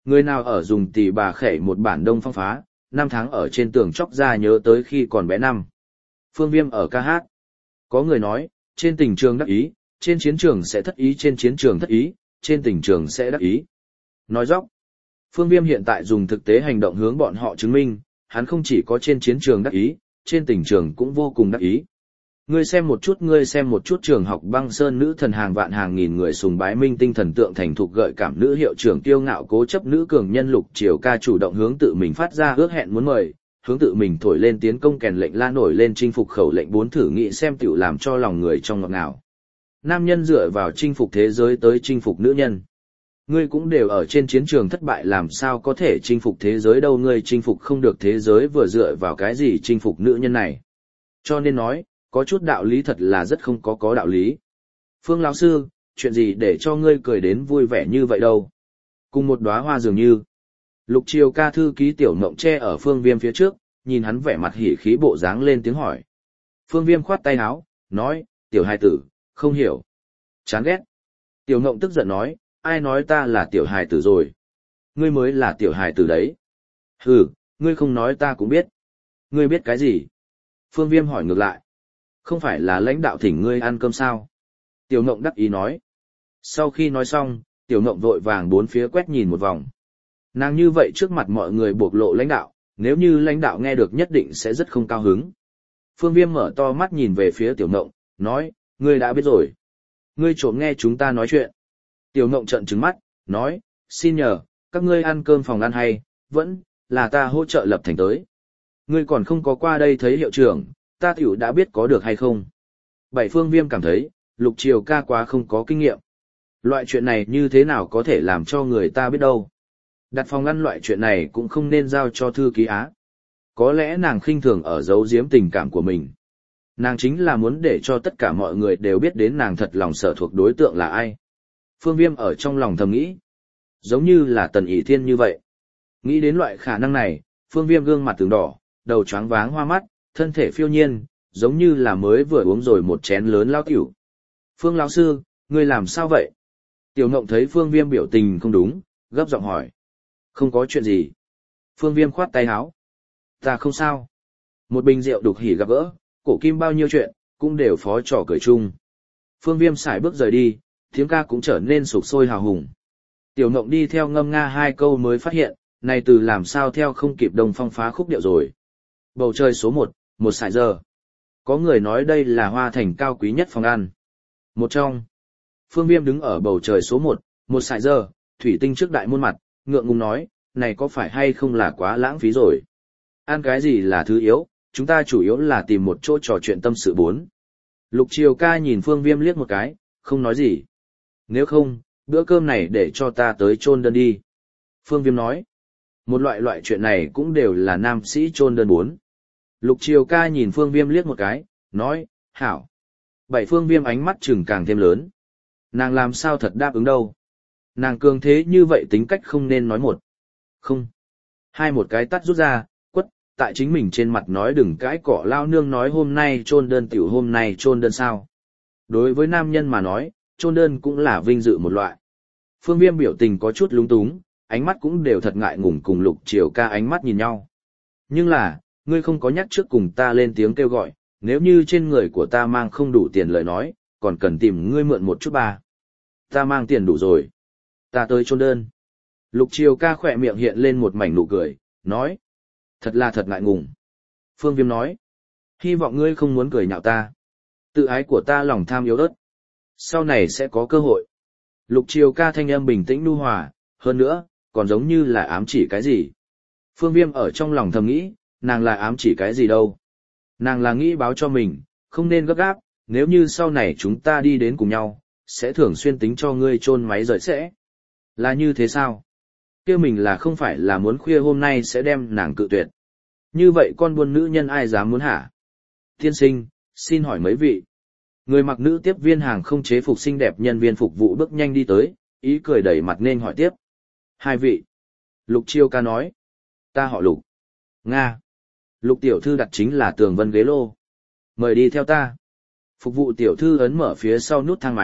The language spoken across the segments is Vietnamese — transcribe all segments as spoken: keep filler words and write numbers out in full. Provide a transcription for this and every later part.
Người nào ở dùng tỉ bà khẩy một bản đông phong phá, năm tháng ở trên tường chóc ra nhớ tới khi còn bé năm. Phương Viêm ở ca hát. Có người nói, trên tình trường đắc ý, trên chiến trường sẽ thất ý, trên chiến trường thất ý, trên tình trường sẽ đắc ý. Nói dóc. Phương Viêm hiện tại dùng thực tế hành động hướng bọn họ chứng minh, hắn không chỉ có trên chiến trường đắc ý, trên tình trường cũng vô cùng đắc ý. Ngươi xem một chút, ngươi xem một chút trường học Băng Sơn nữ thần hàng vạn hàng nghìn người sùng bái minh tinh thần tượng thành thục gợi cảm nữ hiệu trưởng kiêu ngạo cố chấp nữ cường nhân Lục Triều Ca chủ động hướng tự mình phát ra ước hẹn muốn mời, hướng tự mình thổi lên tiến công kèn lệnh la nổi lên chinh phục khẩu lệnh bốn thử nghị xem tiểu làm cho lòng người trong ngọt ngào. Nam nhân dựa vào chinh phục thế giới tới chinh phục nữ nhân. Ngươi cũng đều ở trên chiến trường thất bại, làm sao có thể chinh phục thế giới đâu, ngươi chinh phục không được thế giới vừa dựa vào cái gì chinh phục nữ nhân này. Cho nên nói, có chút đạo lý thật là rất không có có đạo lý. Phương lão sư, chuyện gì để cho ngươi cười đến vui vẻ như vậy đâu? Cùng một đóa hoa dường như. Lục Triều Ca thư ký Tiểu Ngộng che ở Phương Viêm phía trước, nhìn hắn vẻ mặt hỉ khí bộ dáng lên tiếng hỏi. Phương Viêm khoát tay áo, nói, tiểu hài tử, không hiểu. Chán ghét. Tiểu Ngộng tức giận nói, ai nói ta là tiểu hài tử rồi? Ngươi mới là tiểu hài tử đấy. Hừ, ngươi không nói ta cũng biết. Ngươi biết cái gì? Phương Viêm hỏi ngược lại. Không phải là lãnh đạo thỉnh ngươi ăn cơm sao? Tiểu Ngộng đắc ý nói. Sau khi nói xong, Tiểu Ngộng vội vàng bốn phía quét nhìn một vòng. Nàng như vậy trước mặt mọi người bộc lộ lãnh đạo, nếu như lãnh đạo nghe được nhất định sẽ rất không cao hứng. Phương Viêm mở to mắt nhìn về phía Tiểu Ngộng, nói, ngươi đã biết rồi. Ngươi trộm nghe chúng ta nói chuyện. Tiểu Ngộng trợn trừng mắt, nói, xin nhờ, các ngươi ăn cơm phòng ăn hay, vẫn là ta hỗ trợ lập thành tới. Ngươi còn không có qua đây thấy hiệu trưởng, ta tiểu đã biết có được hay không. Bảy Phương Viêm cảm thấy, Lục Triều Ca quá không có kinh nghiệm. Loại chuyện này như thế nào có thể làm cho người ta biết đâu. Đặt phòng ăn loại chuyện này cũng không nên giao cho thư ký Á. Có lẽ nàng khinh thường ở giấu giếm tình cảm của mình. Nàng chính là muốn để cho tất cả mọi người đều biết đến nàng thật lòng sở thuộc đối tượng là ai. Phương Viêm ở trong lòng thầm nghĩ. Giống như là Tần ỷ thiên như vậy. Nghĩ đến loại khả năng này, Phương Viêm gương mặt từng đỏ, đầu choáng váng hoa mắt, thân thể phiêu nhiên, giống như là mới vừa uống rồi một chén lớn lao tiểu. Phương lão sư, ngươi làm sao vậy? Tiểu Ngộng thấy Phương Viêm biểu tình không đúng, gấp giọng hỏi. Không có chuyện gì. Phương Viêm khoát tay áo. Ta không sao. Một bình rượu đục hỉ gặp gỡ, cổ kim bao nhiêu chuyện, cũng đều phó trò cười chung. Phương Viêm sải bước rời đi, tiếng ca cũng trở nên sục sôi hào hùng. Tiểu Ngộng đi theo ngâm nga hai câu mới phát hiện, này từ làm sao theo không kịp Đồng Phong phá khúc điệu rồi. Bầu trời số một, một sải giờ. Có người nói đây là hoa thành cao quý nhất phòng ăn. Một trong. Phương Viêm đứng ở bầu trời số một, một sải giờ, thủy tinh trước đại môn mặt, ngượng ngùng nói, này có phải hay không là quá lãng phí rồi. Ăn cái gì là thứ yếu, chúng ta chủ yếu là tìm một chỗ trò chuyện tâm sự bốn. Lục Triều Ca nhìn Phương Viêm liếc một cái, không nói gì. Nếu không, bữa cơm này để cho ta tới chôn đơn đi. Phương Viêm nói. Một loại loại chuyện này cũng đều là nam sĩ chôn đơn bốn. Lục Triều Ca nhìn Phương Viêm liếc một cái, nói, hảo. Bảy Phương Viêm ánh mắt chừng càng thêm lớn. Nàng làm sao thật đáp ứng đâu. Nàng cường thế như vậy tính cách không nên nói một. Không. Hai một cái tắt rút ra, quất, tại chính mình trên mặt nói đừng cãi cỏ lao nương nói hôm nay chôn đơn tiểu hôm nay chôn đơn sao. Đối với nam nhân mà nói, chôn đơn cũng là vinh dự một loại. Phương Viêm biểu tình có chút lúng túng, ánh mắt cũng đều thật ngại ngùng cùng Lục Triều Ca ánh mắt nhìn nhau. Nhưng là, ngươi không có nhắc trước cùng ta lên tiếng kêu gọi, nếu như trên người của ta mang không đủ tiền lời nói, còn cần tìm ngươi mượn một chút ba. Ta mang tiền đủ rồi. Ta tới chôn đơn. Lục Triều Ca khỏe miệng hiện lên một mảnh nụ cười, nói. Thật là thật ngại ngùng. Phương Viêm nói. Hy vọng ngươi không muốn cười nhạo ta. Tự ái của ta lòng tham yếu ớt. Sau này sẽ có cơ hội. Lục Triều Ca thanh âm bình tĩnh nhu hòa, hơn nữa, còn giống như là ám chỉ cái gì. Phương Viêm ở trong lòng thầm nghĩ, nàng là ám chỉ cái gì đâu. Nàng là nghĩ báo cho mình, không nên gấp gáp, nếu như sau này chúng ta đi đến cùng nhau, sẽ thường xuyên tính cho ngươi chôn máy rời sẽ. Là như thế sao? Kia mình là không phải là muốn khuya hôm nay sẽ đem nàng cự tuyệt. Như vậy con buôn nữ nhân ai dám muốn hả? Tiên sinh, xin hỏi mấy vị. Người mặc nữ tiếp viên hàng không chế phục xinh đẹp nhân viên phục vụ bước nhanh đi tới, ý cười đẩy mặt nên hỏi tiếp. Hai vị. Lục Triều Ca nói. Ta họ Lục. Nga. Lục tiểu thư đặt chính là tường vân ghế lô. Mời đi theo ta. Phục vụ tiểu thư ấn mở phía sau nút thang máy,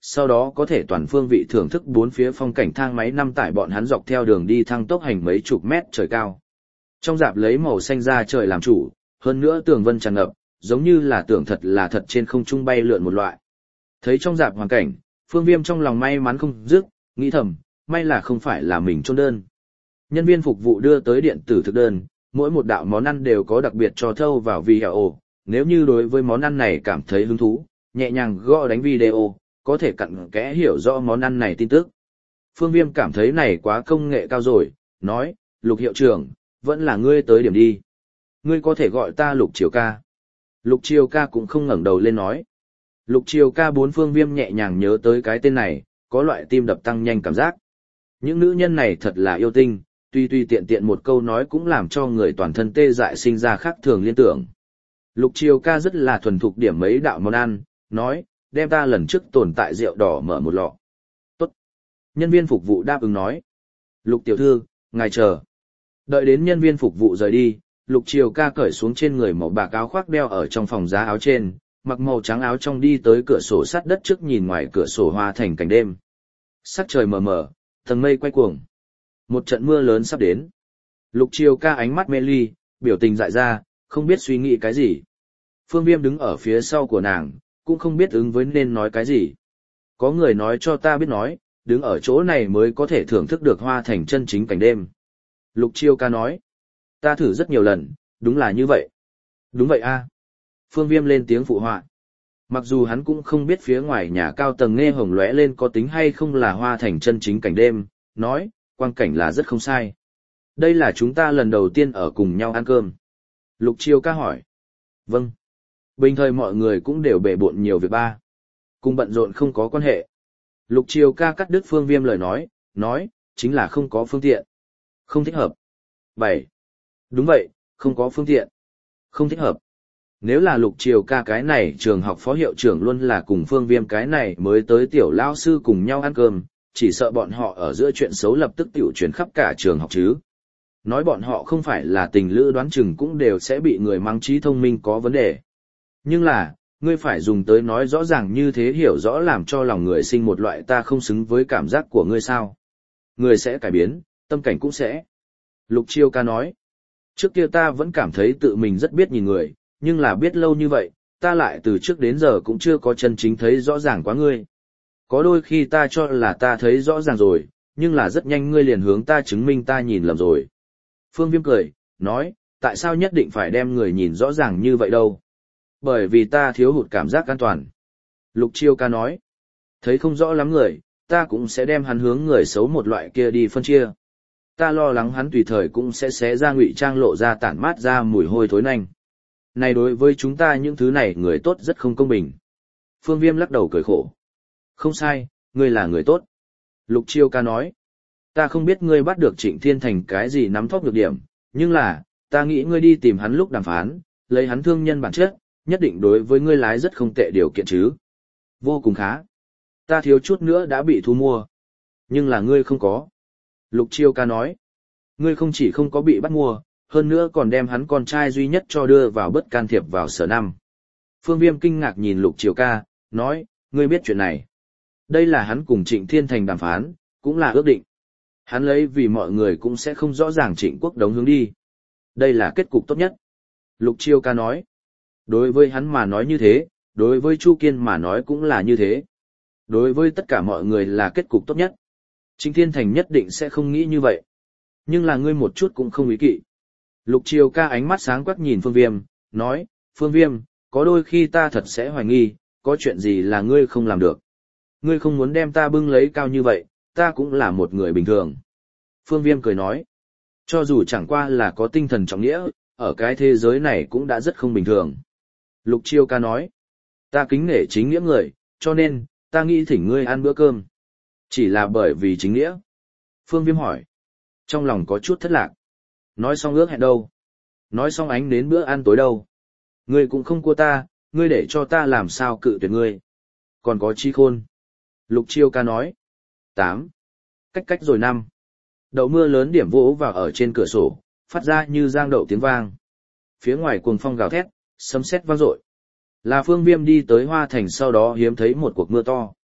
sau đó có thể toàn phương vị thưởng thức bốn phía phong cảnh thang máy năm tải bọn hắn dọc theo đường đi thăng tốc hành mấy chục mét trời cao. Trong rạp lấy màu xanh da trời làm chủ, hơn nữa tường vân tràn ngập, giống như là tưởng thật là thật trên không trung bay lượn một loại. Thấy trong rạp hoàn cảnh, Phương Viêm trong lòng may mắn không dứt, nghĩ thầm, may là không phải là mình chôn đơn. Nhân viên phục vụ đưa tới điện tử thực đơn, mỗi một đạo món ăn đều có đặc biệt cho thâu vào video, nếu như đối với món ăn này cảm thấy hứng thú, nhẹ nhàng gõ đánh video, có thể cặn kẽ hiểu rõ món ăn này tin tức. Phương Viêm cảm thấy này quá công nghệ cao rồi, nói, Lục hiệu trưởng, vẫn là ngươi tới điểm đi. Ngươi có thể gọi ta Lục Triều ca. Lục Triều ca cũng không ngẩng đầu lên nói. Lục Triều ca bốn Phương Viêm nhẹ nhàng nhớ tới cái tên này, có loại tim đập tăng nhanh cảm giác. Những nữ nhân này thật là yêu tinh, tuy tuy tiện tiện một câu nói cũng làm cho người toàn thân tê dại sinh ra khác thường liên tưởng. Lục Triều ca rất là thuần thục điểm mấy đạo món ăn, nói, đem ta lần trước tồn tại rượu đỏ mở một lọ. Tốt. Nhân viên phục vụ đáp ứng nói. Lục tiểu thư, ngài chờ. Đợi đến nhân viên phục vụ rời đi, Lục Triều ca cởi xuống trên người màu bạc áo khoác đeo ở trong phòng giá áo trên, mặc màu trắng áo trong đi tới cửa sổ sát đất trước nhìn ngoài cửa sổ hoa thành cảnh đêm. Sắc trời mờ mờ, tầng mây quay cuồng. Một trận mưa lớn sắp đến. Lục Triều ca ánh mắt mê ly, biểu tình dại ra, không biết suy nghĩ cái gì. Phương Viêm đứng ở phía sau của nàng, cũng không biết ứng với nên nói cái gì. Có người nói cho ta biết nói, đứng ở chỗ này mới có thể thưởng thức được hoa thành chân chính cảnh đêm. Lục Triều ca nói, ta thử rất nhiều lần, đúng là như vậy. Đúng vậy a. Phương Viêm lên tiếng phụ họa. Mặc dù hắn cũng không biết phía ngoài nhà cao tầng nghe hồng lóe lên có tính hay không là hoa thành chân chính cảnh đêm, nói, quang cảnh là rất không sai. Đây là chúng ta lần đầu tiên ở cùng nhau ăn cơm. Lục Triều ca hỏi. Vâng. Bình thời mọi người cũng đều bể bộn nhiều việc ba. Cùng bận rộn không có quan hệ. Lục Triều ca cắt đứt Phương Viêm lời nói, nói, chính là không có phương tiện. Không thích hợp. bảy. Đúng vậy, không có phương tiện. Không thích hợp. Nếu là Lục Triều ca cái này trường học phó hiệu trưởng luôn là cùng Phương Viêm cái này mới tới tiểu lao sư cùng nhau ăn cơm, chỉ sợ bọn họ ở giữa chuyện xấu lập tức tiểu truyền khắp cả trường học chứ. Nói bọn họ không phải là tình lữ đoán chừng cũng đều sẽ bị người mang trí thông minh có vấn đề. Nhưng là, ngươi phải dùng tới nói rõ ràng như thế hiểu rõ làm cho lòng người sinh một loại ta không xứng với cảm giác của ngươi sao. Người sẽ cải biến, tâm cảnh cũng sẽ. Lục Triều ca nói, trước kia ta vẫn cảm thấy tự mình rất biết nhìn người, nhưng là biết lâu như vậy, ta lại từ trước đến giờ cũng chưa có chân chính thấy rõ ràng quá ngươi. Có đôi khi ta cho là ta thấy rõ ràng rồi, nhưng là rất nhanh ngươi liền hướng ta chứng minh ta nhìn lầm rồi. Phương Viêm cười, nói, tại sao nhất định phải đem người nhìn rõ ràng như vậy đâu? Bởi vì ta thiếu hụt cảm giác an toàn. Lục Triều ca nói, thấy không rõ lắm người, ta cũng sẽ đem hắn hướng người xấu một loại kia đi phân chia. Ta lo lắng hắn tùy thời cũng sẽ xé ra ngụy trang lộ ra tản mát ra mùi hôi thối nanh. Này đối với chúng ta những thứ này người tốt rất không công bình. Phương Viêm lắc đầu cười khổ. Không sai, ngươi là người tốt. Lục Triều ca nói, ta không biết ngươi bắt được Trịnh Thiên Thành cái gì nắm thóp nhược điểm, nhưng là, ta nghĩ ngươi đi tìm hắn lúc đàm phán, lấy hắn thương nhân bản chất, nhất định đối với ngươi lái rất không tệ điều kiện chứ. Vô cùng khá. Ta thiếu chút nữa đã bị thu mua. Nhưng là ngươi không có. Lục Triều ca nói, ngươi không chỉ không có bị bắt mua, hơn nữa còn đem hắn con trai duy nhất cho đưa vào bất can thiệp vào sở năm. Phương Viêm kinh ngạc nhìn Lục Triều ca, nói, ngươi biết chuyện này. Đây là hắn cùng Trịnh Thiên Thành đàm phán, cũng là ước định. Hắn lấy vì mọi người cũng sẽ không rõ ràng Trịnh Quốc Đống hướng đi. Đây là kết cục tốt nhất. Lục Triều ca nói, đối với hắn mà nói như thế, đối với Chu Kiên mà nói cũng là như thế. Đối với tất cả mọi người là kết cục tốt nhất. Trịnh Thiên Thành nhất định sẽ không nghĩ như vậy. Nhưng là ngươi một chút cũng không ý kỵ. Lục Triều ca ánh mắt sáng quắc nhìn Phương Viêm, nói, Phương Viêm, có đôi khi ta thật sẽ hoài nghi, có chuyện gì là ngươi không làm được. Ngươi không muốn đem ta bưng lấy cao như vậy, ta cũng là một người bình thường. Phương Viêm cười nói, cho dù chẳng qua là có tinh thần trọng nghĩa, ở cái thế giới này cũng đã rất không bình thường. Lục Triều ca nói, ta kính nể chính nghĩa người, cho nên, ta nghĩ thỉnh ngươi ăn bữa cơm. Chỉ là bởi vì chính nghĩa. Phương Viêm hỏi, trong lòng có chút thất lạc. Nói xong ước hẹn đâu? Nói xong ánh đến bữa ăn tối đâu? Ngươi cũng không cua ta, ngươi để cho ta làm sao cự tuyệt ngươi. Còn có chi khôn. Lục Triều ca nói. tám. Cách cách rồi năm. Đậu mưa lớn điểm vỗ vào ở trên cửa sổ, phát ra như giang đậu tiếng vang. Phía ngoài cuồng phong gào thét, sấm sét vang dội. Là Phương Viêm đi tới Hoa Thành sau đó hiếm thấy một cuộc mưa to.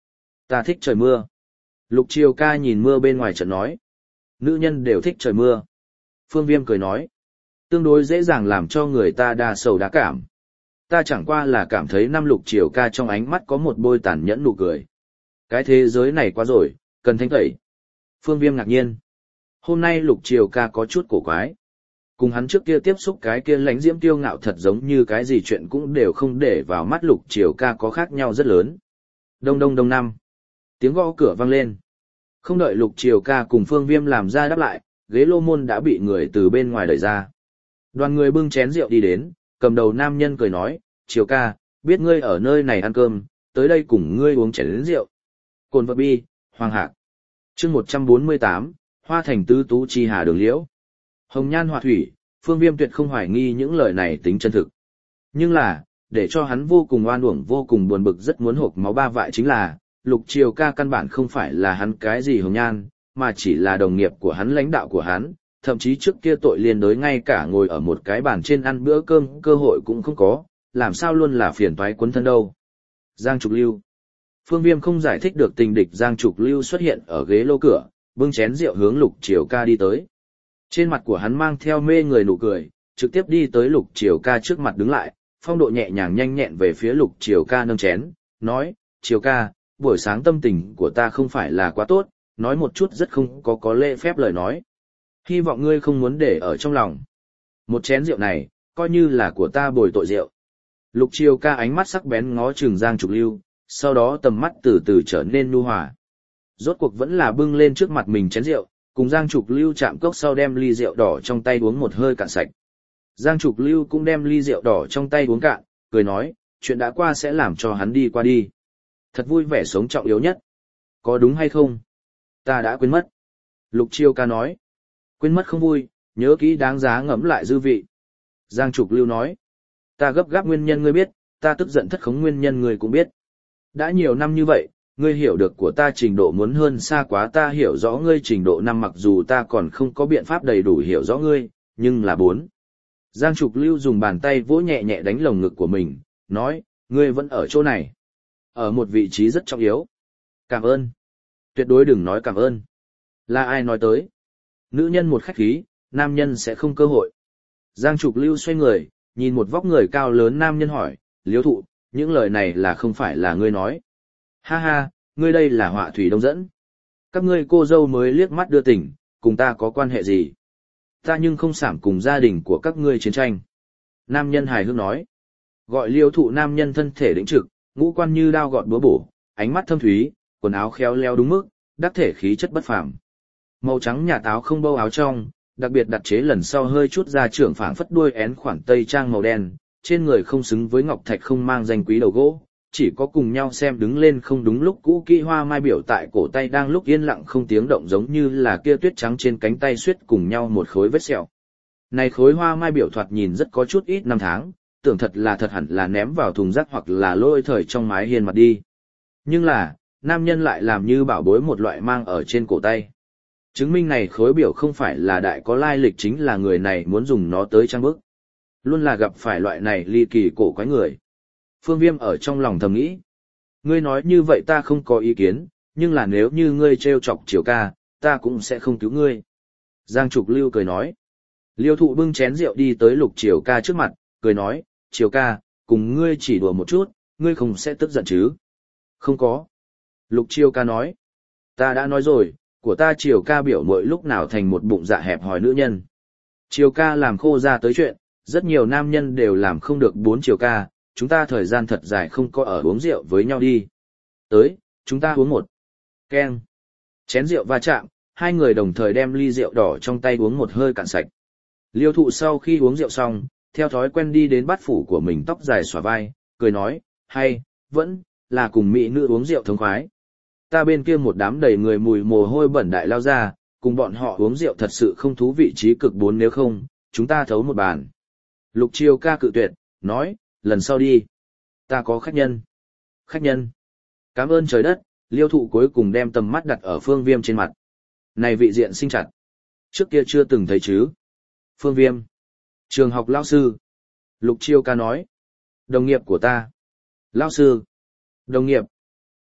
Ta thích trời mưa. Lục Triều ca nhìn mưa bên ngoài trận nói. Nữ nhân đều thích trời mưa. Phương Viêm cười nói. Tương đối dễ dàng làm cho người ta đa sầu đa cảm. Ta chẳng qua là cảm thấy năm Lục Triều ca trong ánh mắt có một bôi tàn nhẫn nụ cười. Cái thế giới này quá rồi, cần thanh tẩy. Phương Viêm ngạc nhiên. Hôm nay Lục Triều ca có chút cổ quái. Cùng hắn trước kia tiếp xúc cái kia lãnh diễm tiêu ngạo thật giống như cái gì chuyện cũng đều không để vào mắt Lục Triều ca có khác nhau rất lớn. Đông đông đông năm. Tiếng gõ cửa vang lên. Không đợi Lục Triều ca cùng Phương Viêm làm ra đáp lại, ghế lô môn đã bị người từ bên ngoài đẩy ra. Đoàn người bưng chén rượu đi đến, cầm đầu nam nhân cười nói, Triều ca, biết ngươi ở nơi này ăn cơm, tới đây cùng ngươi uống chén rượu. Cồn vật bi, Hoàng Hạc. chương một trăm bốn mươi tám, Hoa Thành Tứ Tú Chi Hà Đường Liễu. Hồng nhan họa thủy, Phương Viêm tuyệt không hoài nghi những lời này tính chân thực. Nhưng là, để cho hắn vô cùng oan uổng vô cùng buồn bực rất muốn hộc máu ba vại chính là, Lục Triều ca căn bản không phải là hắn cái gì hồng nhan, mà chỉ là đồng nghiệp của hắn lãnh đạo của hắn, thậm chí trước kia tội liên đối ngay cả ngồi ở một cái bàn trên ăn bữa cơm cơ hội cũng không có, làm sao luôn là phiền toái quấn thân đâu. Giang Trục Lưu. Phương Viêm không giải thích được tình địch Giang Trục Lưu xuất hiện ở ghế lô cửa, bưng chén rượu hướng Lục Triều ca đi tới. Trên mặt của hắn mang theo mê người nụ cười, trực tiếp đi tới Lục Triều ca trước mặt đứng lại, phong độ nhẹ nhàng nhanh nhẹn về phía Lục Triều ca nâng chén, nói, Triều ca, buổi sáng tâm tình của ta không phải là quá tốt, nói một chút rất không có có lễ phép lời nói. Hy vọng ngươi không muốn để ở trong lòng. Một chén rượu này, coi như là của ta bồi tội rượu. Lục Triều ca ánh mắt sắc bén ngó chừng Giang Trục Lưu, sau đó tầm mắt từ từ trở nên nhu hòa. Rốt cuộc vẫn là bưng lên trước mặt mình chén rượu, cùng Giang Trục Lưu chạm cốc sau đem ly rượu đỏ trong tay uống một hơi cạn sạch. Giang Trục Lưu cũng đem ly rượu đỏ trong tay uống cạn, cười nói, chuyện đã qua sẽ làm cho hắn đi qua đi. Thật vui vẻ sống trọng yếu nhất. Có đúng hay không? Ta đã quên mất. Lục Triều ca nói. Quên mất không vui, nhớ kỹ đáng giá ngẫm lại dư vị. Giang Trục Lưu nói. Ta gấp gáp nguyên nhân ngươi biết, ta tức giận thất khống nguyên nhân ngươi cũng biết. Đã nhiều năm như vậy, ngươi hiểu được của ta trình độ muốn hơn xa quá ta hiểu rõ ngươi trình độ năm mặc dù ta còn không có biện pháp đầy đủ hiểu rõ ngươi, nhưng là bốn. Giang Trục Lưu dùng bàn tay vỗ nhẹ nhẹ đánh lồng ngực của mình, nói, ngươi vẫn ở chỗ này. Ở một vị trí rất trọng yếu. Cảm ơn. Tuyệt đối đừng nói cảm ơn. Là ai nói tới? Nữ nhân một khách khí, nam nhân sẽ không cơ hội. Giang Trục Lưu xoay người, nhìn một vóc người cao lớn nam nhân hỏi, Liễu Thụ, những lời này là không phải là ngươi nói. Ha ha, ngươi đây là họa thủy đông dẫn. Các ngươi cô dâu mới liếc mắt đưa tình, cùng ta có quan hệ gì? Ta nhưng không sảm cùng gia đình của các ngươi chiến tranh. Nam nhân hài hước nói. Gọi Liễu Thụ nam nhân thân thể đĩnh trực, ngũ quan như đao gọt búa bổ, ánh mắt thâm thúy, quần áo khéo léo đúng mức, đắc thể khí chất bất phàm. Màu trắng nhà táo không bâu áo trong, đặc biệt đặt chế lần sau hơi chút ra trưởng phảng phất đuôi én khoản tây trang màu đen, trên người không xứng với ngọc thạch không mang danh quý đầu gỗ, chỉ có cùng nhau xem đứng lên không đúng lúc cũ kỹ hoa mai biểu tại cổ tay đang lúc yên lặng không tiếng động giống như là kia tuyết trắng trên cánh tay xuyết cùng nhau một khối vết sẹo. Này khối hoa mai biểu thoạt nhìn rất có chút ít năm tháng, tưởng thật là thật hẳn là ném vào thùng rác hoặc là lôi thời trong mái hiên mặt đi. Nhưng là, nam nhân lại làm như bảo bối một loại mang ở trên cổ tay. Chứng minh này khối biểu không phải là đại có lai lịch chính là người này muốn dùng nó tới trang bức. Luôn là gặp phải loại này ly kỳ cổ quái người. Phương Viêm ở trong lòng thầm nghĩ. Ngươi nói như vậy ta không có ý kiến, nhưng là nếu như ngươi trêu chọc Triều ca, ta cũng sẽ không cứu ngươi. Giang Trục Lưu cười nói. Liêu Thụ bưng chén rượu đi tới Lục Triều ca trước mặt, cười nói, Triều ca, cùng ngươi chỉ đùa một chút, ngươi không sẽ tức giận chứ? Không có. Lục Triều ca nói. Ta đã nói rồi, của ta Triều ca biểu mỗi lúc nào thành một bụng dạ hẹp hòi nữ nhân. Triều ca làm khô ra tới chuyện, rất nhiều nam nhân đều làm không được bốn Triều ca, chúng ta thời gian thật dài không có ở uống rượu với nhau đi. Tới, chúng ta uống một. Keng. Chén rượu va chạm, hai người đồng thời đem ly rượu đỏ trong tay uống một hơi cạn sạch. Liêu Thụ sau khi uống rượu xong, theo thói quen đi đến bát phủ của mình tóc dài xõa vai, cười nói, hay, vẫn, là cùng mỹ nữ uống rượu thống khoái. Ta bên kia một đám đầy người mùi mồ hôi bẩn đại lao ra, cùng bọn họ uống rượu thật sự không thú vị trí cực bốn nếu không, chúng ta thấu một bàn. Lục Triều ca cự tuyệt, nói, lần sau đi. Ta có khách nhân. Khách nhân. Cảm ơn trời đất, Liêu Thụ cuối cùng đem tầm mắt đặt ở Phương Viêm trên mặt. Này vị diện xinh chặt. Trước kia chưa từng thấy chứ. Phương Viêm. Trường học lao sư. Lục Triều ca nói. Đồng nghiệp của ta. Lao sư. Đồng nghiệp.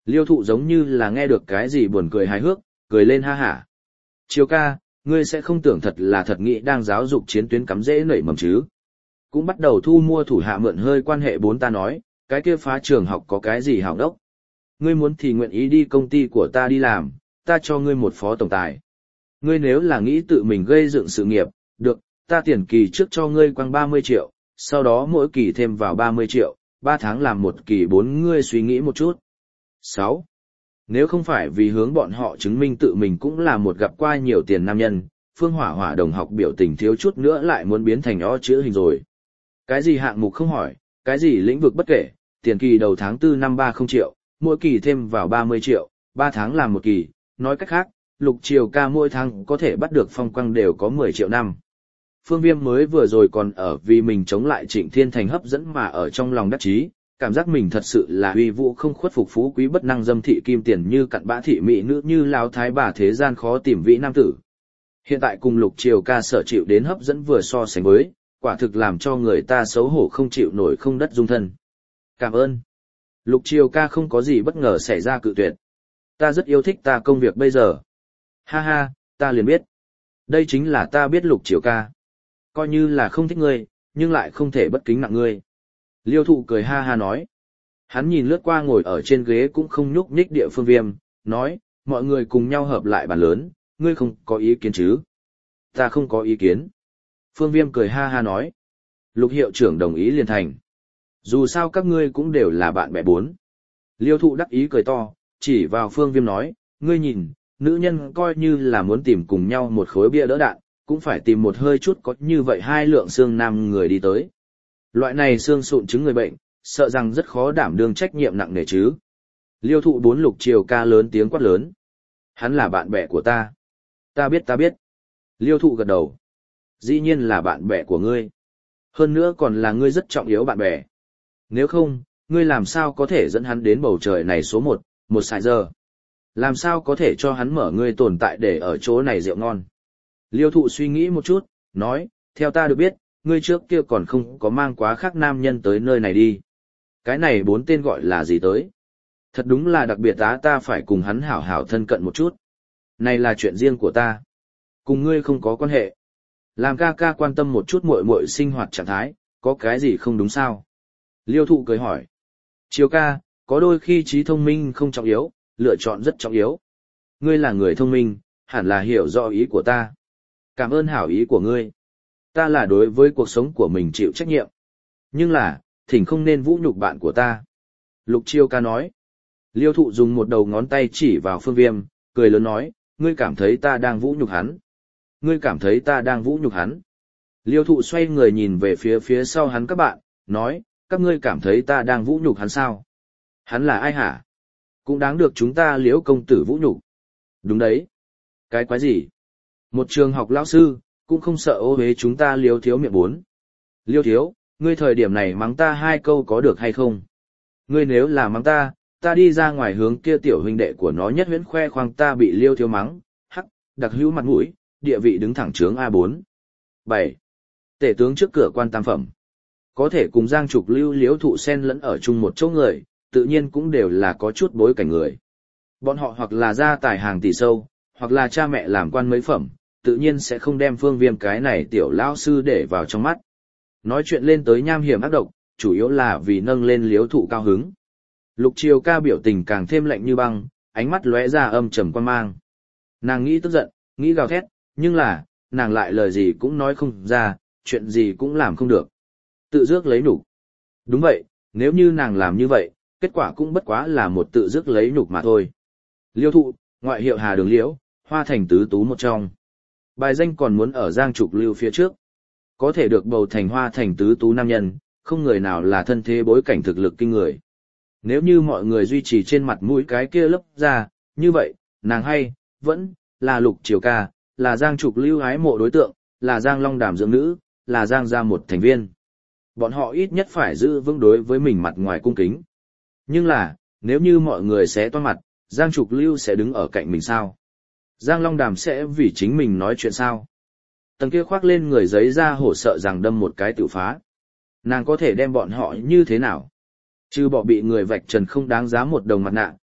Liêu thụ giống như là nghe được cái gì buồn cười hài hước, cười lên ha hả. Chiều ca, ngươi sẽ không tưởng thật là thật nghĩ đang giáo dục chiến tuyến cắm rễ nảy mầm chứ. Cũng bắt đầu thu mua thủ hạ mượn hơi quan hệ bốn ta nói, cái kia phá trường học có cái gì hảo đốc. Ngươi muốn thì nguyện ý đi công ty của ta đi làm, ta cho ngươi một phó tổng tài. Ngươi nếu là nghĩ tự mình gây dựng sự nghiệp, được, ta tiền kỳ trước cho ngươi quăng ba mươi triệu, sau đó mỗi kỳ thêm vào ba mươi triệu, ba tháng làm một kỳ bốn ngươi suy nghĩ một chút. sáu. Nếu không phải vì hướng bọn họ chứng minh tự mình cũng là một gặp qua nhiều tiền nam nhân, Phương Hỏa Hỏa đồng học biểu tình thiếu chút nữa lại muốn biến thành o chữ hình rồi. Cái gì hạng mục không hỏi, cái gì lĩnh vực bất kể, tiền kỳ đầu tháng tư năm ba không triệu, mỗi kỳ thêm vào ba mươi triệu, ba tháng làm một kỳ, nói cách khác, Lục Triều ca mỗi tháng có thể bắt được phong quang đều có mười triệu năm. Phương Viêm mới vừa rồi còn ở vì mình chống lại Trịnh Thiên Thành hấp dẫn mà ở trong lòng đắc chí, cảm giác mình thật sự là uy vũ không khuất phục phú quý bất năng dâm thị kim tiền như cặn bã thị mỹ nữ như lão thái bà thế gian khó tìm vị nam tử. Hiện tại cùng Lục Triều ca sở chịu đến hấp dẫn vừa so sánh với, quả thực làm cho người ta xấu hổ không chịu nổi không đất dung thân. Cảm ơn. Lục Triều ca không có gì bất ngờ xảy ra cự tuyệt. Ta rất yêu thích ta công việc bây giờ. Ha ha, ta liền biết. Đây chính là ta biết Lục Triều ca. Coi như là không thích ngươi, nhưng lại không thể bất kính nặng ngươi. Liêu thụ cười ha ha nói. Hắn nhìn lướt qua ngồi ở trên ghế cũng không nhúc nhích địa Phương Viêm, nói, mọi người cùng nhau hợp lại bàn lớn, ngươi không có ý kiến chứ? Ta không có ý kiến. Phương Viêm cười ha ha nói. Lục hiệu trưởng đồng ý liền thành. Dù sao các ngươi cũng đều là bạn bè bốn. Liêu thụ đắc ý cười to, chỉ vào Phương Viêm nói, ngươi nhìn, nữ nhân coi như là muốn tìm cùng nhau một khối bia đỡ đạn, cũng phải tìm một hơi chút có như vậy hai lượng xương nam người đi tới. Loại này xương sụn chứng người bệnh, sợ rằng rất khó đảm đương trách nhiệm nặng nề chứ. Liêu thụ bốn Lục Triều ca lớn tiếng quát lớn. Hắn là bạn bè của ta. Ta biết ta biết. Liêu thụ gật đầu. Dĩ nhiên là bạn bè của ngươi. Hơn nữa còn là ngươi rất trọng yếu bạn bè. Nếu không, ngươi làm sao có thể dẫn hắn đến bầu trời này số một, một sải giờ. Làm sao có thể cho hắn mở ngươi tồn tại để ở chỗ này rượu ngon. Liêu thụ suy nghĩ một chút, nói, theo ta được biết, ngươi trước kia còn không có mang quá khác nam nhân tới nơi này đi. Cái này bốn tên gọi là gì tới? Thật đúng là đặc biệt á, ta phải cùng hắn hảo hảo thân cận một chút. Này là chuyện riêng của ta. Cùng ngươi không có quan hệ. Làm ca ca quan tâm một chút muội muội sinh hoạt trạng thái, có cái gì không đúng sao? Liêu thụ cười hỏi. Chiều ca, có đôi khi trí thông minh không trọng yếu, lựa chọn rất trọng yếu. Ngươi là người thông minh, hẳn là hiểu rõ ý của ta. Cảm ơn hảo ý của ngươi. Ta là đối với cuộc sống của mình chịu trách nhiệm. Nhưng là, thỉnh không nên vũ nhục bạn của ta. Lục Chiêu ca nói. Liêu thụ dùng một đầu ngón tay chỉ vào Phương Viêm, cười lớn nói, ngươi cảm thấy ta đang vũ nhục hắn. Ngươi cảm thấy ta đang vũ nhục hắn. Liêu thụ xoay người nhìn về phía phía sau hắn các bạn, nói, các ngươi cảm thấy ta đang vũ nhục hắn sao? Hắn là ai hả? Cũng đáng được chúng ta Liễu công tử vũ nhục. Đúng đấy. Cái quái gì? Một trường học lão sư, cũng không sợ ô uế chúng ta Liêu thiếu miệng bốn. Liêu thiếu, ngươi thời điểm này mắng ta hai câu có được hay không? Ngươi nếu là mắng ta, ta đi ra ngoài hướng kia tiểu huynh đệ của nó nhất huyễn khoe khoang ta bị Liêu thiếu mắng, hắc, đặc hữu mặt mũi, địa vị đứng thẳng trướng a bốn. bảy. Tể tướng trước cửa quan tam phẩm. Có thể cùng Giang Trục Lưu Liễu thụ sen lẫn ở chung một chỗ người, tự nhiên cũng đều là có chút bối cảnh người. Bọn họ hoặc là gia tài hàng tỷ sâu, hoặc là cha mẹ làm quan mấy phẩm, tự nhiên sẽ không đem Phương Viêm cái này tiểu lão sư để vào trong mắt. Nói chuyện lên tới nham hiểm ác độc, chủ yếu là vì nâng lên Liễu thụ cao hứng. Lục Triều ca biểu tình càng thêm lạnh như băng, ánh mắt lóe ra âm trầm quan mang. Nàng nghĩ tức giận, nghĩ gào thét, nhưng là, nàng lại lời gì cũng nói không ra, chuyện gì cũng làm không được. Tự dước lấy nhục. Đúng vậy, nếu như nàng làm như vậy, kết quả cũng bất quá là một tự dước lấy nhục mà thôi. Liêu thụ, ngoại hiệu Hà Đường Liễu, Hoa Thành tứ tú một trong. Bài danh còn muốn ở Giang Trục Lưu phía trước. Có thể được bầu thành Hoa Thành tứ tú nam nhân, không người nào là thân thế bối cảnh thực lực kinh người. Nếu như mọi người duy trì trên mặt mũi cái kia lấp ra, như vậy, nàng hay, vẫn, là Lục Triều ca, là Giang Trục Lưu ái mộ đối tượng, là Giang Long Đàm dưỡng nữ, là Giang gia một thành viên. Bọn họ ít nhất phải giữ vững đối với mình mặt ngoài cung kính. Nhưng là, nếu như mọi người sẽ toan mặt, Giang Trục Lưu sẽ đứng ở cạnh mình sao? Giang Long Đàm sẽ vì chính mình nói chuyện sao? Tầng kia khoác lên người giấy ra hổ sợ rằng đâm một cái tự phá. Nàng có thể đem bọn họ như thế nào? Chứ bỏ bị người vạch trần không đáng giá một đồng mặt nạ,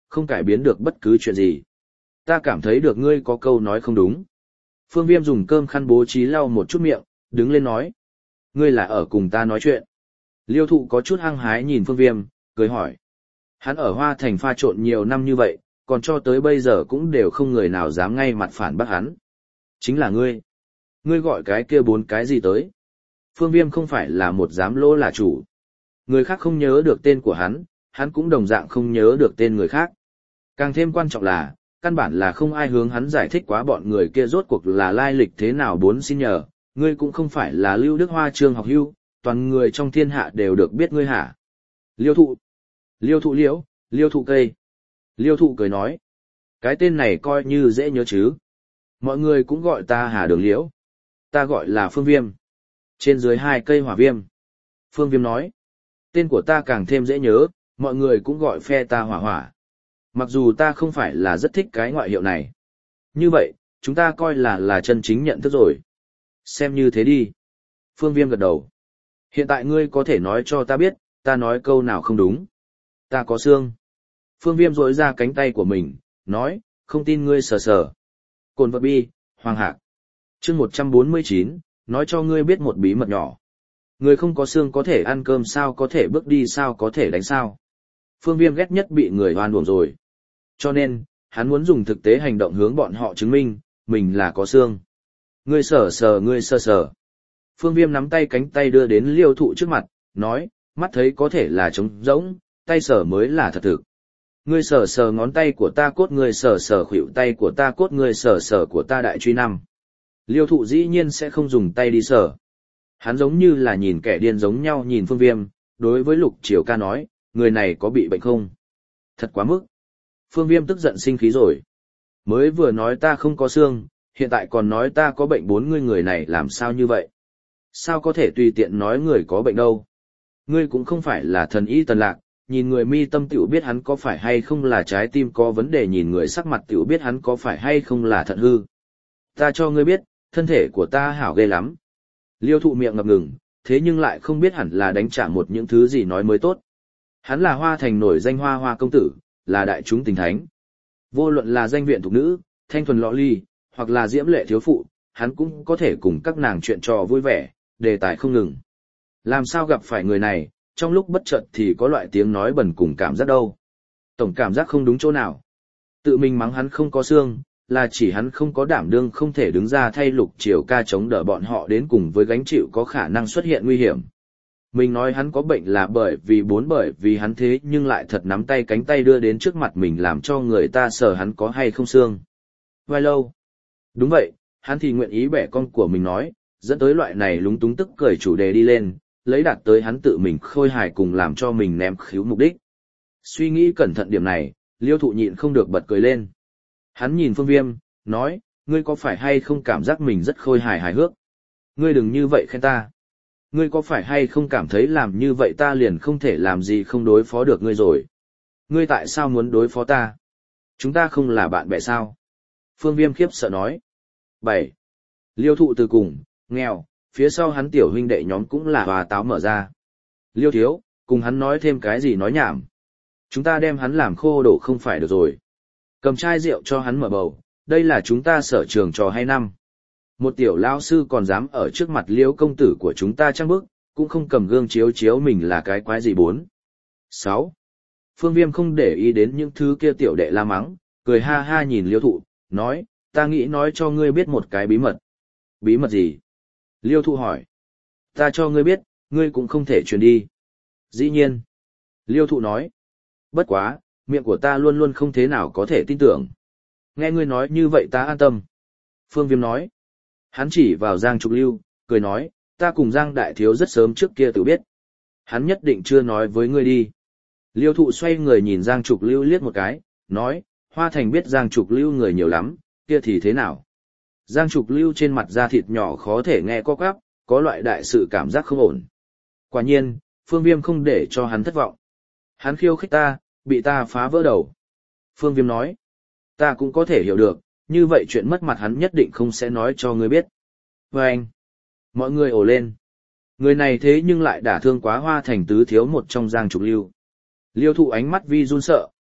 không cải biến được bất cứ chuyện gì. Ta cảm thấy được ngươi có câu nói không đúng. Phương Viêm dùng cơm khăn bố trí lau một chút miệng, đứng lên nói. Ngươi là ở cùng ta nói chuyện. Liêu thụ có chút hăng hái nhìn Phương Viêm, cười hỏi. Hắn ở Hoa Thành pha trộn nhiều năm như vậy, còn cho tới bây giờ cũng đều không người nào dám ngay mặt phản bác hắn. Chính là ngươi. Ngươi gọi cái kia bốn cái gì tới? Phương Viêm không phải là một giám lỗ là chủ. Người khác không nhớ được tên của hắn, hắn cũng đồng dạng không nhớ được tên người khác. Càng thêm quan trọng là, căn bản là không ai hướng hắn giải thích quá bọn người kia rốt cuộc là lai lịch thế nào bốn xin nhờ, ngươi cũng không phải là Lưu Đức Hoa Trương Học Hưu, toàn người trong thiên hạ đều được biết ngươi hả. Liêu thụ, liêu thụ liễu, liêu thụ cây. Liêu thụ cười nói, cái tên này coi như dễ nhớ chứ. Mọi người cũng gọi ta Hà Đường Liễu. Ta gọi là Phương Viêm. Trên dưới hai cây hỏa viêm. Phương Viêm nói, tên của ta càng thêm dễ nhớ, mọi người cũng gọi phe ta hỏa hỏa. Mặc dù ta không phải là rất thích cái ngoại hiệu này. Như vậy, chúng ta coi là là chân chính nhận thức rồi. Xem như thế đi. Phương Viêm gật đầu. Hiện tại ngươi có thể nói cho ta biết, ta nói câu nào không đúng. Ta có xương. Phương Viêm rỗi ra cánh tay của mình, nói, không tin ngươi sờ sờ. Cồn vật bi, Hoàng Hạc. chương một trăm bốn mươi chín, nói cho ngươi biết một bí mật nhỏ. Người không có xương có thể ăn cơm sao, có thể bước đi sao, có thể đánh sao. Phương Viêm ghét nhất bị người hoan uổng rồi. Cho nên, hắn muốn dùng thực tế hành động hướng bọn họ chứng minh, mình là có xương. Ngươi sờ sờ ngươi sờ sờ. Phương Viêm nắm tay cánh tay đưa đến Liêu thụ trước mặt, nói, mắt thấy có thể là trống rỗng, tay sờ mới là thật thực. Ngươi sờ sờ ngón tay của ta cốt, ngươi sờ sờ khuỷu tay của ta cốt, ngươi sờ sờ của ta đại truy năm. Liêu thụ dĩ nhiên sẽ không dùng tay đi sờ. Hắn giống như là nhìn kẻ điên giống nhau nhìn Phương Viêm, đối với Lục Triều Ca nói, người này có bị bệnh không? Thật quá mức. Phương Viêm tức giận sinh khí rồi. Mới vừa nói ta không có xương, hiện tại còn nói ta có bệnh, bốn ngươi người này làm sao như vậy? Sao có thể tùy tiện nói người có bệnh đâu? Ngươi cũng không phải là thần y Tần Lạc, nhìn người mi tâm tiểu biết hắn có phải hay không là trái tim có vấn đề, nhìn người sắc mặt tiểu biết hắn có phải hay không là thận hư. Ta cho ngươi biết, thân thể của ta hảo ghê lắm. Liêu thụ miệng ngập ngừng, thế nhưng lại không biết hẳn là đánh trả một những thứ gì nói mới tốt. Hắn là Hoa Thành nổi danh Hoa Hoa công tử, là đại chúng tình thánh. Vô luận là danh viện thục nữ, thanh thuần lọ ly, hoặc là diễm lệ thiếu phụ, hắn cũng có thể cùng các nàng chuyện trò vui vẻ, đề tài không ngừng. Làm sao gặp phải người này, trong lúc bất chợt thì có loại tiếng nói bẩn cùng cảm giác đâu. Tổng cảm giác không đúng chỗ nào. Tự mình mắng hắn không có xương, là chỉ hắn không có đảm đương, không thể đứng ra thay Lục Triều Ca chống đỡ bọn họ đến cùng với gánh chịu có khả năng xuất hiện nguy hiểm. Mình nói hắn có bệnh là bởi vì bốn bởi vì hắn thế nhưng lại thật nắm tay cánh tay đưa đến trước mặt mình làm cho người ta sờ hắn có hay không xương. Vai lâu. Đúng vậy, hắn thì nguyện ý bẻ con của mình nói, dẫn tới loại này lúng túng tức cười chủ đề đi lên, lấy đạt tới hắn tự mình khôi hài cùng làm cho mình ném khíu mục đích. Suy nghĩ cẩn thận điểm này, Liêu thụ nhịn không được bật cười lên. Hắn nhìn Phương Viêm, nói, ngươi có phải hay không cảm giác mình rất khôi hài hài hước? Ngươi đừng như vậy khen ta. Ngươi có phải hay không cảm thấy làm như vậy ta liền không thể làm gì không đối phó được ngươi rồi? Ngươi tại sao muốn đối phó ta? Chúng ta không là bạn bè sao? Phương Viêm khiếp sợ nói. bảy. Liêu thụ từ cùng, nghèo, phía sau hắn tiểu huynh đệ nhóm cũng là hòa táo mở ra. Liêu thiếu, cùng hắn nói thêm cái gì nói nhảm. Chúng ta đem hắn làm khô đổ không phải được rồi. Cầm chai rượu cho hắn mở bầu, đây là chúng ta sở trường trò hay năm. Một tiểu lao sư còn dám ở trước mặt Liêu công tử của chúng ta trăng bức, cũng không cầm gương chiếu chiếu mình là cái quái gì bốn. sáu. Phương Viêm không để ý đến những thứ kia tiểu đệ la mắng, cười ha ha nhìn Liêu thụ, nói, ta nghĩ nói cho ngươi biết một cái bí mật. Bí mật gì? Liêu thụ hỏi. Ta cho ngươi biết, ngươi cũng không thể truyền đi. Dĩ nhiên. Liêu thụ nói. Bất quá, miệng của ta luôn luôn không thế nào có thể tin tưởng. Nghe ngươi nói như vậy ta an tâm. Phương Viêm nói. Hắn chỉ vào Giang Trục Lưu, cười nói, ta cùng Giang Đại Thiếu rất sớm trước kia tự biết. Hắn nhất định chưa nói với ngươi đi. Liêu thụ xoay người nhìn Giang Trục Lưu liếc một cái, nói, Hoa Thành biết Giang Trục Lưu người nhiều lắm, kia thì thế nào? Giang Trục Lưu trên mặt da thịt nhỏ khó thể nghe co quắp, có loại đại sự cảm giác không ổn. Quả nhiên, Phương Viêm không để cho hắn thất vọng. Hắn khiêu khích ta, bị ta phá vỡ đầu. Phương Viêm nói, ta cũng có thể hiểu được, như vậy chuyện mất mặt hắn nhất định không sẽ nói cho ngươi biết. Và anh, mọi người ồ lên. Người này thế nhưng lại đả thương quá Hoa Thành tứ thiếu một trong Giang Trục Lưu. Liêu thụ ánh mắt vi run sợ,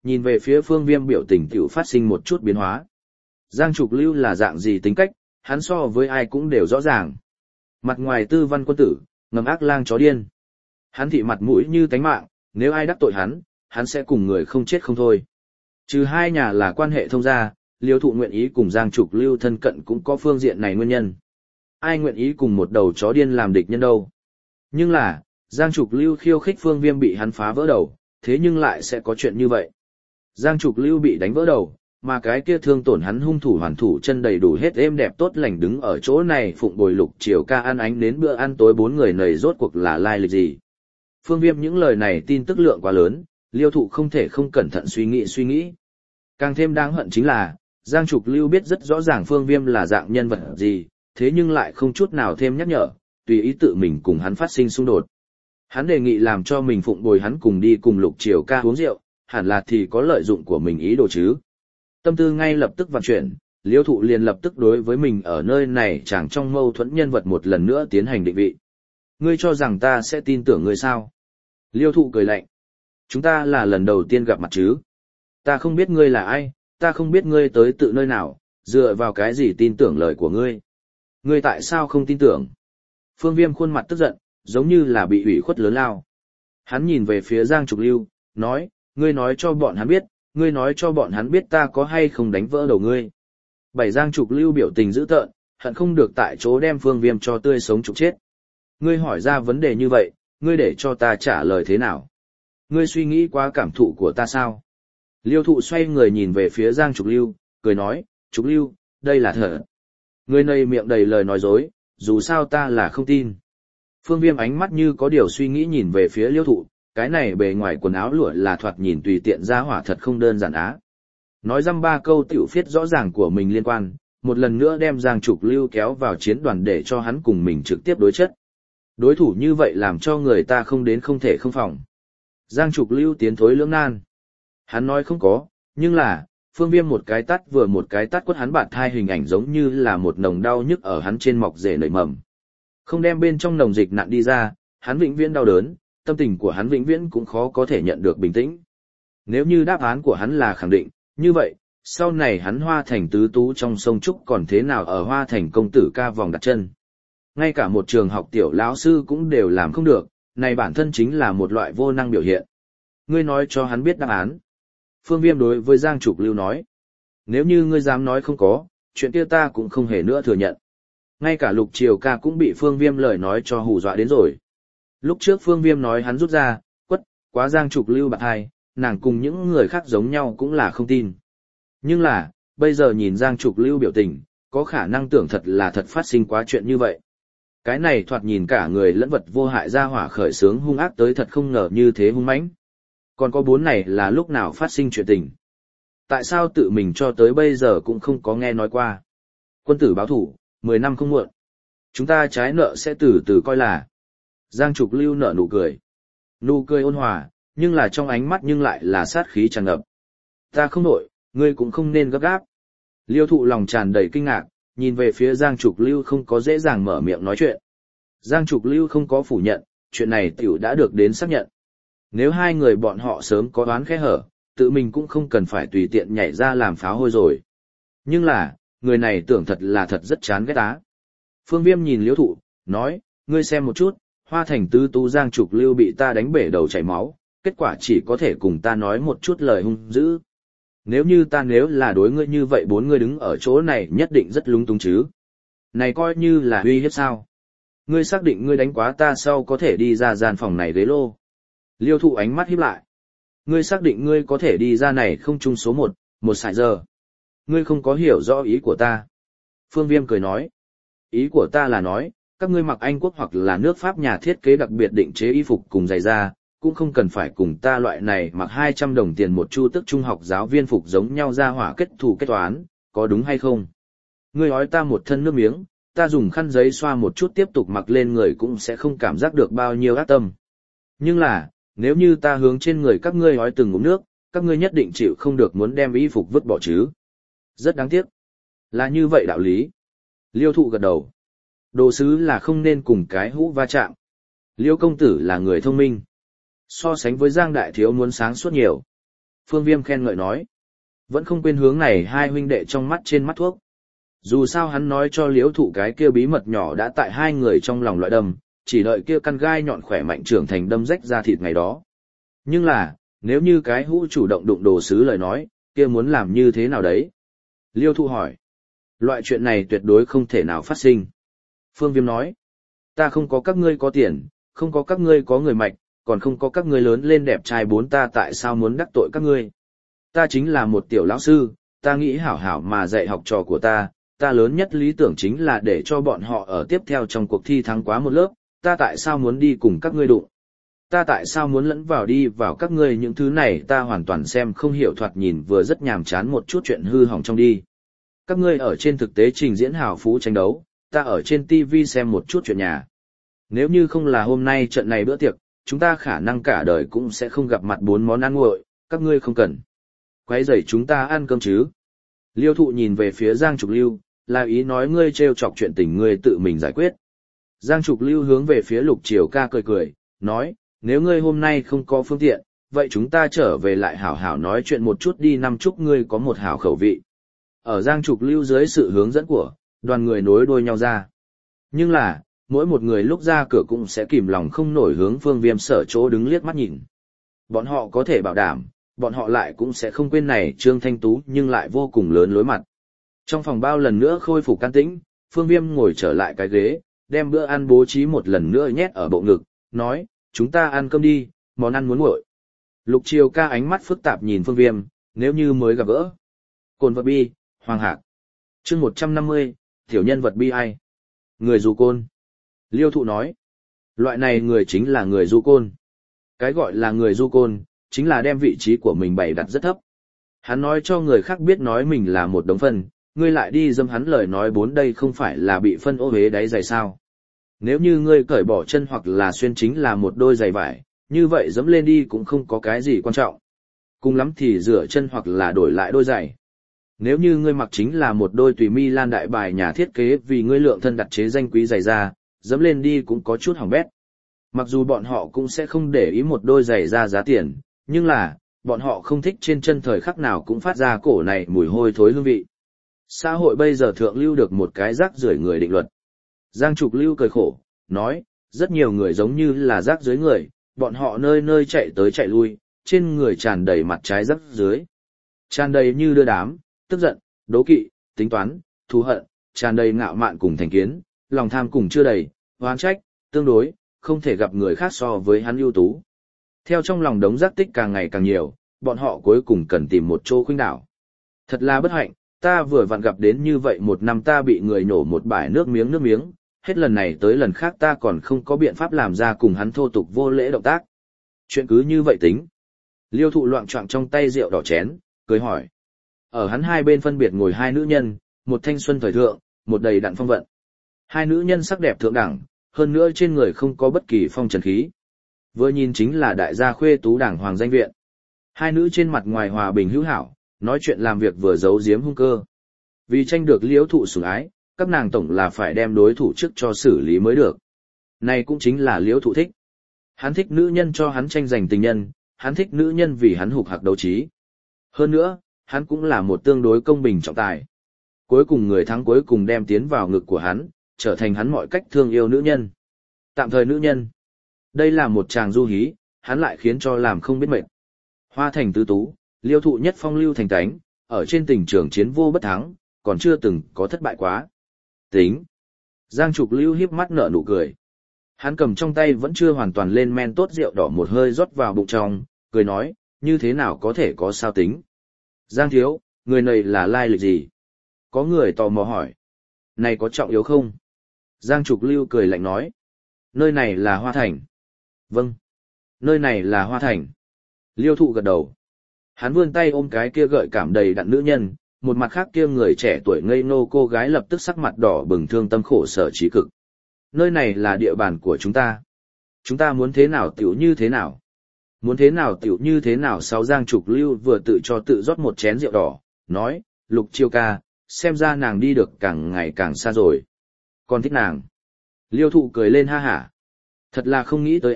nhìn về phía Phương Viêm biểu tình tiểu phát sinh một chút biến hóa. Giang Trục Lưu là dạng gì tính cách, hắn so với ai cũng đều rõ ràng. Mặt ngoài tư văn quân tử, ngầm ác lang chó điên. Hắn thị mặt mũi như tánh mạng, nếu ai đắc tội hắn, hắn sẽ cùng người không chết không thôi. Trừ hai nhà là quan hệ thông gia, Liêu Thụ nguyện ý cùng Giang Trục Lưu thân cận cũng có phương diện này nguyên nhân. Ai nguyện ý cùng một đầu chó điên làm địch nhân đâu. Nhưng là, Giang Trục Lưu khiêu khích Phương Viêm bị hắn phá vỡ đầu, thế nhưng lại sẽ có chuyện như vậy. Giang Trục Lưu bị đánh vỡ đầu, mà cái kia thương tổn hắn hung thủ hoàn thủ chân đầy đủ hết êm đẹp tốt lành đứng ở chỗ này phụng bồi Lục Triều Ca ăn ánh đến bữa ăn tối bốn người nầy rốt cuộc là lai lịch gì. Phương Viêm những lời này tin tức lượng quá lớn, Liêu Thụ không thể không cẩn thận suy nghĩ suy nghĩ. Càng thêm đáng hận chính là, Giang Trục Lưu biết rất rõ ràng Phương Viêm là dạng nhân vật gì, thế nhưng lại không chút nào thêm nhắc nhở, tùy ý tự mình cùng hắn phát sinh xung đột. Hắn đề nghị làm cho mình phụng bồi hắn cùng đi cùng Lục Triều Ca uống rượu, hẳn là thì có lợi dụng của mình ý đồ chứ. Tâm tư ngay lập tức vặn chuyển, Liêu Thụ liền lập tức đối với mình ở nơi này chẳng trong mâu thuẫn nhân vật một lần nữa tiến hành định vị. Ngươi cho rằng ta sẽ tin tưởng ngươi sao? Liêu Thụ cười lạnh. Chúng ta là lần đầu tiên gặp mặt chứ? Ta không biết ngươi là ai, ta không biết ngươi tới tự nơi nào, dựa vào cái gì tin tưởng lời của ngươi? Ngươi tại sao không tin tưởng? Phương Viêm khuôn mặt tức giận, giống như là bị ủy khuất lớn lao. Hắn nhìn về phía Giang Trục Lưu, nói, ngươi nói cho bọn hắn biết, ngươi nói cho bọn hắn biết ta có hay không đánh vỡ đầu ngươi. Bảy Giang Trục Lưu biểu tình dữ tợn, hận không được tại chỗ đem Phương Viêm cho tươi sống trục chết. Ngươi hỏi ra vấn đề như vậy, ngươi để cho ta trả lời thế nào? Ngươi suy nghĩ quá cảm thụ của ta sao? Liêu Thụ xoay người nhìn về phía Giang Trục Lưu, cười nói, Trục Lưu, đây là thật. Ngươi này miệng đầy lời nói dối, dù sao ta là không tin. Phương Viêm ánh mắt như có điều suy nghĩ nhìn về phía Liêu Thụ, cái này bề ngoài quần áo lụa là thoạt nhìn tùy tiện ra hỏa thật không đơn giản á. Nói dăm ba câu tiểu phiết rõ ràng của mình liên quan, một lần nữa đem Giang Trục Lưu kéo vào chiến đoàn để cho hắn cùng mình trực tiếp đối chất. Đối thủ như vậy làm cho người ta không đến không thể không phòng. Giang Trục Lưu tiến thối lưỡng nan. Hắn nói không có, nhưng là, Phương Viêm một cái tát vừa một cái tát quất hắn bạt thai hình ảnh giống như là một nồng đau nhức ở hắn trên mọc rễ nảy mầm. Không đem bên trong nồng dịch nặn đi ra, hắn vĩnh viễn đau đớn, tâm tình của hắn vĩnh viễn cũng khó có thể nhận được bình tĩnh. Nếu như đáp án của hắn là khẳng định, như vậy, sau này hắn Hoa Thành tứ tú trong sông Trúc còn thế nào ở Hoa Thành công tử ca vòng đặt chân. Ngay cả một trường học tiểu lão sư cũng đều làm không được, này bản thân chính là một loại vô năng biểu hiện. Ngươi nói cho hắn biết đáp án. Phương Viêm đối với Giang Trục Lưu nói. Nếu như ngươi dám nói không có, chuyện kia ta cũng không hề nữa thừa nhận. Ngay cả Lục Triều Ca cũng bị Phương Viêm lời nói cho hù dọa đến rồi. Lúc trước Phương Viêm nói hắn rút ra, quất, quá Giang Trục Lưu bạc hai, nàng cùng những người khác giống nhau cũng là không tin. Nhưng là, bây giờ nhìn Giang Trục Lưu biểu tình, có khả năng tưởng thật là thật phát sinh quá chuyện như vậy. Cái này thoạt nhìn cả người lẫn vật vô hại ra hỏa khởi sướng hung ác tới thật không ngờ như thế hung mãnh. Còn có bốn này là lúc nào phát sinh chuyện tình. Tại sao tự mình cho tới bây giờ cũng không có nghe nói qua. Quân tử báo thủ, mười năm không muộn. Chúng ta trái nợ sẽ từ từ coi là. Giang Trục Lưu nở nụ cười. Nụ cười ôn hòa, nhưng là trong ánh mắt nhưng lại là sát khí tràn ngập. Ta không nổi, ngươi cũng không nên gấp gáp. Liêu Thụ lòng tràn đầy kinh ngạc, nhìn về phía Giang Trục Lưu không có dễ dàng mở miệng nói chuyện. Giang Trục Lưu không có phủ nhận, chuyện này tiểu đã được đến xác nhận. Nếu hai người bọn họ sớm có đoán khe hở, tự mình cũng không cần phải tùy tiện nhảy ra làm pháo hôi rồi. Nhưng là, người này tưởng thật là thật rất chán ghét á. Phương Viêm nhìn Liêu Thụ, nói, ngươi xem một chút, Hoa Thành tứ tú Giang Trục Lưu bị ta đánh bể đầu chảy máu, kết quả chỉ có thể cùng ta nói một chút lời hung dữ. Nếu như ta nếu là đối ngươi như vậy bốn người đứng ở chỗ này nhất định rất lung tung chứ. Này coi như là uy hiếp sao. Ngươi xác định ngươi đánh quá ta sau có thể đi ra gian phòng này ghế lô. Liêu Thụ ánh mắt híp lại. Ngươi xác định ngươi có thể đi ra này không chung số một, một sải giờ. Ngươi không có hiểu rõ ý của ta. Phương Viêm cười nói. Ý của ta là nói, các ngươi mặc Anh quốc hoặc là nước Pháp nhà thiết kế đặc biệt định chế y phục cùng giày da, cũng không cần phải cùng ta loại này mặc hai trăm đồng tiền một chu tức trung học giáo viên phục giống nhau ra hỏa kết thù kết toán, có đúng hay không? Ngươi nói ta một thân nước miếng, ta dùng khăn giấy xoa một chút tiếp tục mặc lên người cũng sẽ không cảm giác được bao nhiêu ác tâm. Nhưng là, nếu như ta hướng trên người các ngươi nói từng ngụm nước, các ngươi nhất định chịu không được muốn đem y phục vứt bỏ chứ. Rất đáng tiếc. Là như vậy đạo lý. Liêu Thụ gật đầu. Đồ sứ là không nên cùng cái hũ va chạm. Liêu công tử là người thông minh. So sánh với Giang Đại Thiếu muốn sáng suốt nhiều. Phương Viêm khen ngợi nói. Vẫn không quên hướng này hai huynh đệ trong mắt trên mắt thuốc. Dù sao hắn nói cho liễu thụ cái kia bí mật nhỏ đã tại hai người trong lòng loại đâm, chỉ đợi kia căn gai nhọn khỏe mạnh trưởng thành đâm rách ra thịt ngày đó. Nhưng là, nếu như cái hũ chủ động đụng đồ sứ lời nói, kia muốn làm như thế nào đấy? Liêu thụ hỏi. Loại chuyện này tuyệt đối không thể nào phát sinh. Phương Viêm nói. Ta không có các ngươi có tiền, không có các ngươi có người mạch, còn không có các ngươi lớn lên đẹp trai bốn ta tại sao muốn đắc tội các ngươi? Ta chính là một tiểu lão sư, ta nghĩ hảo hảo mà dạy học trò của ta, ta lớn nhất lý tưởng chính là để cho bọn họ ở tiếp theo trong cuộc thi thắng quá một lớp, ta tại sao muốn đi cùng các ngươi đụng? Ta tại sao muốn lẫn vào đi vào các ngươi những thứ này ta hoàn toàn xem không hiểu thoạt nhìn vừa rất nhàm chán một chút chuyện hư hỏng trong đi. Các ngươi ở trên thực tế trình diễn hào phú tranh đấu, ta ở trên ti vi xem một chút chuyện nhà. Nếu như không là hôm nay trận này bữa tiệc, chúng ta khả năng cả đời cũng sẽ không gặp mặt bốn món ăn nguội, các ngươi không cần. Quấy rầy chúng ta ăn cơm chứ. Liêu thụ nhìn về phía Giang Trục Lưu, là ý nói ngươi trêu chọc chuyện tình ngươi tự mình giải quyết. Giang Trục Lưu hướng về phía Lục Triều Ca cười cười, nói, nếu ngươi hôm nay không có phương tiện, vậy chúng ta trở về lại hảo hảo nói chuyện một chút đi năm chúc ngươi có một hảo khẩu vị. Ở Giang Trục Lưu dưới sự hướng dẫn của, đoàn người nối đuôi nhau ra. Nhưng là, mỗi một người lúc ra cửa cũng sẽ kìm lòng không nổi hướng Phương Viêm sở chỗ đứng liếc mắt nhìn. Bọn họ có thể bảo đảm, bọn họ lại cũng sẽ không quên này Trương Thanh Tú nhưng lại vô cùng lớn lối mặt. Trong phòng bao lần nữa khôi phục can tĩnh, Phương Viêm ngồi trở lại cái ghế, đem bữa ăn bố trí một lần nữa nhét ở bộ ngực, nói, chúng ta ăn cơm đi, món ăn muốn nguội. Lục Triều Ca ánh mắt phức tạp nhìn Phương Viêm, nếu như mới gặp gỡ. Cồn vật bi, Hoàng Hạc. chương một trăm năm mươi, tiểu nhân vật bi ai? Người du côn. Liêu thụ nói, loại này người chính là người du côn. Cái gọi là người du côn, chính là đem vị trí của mình bày đặt rất thấp. Hắn nói cho người khác biết nói mình là một đống phân, ngươi lại đi dâm hắn lời nói bốn đây không phải là bị phân ô hế đáy giày sao. Nếu như ngươi cởi bỏ chân hoặc là xuyên chính là một đôi giày vải, như vậy dẫm lên đi cũng không có cái gì quan trọng. Cùng lắm thì rửa chân hoặc là đổi lại đôi giày. Nếu như ngươi mặc chính là một đôi tùy mi lan đại bài nhà thiết kế vì ngươi lượng thân đặt chế danh quý giày ra, dẫm lên đi cũng có chút hỏng bét. Mặc dù bọn họ cũng sẽ không để ý một đôi giày ra giá tiền, nhưng là, bọn họ không thích trên chân thời khắc nào cũng phát ra cổ này mùi hôi thối hương vị. Xã hội bây giờ thượng lưu được một cái rác rưởi người định luật. Giang Trục Lưu cười khổ, nói, rất nhiều người giống như là rác dưới người, bọn họ nơi nơi chạy tới chạy lui, trên người tràn đầy mặt trái rác dưới. Tràn đầy như đưa đám, tức giận, đố kỵ, tính toán, thù hận, tràn đầy ngạo mạn cùng thành kiến, lòng tham cùng chưa đầy, oán trách, tương đối, không thể gặp người khác so với hắn ưu tú. Theo trong lòng đống rác tích càng ngày càng nhiều, bọn họ cuối cùng cần tìm một chỗ khuynh đảo. Thật là bất hạnh, ta vừa vặn gặp đến như vậy một năm ta bị người nổ một bãi nước miếng nước miếng, hết lần này tới lần khác ta còn không có biện pháp làm ra cùng hắn thô tục vô lễ động tác. Chuyện cứ như vậy tính. Liêu thụ loạng choạng trong tay rượu đỏ chén, cười hỏi. Ở hắn hai bên phân biệt ngồi hai nữ nhân, một thanh xuân thời thượng, một đầy đặn phong vận. Hai nữ nhân sắc đẹp thượng đẳng, hơn nữa trên người không có bất kỳ phong trần khí. Vừa nhìn chính là đại gia khuê tú đảng hoàng danh viện. Hai nữ trên mặt ngoài hòa bình hữu hảo, nói chuyện làm việc vừa giấu giếm hung cơ. Vì tranh được liễu thụ sủng ái, các nàng tổng là phải đem đối thủ trước cho xử lý mới được. Này cũng chính là liễu thụ thích. Hắn thích nữ nhân cho hắn tranh giành tình nhân, hắn thích nữ nhân vì hắn hục hạc đấu trí. Hơn nữa, hắn cũng là một tương đối công bình trọng tài. Cuối cùng người thắng cuối cùng đem tiến vào ngực của hắn, trở thành hắn mọi cách thương yêu nữ nhân. Tạm thời nữ nhân. Đây là một chàng du hí, hắn lại khiến cho làm không biết mệt. Hoa thành tứ tú, liêu thụ nhất phong lưu thành tánh, ở trên tình trường chiến vô bất thắng, còn chưa từng có thất bại quá. Tính. Giang Trục Lưu hiếp mắt nở nụ cười. Hắn cầm trong tay vẫn chưa hoàn toàn lên men tốt rượu đỏ một hơi rót vào bụng trong, cười nói, như thế nào có thể có sao tính. Giang thiếu, người này là lai lịch gì? Có người tò mò hỏi. Này có trọng yếu không? Giang Trục Lưu cười lạnh nói. Nơi này là Hoa Thành. Vâng. Nơi này là Hoa Thành. Liêu thụ gật đầu. Hắn vươn tay ôm cái kia gợi cảm đầy đặn nữ nhân, một mặt khác kia người trẻ tuổi ngây ngô cô gái lập tức sắc mặt đỏ bừng thương tâm khổ sở trí cực. Nơi này là địa bàn của chúng ta. Chúng ta muốn thế nào tiểu như thế nào. Muốn thế nào tiểu như thế nào. Sáu Giang Trục Lưu vừa tự cho tự rót một chén rượu đỏ, nói, Lục Chiêu ca, xem ra nàng đi được càng ngày càng xa rồi. Còn thích nàng. Liêu thụ cười lên ha hả. Thật là không nghĩ tới á,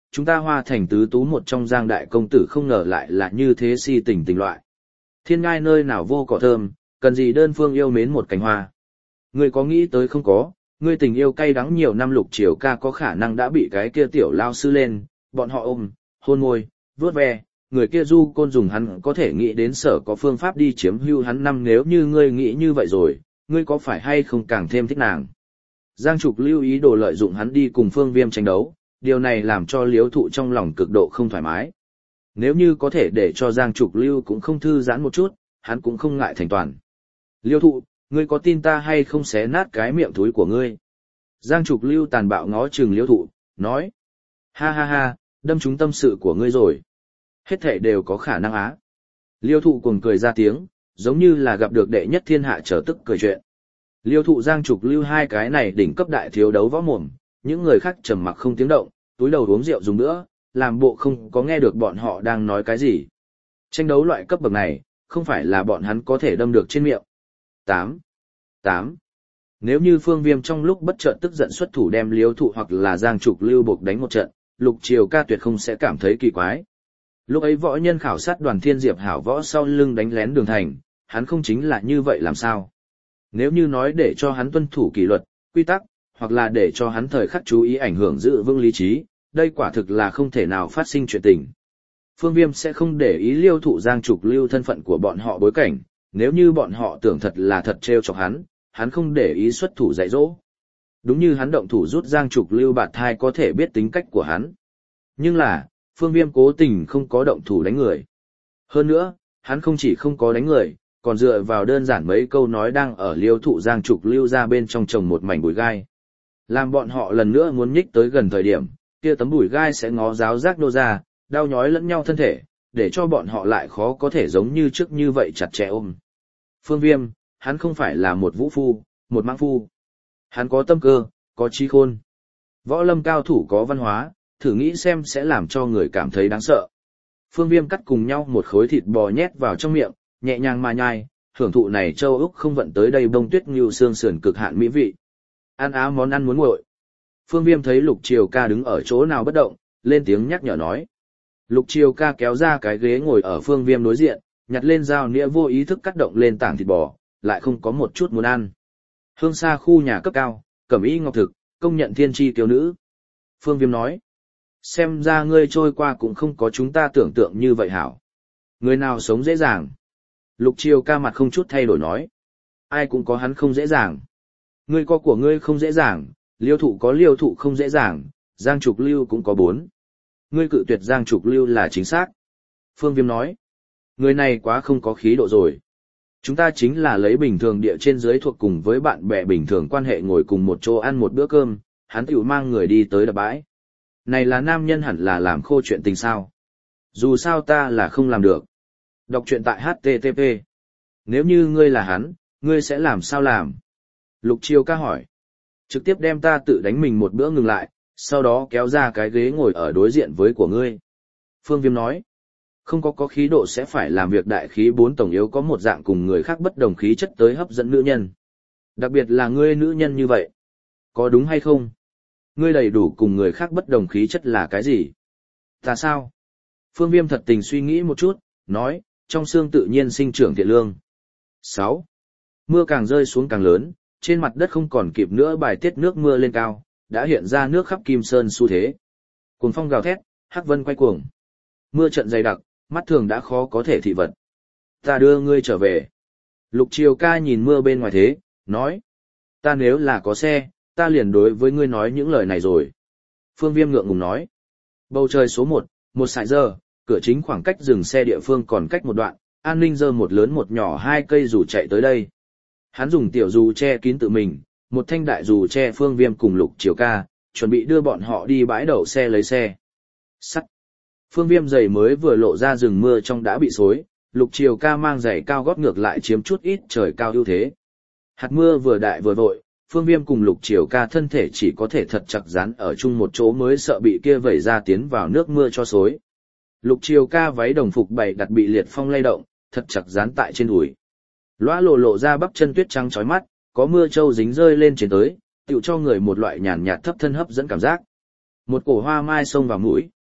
chúng ta Hoa Thành tứ tú một trong Giang đại công tử không ngờ lại là như thế si tình tình loại. Thiên ngai nơi nào vô cỏ thơm, cần gì đơn phương yêu mến một cành hoa. Ngươi có nghĩ tới không có, ngươi tình yêu cay đắng nhiều năm Lục Triều ca có khả năng đã bị cái kia tiểu lao sư lên, bọn họ ôm, hôn môi, vuốt ve, người kia du côn dùng hắn có thể nghĩ đến sở có phương pháp đi chiếm hữu hắn năm nếu như ngươi nghĩ như vậy rồi, ngươi có phải hay không càng thêm thích nàng. Giang Trục lưu ý đồ lợi dụng hắn đi cùng Phương Viêm tranh đấu, điều này làm cho Liễu Thụ trong lòng cực độ không thoải mái. Nếu như có thể để cho Giang Trục lưu cũng không thư giãn một chút, hắn cũng không ngại thành toàn. Liễu Thụ, ngươi có tin ta hay không xé nát cái miệng thúi của ngươi? Giang Trục lưu tàn bạo ngó chừng Liễu Thụ, nói. Ha ha ha, đâm trúng tâm sự của ngươi rồi. Hết thảy đều có khả năng á. Liễu Thụ cuồng cười ra tiếng, giống như là gặp được đệ nhất thiên hạ trở tức cười chuyện. Liêu Thụ Giang Trục lưu hai cái này đỉnh cấp đại thiếu đấu võ mồm, những người khác trầm mặc không tiếng động, túi đầu uống rượu dùng nữa, làm bộ không có nghe được bọn họ đang nói cái gì. Tranh đấu loại cấp bậc này, không phải là bọn hắn có thể đâm được trên miệng. tám. tám. Nếu như Phương Viêm trong lúc bất chợt tức giận xuất thủ đem Liêu Thụ hoặc là Giang Trục lưu buộc đánh một trận, Lục Triều ca tuyệt không sẽ cảm thấy kỳ quái. Lúc ấy võ nhân khảo sát đoàn Thiên Diệp hảo võ sau lưng đánh lén Đường Thành, hắn không chính là như vậy làm sao? Nếu như nói để cho hắn tuân thủ kỷ luật, quy tắc, hoặc là để cho hắn thời khắc chú ý ảnh hưởng giữ vững lý trí, đây quả thực là không thể nào phát sinh chuyện tình. Phương Viêm sẽ không để ý Liêu Thụ Giang Trục lưu thân phận của bọn họ bối cảnh, nếu như bọn họ tưởng thật là thật trêu chọc hắn, hắn không để ý xuất thủ dạy dỗ. Đúng như hắn động thủ rút Giang Trục lưu bạt thai có thể biết tính cách của hắn. Nhưng là, Phương Viêm cố tình không có động thủ đánh người. Hơn nữa, hắn không chỉ không có đánh người, còn dựa vào đơn giản mấy câu nói đang ở Liêu Thụ Giang Trục lưu ra bên trong trồng một mảnh bụi gai. Làm bọn họ lần nữa muốn nhích tới gần thời điểm, kia tấm bụi gai sẽ ngó giáo giác nô ra, đau nhói lẫn nhau thân thể, để cho bọn họ lại khó có thể giống như trước như vậy chặt chẽ ôm. Phương Viêm, hắn không phải là một vũ phu, một mãng phu. Hắn có tâm cơ, có trí khôn. Võ lâm cao thủ có văn hóa, thử nghĩ xem sẽ làm cho người cảm thấy đáng sợ. Phương Viêm cắt cùng nhau một khối thịt bò nhét vào trong miệng, nhẹ nhàng mà nhai, hưởng thụ này châu Úc không vận tới đây bông tuyết như xương sườn cực hạn mỹ vị. Ăn á món ăn muốn nguội. Phương Viêm thấy Lục Triều ca đứng ở chỗ nào bất động, lên tiếng nhắc nhở nói. Lục Triều ca kéo ra cái ghế ngồi ở Phương Viêm đối diện, nhặt lên dao nĩa vô ý thức cắt động lên tảng thịt bò, lại không có một chút muốn ăn. Hương xa khu nhà cấp cao, cẩm y ngọc thực, công nhận thiên tri tiểu nữ. Phương Viêm nói. Xem ra ngươi trôi qua cũng không có chúng ta tưởng tượng như vậy hảo. Người nào sống dễ dàng. Lục Triều ca mặt không chút thay đổi nói. Ai cũng có hắn không dễ dàng. Ngươi có của ngươi không dễ dàng, Liêu Thụ có Liêu Thụ không dễ dàng, Giang Trục lưu cũng có bốn. Ngươi cự tuyệt Giang Trục lưu là chính xác. Phương Viêm nói. Người này quá không có khí độ rồi. Chúng ta chính là lấy bình thường địa trên dưới thuộc cùng với bạn bè bình thường quan hệ ngồi cùng một chỗ ăn một bữa cơm, hắn tiểu mang người đi tới đập bãi. Này là nam nhân hẳn là làm khô chuyện tình sao. Dù sao ta là không làm được. Đọc truyện tại H T T P. Nếu như ngươi là hắn, ngươi sẽ làm sao làm? Lục Triều ca hỏi. Trực tiếp đem ta tự đánh mình một bữa ngừng lại, sau đó kéo ra cái ghế ngồi ở đối diện với của ngươi. Phương Viêm nói. Không có có khí độ sẽ phải làm việc đại khí bốn tổng yếu có một dạng cùng người khác bất đồng khí chất tới hấp dẫn nữ nhân. Đặc biệt là ngươi nữ nhân như vậy. Có đúng hay không? Ngươi đầy đủ cùng người khác bất đồng khí chất là cái gì? Ta sao? Phương Viêm thật tình suy nghĩ một chút, nói, trong xương tự nhiên sinh trưởng thiện lương. sáu. Mưa càng rơi xuống càng lớn, trên mặt đất không còn kịp nữa bài tiết nước mưa lên cao, đã hiện ra nước khắp Kim Sơn xu thế. Cuồng phong gào thét, hắc vân quay cuồng. Mưa trận dày đặc, mắt thường đã khó có thể thị vật. Ta đưa ngươi trở về. Lục Triều ca nhìn mưa bên ngoài thế, nói. Ta nếu là có xe, ta liền đối với ngươi nói những lời này rồi. Phương Viêm ngượng ngùng nói. Bầu trời số một, một sải giờ, cửa chính khoảng cách dừng xe địa phương còn cách một đoạn, an ninh dơ một lớn một nhỏ hai cây dù chạy tới đây. Hắn dùng tiểu dù che kín tự mình, một thanh đại dù che Phương Viêm cùng Lục Triều ca, chuẩn bị đưa bọn họ đi bãi đậu xe lấy xe. Sắt. Phương Viêm giày mới vừa lộ ra rừng mưa trong đã bị xối, Lục Triều ca mang giày cao gót ngược lại chiếm chút ít trời cao ưu thế. Hạt mưa vừa đại vừa vội, Phương Viêm cùng Lục Triều ca thân thể chỉ có thể thật chặt dán ở chung một chỗ mới sợ bị kia vẩy ra tiến vào nước mưa cho xối. Lục Triều ca váy đồng phục bày đặt bị liệt phong lay động, thật chặt dán tại trên đùi. Lóa lộ lộ ra bắp chân tuyết trắng chói mắt, có mưa trâu dính rơi lên trên tới, tựu cho người một loại nhàn nhạt thấp thân hấp dẫn cảm giác. Một cổ hoa mai xông vào mũi,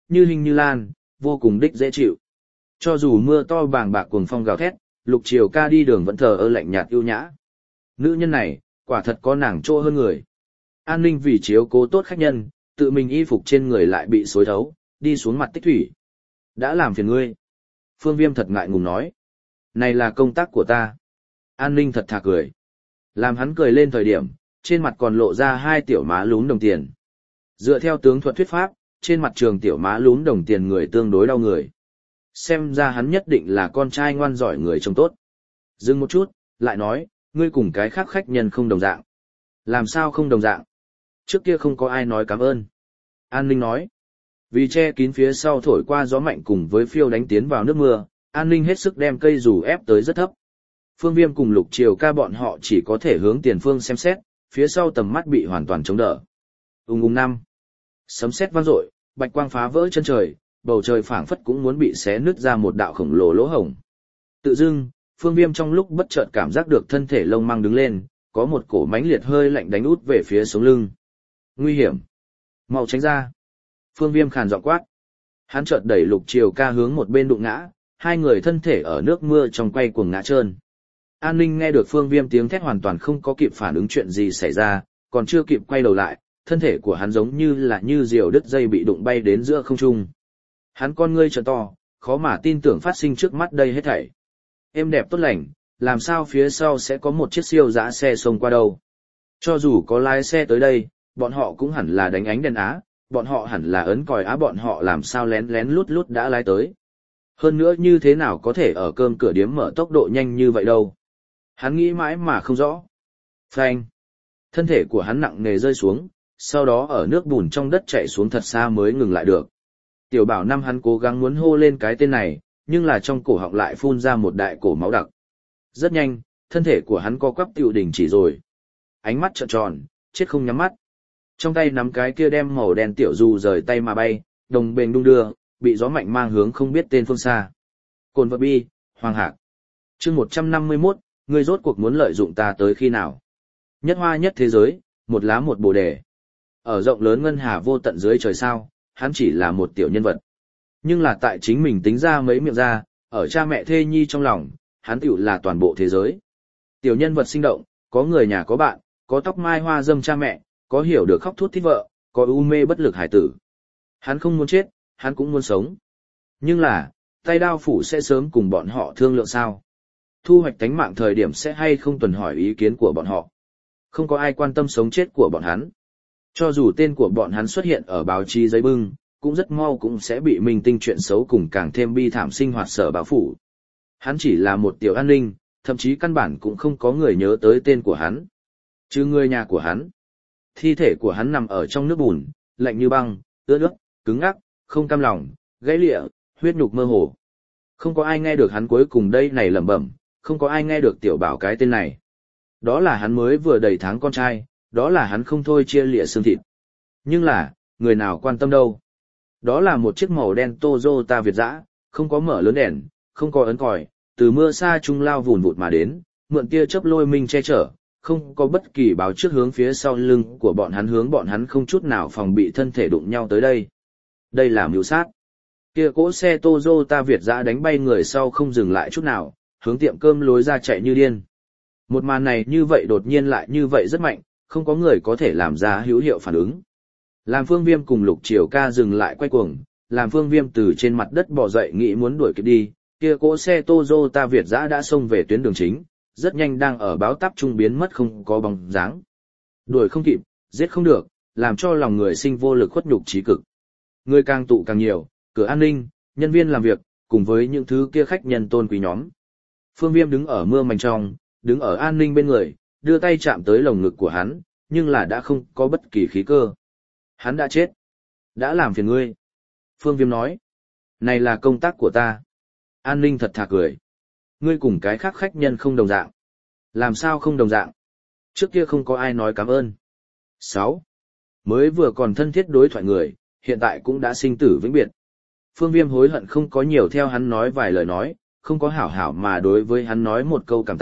như hình như lan, vô cùng đích dễ chịu. Cho dù mưa to bàng bạc cuồng phong gào thét, Lục Triều Ca đi đường vẫn thờ ơ lạnh nhạt yêu nhã. Nữ nhân này, quả thật có nàng trô hơn người. An Ninh vì chiếu cố tốt khách nhân, tự mình y phục trên người lại bị xối thấu, đi xuống mặt tích thủy. Đã làm phiền ngươi. Phương Viêm thật ngại ngùng nói. Này là công tác của ta. An Ninh thật thà cười. Làm hắn cười lên thời điểm, trên mặt còn lộ ra hai tiểu má lún đồng tiền. Dựa theo tướng thuật thuyết pháp, trên mặt trường tiểu má lún đồng tiền người tương đối đau người. Xem ra hắn nhất định là con trai ngoan giỏi người trông tốt. Dừng một chút, lại nói, ngươi cùng cái khác khách nhân không đồng dạng. Làm sao không đồng dạng? Trước kia không có ai nói cảm ơn. An Ninh nói. Vì che kín phía sau thổi qua gió mạnh cùng với phiêu đánh tiến vào nước mưa, An Ninh hết sức đem cây dù ép tới rất thấp. Phương Viêm cùng Lục Triều Ca bọn họ chỉ có thể hướng tiền phương xem xét, phía sau tầm mắt bị hoàn toàn chống đỡ. Ùng ùng năm. Sấm sét vang dội, bạch quang phá vỡ chân trời, bầu trời phảng phất cũng muốn bị xé nứt ra một đạo khổng lồ lỗ hổng. Tự dưng, Phương Viêm trong lúc bất chợt cảm giác được thân thể lông mang đứng lên, có một cổ mãnh liệt hơi lạnh đánh út về phía sống lưng. Nguy hiểm! Mau tránh ra! Phương Viêm khàn giọng quát. Hắn chợt đẩy Lục Triều Ca hướng một bên đụng ngã, hai người thân thể ở nước mưa trong quay cuồng ngã trơn. An Ninh nghe được Phương Viêm tiếng thét hoàn toàn không có kịp phản ứng chuyện gì xảy ra, còn chưa kịp quay đầu lại, thân thể của hắn giống như là như diều đứt dây bị đụng bay đến giữa không trung. Hắn con ngươi trợn to, khó mà tin tưởng phát sinh trước mắt đây hết thảy. Êm đẹp tốt lành, làm sao phía sau sẽ có một chiếc siêu dã xe xông qua đâu. Cho dù có lái xe tới đây, bọn họ cũng hẳn là đánh ánh đèn á, bọn họ hẳn là ấn còi á, bọn họ làm sao lén lén lút lút đã lái tới. Hơn nữa như thế nào có thể ở cơm cửa điếm mở tốc độ nhanh như vậy đâu. Hắn nghĩ mãi mà không rõ. Phanh. Thân thể của hắn nặng nề rơi xuống, sau đó ở nước bùn trong đất chạy xuống thật xa mới ngừng lại được. Tiểu Bảo Năm hắn cố gắng muốn hô lên cái tên này, nhưng là trong cổ họng lại phun ra một đại cổ máu đặc. Rất nhanh, thân thể của hắn co quắp tiêu đình chỉ rồi. Ánh mắt trợn tròn, chết không nhắm mắt. Trong tay nắm cái kia đem màu đen tiểu dù rời tay mà bay, đồng bền đung đưa, bị gió mạnh mang hướng không biết tên phương xa. Cồn vật bi, Hoàng Hạc. Chương một trăm năm mươi mốt, ngươi rốt cuộc muốn lợi dụng ta tới khi nào? Nhất hoa nhất thế giới, một lá một bồ đề. Ở rộng lớn ngân hà vô tận dưới trời sao, hắn chỉ là một tiểu nhân vật. Nhưng là tại chính mình tính ra mấy miệng ra, ở cha mẹ thê nhi trong lòng, hắn tiểu là toàn bộ thế giới. Tiểu nhân vật sinh động, có người nhà có bạn, có tóc mai hoa dâm cha mẹ, có hiểu được khóc thút thít vợ, có u mê bất lực hải tử. Hắn không muốn chết, hắn cũng muốn sống. Nhưng là, tay đao phủ sẽ sớm cùng bọn họ thương lượng sao? Thu hoạch tánh mạng thời điểm sẽ hay không tuần hỏi ý kiến của bọn họ? Không có ai quan tâm sống chết của bọn hắn. Cho dù tên của bọn hắn xuất hiện ở báo chí giấy bưng, cũng rất mau cũng sẽ bị minh tinh chuyện xấu cùng càng thêm bi thảm sinh hoạt sở báo phủ. Hắn chỉ là một tiểu an ninh, thậm chí căn bản cũng không có người nhớ tới tên của hắn. Chứ người nhà của hắn. Thi thể của hắn nằm ở trong nước bùn, lạnh như băng, ướt ướt, cứng ngắc, không cam lòng, gãy lịa, huyết nhục mơ hồ. Không có ai nghe được hắn cuối cùng đây này lẩm bẩm, không có ai nghe được Tiểu Bảo cái tên này. Đó là hắn mới vừa đầy tháng con trai, đó là hắn không thôi chia lịa xương thịt. Nhưng là, người nào quan tâm đâu. Đó là một chiếc màu đen Toyota Việt dã, không có mở lớn đèn, không có ấn còi, từ mưa xa trung lao vùn vụt mà đến, mượn tia chớp lôi minh che chở, không có bất kỳ báo trước hướng phía sau lưng của bọn hắn hướng bọn hắn không chút nào phòng bị thân thể đụng nhau tới đây. Đây là mưu sát. Kia cỗ xe Toyota Việt dã đánh bay người sau không dừng lại chút nào, hướng tiệm cơm lối ra chạy như điên. Một màn này như vậy đột nhiên lại như vậy rất mạnh, không có người có thể làm ra hữu hiệu phản ứng. Làm Phương Viêm cùng Lục Triều Ca dừng lại quay cuồng, làm Phương Viêm từ trên mặt đất bò dậy nghĩ muốn đuổi kịp đi, kia cỗ xe Toyota Việt dã đã xông về tuyến đường chính, rất nhanh đang ở báo táp trung biến mất không có bóng dáng. Đuổi không kịp, giết không được, làm cho lòng người sinh vô lực khuất nhục chí cực. Người càng tụ càng nhiều, cửa an ninh, nhân viên làm việc, cùng với những thứ kia khách nhân tôn quý nhóm. Phương Viêm đứng ở mưa mành trong, đứng ở an ninh bên người, đưa tay chạm tới lồng ngực của hắn, nhưng là đã không có bất kỳ khí cơ. Hắn đã chết. Đã làm phiền ngươi. Phương Viêm nói. Này là công tác của ta. An ninh thật thà cười. Ngươi cùng cái khác khách nhân không đồng dạng. Làm sao không đồng dạng? Trước kia không có ai nói cảm ơn. sáu. Mới vừa còn thân thiết đối thoại người, hiện tại cũng đã sinh tử vĩnh biệt. Phương Viêm hối hận không có nhiều theo hắn nói vài lời nói, không có hảo hảo mà đối với hắn nói một câu cảm tạ,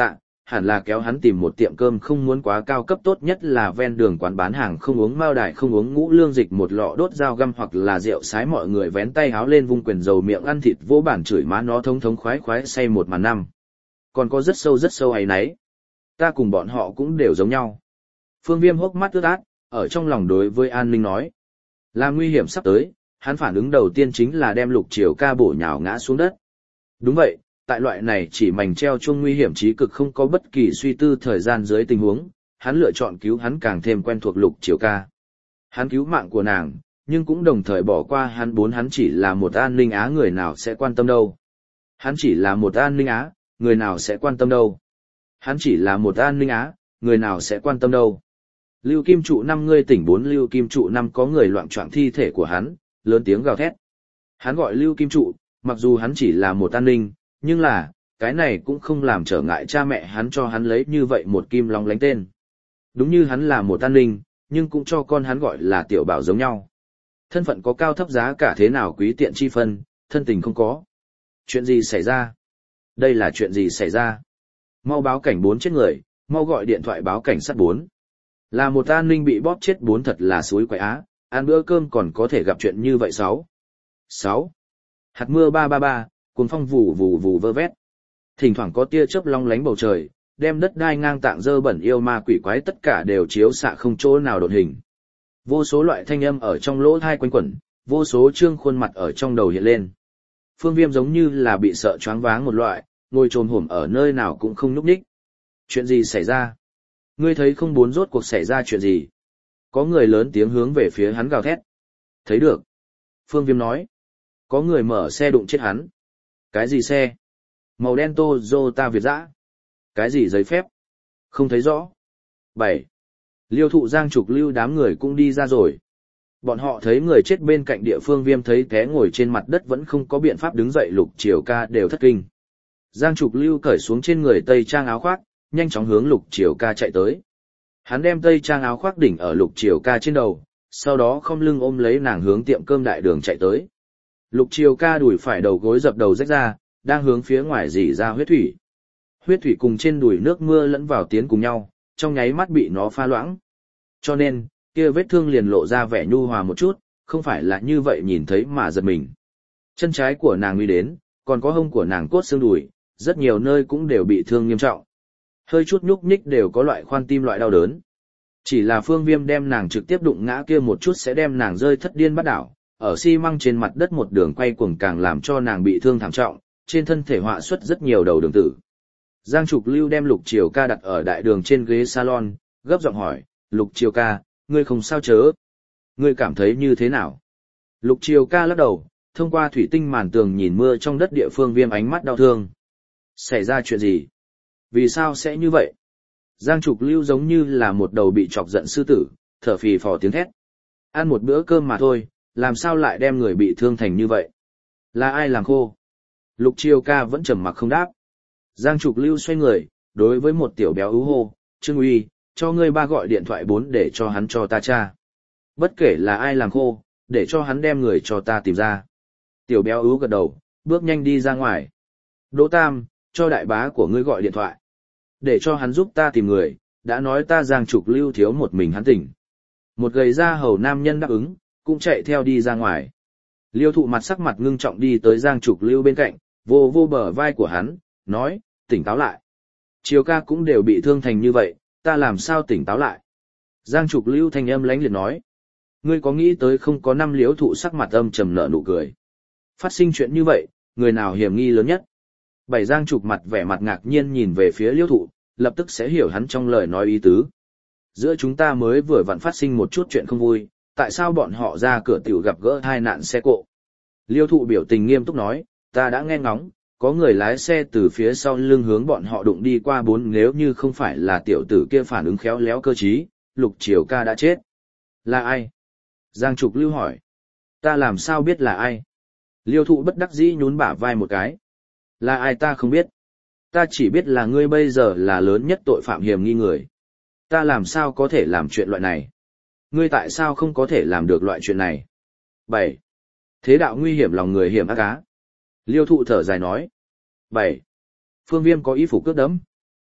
hẳn là kéo hắn tìm một tiệm cơm không muốn quá cao cấp, tốt nhất là ven đường quán bán hàng không uống mao đài, không uống ngũ lương dịch, một lọ đốt dao găm hoặc là rượu sái, mọi người vén tay háo lên vung quyền dầu miệng ăn thịt vô bản chửi má nó thống thống khoái khoái say một màn năm. Còn có rất sâu rất sâu ấy nấy. Ta cùng bọn họ cũng đều giống nhau. Phương Viêm hốc mắt ướt át, ở trong lòng đối với An Ninh nói. Là nguy hiểm sắp tới, hắn phản ứng đầu tiên chính là đem Lục Triều Ca bổ nhào ngã xuống đất. Đúng vậy, tại loại này chỉ mảnh treo chuông nguy hiểm chí cực không có bất kỳ suy tư thời gian dưới tình huống, hắn lựa chọn cứu hắn càng thêm quen thuộc Lục Triều Ca. Hắn cứu mạng của nàng, nhưng cũng đồng thời bỏ qua hắn bốn hắn chỉ là một An Ninh Á, người nào sẽ quan tâm đâu. Hắn chỉ là một An Ninh Á, người nào sẽ quan tâm đâu. Hắn chỉ là một An Ninh Á, người nào sẽ quan tâm đâu. Lưu Kim Trụ năm ngươi tỉnh bốn Lưu Kim Trụ năm có người loạn choạng thi thể của hắn, lớn tiếng gào thét. Hắn gọi Lưu Kim Trụ, mặc dù hắn chỉ là một An Ninh, nhưng là, cái này cũng không làm trở ngại cha mẹ hắn cho hắn lấy như vậy một kim long lánh tên. Đúng như hắn là một An Ninh, nhưng cũng cho con hắn gọi là Tiểu Bảo giống nhau. Thân phận có cao thấp giá cả thế nào quý tiện chi phân, thân tình không có. Chuyện gì xảy ra? Đây là chuyện gì xảy ra? Mau báo cảnh bốn chết người, mau gọi điện thoại báo cảnh sát bốn. Là một An Ninh bị bóp chết bốn thật là suối quậy á, ăn bữa cơm còn có thể gặp chuyện như vậy sáu. sáu. Hạt mưa ba ba ba, cuồng phong vù vù vù vơ vét. Thỉnh thoảng có tia chớp long lánh bầu trời, đem đất đai ngang tạng dơ bẩn yêu ma quỷ quái tất cả đều chiếu xạ không chỗ nào đột hình. Vô số loại thanh âm ở trong lỗ tai quanh quẩn, vô số trương khuôn mặt ở trong đầu hiện lên. Phương Viêm giống như là bị sợ choáng váng một loại, ngồi chồm hổm ở nơi nào cũng không nhúc nhích. Chuyện gì xảy ra? Ngươi thấy không bốn rốt cuộc xảy ra chuyện gì? Có người lớn tiếng hướng về phía hắn gào thét. Thấy được. Phương Viêm nói. Có người mở xe đụng chết hắn. Cái gì xe? Màu đen Toyota Việt dã. Cái gì giấy phép? Không thấy rõ. bảy. Liêu Thụ Giang Trục Lưu đám người cũng đi ra rồi. Bọn họ thấy người chết bên cạnh địa Phương Viêm thấy té ngồi trên mặt đất vẫn không có biện pháp đứng dậy, Lục Triều Ca đều thất kinh. Giang Trục Lưu cởi xuống trên người tây trang áo khoác, nhanh chóng hướng Lục Triều Ca chạy tới. Hắn đem tây trang áo khoác đỉnh ở Lục Triều Ca trên đầu, sau đó khom lưng ôm lấy nàng hướng tiệm cơm đại đường chạy tới. Lục Triều Ca đùi phải đầu gối dập đầu rách ra, đang hướng phía ngoài rỉ ra huyết thủy. Huyết thủy cùng trên đùi nước mưa lẫn vào tiến cùng nhau, trong nháy mắt bị nó pha loãng. Cho nên, kia vết thương liền lộ ra vẻ nhu hòa một chút, không phải là như vậy nhìn thấy mà giật mình. Chân trái của nàng nguy đến, còn có hông của nàng cốt xương đùi, rất nhiều nơi cũng đều bị thương nghiêm trọng. Hơi chút nhúc nhích đều có loại khoan tim loại đau đớn. Chỉ là Phương Viêm đem nàng trực tiếp đụng ngã kia một chút sẽ đem nàng rơi thất điên bắt đảo, ở xi măng trên mặt đất một đường quay cuồng càng làm cho nàng bị thương thảm trọng, trên thân thể họa xuất rất nhiều đầu đường tử. Giang Trục Lưu đem Lục Triều Ca đặt ở đại đường trên ghế salon, gấp giọng hỏi, Lục Triều Ca, ngươi không sao chớ? Ngươi cảm thấy như thế nào? Lục Triều Ca lắc đầu, thông qua thủy tinh màn tường nhìn mưa trong đất địa Phương Viêm ánh mắt đau thương. Xảy ra chuyện gì? Vì sao sẽ như vậy? Giang Trục Lưu giống như là một đầu bị chọc giận sư tử, thở phì phò tiếng thét. Ăn một bữa cơm mà thôi, làm sao lại đem người bị thương thành như vậy? Là ai làm khô? Lục Triều Ca vẫn trầm mặc không đáp. Giang Trục Lưu xoay người, đối với một tiểu béo ú hô, Trương Uy, cho ngươi ba gọi điện thoại bốn để cho hắn cho ta tra. Bất kể là ai làm khô, để cho hắn đem người cho ta tìm ra. Tiểu béo ú gật đầu, bước nhanh đi ra ngoài. Đỗ Tam, cho đại bá của ngươi gọi điện thoại. Để cho hắn giúp ta tìm người, đã nói ta Giang Trục Lưu thiếu một mình hắn tỉnh. Một gầy da hầu nam nhân đáp ứng, cũng chạy theo đi ra ngoài. Liêu Thụ mặt sắc mặt ngưng trọng đi tới Giang Trục Lưu bên cạnh, vô vô bờ vai của hắn, nói, tỉnh táo lại. Triều Ca cũng đều bị thương thành như vậy, ta làm sao tỉnh táo lại? Giang Trục Lưu thanh âm lánh liệt nói. Ngươi có nghĩ tới không có năm Liêu Thụ sắc mặt âm trầm nở nụ cười. Phát sinh chuyện như vậy, người nào hiểm nghi lớn nhất? Bảy Giang Trục mặt vẻ mặt ngạc nhiên nhìn về phía Liêu Thụ, lập tức sẽ hiểu hắn trong lời nói ý tứ. Giữa chúng ta mới vừa vặn phát sinh một chút chuyện không vui, tại sao bọn họ ra cửa tiểu gặp gỡ tai nạn xe cộ? Liêu Thụ biểu tình nghiêm túc nói, ta đã nghe ngóng, có người lái xe từ phía sau lưng hướng bọn họ đụng đi qua bốn, nếu như không phải là tiểu tử kia phản ứng khéo léo cơ trí, Lục Triều Ca đã chết. Là ai? Giang Trục Lưu hỏi. Ta làm sao biết là ai? Liêu Thụ bất đắc dĩ nhún bả vai một cái. Là ai ta không biết. Ta chỉ biết là ngươi bây giờ là lớn nhất tội phạm hiểm nghi người. Ta làm sao có thể làm chuyện loại này? Ngươi tại sao không có thể làm được loại chuyện này? bảy. Thế đạo nguy hiểm lòng người hiểm ác cá. Liêu Thụ thở dài nói. bảy. Phương Viêm có ý phủ cước đấm.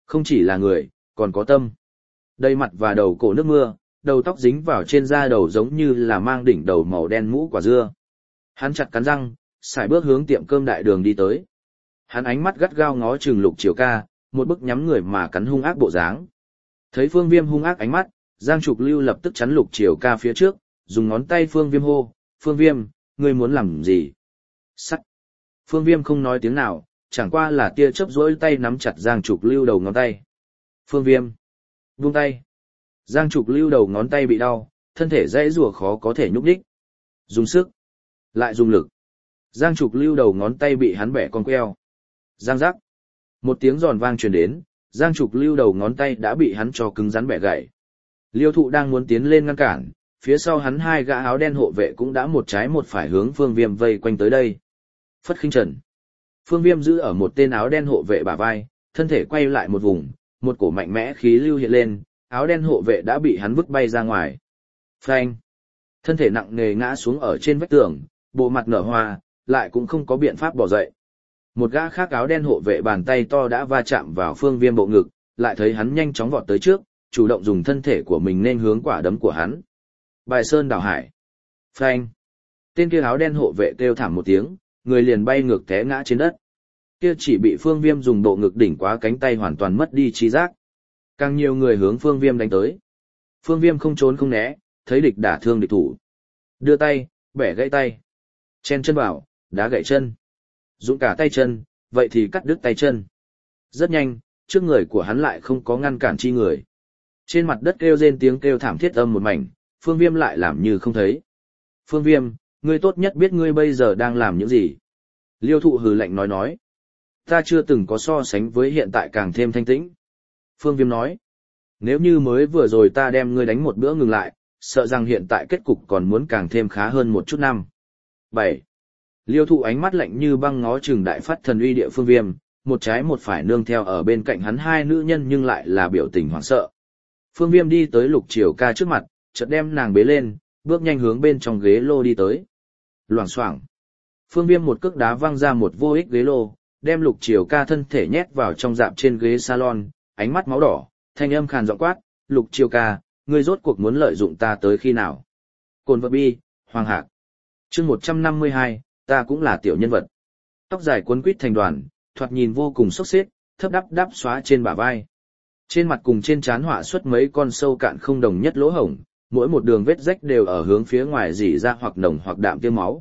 Không chỉ là người, còn có tâm. Đầy mặt và đầu cổ nước mưa, đầu tóc dính vào trên da đầu giống như là mang đỉnh đầu màu đen mũ quả dưa. Hắn chặt cắn răng, sải bước hướng tiệm cơm đại đường đi tới. Hắn ánh mắt gắt gao ngó chừng Lục Triều Ca, một bức nhắm người mà cắn hung ác bộ dáng. Thấy Phương Viêm hung ác ánh mắt, Giang Trục Lưu lập tức chắn Lục Triều Ca phía trước, dùng ngón tay Phương Viêm hô, "Phương Viêm, ngươi muốn làm gì?" Sắt. Phương Viêm không nói tiếng nào, chẳng qua là tia chớp rỗi tay nắm chặt Giang Trục Lưu đầu ngón tay. Phương Viêm, buông tay. Giang Trục Lưu đầu ngón tay bị đau, thân thể dãy rủa khó có thể nhúc nhích. Dùng sức, lại dùng lực. Giang Trục Lưu đầu ngón tay bị hắn bẻ con queo. Giang giác. Một tiếng giòn vang truyền đến, Giang Trục Lưu đầu ngón tay đã bị hắn cho cứng rắn bẻ gãy. Liêu Thụ đang muốn tiến lên ngăn cản, phía sau hắn hai gã áo đen hộ vệ cũng đã một trái một phải hướng Phương Viêm vây quanh tới đây. Phất khinh trần. Phương Viêm giữ ở một tên áo đen hộ vệ bả vai, thân thể quay lại một vùng, một cổ mạnh mẽ khí lưu hiện lên, áo đen hộ vệ đã bị hắn vứt bay ra ngoài. Phanh. Thân thể nặng nề ngã xuống ở trên vách tường, bộ mặt nở hoa, lại cũng không có biện pháp bỏ dậy. Một gã khác áo đen hộ vệ bàn tay to đã va chạm vào Phương Viêm bộ ngực, lại thấy hắn nhanh chóng vọt tới trước, chủ động dùng thân thể của mình nên hướng quả đấm của hắn. Bài sơn đảo hải. Phanh. Tên kia áo đen hộ vệ kêu thảm một tiếng, người liền bay ngược té ngã trên đất. Kia chỉ bị Phương Viêm dùng độ ngực đỉnh quá cánh tay hoàn toàn mất đi trí giác. Càng nhiều người hướng Phương Viêm đánh tới. Phương Viêm không trốn không né, thấy địch đả thương địch thủ. Đưa tay, bẻ gãy tay. Chen chân vào, đá gãy chân. Dũng cả tay chân, vậy thì cắt đứt tay chân. Rất nhanh, trước người của hắn lại không có ngăn cản chi người. Trên mặt đất kêu rên tiếng kêu thảm thiết âm một mảnh, Phương Viêm lại làm như không thấy. Phương Viêm, ngươi tốt nhất biết ngươi bây giờ đang làm những gì. Liêu Thụ hừ lạnh nói nói. Ta chưa từng có so sánh với hiện tại càng thêm thanh tĩnh. Phương Viêm nói. Nếu như mới vừa rồi ta đem ngươi đánh một bữa ngừng lại, sợ rằng hiện tại kết cục còn muốn càng thêm khá hơn một chút năm. bảy. Liêu Thụ ánh mắt lạnh như băng ngó chừng đại phát thần uy địa Phương Viêm, một trái một phải nương theo ở bên cạnh hắn hai nữ nhân nhưng lại là biểu tình hoảng sợ. Phương Viêm đi tới Lục Triều Ca trước mặt, chợt đem nàng bế lên, bước nhanh hướng bên trong ghế lô đi tới. Loảng xoảng. Phương Viêm một cước đá văng ra một vô ích ghế lô, đem Lục Triều Ca thân thể nhét vào trong dạp trên ghế salon, ánh mắt máu đỏ, thanh âm khàn giọng quát, "Lục Triều Ca, ngươi rốt cuộc muốn lợi dụng ta tới khi nào?" Cồn vật bi, Hoàng Hạc. Chương một trăm năm mươi hai, ta cũng là tiểu nhân vật. Tóc dài quấn quít thành đoàn, thoạt nhìn vô cùng xốc xếch, thấp đắp đắp xóa trên bả vai. Trên mặt cùng trên trán họa xuất mấy con sâu cạn không đồng nhất lỗ hổng, mỗi một đường vết rách đều ở hướng phía ngoài rỉ ra hoặc nồng hoặc đạm tiêm máu.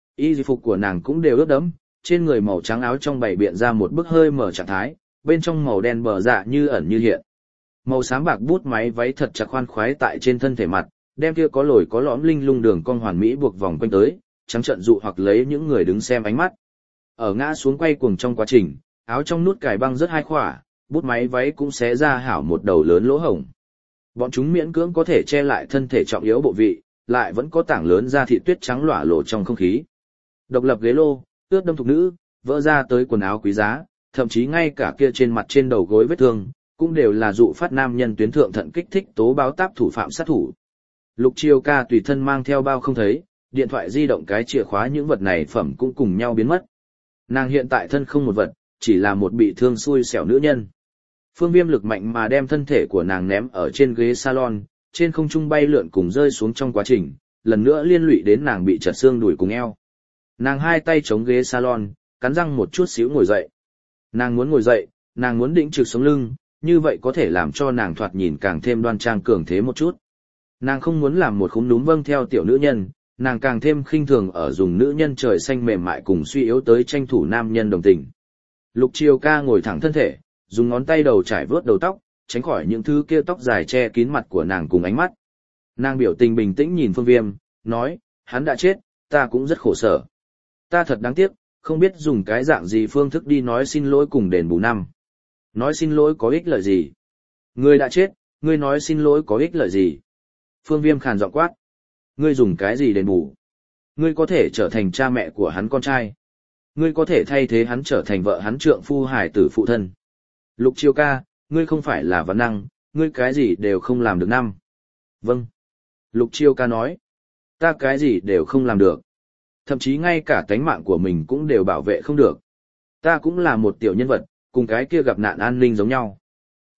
Y phục của nàng cũng đều ướt đẫm, trên người màu trắng áo trong bày biện ra một bức hơi mở trạng thái, bên trong màu đen bờ dạ như ẩn như hiện. Màu xám bạc bút máy váy thật chặt khoan khoái tại trên thân thể mặt, đem kia có lồi có lõm linh lung đường cong hoàn mỹ buộc vòng quanh tới, trắng trợn dụ hoặc lấy những người đứng xem ánh mắt. Ở ngã xuống quay cuồng trong quá trình, áo trong nút cài băng rất hai khỏa, bút máy váy cũng xé ra hảo một đầu lớn lỗ hổng. Bọn chúng miễn cưỡng có thể che lại thân thể trọng yếu bộ vị, lại vẫn có tảng lớn da thịt tuyết trắng lỏa lộ trong không khí. Độc lập ghế lô, ướt đẫm thục nữ, vỡ ra tới quần áo quý giá, thậm chí ngay cả kia trên mặt trên đầu gối vết thương, cũng đều là dụ phát nam nhân tuyến thượng thận kích thích tố báo táp thủ phạm sát thủ. Lục Triều Ca tùy thân mang theo bao không thấy, điện thoại di động cái chìa khóa những vật này phẩm cũng cùng nhau biến mất. Nàng hiện tại thân không một vật, chỉ là một bị thương xui xẻo nữ nhân. Phương Viêm lực mạnh mà đem thân thể của nàng ném ở trên ghế salon, trên không trung bay lượn cùng rơi xuống trong quá trình, lần nữa liên lụy đến nàng bị chật xương đùi cùng eo. Nàng hai tay chống ghế salon, cắn răng một chút xíu ngồi dậy. Nàng muốn ngồi dậy, nàng muốn đĩnh trực sống lưng, như vậy có thể làm cho nàng thoạt nhìn càng thêm đoan trang cường thế một chút. Nàng không muốn làm một khúm núm vâng theo tiểu nữ nhân, nàng càng thêm khinh thường ở dùng nữ nhân trời xanh mềm mại cùng suy yếu tới tranh thủ nam nhân đồng tình. Lục Triều Ca ngồi thẳng thân thể, dùng ngón tay đầu trải vớt đầu tóc, tránh khỏi những thứ kia tóc dài che kín mặt của nàng cùng ánh mắt. Nàng biểu tình bình tĩnh nhìn Phương Viêm, nói, hắn đã chết, ta cũng rất khổ sở. Ta thật đáng tiếc, không biết dùng cái dạng gì phương thức đi nói xin lỗi cùng đền bù năm. Nói xin lỗi có ích lợi gì? Ngươi đã chết, ngươi nói xin lỗi có ích lợi gì? Phương Viêm khàn giọng quát. Ngươi dùng cái gì đền bù? Ngươi có thể trở thành cha mẹ của hắn con trai. Ngươi có thể thay thế hắn trở thành vợ hắn trượng phu hải tử phụ thân. Lục Triều Ca, ngươi không phải là văn năng, ngươi cái gì đều không làm được năm. Vâng. Lục Triều Ca nói. Ta cái gì đều không làm được. Thậm chí ngay cả tánh mạng của mình cũng đều bảo vệ không được. Ta cũng là một tiểu nhân vật, cùng cái kia gặp nạn an ninh giống nhau.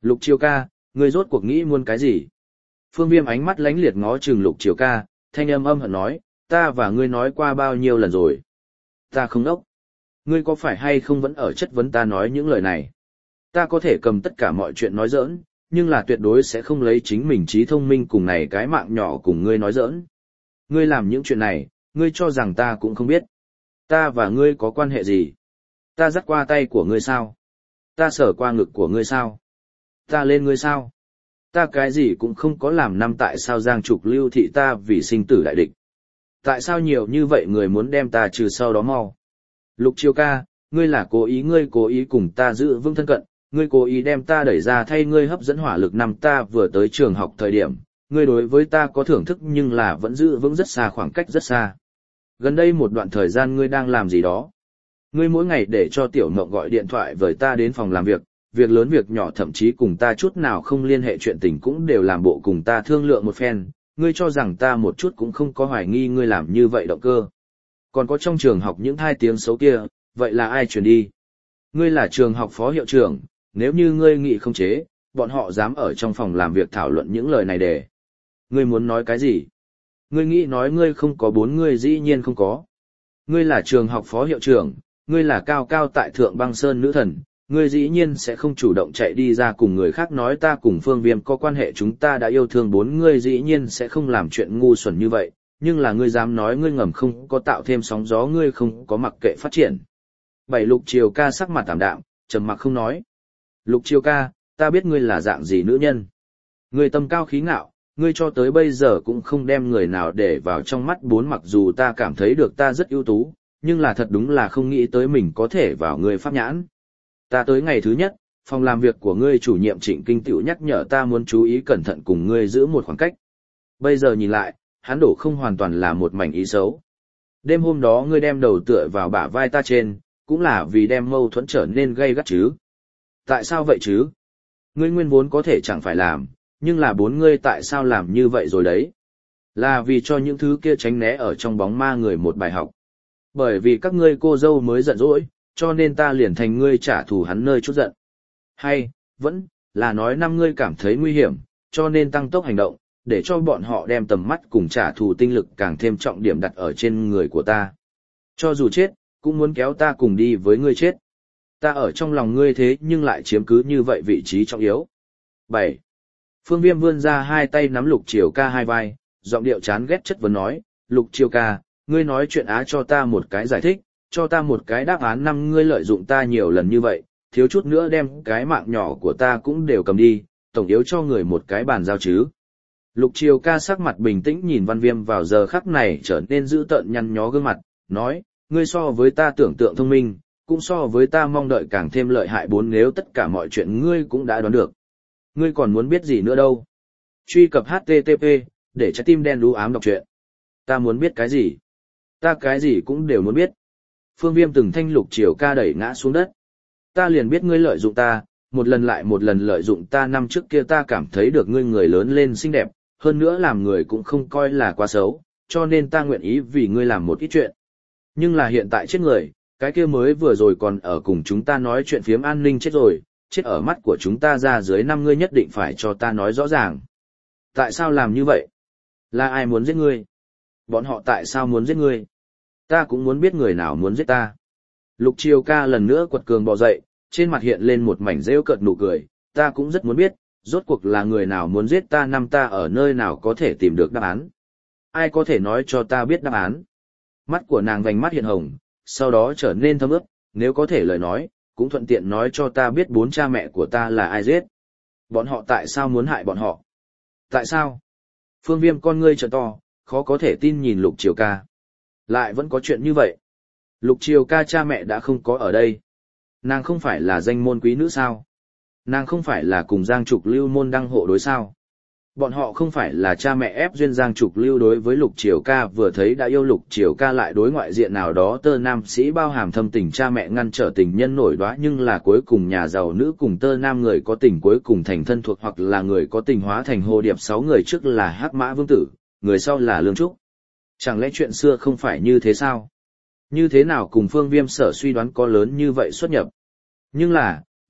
Lục Triều ca, ngươi rốt cuộc nghĩ muốn cái gì? Phương Viêm ánh mắt lánh liệt ngó chừng Lục Triều ca, thanh âm âm hận nói, ta và ngươi nói qua bao nhiêu lần rồi. Ta không đốc. Ngươi có phải hay không vẫn ở chất vấn ta nói những lời này? Ta có thể cầm tất cả mọi chuyện nói giỡn, nhưng là tuyệt đối sẽ không lấy chính mình trí thông minh cùng này cái mạng nhỏ cùng ngươi nói giỡn. Ngươi làm những chuyện này, ngươi cho rằng ta cũng không biết. Ta và ngươi có quan hệ gì? Ta dắt qua tay của ngươi sao? Ta sờ qua ngực của ngươi sao? Ta lên ngươi sao? Ta cái gì cũng không có làm, năm tại sao Giang Trục Lưu thị ta vì sinh tử đại địch? Tại sao nhiều như vậy người muốn đem ta trừ sau đó mau? Lục Triều ca, ngươi là cố ý, ngươi cố ý cùng ta giữ vững thân cận, ngươi cố ý đem ta đẩy ra thay ngươi hấp dẫn hỏa lực. Năm ta vừa tới trường học thời điểm, ngươi đối với ta có thưởng thức nhưng là vẫn giữ vững rất xa, khoảng cách rất xa. Gần đây một đoạn thời gian ngươi đang làm gì đó? Ngươi mỗi ngày để cho Tiểu Mộng gọi điện thoại với ta đến phòng làm việc, việc lớn việc nhỏ thậm chí cùng ta chút nào không liên hệ chuyện tình cũng đều làm bộ cùng ta thương lượng một phen, ngươi cho rằng ta một chút cũng không có hoài nghi ngươi làm như vậy động cơ. Còn có trong trường học những hai tiếng xấu kia, vậy là ai truyền đi? Ngươi là trường học phó hiệu trưởng, nếu như ngươi nghĩ không chế, bọn họ dám ở trong phòng làm việc thảo luận những lời này để. Ngươi muốn nói cái gì? Ngươi nghĩ nói ngươi không có, bốn ngươi dĩ nhiên không có. Ngươi là trường học phó hiệu trưởng, ngươi là cao cao tại thượng băng sơn nữ thần, ngươi dĩ nhiên sẽ không chủ động chạy đi ra cùng người khác nói ta cùng Phương Viêm có quan hệ, chúng ta đã yêu thương, bốn ngươi dĩ nhiên sẽ không làm chuyện ngu xuẩn như vậy, nhưng là ngươi dám nói ngươi ngầm không có tạo thêm sóng gió, ngươi không có mặc kệ phát triển. Bảy Lục Triều ca sắc mặt tạm đạm, trầm mặc không nói. Lục Triều ca, ta biết ngươi là dạng gì nữ nhân. Ngươi tâm cao khí ngạo, ngươi cho tới bây giờ cũng không đem người nào để vào trong mắt, bốn mặc dù ta cảm thấy được ta rất ưu tú, nhưng là thật đúng là không nghĩ tới mình có thể vào ngươi pháp nhãn. Ta tới ngày thứ nhất, phòng làm việc của ngươi chủ nhiệm Trịnh Kinh Tiểu nhắc nhở ta muốn chú ý cẩn thận cùng ngươi giữ một khoảng cách. Bây giờ nhìn lại, hắn đổ không hoàn toàn là một mảnh ý xấu. Đêm hôm đó ngươi đem đầu tựa vào bả vai ta trên, cũng là vì đem mâu thuẫn trở nên gay gắt chứ. Tại sao vậy chứ? Ngươi nguyên vốn có thể chẳng phải làm, nhưng là bốn ngươi tại sao làm như vậy rồi đấy? Là vì cho những thứ kia tránh né ở trong bóng ma người một bài học. Bởi vì các ngươi cô dâu mới giận dỗi, cho nên ta liền thành ngươi trả thù hắn nơi chút giận. Hay, vẫn, là nói năm ngươi cảm thấy nguy hiểm, cho nên tăng tốc hành động, để cho bọn họ đem tầm mắt cùng trả thù tinh lực càng thêm trọng điểm đặt ở trên người của ta. Cho dù chết, cũng muốn kéo ta cùng đi với ngươi chết. Ta ở trong lòng ngươi thế nhưng lại chiếm cứ như vậy vị trí trọng yếu. bảy. Phương Viêm vươn ra hai tay nắm Lục Triều ca hai vai, giọng điệu chán ghét chất vấn nói, Lục Triều ca, ngươi nói chuyện á, cho ta một cái giải thích, cho ta một cái đáp án. Năm ngươi lợi dụng ta nhiều lần như vậy, thiếu chút nữa đem cái mạng nhỏ của ta cũng đều cầm đi, tổng yếu cho người một cái bàn giao chứ. Lục Triều ca sắc mặt bình tĩnh nhìn Văn Viêm vào giờ khắc này trở nên dữ tợn nhăn nhó gương mặt, nói, ngươi so với ta tưởng tượng thông minh, cũng so với ta mong đợi càng thêm lợi hại, bốn nếu tất cả mọi chuyện ngươi cũng đã đoán được. Ngươi còn muốn biết gì nữa đâu? Truy cập H T T P, để trái tim đen đú ám đọc truyện. Ta muốn biết cái gì? Ta cái gì cũng đều muốn biết. Phương Viêm từng thanh Lục Triều ca đẩy ngã xuống đất. Ta liền biết ngươi lợi dụng ta, một lần lại một lần lợi dụng ta. Năm trước kia ta cảm thấy được ngươi người lớn lên xinh đẹp, hơn nữa làm người cũng không coi là quá xấu, cho nên ta nguyện ý vì ngươi làm một ít chuyện. Nhưng là hiện tại chết người, cái kia mới vừa rồi còn ở cùng chúng ta nói chuyện phiếm an ninh chết rồi, chết ở mắt của chúng ta ra dưới năm, ngươi nhất định phải cho ta nói rõ ràng. Tại sao làm như vậy? Là ai muốn giết ngươi? Bọn họ tại sao muốn giết ngươi? Ta cũng muốn biết người nào muốn giết ta. Lục Triều ca lần nữa quật cường bò dậy, trên mặt hiện lên một mảnh rêu cợt nụ cười, ta cũng rất muốn biết, rốt cuộc là người nào muốn giết ta. Năm ta ở nơi nào có thể tìm được đáp án? Ai có thể nói cho ta biết đáp án? Mắt của nàng vành mắt hiện hồng, sau đó trở nên thâm ướt, nếu có thể lời nói, cũng thuận tiện nói cho ta biết bốn cha mẹ của ta là ai giết. Bọn họ tại sao muốn hại bọn họ? Tại sao? Phương Viêm con ngươi trợn to, khó có thể tin nhìn Lục Triều ca. Lại vẫn có chuyện như vậy. Lục Triều ca cha mẹ đã không có ở đây. Nàng không phải là danh môn quý nữ sao? Nàng không phải là cùng Giang Trục Lưu môn đăng hộ đối sao? Bọn họ không phải là cha mẹ ép duyên Giang Trục Lưu đối với Lục Triều ca vừa thấy đã yêu, Lục Triều ca lại đối ngoại diện nào đó tơ nam sĩ bao hàm thâm tình cha mẹ ngăn trở tình nhân nổi đoá, nhưng là cuối cùng nhà giàu nữ cùng tơ nam người có tình cuối cùng thành thân thuộc, hoặc là người có tình hóa thành hồ điệp, sáu người trước là Hắc Mã Vương Tử, người sau là Lương Trúc. Chẳng lẽ chuyện xưa không phải như thế sao? Như thế nào cùng Phương Viêm sở suy đoán có lớn như vậy xuất nhập? Nhưng là,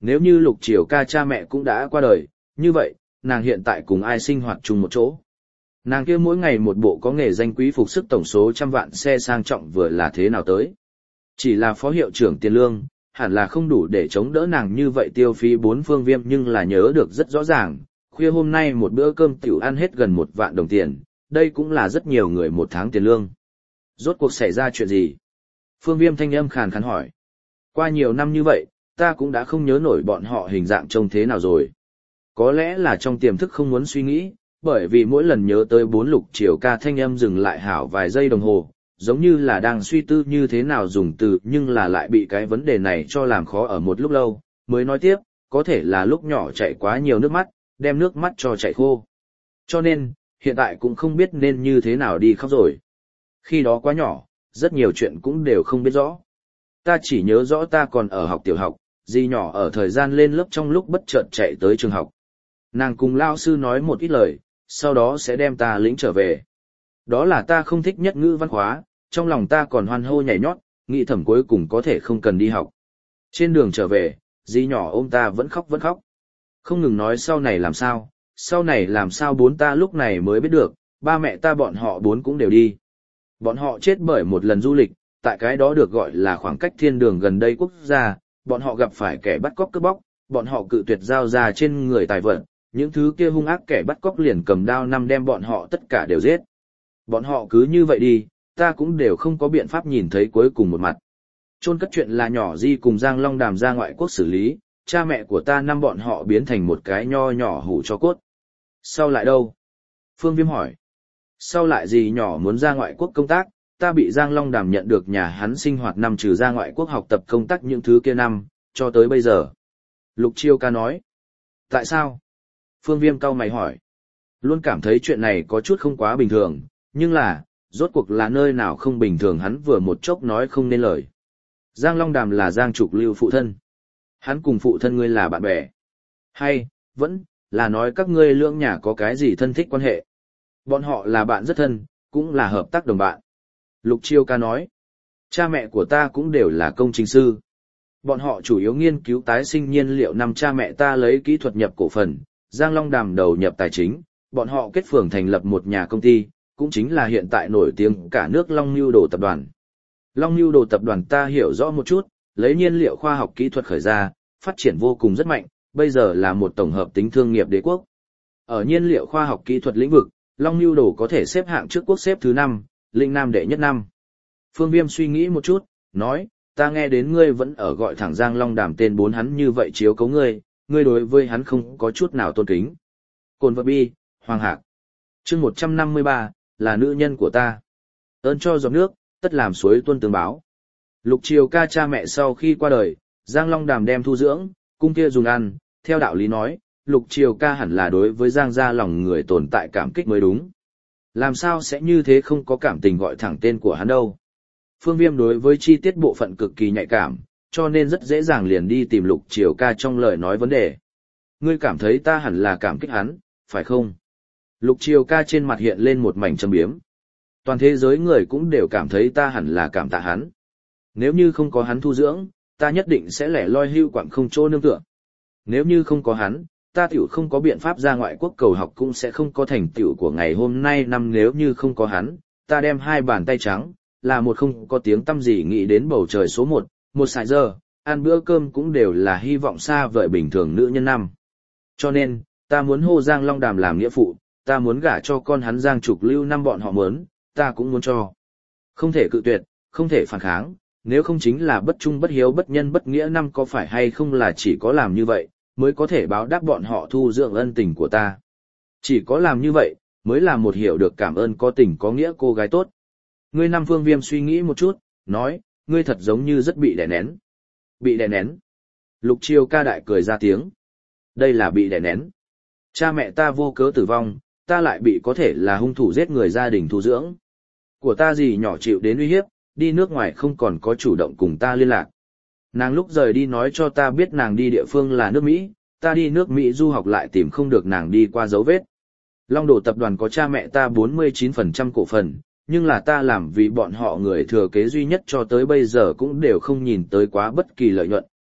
Nếu như Lục Triều ca cha mẹ cũng đã qua đời, như vậy, nàng hiện tại cùng ai sinh hoạt chung một chỗ. Nàng kia mỗi ngày một bộ có nghề danh quý phục sức tổng số trăm vạn xe sang trọng vừa là thế nào tới. Chỉ là phó hiệu trưởng tiền lương, hẳn là không đủ để chống đỡ nàng như vậy tiêu phí bốn phương Viêm, nhưng là nhớ được rất rõ ràng, khuya hôm nay một bữa cơm tiểu ăn hết gần một vạn đồng tiền, đây cũng là rất nhiều người một tháng tiền lương. Rốt cuộc xảy ra chuyện gì? Phương Viêm thanh âm khàn khàn hỏi. Qua nhiều năm như vậy, ta cũng đã không nhớ nổi bọn họ hình dạng trông thế nào rồi. Có lẽ là trong tiềm thức không muốn suy nghĩ, bởi vì mỗi lần nhớ tới bốn Lục Triều ca thanh âm dừng lại hảo vài giây đồng hồ, giống như là đang suy tư như thế nào dùng từ, nhưng là lại bị cái vấn đề này cho làm khó ở một lúc lâu, mới nói tiếp, có thể là lúc nhỏ chạy quá nhiều nước mắt, đem nước mắt cho chạy khô. Cho nên, hiện tại cũng không biết nên như thế nào đi khóc rồi. Khi đó quá nhỏ, rất nhiều chuyện cũng đều không biết rõ. Ta chỉ nhớ rõ ta còn ở học tiểu học, dì nhỏ ở thời gian lên lớp trong lúc bất chợt chạy tới trường học. Nàng cùng lao sư nói một ít lời, sau đó sẽ đem ta lĩnh trở về. Đó là ta không thích nhất ngữ văn khóa, trong lòng ta còn hoan hô nhảy nhót, nghĩ thầm cuối cùng có thể không cần đi học. Trên đường trở về, dì nhỏ ôm ta vẫn khóc vẫn khóc. Không ngừng nói sau này làm sao, sau này làm sao bốn ta lúc này mới biết được, ba mẹ ta bọn họ bốn cũng đều đi. Bọn họ chết bởi một lần du lịch, tại cái đó được gọi là khoảng cách thiên đường gần đây quốc gia, bọn họ gặp phải kẻ bắt cóc cướp bóc, bọn họ cự tuyệt giao ra trên người tài vật, những thứ kia hung ác kẻ bắt cóc liền cầm đao năm đem bọn họ tất cả đều giết. Bọn họ cứ như vậy đi, ta cũng đều không có biện pháp nhìn thấy cuối cùng một mặt. Chôn cất chuyện là nhỏ Di cùng Giang Long Đàm ra ngoại quốc xử lý, cha mẹ của ta năm bọn họ biến thành một cái nho nhỏ hủ cho cốt. Sau lại đâu? Phương Viêm hỏi. Sau lại Dì nhỏ muốn ra ngoại quốc công tác, ta bị Giang Long Đàm nhận được nhà hắn sinh hoạt năm trừ ra ngoại quốc học tập công tác những thứ kia năm, cho tới bây giờ. Lục Chiêu ca nói. Tại sao? Phương Viêm cau mày hỏi. Luôn cảm thấy chuyện này có chút không quá bình thường, nhưng là, rốt cuộc là nơi nào không bình thường hắn vừa một chốc nói không nên lời. Giang Long Đàm là Giang Trục Lưu phụ thân. Hắn cùng phụ thân ngươi là bạn bè. Hay, vẫn, là nói các ngươi lưỡng nhà có cái gì thân thích quan hệ. Bọn họ là bạn rất thân, cũng là hợp tác đồng bạn. Lục Chiêu ca nói. Cha mẹ của ta cũng đều là công trình sư. Bọn họ chủ yếu nghiên cứu tái sinh nhiên liệu, năm cha mẹ ta lấy kỹ thuật nhập cổ phần, Giang Long Đàm đầu nhập tài chính, bọn họ kết phường thành lập một nhà công ty, cũng chính là hiện tại nổi tiếng cả nước Long Nưu Đồ tập đoàn. Long Nưu Đồ tập đoàn ta hiểu rõ một chút, lấy nhiên liệu khoa học kỹ thuật khởi ra, phát triển vô cùng rất mạnh, bây giờ là một tổng hợp tính thương nghiệp đế quốc. Ở nhiên liệu khoa học kỹ thuật lĩnh vực, Long Nưu Đồ có thể xếp hạng trước quốc xếp thứ năm, Linh Nam đệ nhất năm. Phương Viêm suy nghĩ một chút, nói, ta nghe đến ngươi vẫn ở gọi thẳng Giang Long Đàm tên bốn hắn như vậy chiếu cấu ngươi, ngươi đối với hắn không có chút nào tôn kính. Cồn vật bi, Hoàng Hạc. Chương một trăm năm mươi ba, là nữ nhân của ta. Ơn cho giọt nước, tất làm suối tuôn tương báo. Lục Triều ca cha mẹ sau khi qua đời, Giang Long Đàm đem thu dưỡng, cung kia dùng ăn, theo đạo lý nói, Lục Triều ca hẳn là đối với Giang gia lòng người tồn tại cảm kích mới đúng. Làm sao sẽ như thế không có cảm tình gọi thẳng tên của hắn đâu. Phương Viêm đối với chi tiết bộ phận cực kỳ nhạy cảm, cho nên rất dễ dàng liền đi tìm Lục Triều ca trong lời nói vấn đề. Ngươi cảm thấy ta hẳn là cảm kích hắn, phải không? Lục Triều ca trên mặt hiện lên một mảnh châm biếm. Toàn thế giới người cũng đều cảm thấy ta hẳn là cảm tạ hắn. Nếu như không có hắn thu dưỡng, ta nhất định sẽ lẻ loi hưu quặng không chỗ nương tựa. Nếu như không có hắn, ta tiểu không có biện pháp ra ngoại quốc cầu học, cũng sẽ không có thành tựu của ngày hôm nay. Năm nếu như không có hắn, ta đem hai bàn tay trắng, là một không có tiếng tăm gì nghĩ đến bầu trời số một, một sải giờ, ăn bữa cơm cũng đều là hy vọng xa vời bình thường nữ nhân năm. Cho nên, ta muốn hô Giang Long Đàm làm nghĩa phụ, ta muốn gả cho con hắn Giang Trục Lưu năm bọn họ muốn, ta cũng muốn cho. Không thể cự tuyệt, không thể phản kháng, nếu không chính là bất trung bất hiếu bất nhân bất nghĩa năm, có phải hay không là chỉ có làm như vậy, mới có thể báo đáp bọn họ thu dưỡng ân tình của ta. Chỉ có làm như vậy, mới là một hiểu được cảm ơn có tình có nghĩa cô gái tốt. Ngươi Nam Phương Viêm suy nghĩ một chút, nói, ngươi thật giống như rất bị đè nén. Bị đè nén. Lục Triều ca đại cười ra tiếng. Đây là bị đè nén. Cha mẹ ta vô cớ tử vong, ta lại bị có thể là hung thủ giết người gia đình thu dưỡng. Của ta gì nhỏ chịu đến uy hiếp, đi nước ngoài không còn có chủ động cùng ta liên lạc. Nàng lúc rời đi nói cho ta biết nàng đi địa phương là nước Mỹ, ta đi nước Mỹ du học lại tìm không được nàng đi qua dấu vết. Long Đồ tập đoàn có cha mẹ ta bốn mươi chín phần trăm cổ phần, nhưng là ta làm vì bọn họ người thừa kế duy nhất cho tới bây giờ cũng đều không nhìn tới quá bất kỳ lợi nhuận,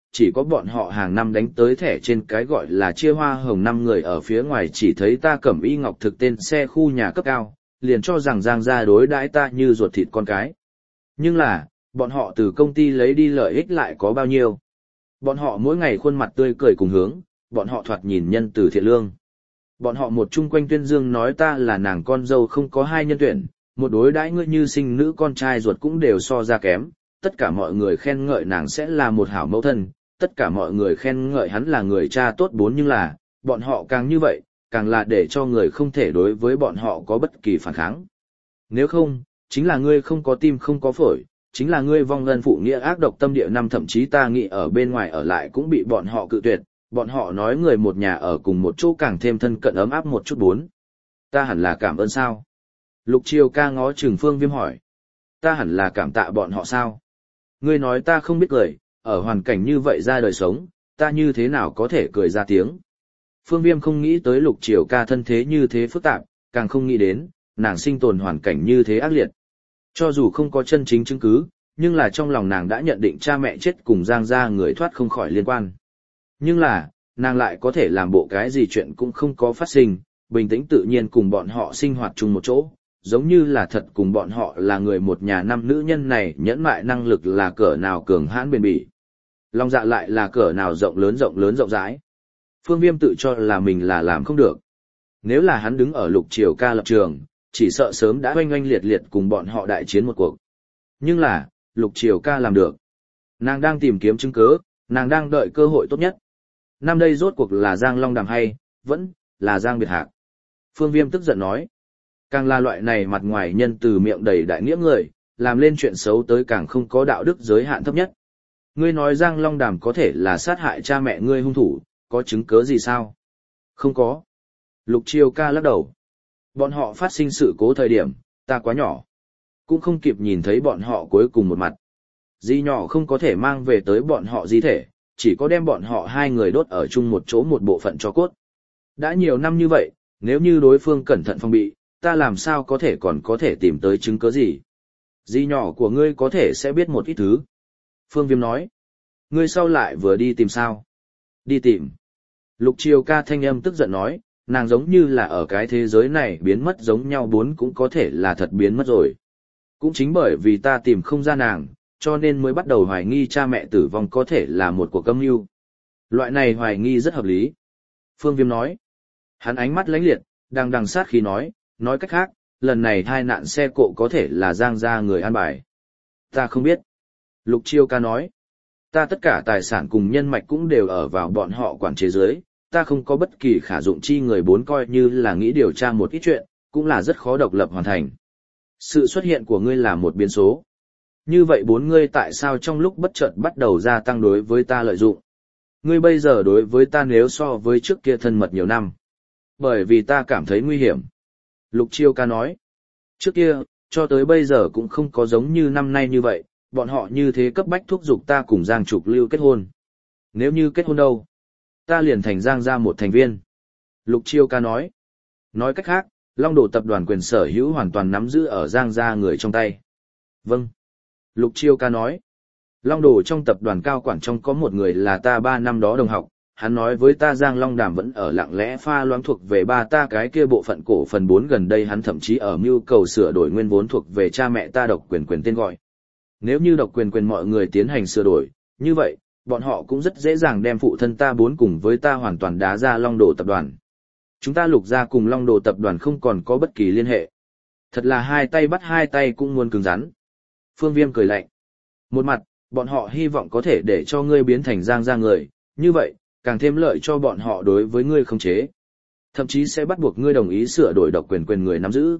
chỉ có bọn họ hàng năm đánh tới thẻ trên cái gọi là chia hoa hồng năm người ở phía ngoài chỉ thấy ta cẩm y ngọc thực tên xe khu nhà cấp cao, liền cho rằng Giang gia đối đãi ta như ruột thịt con cái. Nhưng là, bọn họ từ công ty lấy đi lợi ích lại có bao nhiêu? Bọn họ mỗi ngày khuôn mặt tươi cười cùng hướng, bọn họ thoạt nhìn nhân từ thiện lương. Bọn họ một chung quanh tuyên dương nói ta là nàng con dâu không có hai nhân tuyển, một đối đãi ngươi như sinh nữ con trai ruột cũng đều so ra kém, tất cả mọi người khen ngợi nàng sẽ là một hảo mẫu thân, tất cả mọi người khen ngợi hắn là người cha tốt bốn, nhưng là, bọn họ càng như vậy, càng là để cho người không thể đối với bọn họ có bất kỳ phản kháng. Nếu không, chính là ngươi không có tim không có phổi, chính là ngươi vong ân phụ nghĩa ác độc tâm địa năm, thậm chí ta nghĩ ở bên ngoài ở lại cũng bị bọn họ cự tuyệt, bọn họ nói người một nhà ở cùng một chỗ càng thêm thân cận ấm áp một chút bốn. Ta hẳn là cảm ơn sao? Lục Triều ca ngó Trừng Phương Viêm hỏi. Ta hẳn là cảm tạ bọn họ sao? Ngươi nói ta không biết cười, ở hoàn cảnh như vậy ra đời sống, ta như thế nào có thể cười ra tiếng? Phương Viêm không nghĩ tới Lục Triều ca thân thế như thế phức tạp, càng không nghĩ đến, nàng sinh tồn hoàn cảnh như thế ác liệt. Cho dù không có chân chính chứng cứ, nhưng là trong lòng nàng đã nhận định cha mẹ chết cùng Giang gia người thoát không khỏi liên quan. Nhưng là, nàng lại có thể làm bộ cái gì chuyện cũng không có phát sinh, bình tĩnh tự nhiên cùng bọn họ sinh hoạt chung một chỗ, giống như là thật cùng bọn họ là người một nhà năm nữ nhân này nhẫn mại năng lực là cỡ nào cường hãn bền bỉ. Lòng dạ lại là cỡ nào rộng lớn rộng lớn rộng rãi. Phương Viêm tự cho là mình là làm không được. Nếu là hắn đứng ở Lục Triều ca lập trường, chỉ sợ sớm đã oanh oanh liệt liệt cùng bọn họ đại chiến một cuộc. Nhưng là, Lục Triều ca làm được. Nàng đang tìm kiếm chứng cứ, nàng đang đợi cơ hội tốt nhất. Năm đây rốt cuộc là Giang Long Đàm hay, vẫn là Giang Biệt Hạc. Phương Viêm tức giận nói. Càng là loại này mặt ngoài nhân từ miệng đầy đại nghĩa người, làm lên chuyện xấu tới càng không có đạo đức giới hạn thấp nhất. Ngươi nói Giang Long Đàm có thể là sát hại cha mẹ ngươi hung thủ, có chứng cứ gì sao? Không có. Lục Triều ca lắc đầu. Bọn họ phát sinh sự cố thời điểm, ta quá nhỏ. Cũng không kịp nhìn thấy bọn họ cuối cùng một mặt. Di nhỏ không có thể mang về tới bọn họ di thể, chỉ có đem bọn họ hai người đốt ở chung một chỗ một bộ phận cho cốt. Đã nhiều năm như vậy, nếu như đối phương cẩn thận phòng bị, ta làm sao có thể còn có thể tìm tới chứng cứ gì? Di nhỏ của ngươi có thể sẽ biết một ít thứ. Phương Viêm nói. Ngươi sau lại vừa đi tìm sao? Đi tìm. Lục Triều ca thanh âm tức giận nói, nàng giống như là ở cái thế giới này biến mất giống nhau bốn cũng có thể là thật biến mất rồi. Cũng chính bởi vì ta tìm không ra nàng, cho nên mới bắt đầu hoài nghi cha mẹ tử vong có thể là một cuộc âm mưu. Loại này hoài nghi rất hợp lý. Phương Viêm nói. Hắn ánh mắt lánh liệt, đang đằng sát khi nói, nói cách khác, lần này thai nạn xe cộ có thể là Giang gia người an bài. Ta không biết. Lục Triều ca nói. Ta tất cả tài sản cùng nhân mạch cũng đều ở vào bọn họ quản chế dưới, ta không có bất kỳ khả dụng chi người bốn coi như là nghĩ điều tra một ít chuyện, cũng là rất khó độc lập hoàn thành. Sự xuất hiện của ngươi là một biến số. Như vậy bốn ngươi tại sao trong lúc bất chợt bắt đầu gia tăng đối với ta lợi dụng? Ngươi bây giờ đối với ta nếu so với trước kia thân mật nhiều năm. Bởi vì ta cảm thấy nguy hiểm. Lục Triều ca nói. Trước kia, cho tới bây giờ cũng không có giống như năm nay như vậy, bọn họ như thế cấp bách thúc giục ta cùng Giang Trục Lưu kết hôn. Nếu như kết hôn đâu? Ta liền thành Giang gia một thành viên. Lục Triều ca nói. Nói cách khác, Long Đồ tập đoàn quyền sở hữu hoàn toàn nắm giữ ở Giang gia người trong tay. Vâng. Lục Triều ca nói. Long Đồ trong tập đoàn cao quản trong có một người là ta ba năm đó đồng học, hắn nói với ta Giang Long Đàm vẫn ở lặng lẽ pha loãng thuộc về ba ta cái kia bộ phận cổ phần bốn, gần đây hắn thậm chí ở mưu cầu sửa đổi nguyên vốn thuộc về cha mẹ ta độc quyền quyền tên gọi. Nếu như độc quyền quyền mọi người tiến hành sửa đổi, như vậy, bọn họ cũng rất dễ dàng đem phụ thân ta bốn cùng với ta hoàn toàn đá ra Long Đồ tập đoàn. Chúng ta Lục gia cùng Long Đồ tập đoàn không còn có bất kỳ liên hệ. Thật là hai tay bắt hai tay cũng muốn cứng rắn. Phương Viêm cười lạnh. Một mặt, bọn họ hy vọng có thể để cho ngươi biến thành Giang gia người, như vậy, càng thêm lợi cho bọn họ đối với ngươi khống chế. Thậm chí sẽ bắt buộc ngươi đồng ý sửa đổi độc quyền quyền người nắm giữ.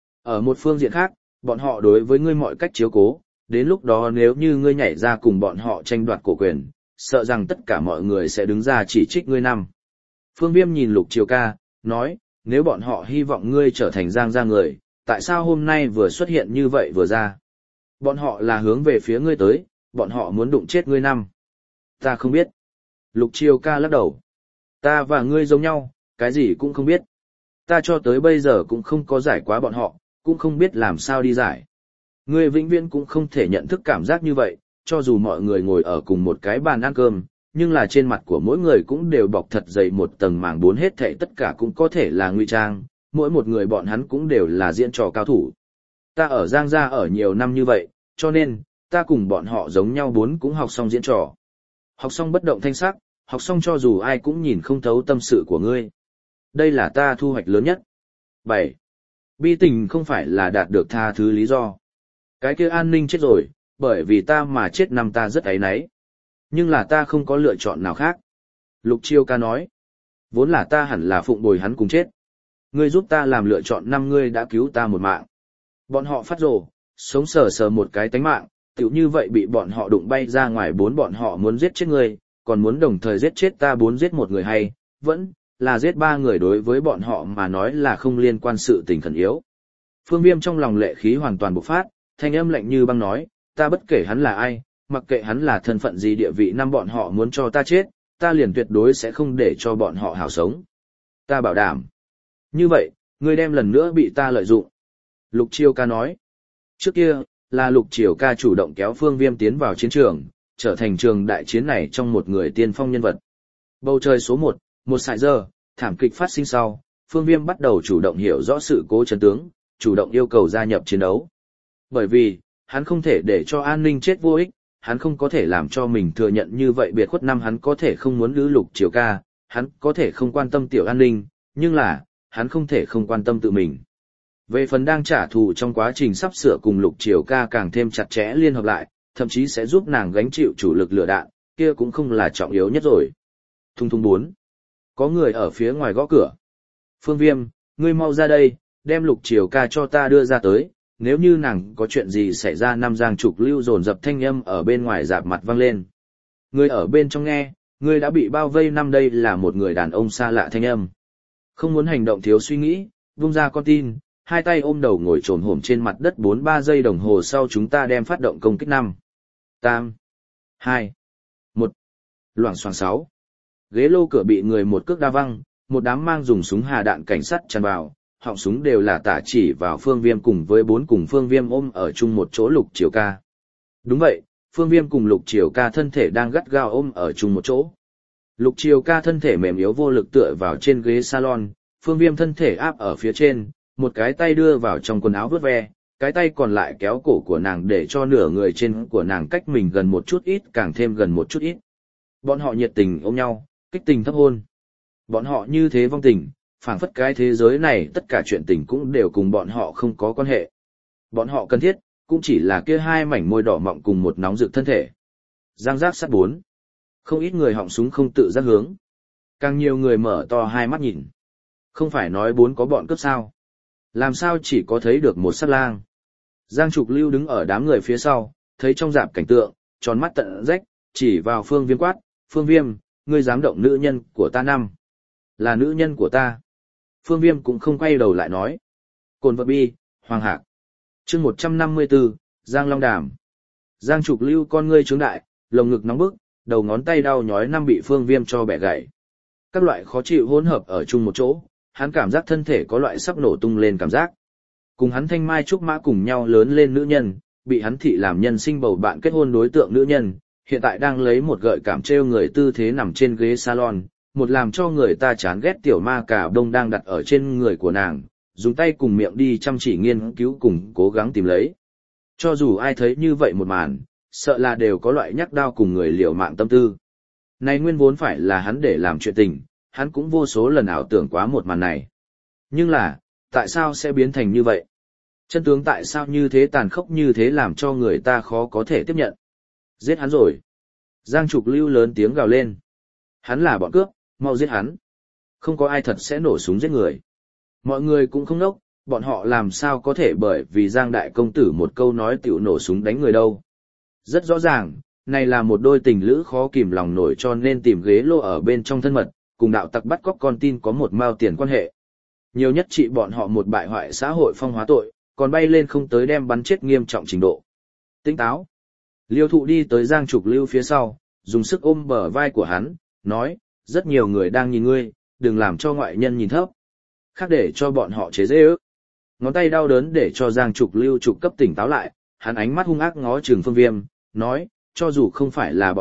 Ở một phương diện khác, bọn họ đối với ngươi mọi cách chiếu cố, đến lúc đó nếu như ngươi nhảy ra cùng bọn họ tranh đoạt cổ quyền, sợ rằng tất cả mọi người sẽ đứng ra chỉ trích ngươi năm. Phương Viêm nhìn Lục Triều ca, nói, nếu bọn họ hy vọng ngươi trở thành Giang gia người, tại sao hôm nay vừa xuất hiện như vậy vừa ra? Bọn họ là hướng về phía ngươi tới, bọn họ muốn đụng chết ngươi năm. Ta không biết. Lục Triều ca lắc đầu. Ta và ngươi giống nhau, cái gì cũng không biết. Ta cho tới bây giờ cũng không có giải quá bọn họ, cũng không biết làm sao đi giải. Ngươi vĩnh viễn cũng không thể nhận thức cảm giác như vậy, cho dù mọi người ngồi ở cùng một cái bàn ăn cơm, nhưng là trên mặt của mỗi người cũng đều bọc thật dày một tầng màng bốn, hết thảy tất cả cũng có thể là ngụy trang, mỗi một người bọn hắn cũng đều là diễn trò cao thủ. Ta ở Giang gia ở nhiều năm như vậy, cho nên, ta cùng bọn họ giống nhau bốn cũng học xong diễn trò. Học xong bất động thanh sắc, học xong cho dù ai cũng nhìn không thấu tâm sự của ngươi. Đây là ta thu hoạch lớn nhất. bảy. Bi tình không phải là đạt được tha thứ lý do. Cái kia An Ninh chết rồi, bởi vì ta mà chết năm ta rất áy náy. Nhưng là ta không có lựa chọn nào khác. Lục Chiêu Ca nói. Vốn là ta hẳn là phụng bồi hắn cùng chết. Ngươi giúp ta làm lựa chọn năm ngươi đã cứu ta một mạng. Bọn họ phát rồ, sống sờ sờ một cái tánh mạng, tiểu như vậy bị bọn họ đụng bay ra ngoài bốn, bọn họ muốn giết chết ngươi, còn muốn đồng thời giết chết ta bốn, giết một người hay, vẫn là giết ba người, đối với bọn họ mà nói là không liên quan sự tình khẩn yếu. Phương Viêm trong lòng lệ khí hoàn toàn bộc phát, thanh âm lạnh như băng nói, ta bất kể hắn là ai, mặc kệ hắn là thân phận gì địa vị, năm bọn họ muốn cho ta chết, ta liền tuyệt đối sẽ không để cho bọn họ hảo sống. Ta bảo đảm. Như vậy, ngươi đem lần nữa bị ta lợi dụng. Lục Chiêu Ca nói. Trước kia, là Lục Chiêu Ca chủ động kéo Phương Viêm tiến vào chiến trường, trở thành trường đại chiến này trong một người tiên phong nhân vật. Bầu trời số một, một sải giờ, thảm kịch phát sinh sau, Phương Viêm bắt đầu chủ động hiểu rõ sự cố chân tướng, chủ động yêu cầu gia nhập chiến đấu. Bởi vì, hắn không thể để cho An Ninh chết vô ích, hắn không có thể làm cho mình thừa nhận như vậy biệt khuất năm, hắn có thể không muốn giữ Lục Chiêu Ca, hắn có thể không quan tâm tiểu An Ninh, nhưng là, hắn không thể không quan tâm tự mình. Về phần đang trả thù trong quá trình sắp sửa cùng Lục Chiêu Ca càng thêm chặt chẽ liên hợp lại, thậm chí sẽ giúp nàng gánh chịu chủ lực lửa đạn, kia cũng không là trọng yếu nhất rồi. Thung thung bốn. Có người ở phía ngoài gõ cửa. Phương Viêm, ngươi mau ra đây, đem Lục Chiêu Ca cho ta đưa ra tới, nếu như nàng có chuyện gì xảy ra. Năm Giang Trục Lưu dồn dập thanh âm ở bên ngoài dạp mặt vang lên. Ngươi ở bên trong nghe, ngươi đã bị bao vây. Năm đây là một người đàn ông xa lạ thanh âm. Không muốn hành động thiếu suy nghĩ, vung ra con tin, hai tay ôm đầu ngồi trồn hổm trên mặt đất. Bốn ba giây đồng hồ sau chúng ta đem phát động công kích. Năm, tam, hai, một, loảng xoảng sáu. Ghế lô cửa bị người một cước đa văng, một đám mang dùng súng hà đạn cảnh sát tràn vào, họng súng đều là tả chỉ vào Phương Viêm cùng với bốn cùng Phương Viêm ôm ở chung một chỗ Lục Chiêu Ca. Đúng vậy, Phương Viêm cùng Lục Chiêu Ca thân thể đang gắt gao ôm ở chung một chỗ. Lục Chiêu Ca thân thể mềm yếu vô lực tựa vào trên ghế salon, Phương Viêm thân thể áp ở phía trên, một cái tay đưa vào trong quần áo vớt ve, cái tay còn lại kéo cổ của nàng để cho nửa người trên của nàng cách mình gần một chút ít, càng thêm gần một chút ít. Bọn họ nhiệt tình ôm nhau, kích tình thấp hôn. Bọn họ như thế vong tình, phảng phất cái thế giới này tất cả chuyện tình cũng đều cùng bọn họ không có quan hệ. Bọn họ cần thiết, cũng chỉ là kia hai mảnh môi đỏ mọng cùng một nóng rực thân thể. Giang giác sát bốn. Không ít người họng súng không tự giác hướng. Càng nhiều người mở to hai mắt nhìn. Không phải nói bốn có bọn cướp sao? Làm sao chỉ có thấy được một sát lang? Giang Trục Lưu đứng ở đám người phía sau, thấy trong dạp cảnh tượng, tròn mắt tận rách, chỉ vào Phương Viêm quát, Phương Viêm, ngươi dám động nữ nhân của ta. Năm, là nữ nhân của ta. Phương Viêm cũng không quay đầu lại nói. Cồn vật bi, Hoàng Hạc. chương một trăm năm mươi tư, Giang Long Đàm. Giang Trục Lưu con ngươi trướng đại, lồng ngực nóng bức, đầu ngón tay đau nhói năm bị Phương Viêm cho bẻ gãy. Các loại khó chịu hỗn hợp ở chung một chỗ, hắn cảm giác thân thể có loại sắp nổ tung lên cảm giác. Cùng hắn thanh mai trúc mã cùng nhau lớn lên nữ nhân, bị hắn thị làm nhân sinh bầu bạn kết hôn đối tượng nữ nhân, hiện tại đang lấy một gợi cảm trêu người tư thế nằm trên ghế salon, một làm cho người ta chán ghét tiểu ma cà đông đang đặt ở trên người của nàng, dùng tay cùng miệng đi chăm chỉ nghiên cứu cùng cố gắng tìm lấy. Cho dù ai thấy như vậy một màn, sợ là đều có loại nhắc đao cùng người liều mạng tâm tư. Này nguyên vốn phải là hắn để làm chuyện tình, hắn cũng vô số lần ảo tưởng quá một màn này. Nhưng là, tại sao sẽ biến thành như vậy? Chân tướng tại sao như thế tàn khốc, như thế làm cho người ta khó có thể tiếp nhận? Giết hắn rồi. Giang Trục Lưu lớn tiếng gào lên. Hắn là bọn cướp, mau giết hắn. Không có ai thật sẽ nổ súng giết người. Mọi người cũng không ngốc, bọn họ làm sao có thể bởi vì Giang Đại Công Tử một câu nói tiểu nổ súng đánh người đâu. Rất rõ ràng, này là một đôi tình lữ khó kìm lòng nổi, cho nên tìm ghế lô ở bên trong thân mật, cùng đạo tặc bắt cóc con tin có một mao tiền quan hệ. Nhiều nhất trị bọn họ một bại hoại xã hội phong hóa tội, còn bay lên không tới đem bắn chết nghiêm trọng trình độ. Tỉnh táo. Liêu Thụ đi tới Giang Trục Lưu phía sau, dùng sức ôm bờ vai của hắn, nói, rất nhiều người đang nhìn ngươi, đừng làm cho ngoại nhân nhìn thấp. Khác để cho bọn họ chế giễu. Ngón tay đau đớn để cho Giang Trục Lưu trục cấp tỉnh táo lại, hắn ánh mắt hung ác ngó Trường Phương Viêm, nói, cho dù không phải là bọn cướp,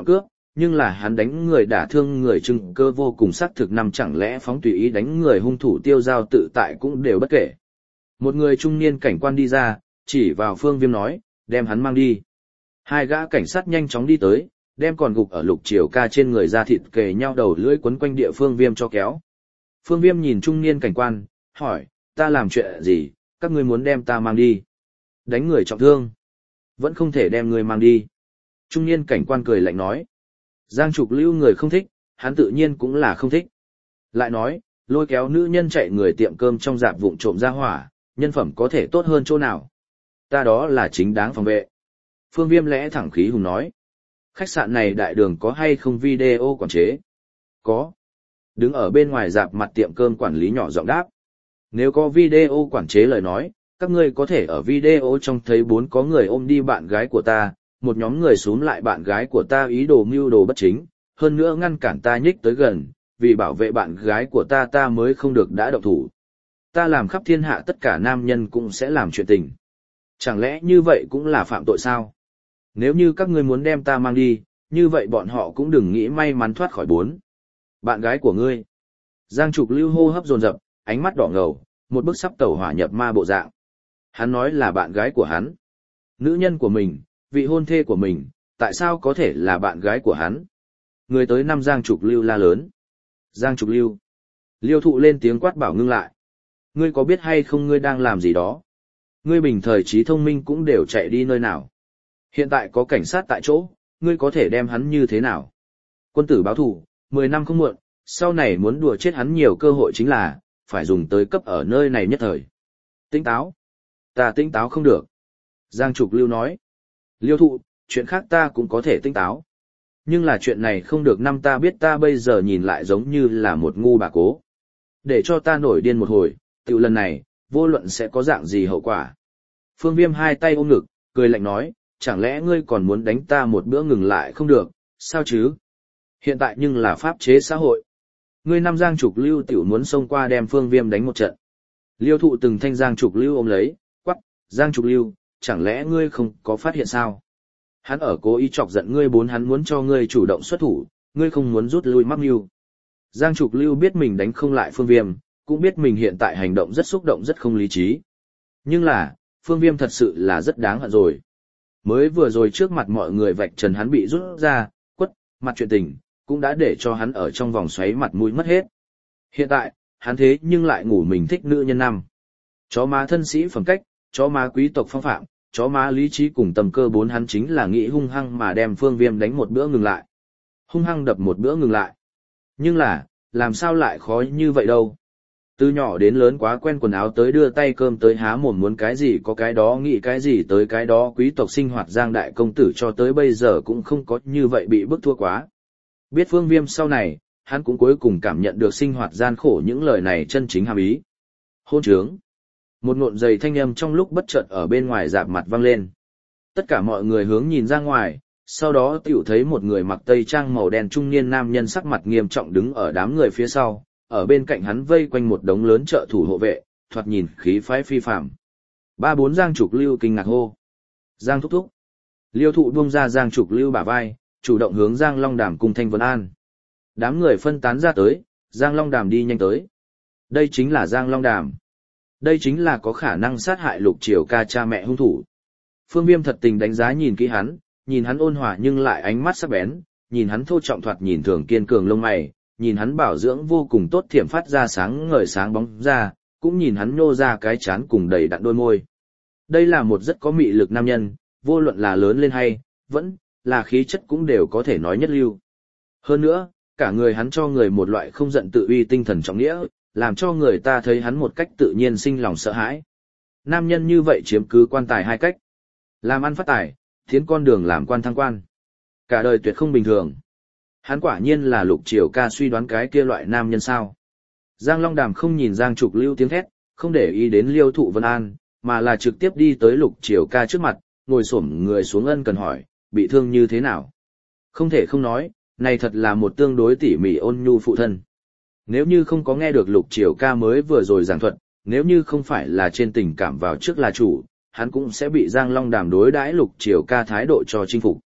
nhưng là hắn đánh người đả thương người chứng cơ vô cùng xác thực nằm, chẳng lẽ phóng tùy ý đánh người hung thủ tiêu dao tự tại cũng đều bất kể. Một người trung niên cảnh quan đi ra, chỉ vào Phương Viêm nói, đem hắn mang đi. Hai gã cảnh sát nhanh chóng đi tới, đem còn gục ở Lục Triều Ca trên người da thịt kề nhau đầu lưỡi quấn quanh địa Phương Viêm cho kéo. Phương Viêm nhìn trung niên cảnh quan, hỏi, ta làm chuyện gì, các ngươi muốn đem ta mang đi? Đánh người trọng thương, vẫn không thể đem người mang đi. Trung niên cảnh quan cười lạnh nói, Giang Trục Lưu người không thích, hắn tự nhiên cũng là không thích. Lại nói, lôi kéo nữ nhân chạy người tiệm cơm trong dạp vụng trộm ra hỏa, nhân phẩm có thể tốt hơn chỗ nào? Ta đó là chính đáng phòng vệ. Phương Viêm lẽ thẳng khí hùng nói, khách sạn này đại đường có hay không video quản chế? Có. Đứng ở bên ngoài dạp mặt tiệm cơm quản lý nhỏ giọng đáp. Nếu có video quản chế lời nói, các ngươi có thể ở video trong thấy bốn có người ôm đi bạn gái của ta, một nhóm người xuống lại bạn gái của ta ý đồ mưu đồ bất chính, hơn nữa ngăn cản ta nhích tới gần, vì bảo vệ bạn gái của ta ta mới không được đã động thủ. Ta làm khắp thiên hạ tất cả nam nhân cũng sẽ làm chuyện tình. Chẳng lẽ như vậy cũng là phạm tội sao? Nếu như các ngươi muốn đem ta mang đi, như vậy bọn họ cũng đừng nghĩ may mắn thoát khỏi bốn. Bạn gái của ngươi. Giang Trục Lưu hô hấp dồn dập, ánh mắt đỏ ngầu, một bức sắp tẩu hỏa nhập ma bộ dạng. Hắn nói là bạn gái của hắn. Nữ nhân của mình, vị hôn thê của mình, tại sao có thể là bạn gái của hắn? Người tới năm Giang Trục Lưu la lớn. Giang Trục Lưu. Liêu Thụ lên tiếng quát bảo ngưng lại. Ngươi có biết hay không ngươi đang làm gì đó? Ngươi bình thời trí thông minh cũng đều chạy đi nơi nào? Hiện tại có cảnh sát tại chỗ, ngươi có thể đem hắn như thế nào? Quân tử báo thù, mười năm không muộn, sau này muốn đùa chết hắn nhiều cơ hội chính là, phải dùng tới cấp ở nơi này nhất thời. Tinh táo. Ta tinh táo không được. Giang Trục Lưu nói. Liêu Thụ, chuyện khác ta cũng có thể tinh táo. Nhưng là chuyện này không được, năm ta biết ta bây giờ nhìn lại giống như là một ngu bà cố. Để cho ta nổi điên một hồi, tiểu lần này, vô luận sẽ có dạng gì hậu quả. Phương Viêm hai tay ôm ngực, cười lạnh nói, chẳng lẽ ngươi còn muốn đánh ta một bữa ngừng lại không được, sao chứ? Hiện tại nhưng là pháp chế xã hội. Ngươi năm Giang Trục Lưu tiểu muốn xông qua đem Phương Viêm đánh một trận. Liêu Thụ từng thanh Giang Trục Lưu ôm lấy, quắc, Giang Trục Lưu, chẳng lẽ ngươi không có phát hiện sao? Hắn ở cố ý chọc giận ngươi, bốn hắn muốn cho ngươi chủ động xuất thủ, ngươi không muốn rút lui mắc mưu. Giang Trục Lưu biết mình đánh không lại Phương Viêm, cũng biết mình hiện tại hành động rất xúc động rất không lý trí. Nhưng là, Phương Viêm thật sự là rất đáng hận rồi. Mới vừa rồi trước mặt mọi người vạch trần hắn bị rút ra, quất, mặt chuyện tình, cũng đã để cho hắn ở trong vòng xoáy mặt mũi mất hết. Hiện tại, hắn thế nhưng lại ngủ mình thích nữ nhân năm. Chó má thân sĩ phẩm cách, chó má quý tộc phong phạm, chó má lý trí cùng tầm cơ bốn, hắn chính là nghĩ hung hăng mà đem Phương Viêm đánh một bữa ngừng lại. Hung hăng đập một bữa ngừng lại. Nhưng là, làm sao lại khó như vậy đâu. Từ nhỏ đến lớn quá quen quần áo tới đưa tay cơm tới há mồm muốn cái gì có cái đó, nghĩ cái gì tới cái đó, quý tộc sinh hoạt Giang đại công tử cho tới bây giờ cũng không có như vậy bị bức thua quá. Biết Phương Viêm sau này, hắn cũng cuối cùng cảm nhận được sinh hoạt gian khổ những lời này chân chính hàm ý. Hôn trướng. Một ngụm dày thanh âm trong lúc bất chợt ở bên ngoài dạp mặt vang lên. Tất cả mọi người hướng nhìn ra ngoài, sau đó tiểu thấy một người mặc tây trang màu đen trung niên nam nhân sắc mặt nghiêm trọng đứng ở đám người phía sau, ở bên cạnh hắn vây quanh một đống lớn trợ thủ hộ vệ, thoạt nhìn khí phái phi phàm. Ba bốn Giang Trục Lưu kinh ngạc hô. Giang thúc thúc. Liêu Thụ buông ra Giang Trục Lưu bả vai, chủ động hướng Giang Long Đàm cùng Thanh Vân An. Đám người phân tán ra tới, Giang Long Đàm đi nhanh tới. Đây chính là Giang Long Đàm. Đây chính là có khả năng sát hại Lục Triều Ca cha mẹ hung thủ. Phương Viêm thật tình đánh giá nhìn kỹ hắn, nhìn hắn ôn hòa nhưng lại ánh mắt sắc bén, nhìn hắn thô trọng thoạt nhìn thường kiên cường lông mày, nhìn hắn bảo dưỡng vô cùng tốt thiểm phát ra sáng ngời sáng bóng ra, cũng nhìn hắn nhô ra cái trán cùng đầy đặn đôi môi. Đây là một rất có mị lực nam nhân, vô luận là lớn lên hay, vẫn là khí chất cũng đều có thể nói nhất lưu. Hơn nữa, cả người hắn cho người một loại không giận tự uy tinh thần trọng nghĩa, làm cho người ta thấy hắn một cách tự nhiên sinh lòng sợ hãi. Nam nhân như vậy chiếm cứ quan tài hai cách. Làm ăn phát tài, tiến con đường làm quan thăng quan. Cả đời tuyệt không bình thường. Hắn quả nhiên là Lục Triều Ca suy đoán cái kia loại nam nhân sao. Giang Long Đàm không nhìn Giang Trục Lưu tiếng thét, không để ý đến Liêu Thụ Vân An, mà là trực tiếp đi tới Lục Triều Ca trước mặt, ngồi xổm người xuống ân cần hỏi, bị thương như thế nào? Không thể không nói, này thật là một tương đối tỉ mỉ ôn nhu phụ thân. Nếu như không có nghe được Lục Triều Ca mới vừa rồi giảng thuật, nếu như không phải là trên tình cảm vào trước là chủ, hắn cũng sẽ bị Giang Long Đàm đối đãi Lục Triều Ca thái độ cho chinh phục.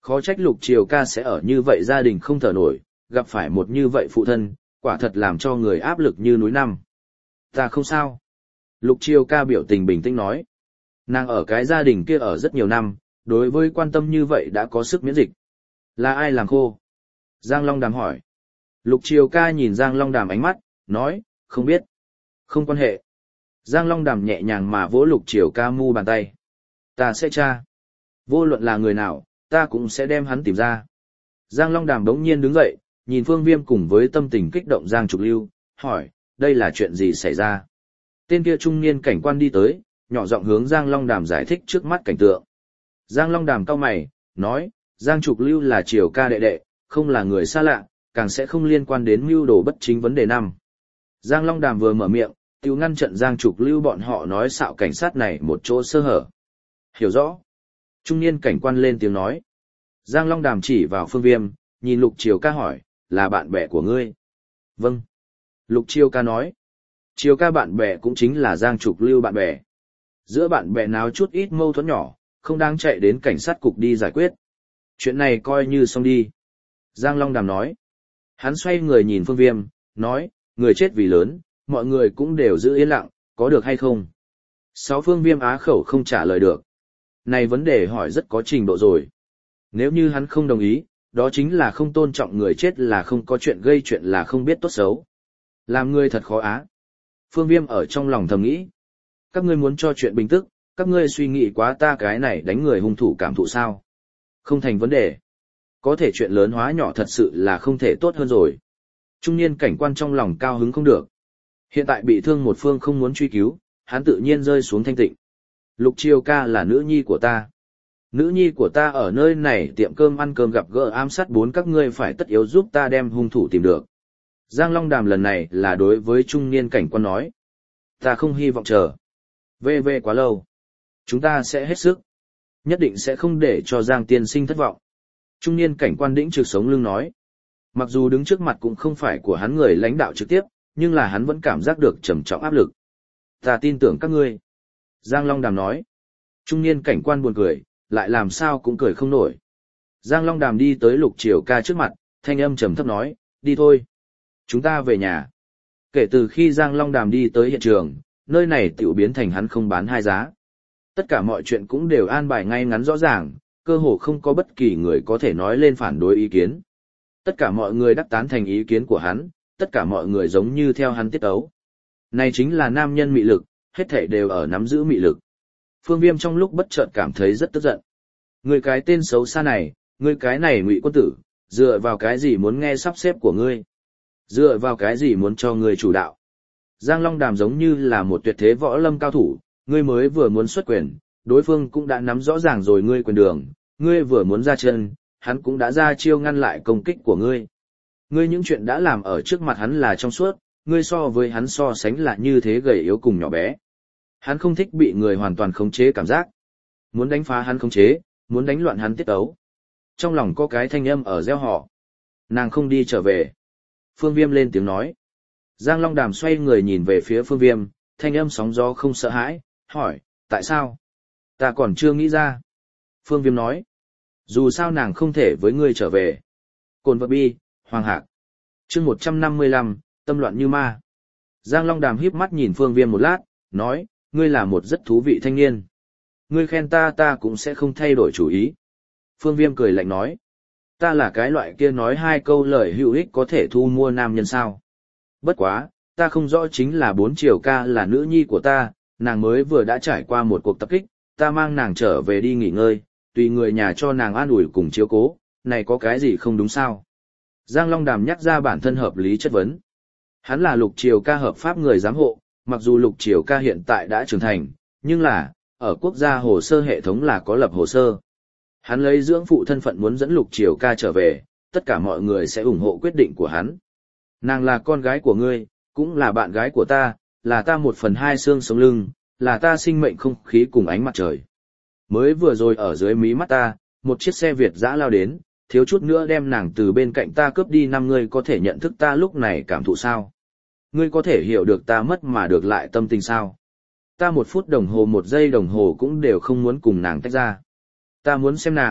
Khó trách Lục Triều ca sẽ ở như vậy gia đình không thở nổi, gặp phải một như vậy phụ thân, quả thật làm cho người áp lực như núi năm. Ta không sao. Lục Triều ca biểu tình bình tĩnh nói. Nàng ở cái gia đình kia ở rất nhiều năm, đối với quan tâm như vậy đã có sức miễn dịch. Là ai làm khô? Giang Long Đàm hỏi. Lục Triều ca nhìn Giang Long Đàm ánh mắt, nói, không biết. Không quan hệ. Giang Long Đàm nhẹ nhàng mà vỗ Lục Triều ca mu bàn tay. Ta sẽ tra. Vô luận là người nào, ta cũng sẽ đem hắn tìm ra. Giang Long Đàm đống nhiên đứng dậy, nhìn Phương Viêm cùng với tâm tình kích động Giang Trục Lưu, hỏi, đây là chuyện gì xảy ra? Tên kia trung niên cảnh quan đi tới, nhỏ giọng hướng Giang Long Đàm giải thích trước mắt cảnh tượng. Giang Long Đàm cau mày, nói, Giang Trục Lưu là Triều ca đệ đệ, không là người xa lạ, càng sẽ không liên quan đến mưu đồ bất chính vấn đề năm. Giang Long Đàm vừa mở miệng, tiêu ngăn trận Giang Trục Lưu bọn họ nói xạo cảnh sát này một chỗ sơ hở. Hiểu rõ. Trung niên cảnh quan lên tiếng nói. Giang Long Đàm chỉ vào Phương Viêm, nhìn Lục Triều ca hỏi, là bạn bè của ngươi? Vâng. Lục Triều ca nói. Triều ca bạn bè cũng chính là Giang Trục Lưu bạn bè. Giữa bạn bè náo chút ít mâu thuẫn nhỏ, không đáng chạy đến cảnh sát cục đi giải quyết. Chuyện này coi như xong đi. Giang Long Đàm nói. Hắn xoay người nhìn Phương Viêm, nói, người chết vì lớn, mọi người cũng đều giữ yên lặng, có được hay không? Sáu Phương Viêm á khẩu không trả lời được. Này vấn đề hỏi rất có trình độ rồi. Nếu như hắn không đồng ý, đó chính là không tôn trọng người chết, là không có chuyện gây chuyện, là không biết tốt xấu. Làm người thật khó á. Phương Viêm ở trong lòng thầm nghĩ. Các ngươi muốn cho chuyện bình tức, các ngươi suy nghĩ quá ta cái này đánh người hung thủ cảm thụ sao? Không thành vấn đề. Có thể chuyện lớn hóa nhỏ thật sự là không thể tốt hơn rồi. Trung niên cảnh quan trong lòng cao hứng không được. Hiện tại bị thương một phương không muốn truy cứu, hắn tự nhiên rơi xuống thanh tịnh. Lục Triều ca là nữ nhi của ta. Nữ nhi của ta ở nơi này tiệm cơm ăn cơm gặp gỡ ám sát bốn, các ngươi phải tất yếu giúp ta đem hung thủ tìm được. Giang Long Đàm lần này là đối với trung niên cảnh quan nói. Ta không hy vọng chờ. Vê vê quá lâu. Chúng ta sẽ hết sức. Nhất định sẽ không để cho Giang tiên sinh thất vọng. Trung niên cảnh quan đĩnh trực sống lưng nói. Mặc dù đứng trước mặt cũng không phải của hắn người lãnh đạo trực tiếp, nhưng là hắn vẫn cảm giác được trầm trọng áp lực. Ta tin tưởng các ngươi. Giang Long Đàm nói. Trung niên cảnh quan buồn cười, lại làm sao cũng cười không nổi. Giang Long Đàm đi tới Lục Triều ca trước mặt, thanh âm trầm thấp nói, đi thôi. Chúng ta về nhà. Kể từ khi Giang Long Đàm đi tới hiện trường, nơi này tiểu biến thành hắn không bán hai giá. Tất cả mọi chuyện cũng đều an bài ngay ngắn rõ ràng, cơ hồ không có bất kỳ người có thể nói lên phản đối ý kiến. Tất cả mọi người đắc tán thành ý kiến của hắn, tất cả mọi người giống như theo hắn tiết ấu. Này chính là nam nhân mị lực, hết thảy đều ở nắm giữ mị lực. Phương Viêm trong lúc bất chợt cảm thấy rất tức giận. Ngươi cái tên xấu xa này, ngươi cái này ngụy quân tử, dựa vào cái gì muốn nghe sắp xếp của ngươi? Dựa vào cái gì muốn cho ngươi chủ đạo? Giang Long Đàm giống như là một tuyệt thế võ lâm cao thủ, ngươi mới vừa muốn xuất quyền, đối phương cũng đã nắm rõ ràng rồi ngươi quyền đường, ngươi vừa muốn ra chân, hắn cũng đã ra chiêu ngăn lại công kích của ngươi. Ngươi những chuyện đã làm ở trước mặt hắn là trong suốt, ngươi so với hắn so sánh là như thế gầy yếu cùng nhỏ bé. Hắn không thích bị người hoàn toàn khống chế cảm giác. Muốn đánh phá hắn khống chế, muốn đánh loạn hắn tiết ấu. Trong lòng có cái thanh âm ở gieo họ. Nàng không đi trở về. Phương Viêm lên tiếng nói. Giang Long Đàm xoay người nhìn về phía Phương Viêm, thanh âm sóng gió không sợ hãi, hỏi, tại sao? Ta còn chưa nghĩ ra. Phương Viêm nói. Dù sao nàng không thể với ngươi trở về. Cồn vật bi, Hoàng Hạc. chương một trăm năm mươi lăm, tâm loạn như ma. Giang Long Đàm híp mắt nhìn Phương Viêm một lát, nói, ngươi là một rất thú vị thanh niên. Ngươi khen ta ta cũng sẽ không thay đổi chủ ý. Phương Viêm cười lạnh nói. Ta là cái loại kia nói hai câu lời hữu ích có thể thu mua nam nhân sao. Bất quá, ta không rõ chính là bốn Triều ca là nữ nhi của ta, nàng mới vừa đã trải qua một cuộc tập kích, ta mang nàng trở về đi nghỉ ngơi, tùy người nhà cho nàng an ủi cùng chiếu cố, này có cái gì không đúng sao? Giang Long Đàm nhắc ra bản thân hợp lý chất vấn. Hắn là Lục Triều ca hợp pháp người giám hộ, mặc dù Lục Triều ca hiện tại đã trưởng thành, nhưng là, ở quốc gia hồ sơ hệ thống là có lập hồ sơ. Hắn lấy dưỡng phụ thân phận muốn dẫn Lục Triều ca trở về, tất cả mọi người sẽ ủng hộ quyết định của hắn. Nàng là con gái của ngươi, cũng là bạn gái của ta, là ta một phần hai xương sống lưng, là ta sinh mệnh không khí cùng ánh mặt trời. Mới vừa rồi ở dưới mí mắt ta, một chiếc xe Việt dã lao đến, thiếu chút nữa đem nàng từ bên cạnh ta cướp đi. Năm ngươi có thể nhận thức ta lúc này cảm thụ sao? Ngươi có thể hiểu được ta mất mà được lại tâm tình sao? Ta một phút đồng hồ một giây đồng hồ cũng đều không muốn cùng nàng tách ra. Ta muốn xem nàng,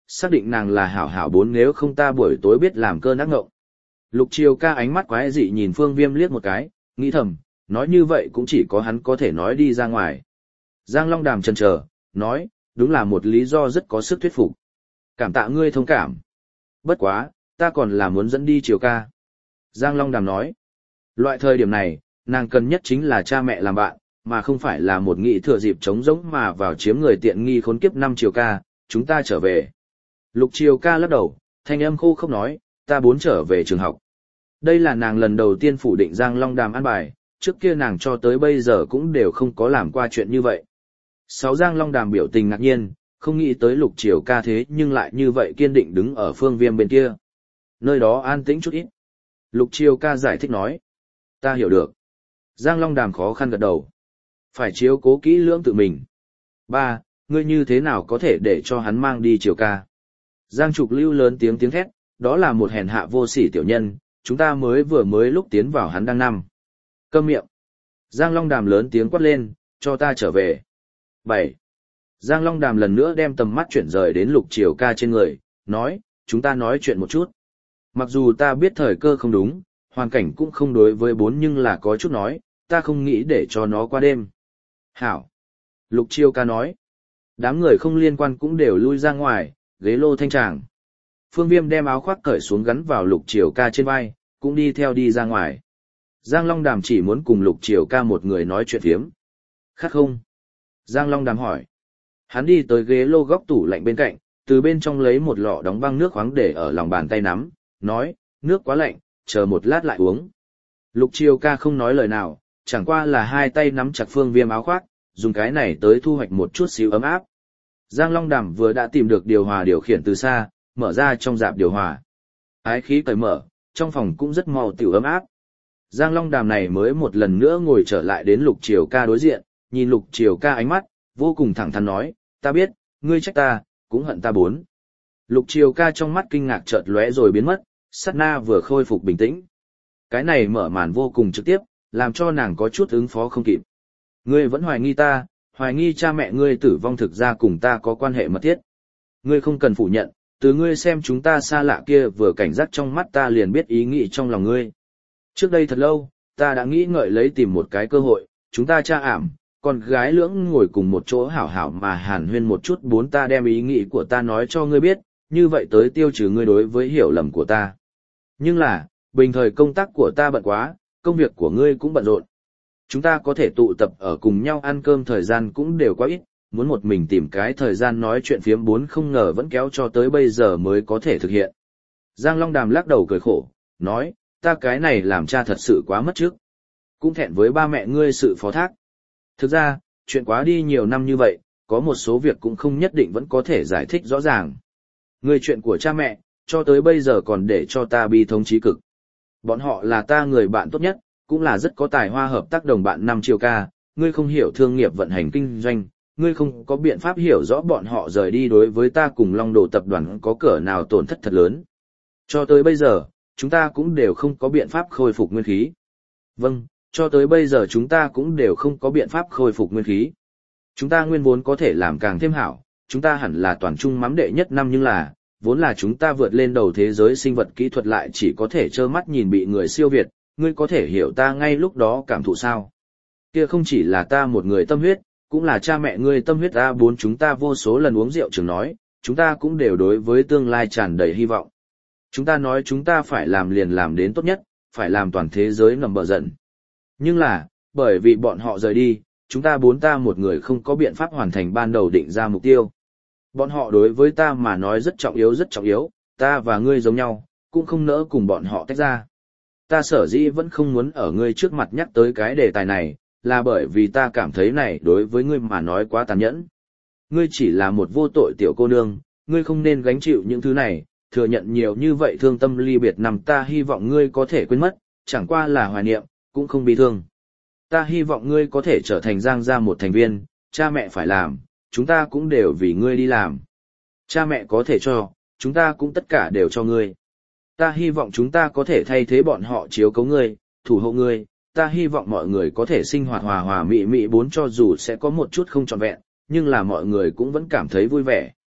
xác định nàng là hảo hảo bốn nếu không ta buổi tối biết làm cơn ác ngộng. Lục Triều Ca ánh mắt quái dị nhìn Phương Viêm liếc một cái, nghĩ thầm, nói như vậy cũng chỉ có hắn có thể nói đi ra ngoài. Giang Long Đàm chần chờ, nói, đúng là một lý do rất có sức thuyết phục. Cảm tạ ngươi thông cảm. Bất quá, ta còn là muốn dẫn đi Triều Ca. Giang Long Đàm nói, loại thời điểm này, nàng cần nhất chính là cha mẹ làm bạn, mà không phải là một nghị thừa dịp trống rỗng mà vào chiếm người tiện nghi khốn kiếp năm Triều Ca, chúng ta trở về. Lục Triều Ca lắc đầu, thanh âm khô không nói, ta muốn trở về trường học. Đây là nàng lần đầu tiên phủ định Giang Long Đàm an bài, trước kia nàng cho tới bây giờ cũng đều không có làm qua chuyện như vậy. Sáu Giang Long Đàm biểu tình ngạc nhiên, không nghĩ tới Lục Triều Ca thế nhưng lại như vậy kiên định đứng ở Phương Viêm bên kia. Nơi đó an tĩnh chút ít. Lục Triều Ca giải thích nói. Ta hiểu được. Giang Long Đàm khó khăn gật đầu. Phải chiếu cố kỹ lưỡng tự mình. Ba, ngươi như thế nào có thể để cho hắn mang đi Triều Ca? Giang Trục Lưu lớn tiếng tiếng thét, đó là một hèn hạ vô sỉ tiểu nhân, chúng ta mới vừa mới lúc tiến vào hắn đang nằm. Câm miệng. Giang Long Đàm lớn tiếng quát lên, cho ta trở về. Bảy. Giang Long Đàm lần nữa đem tầm mắt chuyển rời đến Lục Triều Ca trên người, nói, chúng ta nói chuyện một chút. Mặc dù ta biết thời cơ không đúng, hoàn cảnh cũng không đối với bốn nhưng là có chút nói, ta không nghĩ để cho nó qua đêm. Hảo. Lục Triều Ca nói. Đám người không liên quan cũng đều lui ra ngoài, ghế lô thanh tràng. Phương Viêm đem áo khoác cởi xuống gắn vào Lục Triều Ca trên vai, cũng đi theo đi ra ngoài. Giang Long Đàm chỉ muốn cùng Lục Triều Ca một người nói chuyện phiếm. Khát không? Giang Long Đàm hỏi. Hắn đi tới ghế lô góc tủ lạnh bên cạnh, từ bên trong lấy một lọ đóng băng nước khoáng để ở lòng bàn tay nắm, nói, nước quá lạnh, chờ một lát lại uống. Lục Triều Ca không nói lời nào, chẳng qua là hai tay nắm chặt Phương Viêm áo khoác, dùng cái này tới thu hoạch một chút xíu ấm áp. Giang Long Đàm vừa đã tìm được điều hòa điều khiển từ xa, mở ra trong dạp điều hòa. Ái khí cởi mở, trong phòng cũng rất mau tiểu ấm áp. Giang Long Đàm này mới một lần nữa ngồi trở lại đến Lục Triều Ca đối diện, nhìn Lục Triều Ca ánh mắt, vô cùng thẳng thắn nói, ta biết, ngươi trách ta, cũng hận ta bốn. Lục Triều Ca trong mắt kinh ngạc chợt lóe rồi biến mất, sát na vừa khôi phục bình tĩnh. Cái này mở màn vô cùng trực tiếp, làm cho nàng có chút ứng phó không kịp. Ngươi vẫn hoài nghi ta, hoài nghi cha mẹ ngươi tử vong thực ra cùng ta có quan hệ mật thiết. Ngươi không cần phủ nhận, từ ngươi xem chúng ta xa lạ kia vừa cảnh giác trong mắt ta liền biết ý nghĩ trong lòng ngươi. Trước đây thật lâu, ta đã nghĩ ngợi lấy tìm một cái cơ hội, chúng ta cha ảm, con gái lưỡng ngồi cùng một chỗ hảo hảo mà hàn huyên một chút bốn ta đem ý nghĩ của ta nói cho ngươi biết, như vậy tới tiêu trừ ngươi đối với hiểu lầm của ta. Nhưng là, bình thời công tác của ta bận quá, công việc của ngươi cũng bận rộn. Chúng ta có thể tụ tập ở cùng nhau ăn cơm thời gian cũng đều quá ít, muốn một mình tìm cái thời gian nói chuyện phiếm bốn không ngờ vẫn kéo cho tới bây giờ mới có thể thực hiện. Giang Long Đàm lắc đầu cười khổ, nói, ta cái này làm cha thật sự quá mất trước. Cũng thẹn với ba mẹ ngươi sự phó thác. Thực ra, chuyện quá đi nhiều năm như vậy, có một số việc cũng không nhất định vẫn có thể giải thích rõ ràng. Ngươi chuyện của cha mẹ, cho tới bây giờ còn để cho ta bi thống chí cực. Bọn họ là ta người bạn tốt nhất, cũng là rất có tài hoa hợp tác đồng bạn năm Triều Ca, ngươi không hiểu thương nghiệp vận hành kinh doanh, ngươi không có biện pháp hiểu rõ bọn họ rời đi đối với ta cùng Long Đồ tập đoàn có cỡ nào tổn thất thật lớn. Cho tới bây giờ, chúng ta cũng đều không có biện pháp khôi phục nguyên khí. Vâng, cho tới bây giờ chúng ta cũng đều không có biện pháp khôi phục nguyên khí. Chúng ta nguyên vốn có thể làm càng thêm hảo, chúng ta hẳn là toàn trung mắm đệ nhất năm nhưng là, vốn là chúng ta vượt lên đầu thế giới sinh vật kỹ thuật lại chỉ có thể trơ mắt nhìn bị người siêu việt, ngươi có thể hiểu ta ngay lúc đó cảm thụ sao. Kia không chỉ là ta một người tâm huyết, cũng là cha mẹ ngươi tâm huyết ta bốn chúng ta vô số lần uống rượu trường nói, chúng ta cũng đều đối với tương lai tràn đầy hy vọng. Chúng ta nói chúng ta phải làm liền làm đến tốt nhất, phải làm toàn thế giới ngầm bờ giận. Nhưng là, bởi vì bọn họ rời đi, chúng ta bốn ta một người không có biện pháp hoàn thành ban đầu định ra mục tiêu. Bọn họ đối với ta mà nói rất trọng yếu rất trọng yếu, ta và ngươi giống nhau, cũng không nỡ cùng bọn họ tách ra. Ta sở dĩ vẫn không muốn ở ngươi trước mặt nhắc tới cái đề tài này, là bởi vì ta cảm thấy này đối với ngươi mà nói quá tàn nhẫn. Ngươi chỉ là một vô tội tiểu cô nương, ngươi không nên gánh chịu những thứ này, thừa nhận nhiều như vậy thương tâm ly biệt nằm ta hy vọng ngươi có thể quên mất, chẳng qua là hoài niệm, cũng không bị thương. Ta hy vọng ngươi có thể trở thành Giang gia một thành viên, cha mẹ phải làm, chúng ta cũng đều vì ngươi đi làm. Cha mẹ có thể cho, chúng ta cũng tất cả đều cho ngươi. Ta hy vọng chúng ta có thể thay thế bọn họ chiếu cố ngươi, thủ hộ ngươi, ta hy vọng mọi người có thể sinh hoạt hòa hòa mị mị bốn cho dù sẽ có một chút không trọn vẹn, nhưng là mọi người cũng vẫn cảm thấy vui vẻ.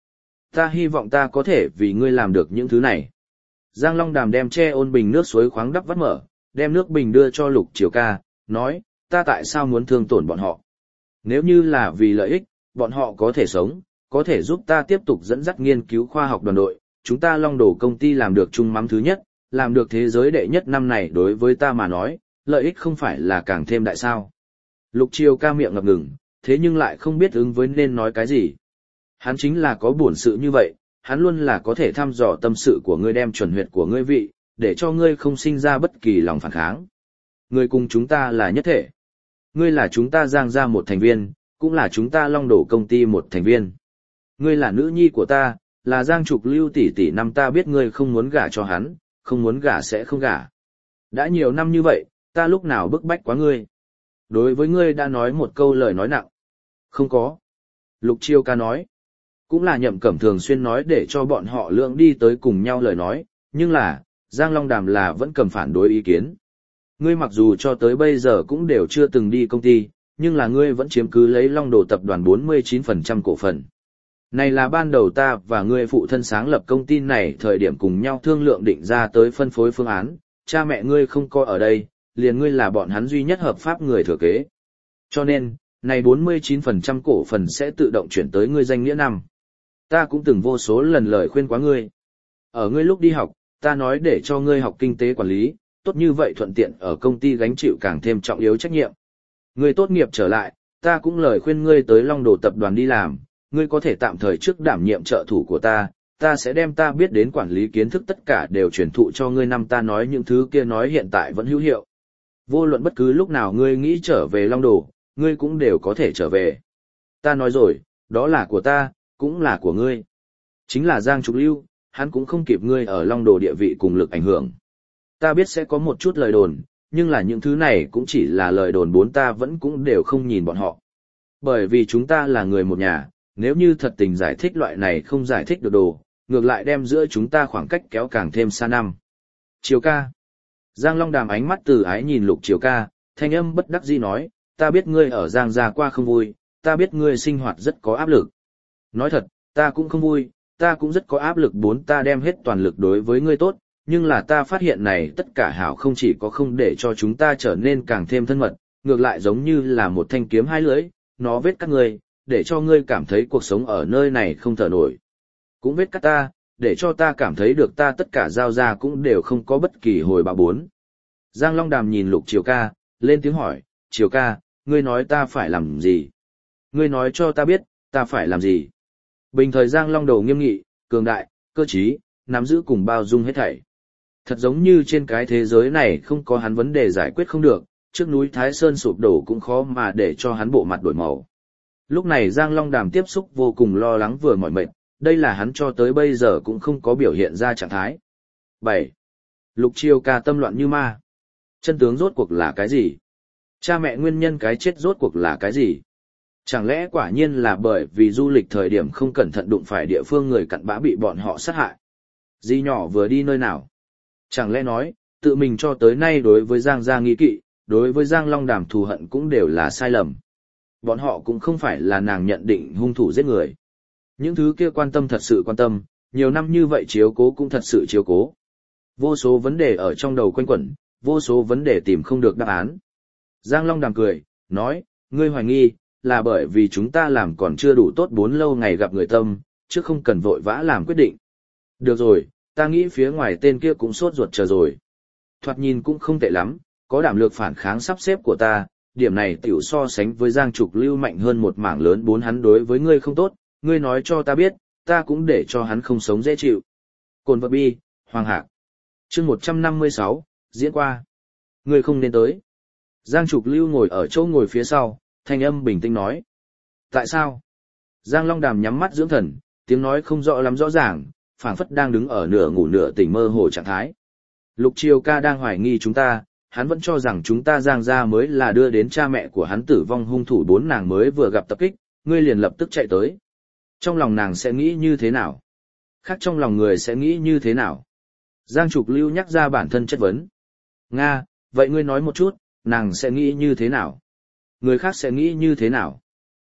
Ta hy vọng ta có thể vì ngươi làm được những thứ này. Giang Long Đàm đem che ôn bình nước suối khoáng đắp vắt mở, đem nước bình đưa cho Lục Triều Ca, nói, ta tại sao muốn thương tổn bọn họ? Nếu như là vì lợi ích, bọn họ có thể sống, có thể giúp ta tiếp tục dẫn dắt nghiên cứu khoa học đoàn đội, chúng ta Long Đồ công ty làm được chung mắm thứ nhất, làm được thế giới đệ nhất năm này đối với ta mà nói, lợi ích không phải là càng thêm đại sao. Lục Triều Ca miệng ngập ngừng, thế nhưng lại không biết ứng với nên nói cái gì. Hắn chính là có bổn sự như vậy, hắn luôn là có thể thăm dò tâm sự của ngươi, đem chuẩn huyệt của ngươi vị, để cho ngươi không sinh ra bất kỳ lòng phản kháng. Ngươi cùng chúng ta là nhất thể. Ngươi là chúng ta Giang gia một thành viên, cũng là chúng ta Long Đổ công ty một thành viên. Ngươi là nữ nhi của ta, là Giang Trục Lưu tỷ tỷ, năm ta biết ngươi không muốn gả cho hắn, không muốn gả sẽ không gả. Đã nhiều năm như vậy, ta lúc nào bức bách quá ngươi. Đối với ngươi đã nói một câu lời nói nặng. Không có. Lục Chiêu Ca nói. Cũng là Nhậm Cẩm thường xuyên nói để cho bọn họ lượng đi tới cùng nhau lời nói, nhưng là, Giang Long Đàm là vẫn cầm phản đối ý kiến. Ngươi mặc dù cho tới bây giờ cũng đều chưa từng đi công ty, nhưng là ngươi vẫn chiếm cứ lấy Long Đồ tập đoàn bốn mươi chín phần trăm cổ phần. Này là ban đầu ta và ngươi phụ thân sáng lập công ty này thời điểm cùng nhau thương lượng định ra tới phân phối phương án, cha mẹ ngươi không coi ở đây, liền ngươi là bọn hắn duy nhất hợp pháp người thừa kế. Cho nên, này bốn mươi chín phần trăm cổ phần sẽ tự động chuyển tới ngươi danh nghĩa năm. Ta cũng từng vô số lần lời khuyên quá ngươi. Ở ngươi lúc đi học, ta nói để cho ngươi học kinh tế quản lý, tốt như vậy thuận tiện ở công ty gánh chịu càng thêm trọng yếu trách nhiệm. Ngươi tốt nghiệp trở lại, ta cũng lời khuyên ngươi tới Long Đồ tập đoàn đi làm, ngươi có thể tạm thời trước đảm nhiệm trợ thủ của ta, ta sẽ đem ta biết đến quản lý kiến thức tất cả đều truyền thụ cho ngươi, năm ta nói những thứ kia nói hiện tại vẫn hữu hiệu. Vô luận bất cứ lúc nào ngươi nghĩ trở về Long Đồ, ngươi cũng đều có thể trở về. Ta nói rồi, đó là của ta, cũng là của ngươi. Chính là Giang Trục Lưu, hắn cũng không kịp ngươi ở Long Đồ địa vị cùng lực ảnh hưởng. Ta biết sẽ có một chút lời đồn, nhưng là những thứ này cũng chỉ là lời đồn, bốn ta vẫn cũng đều không nhìn bọn họ. Bởi vì chúng ta là người một nhà, nếu như thật tình giải thích loại này không giải thích được đồ, ngược lại đem giữa chúng ta khoảng cách kéo càng thêm xa năm. Triều Ca. Giang Long Đàm ánh mắt từ ái nhìn Lục Triều Ca, thanh âm bất đắc dĩ nói, ta biết ngươi ở Giang gia qua không vui, ta biết ngươi sinh hoạt rất có áp lực. Nói thật, ta cũng không vui, ta cũng rất có áp lực, bốn ta đem hết toàn lực đối với ngươi tốt, nhưng là ta phát hiện này tất cả hảo không chỉ có không để cho chúng ta trở nên càng thêm thân mật, ngược lại giống như là một thanh kiếm hai lưỡi, nó vết cắt ngươi, để cho ngươi cảm thấy cuộc sống ở nơi này không thở nổi. Cũng vết cắt ta, để cho ta cảm thấy được ta tất cả giao ra cũng đều không có bất kỳ hồi báo bốn. Giang Long Đàm nhìn Lục Triều Ca, lên tiếng hỏi, Triều Ca, ngươi nói ta phải làm gì? Ngươi nói cho ta biết, ta phải làm gì? Bình thời Giang Long Đầu nghiêm nghị, cường đại, cơ trí, nắm giữ cùng bao dung hết thảy. Thật giống như trên cái thế giới này không có hắn vấn đề giải quyết không được, trước núi Thái Sơn sụp đổ cũng khó mà để cho hắn bộ mặt đổi màu. Lúc này Giang Long Đàm tiếp xúc vô cùng lo lắng vừa mỏi mệt, đây là hắn cho tới bây giờ cũng không có biểu hiện ra trạng thái. bảy. Lục Triều Ca tâm loạn như ma. Chân tướng rốt cuộc là cái gì? Cha mẹ nguyên nhân cái chết rốt cuộc là cái gì? Chẳng lẽ quả nhiên là bởi vì du lịch thời điểm không cẩn thận đụng phải địa phương người cặn bã bị bọn họ sát hại? Di nhỏ vừa đi nơi nào? Chẳng lẽ nói, tự mình cho tới nay đối với Giang gia nghi kỵ, đối với Giang Long Đàm thù hận cũng đều là sai lầm. Bọn họ cũng không phải là nàng nhận định hung thủ giết người. Những thứ kia quan tâm thật sự quan tâm, nhiều năm như vậy chiếu cố cũng thật sự chiếu cố. Vô số vấn đề ở trong đầu quanh quẩn, vô số vấn đề tìm không được đáp án. Giang Long Đàm cười, nói, ngươi hoài nghi, là bởi vì chúng ta làm còn chưa đủ tốt, bốn lâu ngày gặp người tâm, chứ không cần vội vã làm quyết định. Được rồi, ta nghĩ phía ngoài tên kia cũng sốt ruột chờ rồi. Thoạt nhìn cũng không tệ lắm, có đảm lược phản kháng sắp xếp của ta, điểm này tiểu so sánh với Giang Trục Lưu mạnh hơn một mảng lớn, bốn hắn đối với ngươi không tốt, ngươi nói cho ta biết, ta cũng để cho hắn không sống dễ chịu. Cồn vật bi, Hoàng Hạc. Chương một trăm năm mươi sáu, diễn qua. Ngươi không nên tới. Giang Trục Lưu ngồi ở chỗ ngồi phía sau, thanh âm bình tĩnh nói. Tại sao? Giang Long Đàm nhắm mắt dưỡng thần, tiếng nói không rõ lắm rõ ràng, phảng phất đang đứng ở nửa ngủ nửa tỉnh mơ hồ trạng thái. Lục Triều Ca đang hoài nghi chúng ta, hắn vẫn cho rằng chúng ta Giang gia mới là đưa đến cha mẹ của hắn tử vong hung thủ, bốn nàng mới vừa gặp tập kích, ngươi liền lập tức chạy tới. Trong lòng nàng sẽ nghĩ như thế nào? Khác trong lòng người sẽ nghĩ như thế nào? Giang Trục Lưu nhắc ra bản thân chất vấn. Nga, vậy ngươi nói một chút, nàng sẽ nghĩ như thế nào? Người khác sẽ nghĩ như thế nào?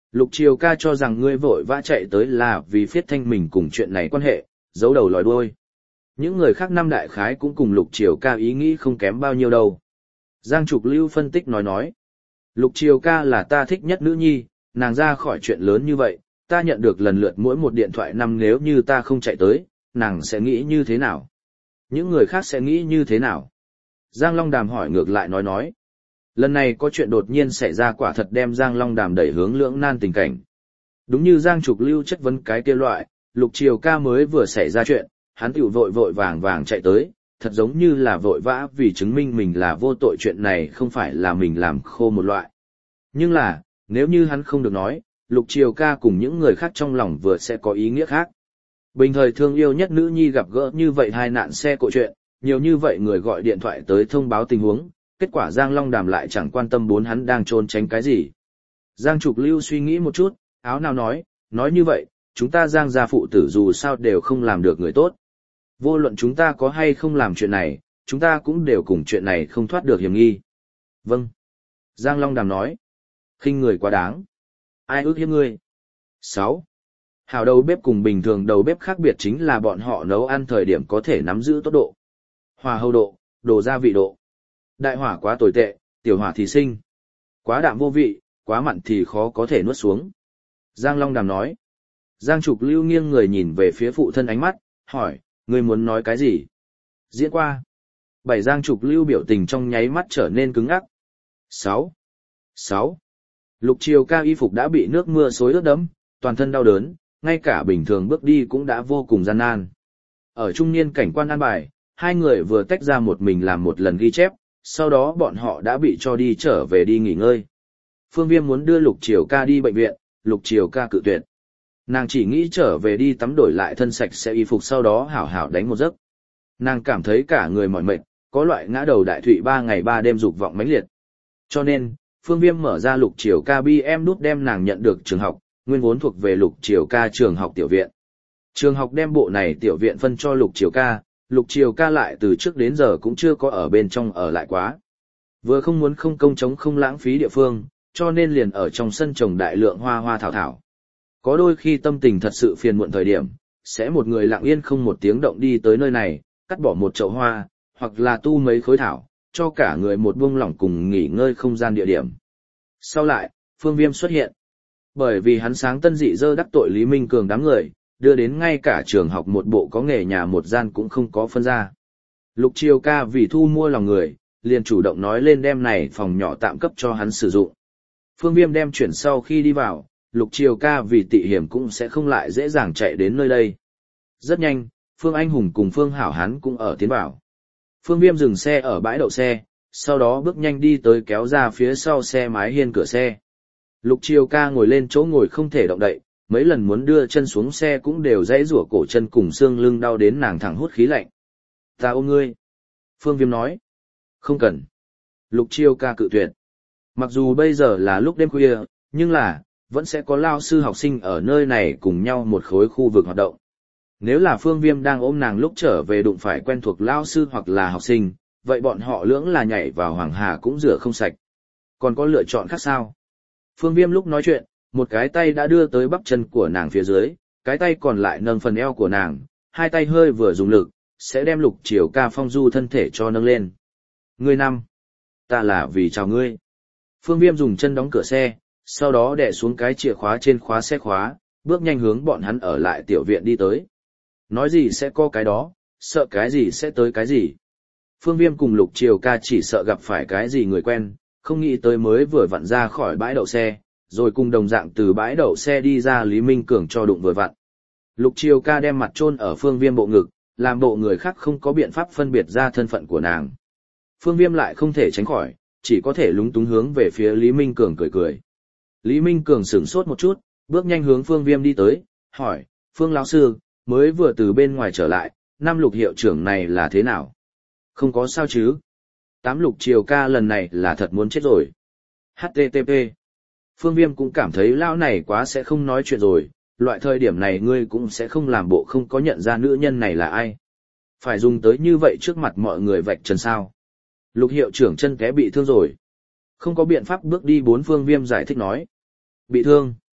Lục Triều ca cho rằng ngươi vội vã chạy tới là vì phiết thanh mình cùng chuyện này quan hệ, giấu đầu lòi đuôi. Những người khác năm đại khái cũng cùng Lục Triều ca ý nghĩ không kém bao nhiêu đâu. Giang Trục Lưu phân tích nói nói. Lục Triều ca là ta thích nhất nữ nhi, nàng ra khỏi chuyện lớn như vậy, ta nhận được lần lượt mỗi một điện thoại năm nếu như ta không chạy tới, nàng sẽ nghĩ như thế nào? Những người khác sẽ nghĩ như thế nào? Giang Long Đàm hỏi ngược lại nói nói. Lần này có chuyện đột nhiên xảy ra quả thật đem Giang Long Đàm đẩy hướng lưỡng nan tình cảnh. Đúng như Giang Trục Lưu chất vấn cái kia loại, Lục Triều ca mới vừa xảy ra chuyện, hắn tiểu vội vội vàng vàng chạy tới, thật giống như là vội vã vì chứng minh mình là vô tội, chuyện này không phải là mình làm khô một loại. Nhưng là, nếu như hắn không được nói, Lục Triều ca cùng những người khác trong lòng vừa sẽ có ý nghĩa khác. Bình thời thương yêu nhất nữ nhi gặp gỡ như vậy hai nạn xe cộ chuyện, nhiều như vậy người gọi điện thoại tới thông báo tình huống, kết quả Giang Long Đàm lại chẳng quan tâm bốn hắn đang trốn tránh cái gì. Giang Trục Lưu suy nghĩ một chút, áo nào nói, nói như vậy, chúng ta Giang gia phụ tử dù sao đều không làm được người tốt. Vô luận chúng ta có hay không làm chuyện này, chúng ta cũng đều cùng chuyện này không thoát được hiểm nghi. Vâng. Giang Long Đàm nói, khinh người quá đáng. Ai ước hiếp ngươi? sáu. Hảo đầu bếp cùng bình thường đầu bếp khác biệt chính là bọn họ nấu ăn thời điểm có thể nắm giữ tốt độ. Hòa hầu độ, đồ gia vị độ. Đại hỏa quá tồi tệ, tiểu hỏa thì sinh. Quá đạm vô vị, quá mặn thì khó có thể nuốt xuống. Giang Long Đàm nói. Giang Trục Lưu nghiêng người nhìn về phía phụ thân ánh mắt, hỏi, ngươi muốn nói cái gì? Diễn qua. Bảy Giang Trục Lưu biểu tình trong nháy mắt trở nên cứng ngắc. sáu. sáu. Lục Triều ca y phục đã bị nước mưa xối ướt đẫm, toàn thân đau đớn, ngay cả bình thường bước đi cũng đã vô cùng gian nan. Ở trung niên cảnh quan an bài, hai người vừa tách ra một mình làm một lần ghi chép, sau đó bọn họ đã bị cho đi trở về đi nghỉ ngơi. Phương Viêm muốn đưa Lục Triều ca đi bệnh viện, Lục Triều ca cự tuyệt. Nàng chỉ nghĩ trở về đi tắm đổi lại thân sạch sẽ y phục sau đó hảo hảo đánh một giấc. Nàng cảm thấy cả người mỏi mệt, có loại ngã đầu đại thụy ba ngày ba đêm dục vọng mãnh liệt. Cho nên, Phương Viêm mở ra Lục Triều ca bi em nút đem nàng nhận được trường học, nguyên vốn thuộc về Lục Triều ca trường học tiểu viện. Trường học đem bộ này tiểu viện phân cho Lục Triều ca, Lục Triều ca lại từ trước đến giờ cũng chưa có ở bên trong ở lại quá. Vừa không muốn không công chống không lãng phí địa phương, cho nên liền ở trong sân trồng đại lượng hoa hoa thảo thảo. Có đôi khi tâm tình thật sự phiền muộn thời điểm, sẽ một người lặng yên không một tiếng động đi tới nơi này, cắt bỏ một chậu hoa, hoặc là tu mấy khối thảo, cho cả người một buông lỏng cùng nghỉ ngơi không gian địa điểm. Sau lại, Phương Viêm xuất hiện. Bởi vì hắn sáng tân dị dơ đắc tội Lý Minh Cường đám người, đưa đến ngay cả trường học một bộ có nghề nhà một gian cũng không có phân ra. Lục Triều ca vì thu mua lòng người, liền chủ động nói lên đem này phòng nhỏ tạm cấp cho hắn sử dụng. Phương Viêm đem chuyển sau khi đi vào, Lục Triều ca vì tị hiểm cũng sẽ không lại dễ dàng chạy đến nơi đây. Rất nhanh, Phương Anh Hùng cùng Phương Hảo Hán cũng ở tiến vào. Phương Viêm dừng xe ở bãi đậu xe, sau đó bước nhanh đi tới kéo ra phía sau xe mái hiên cửa xe. Lục Triều ca ngồi lên chỗ ngồi không thể động đậy, mấy lần muốn đưa chân xuống xe cũng đều dãy rủa cổ chân cùng xương lưng đau đến nàng thẳng hút khí lạnh. Ta ôm ngươi. Phương Viêm nói. Không cần. Lục Triều ca cự tuyệt. Mặc dù bây giờ là lúc đêm khuya, nhưng là, vẫn sẽ có lao sư học sinh ở nơi này cùng nhau một khối khu vực hoạt động. Nếu là Phương Viêm đang ôm nàng lúc trở về đụng phải quen thuộc lao sư hoặc là học sinh, vậy bọn họ lưỡng là nhảy vào hoàng hà cũng rửa không sạch. Còn có lựa chọn khác sao? Phương Viêm lúc nói chuyện, một cái tay đã đưa tới bắp chân của nàng phía dưới, cái tay còn lại nâng phần eo của nàng, hai tay hơi vừa dùng lực, sẽ đem Lục Triều ca phong du thân thể cho nâng lên. Ngươi năm. Ta là vì chào ngươi. Phương Viêm dùng chân đóng cửa xe, sau đó đè xuống cái chìa khóa trên khóa xe khóa, bước nhanh hướng bọn hắn ở lại tiểu viện đi tới. Nói gì sẽ có cái đó, sợ cái gì sẽ tới cái gì. Phương Viêm cùng Lục Triều ca chỉ sợ gặp phải cái gì người quen, không nghĩ tới mới vừa vặn ra khỏi bãi đậu xe, rồi cùng đồng dạng từ bãi đậu xe đi ra Lý Minh Cường cho đụng vừa vặn. Lục Triều ca đem mặt chôn ở Phương Viêm bộ ngực, làm bộ người khác không có biện pháp phân biệt ra thân phận của nàng. Phương Viêm lại không thể tránh khỏi, chỉ có thể lúng túng hướng về phía Lý Minh Cường cười cười. Lý Minh Cường sửng sốt một chút, bước nhanh hướng Phương Viêm đi tới, hỏi, Phương lão sư, mới vừa từ bên ngoài trở lại, năm Lục hiệu trưởng này là thế nào? Không có sao chứ? Tám Lục Triều ca lần này là thật muốn chết rồi. hát tê tê pê. Phương Viêm cũng cảm thấy lão này quá sẽ không nói chuyện rồi, loại thời điểm này ngươi cũng sẽ không làm bộ không có nhận ra nữ nhân này là ai. Phải dùng tới như vậy trước mặt mọi người vạch trần sao. Lục hiệu trưởng chân té bị thương rồi. Không có biện pháp bước đi bốn. Phương Viêm giải thích nói. Bị thương.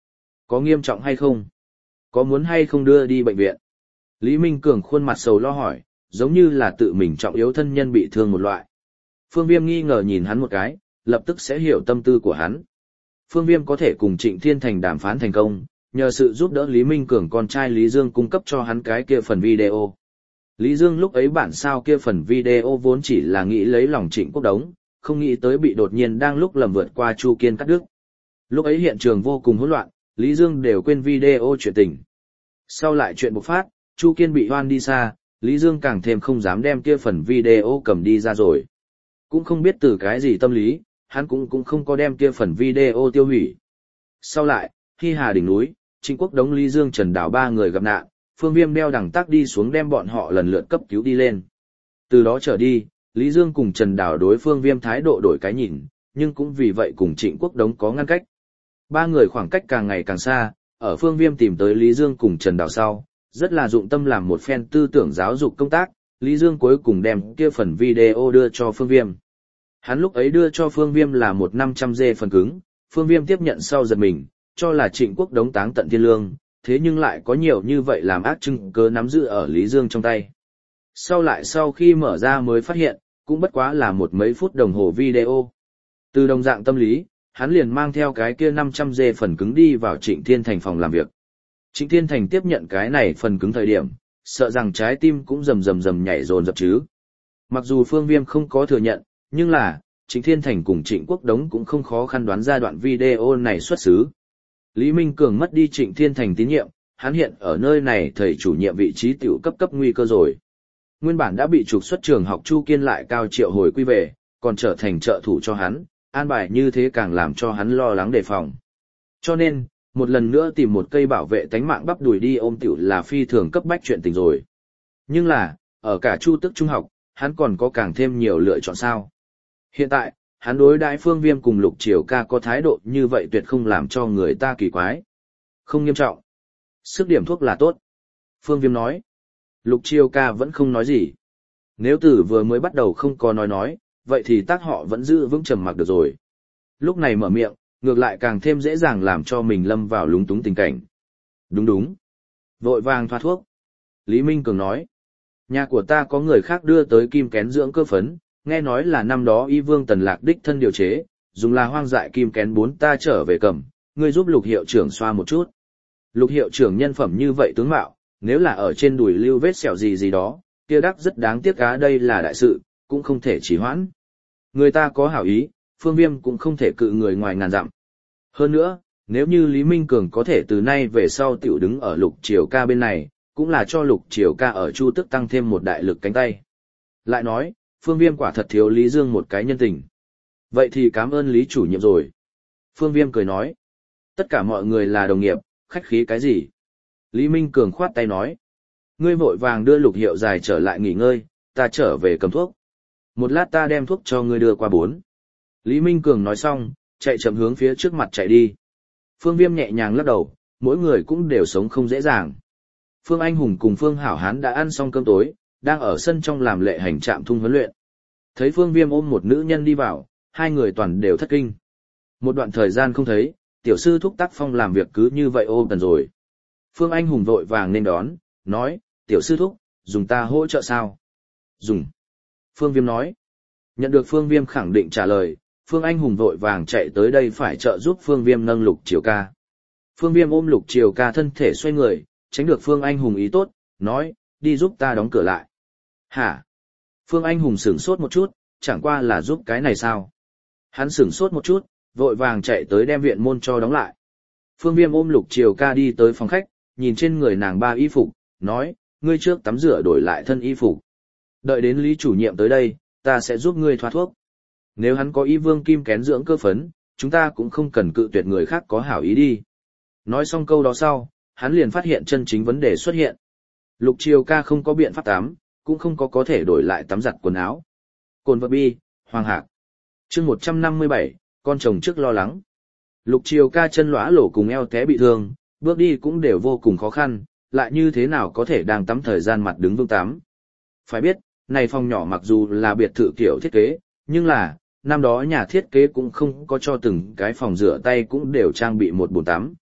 Có nghiêm trọng hay không? Có muốn hay không đưa đi bệnh viện? Lý Minh Cường khuôn mặt sầu lo hỏi, giống như là tự mình trọng yếu thân nhân bị thương một loại. Phương Viêm nghi ngờ nhìn hắn một cái, lập tức sẽ hiểu tâm tư của hắn. Phương Viêm có thể cùng Trịnh Thiên Thành đàm phán thành công, nhờ sự giúp đỡ Lý Minh Cường con trai Lý Dương cung cấp cho hắn cái kia phần video. Lý Dương lúc ấy bản sao kia phần video vốn chỉ là nghĩ lấy lòng Trịnh Quốc Đống, không nghĩ tới bị đột nhiên đang lúc lầm vượt qua Chu Kiên cắt đứt. Lúc ấy hiện trường vô cùng hỗn loạn, Lý Dương đều quên video chuyện tình. Sau lại chuyện bộc phát, Chu Kiên bị hoan đi xa, Lý Dương càng thêm không dám đem kia phần video cầm đi ra rồi. Cũng không biết từ cái gì tâm lý, hắn cũng cũng không có đem kia phần video tiêu hủy. Sau lại, khi Hà đỉnh núi, Trịnh Quốc Đống Lý Dương Trần Đào ba người gặp nạn, Phương Viêm đeo đằng tác đi xuống đem bọn họ lần lượt cấp cứu đi lên. Từ đó trở đi, Lý Dương cùng Trần Đào đối Phương Viêm thái độ đổi cái nhìn, nhưng cũng vì vậy cùng Trịnh Quốc Đống có ngăn cách. Ba người khoảng cách càng ngày càng xa, ở Phương Viêm tìm tới Lý Dương cùng Trần Đào sau, rất là dụng tâm làm một phen tư tưởng giáo dục công tác, Lý Dương cuối cùng đem kia phần video đưa cho Phương Viêm. Hắn lúc ấy đưa cho Phương Viêm là một năm trăm giê phần cứng, Phương Viêm tiếp nhận sau giật mình, cho là Trịnh Quốc Đống táng tận thiên lương, thế nhưng lại có nhiều như vậy làm ác chứng cứ nắm giữ ở Lý Dương trong tay. Sau lại sau khi mở ra mới phát hiện, cũng bất quá là một mấy phút đồng hồ video. Từ đồng dạng tâm lý, hắn liền mang theo cái kia năm trăm giê phần cứng đi vào Trịnh Thiên Thành phòng làm việc. Trịnh Thiên Thành tiếp nhận cái này phần cứng thời điểm, sợ rằng trái tim cũng rầm rầm rầm nhảy dồn dập chứ. Mặc dù Phương Viêm không có thừa nhận, nhưng là, Trịnh Thiên Thành cùng Trịnh Quốc Đống cũng không khó khăn đoán ra đoạn video này xuất xứ. Lý Minh Cường mất đi Trịnh Thiên Thành tín nhiệm, hắn hiện ở nơi này thầy chủ nhiệm vị trí tiểu cấp cấp nguy cơ rồi. Nguyên bản đã bị trục xuất trường học Chu Kiên lại cao triệu hồi quy về, còn trở thành trợ thủ cho hắn, an bài như thế càng làm cho hắn lo lắng đề phòng. Cho nên, một lần nữa tìm một cây bảo vệ tánh mạng bắp đùi đi ôm tiểu là phi thường cấp bách chuyện tình rồi. Nhưng là, ở cả Chu Tức Trung học, hắn còn có càng thêm nhiều lựa chọn sao. Hiện tại, hắn đối đãi Phương Viêm cùng Lục Triều Ca có thái độ như vậy tuyệt không làm cho người ta kỳ quái. Không nghiêm trọng. Sức điểm thuốc là tốt. Phương Viêm nói. Lục Triều Ca vẫn không nói gì. Nếu từ vừa mới bắt đầu không có nói nói, vậy thì tác họ vẫn giữ vững trầm mặc được rồi. Lúc này mở miệng, ngược lại càng thêm dễ dàng làm cho mình lâm vào lúng túng tình cảnh. Đúng đúng. Vội vàng thoa thuốc. Lý Minh Cường nói. Nhà của ta có người khác đưa tới kim kén dưỡng cơ phấn, nghe nói là năm đó y vương Tần Lạc đích thân điều chế, dùng là hoang dại kim kén bốn ta trở về cầm, ngươi giúp Lục hiệu trưởng xoa một chút. Lục hiệu trưởng nhân phẩm như vậy tướng mạo, nếu là ở trên đùi lưu vết sẹo gì gì đó, kia đắc rất đáng tiếc cá đây là đại sự, cũng không thể trì hoãn. Người ta có hảo ý, Phương Viêm cũng không thể cự người ngoài ngàn dặm. Hơn nữa, nếu như Lý Minh Cường có thể từ nay về sau tiểu đứng ở Lục Triều Ca bên này, cũng là cho Lục Triều Ca ở Chu Tức tăng thêm một đại lực cánh tay. Lại nói, Phương Viêm quả thật thiếu Lý Dương một cái nhân tình. Vậy thì cảm ơn Lý chủ nhiệm rồi. Phương Viêm cười nói. Tất cả mọi người là đồng nghiệp, khách khí cái gì? Lý Minh Cường khoát tay nói. Ngươi vội vàng đưa Lục hiệu dài trở lại nghỉ ngơi, ta trở về cầm thuốc. Một lát ta đem thuốc cho ngươi đưa qua bốn. Lý Minh Cường nói xong, chạy chậm hướng phía trước mặt chạy đi. Phương Viêm nhẹ nhàng lắc đầu, mỗi người cũng đều sống không dễ dàng. Phương Anh Hùng cùng Phương Hảo Hán đã ăn xong cơm tối, đang ở sân trong làm lệ hành trạm thung huấn luyện. Thấy Phương Viêm ôm một nữ nhân đi vào, hai người toàn đều thất kinh. Một đoạn thời gian không thấy, tiểu sư thúc Tác Phong làm việc cứ như vậy ôm tần rồi. Phương Anh Hùng vội vàng nên đón, nói, tiểu sư thúc, dùng ta hỗ trợ sao? Dùng. Phương Viêm nói. Nhận được Phương Viêm khẳng định trả lời, Phương Anh Hùng vội vàng chạy tới đây phải trợ giúp Phương Viêm nâng Lục Triều Ca. Phương Viêm ôm Lục Triều Ca thân thể xoay người, tránh được Phương Anh Hùng ý tốt, nói, đi giúp ta đóng cửa lại. Hả? Phương Anh Hùng sửng sốt một chút, chẳng qua là giúp cái này sao? Hắn sửng sốt một chút, vội vàng chạy tới đem viện môn cho đóng lại. Phương Viêm ôm Lục Triều Ca đi tới phòng khách, nhìn trên người nàng ba y phục, nói, ngươi trước tắm rửa đổi lại thân y phục. Đợi đến Lý chủ nhiệm tới đây, ta sẽ giúp ngươi thoa thuốc. Nếu hắn có y vương kim kén dưỡng cơ phấn, chúng ta cũng không cần cự tuyệt người khác có hảo ý đi. Nói xong câu đó sau, hắn liền phát hiện chân chính vấn đề xuất hiện. Lục Triều Ca không có biện pháp tắm, cũng không có có thể đổi lại tắm giặt quần áo. Cồn vật bi, Hoàng Hạc. Chương một trăm năm mươi bảy, con chồng trước lo lắng. Lục Triều Ca chân lõa lổ cùng eo té bị thương, bước đi cũng đều vô cùng khó khăn, lại như thế nào có thể đang tắm thời gian mặt đứng vững tắm. Phải biết, này phòng nhỏ mặc dù là biệt thự kiểu thiết kế, nhưng là, năm đó nhà thiết kế cũng không có cho từng cái phòng rửa tay cũng đều trang bị một bồn tắm.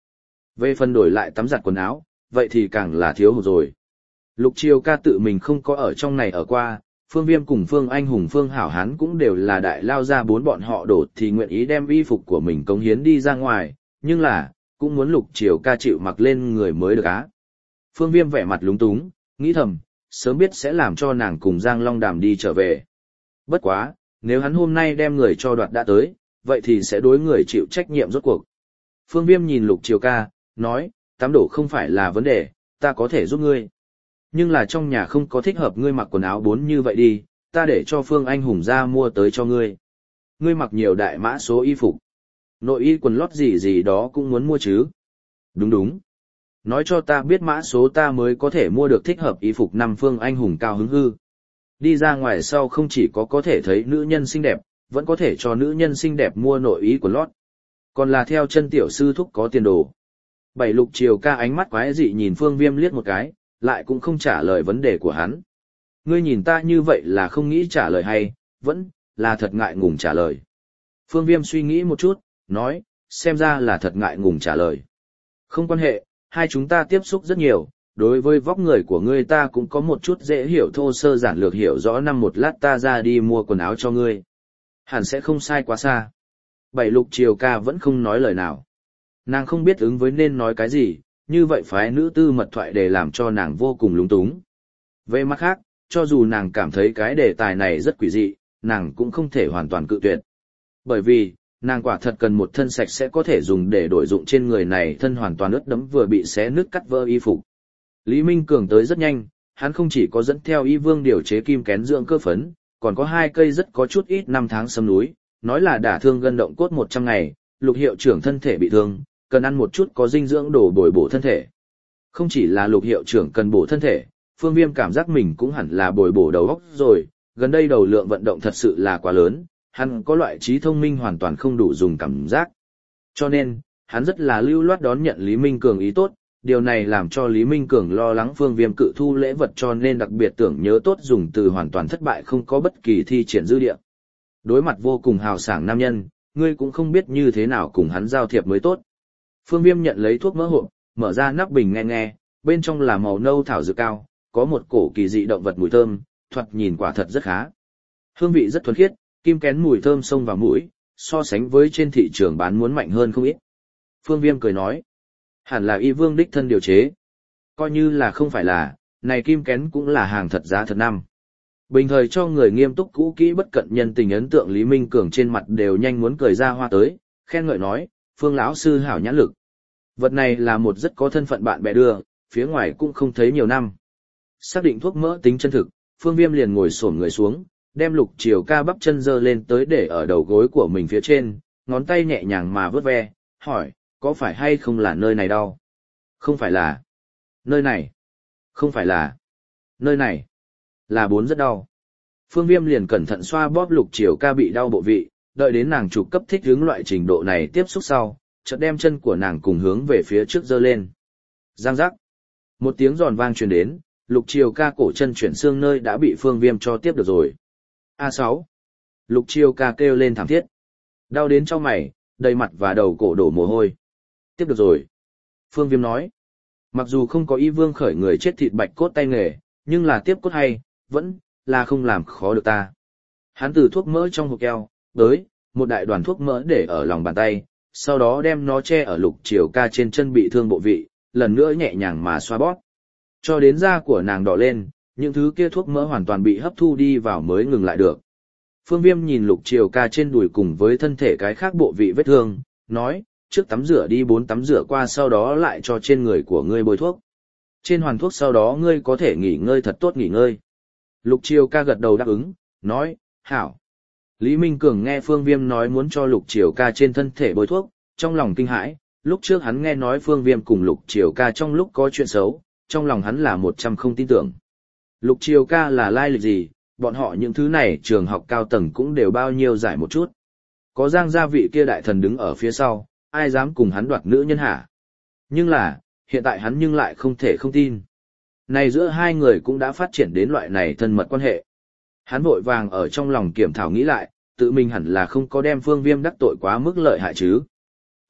Về phần đổi lại tắm giặt quần áo, vậy thì càng là thiếu hụt rồi. Lục Triều ca tự mình không có ở trong này ở qua, Phương Viêm cùng Phương Anh Hùng Phương Hảo Hán cũng đều là đại lao ra bốn bọn họ đổ thì nguyện ý đem y phục của mình cống hiến đi ra ngoài, nhưng là, cũng muốn Lục Triều ca chịu mặc lên người mới được á. Phương Viêm vẻ mặt lúng túng, nghĩ thầm, sớm biết sẽ làm cho nàng cùng Giang Long Đàm đi trở về. Bất quá, nếu hắn hôm nay đem người cho đoạt đã tới, vậy thì sẽ đối người chịu trách nhiệm rốt cuộc. Phương Viêm nhìn Lục Triều ca, nói, tắm đổ không phải là vấn đề, ta có thể giúp ngươi. Nhưng là trong nhà không có thích hợp ngươi mặc quần áo bốn như vậy đi, ta để cho Phương Anh Hùng ra mua tới cho ngươi. Ngươi mặc nhiều đại mã số y phục. Nội y quần lót gì gì đó cũng muốn mua chứ. Đúng đúng. Nói cho ta biết mã số ta mới có thể mua được thích hợp y phục năm. Phương Anh Hùng cao hứng hư. Đi ra ngoài sau không chỉ có có thể thấy nữ nhân xinh đẹp, vẫn có thể cho nữ nhân xinh đẹp mua nội y quần lót. Còn là theo chân tiểu sư thúc có tiền đồ. Bảy Lục Triều ca ánh mắt quái dị nhìn Phương Viêm liếc một cái, lại cũng không trả lời vấn đề của hắn. Ngươi nhìn ta như vậy là không nghĩ trả lời hay, vẫn là thật ngại ngùng trả lời. Phương Viêm suy nghĩ một chút, nói, xem ra là thật ngại ngùng trả lời. Không quan hệ, hai chúng ta tiếp xúc rất nhiều, đối với vóc người của ngươi ta cũng có một chút dễ hiểu thô sơ giản lược hiểu rõ, năm một lát ta ra đi mua quần áo cho ngươi. Hẳn sẽ không sai quá xa. Bảy Lục Triều ca vẫn không nói lời nào. Nàng không biết ứng với nên nói cái gì, như vậy phái nữ tư mật thoại để làm cho nàng vô cùng lúng túng. Về mặt khác, cho dù nàng cảm thấy cái đề tài này rất quỷ dị, nàng cũng không thể hoàn toàn cự tuyệt. Bởi vì, nàng quả thật cần một thân sạch sẽ có thể dùng để đổi dụng trên người này thân hoàn toàn ướt đẫm vừa bị xé nứt cắt vỡ y phục. Lý Minh Cường tới rất nhanh, hắn không chỉ có dẫn theo y vương điều chế kim kén dưỡng cơ phấn, còn có hai cây rất có chút ít năm tháng sâm núi, nói là đả thương gân động cốt một trăm ngày, Lục hiệu trưởng thân thể bị thương, cần ăn một chút có dinh dưỡng đồ bồi bổ thân thể. Không chỉ là Lục hiệu trưởng cần bổ thân thể, Phương Viêm cảm giác mình cũng hẳn là bồi bổ đầu óc rồi, gần đây đầu lượng vận động thật sự là quá lớn, hắn có loại trí thông minh hoàn toàn không đủ dùng cảm giác. Cho nên, hắn rất là lưu loát đón nhận Lý Minh Cường ý tốt, điều này làm cho Lý Minh Cường lo lắng Phương Viêm cự thu lễ vật, cho nên đặc biệt tưởng nhớ tốt dùng từ hoàn toàn thất bại không có bất kỳ thi triển dư địa. Đối mặt vô cùng hào sảng nam nhân, ngươi cũng không biết như thế nào cùng hắn giao thiệp mới tốt. Phương Viêm nhận lấy thuốc mỡ hộp, mở ra nắp bình nghe nghe, bên trong là màu nâu thảo dược cao, có một cổ kỳ dị động vật mùi thơm, thoạt nhìn quả thật rất khá. Hương vị rất thuần khiết, kim kén mùi thơm xông vào mũi, so sánh với trên thị trường bán muốn mạnh hơn không ít. Phương Viêm cười nói, hẳn là y vương đích thân điều chế. Coi như là không phải là, này kim kén cũng là hàng thật giá thật năm. Bình thời cho người nghiêm túc cũ kỹ bất cận nhân tình ấn tượng Lý Minh Cường trên mặt đều nhanh muốn cười ra hoa tới, khen ngợi nói, Phương lão sư hảo nhãn lực. Vật này là một rất có thân phận bạn bè đưa, phía ngoài cũng không thấy nhiều năm. Xác định thuốc mỡ tính chân thực, Phương Viêm liền ngồi xổm người xuống, đem Lục Triều ca bắp chân giơ lên tới để ở đầu gối của mình phía trên, ngón tay nhẹ nhàng mà vớt ve, hỏi, có phải hay không là nơi này đau? Không phải là. Nơi này. Không phải là. Nơi này. Là bốn rất đau. Phương Viêm liền cẩn thận xoa bóp Lục Triều ca bị đau bộ vị, đợi đến nàng trục cấp thích hướng loại trình độ này tiếp xúc sau, chợt đem chân của nàng cùng hướng về phía trước giơ lên. Giang giác. Một tiếng giòn vang truyền đến, Lục Triều ca cổ chân chuyển xương nơi đã bị Phương Viêm cho tiếp được rồi. A sáu. Lục Triều ca kêu lên thảm thiết. Đau đến trong mày, đầy mặt và đầu cổ đổ mồ hôi. Tiếp được rồi. Phương Viêm nói. Mặc dù không có y vương khởi người chết thịt bạch cốt tay nghề, nhưng là tiếp cốt hay, vẫn là không làm khó được ta. Hắn từ thuốc mỡ trong hộp keo, tới, một đại đoàn thuốc mỡ để ở lòng bàn tay, sau đó đem nó che ở Lục Triều ca trên chân bị thương bộ vị, lần nữa nhẹ nhàng mà xoa bóp. Cho đến da của nàng đỏ lên, những thứ kia thuốc mỡ hoàn toàn bị hấp thu đi vào mới ngừng lại được. Phương Viêm nhìn Lục Triều ca trên đùi cùng với thân thể cái khác bộ vị vết thương, nói, trước tắm rửa đi bốn tắm rửa qua sau đó lại cho trên người của ngươi bôi thuốc. Trên hoàn thuốc sau đó ngươi có thể nghỉ ngơi thật tốt nghỉ ngơi. Lục Triều ca gật đầu đáp ứng, nói, hảo. Lý Minh Cường nghe Phương Viêm nói muốn cho Lục Triều ca trên thân thể bôi thuốc, trong lòng kinh hãi, lúc trước hắn nghe nói Phương Viêm cùng Lục Triều ca trong lúc có chuyện xấu, trong lòng hắn là một trăm không tin tưởng. Lục Triều ca là lai lịch gì, bọn họ những thứ này trường học cao tầng cũng đều bao nhiêu giải một chút. Có Giang gia vị kia đại thần đứng ở phía sau, ai dám cùng hắn đoạt nữ nhân hả? Nhưng là, hiện tại hắn nhưng lại không thể không tin. Này giữa hai người cũng đã phát triển đến loại này thân mật quan hệ. Hắn vội vàng ở trong lòng kiểm thảo nghĩ lại, tự mình hẳn là không có đem Phương Viêm đắc tội quá mức lợi hại chứ.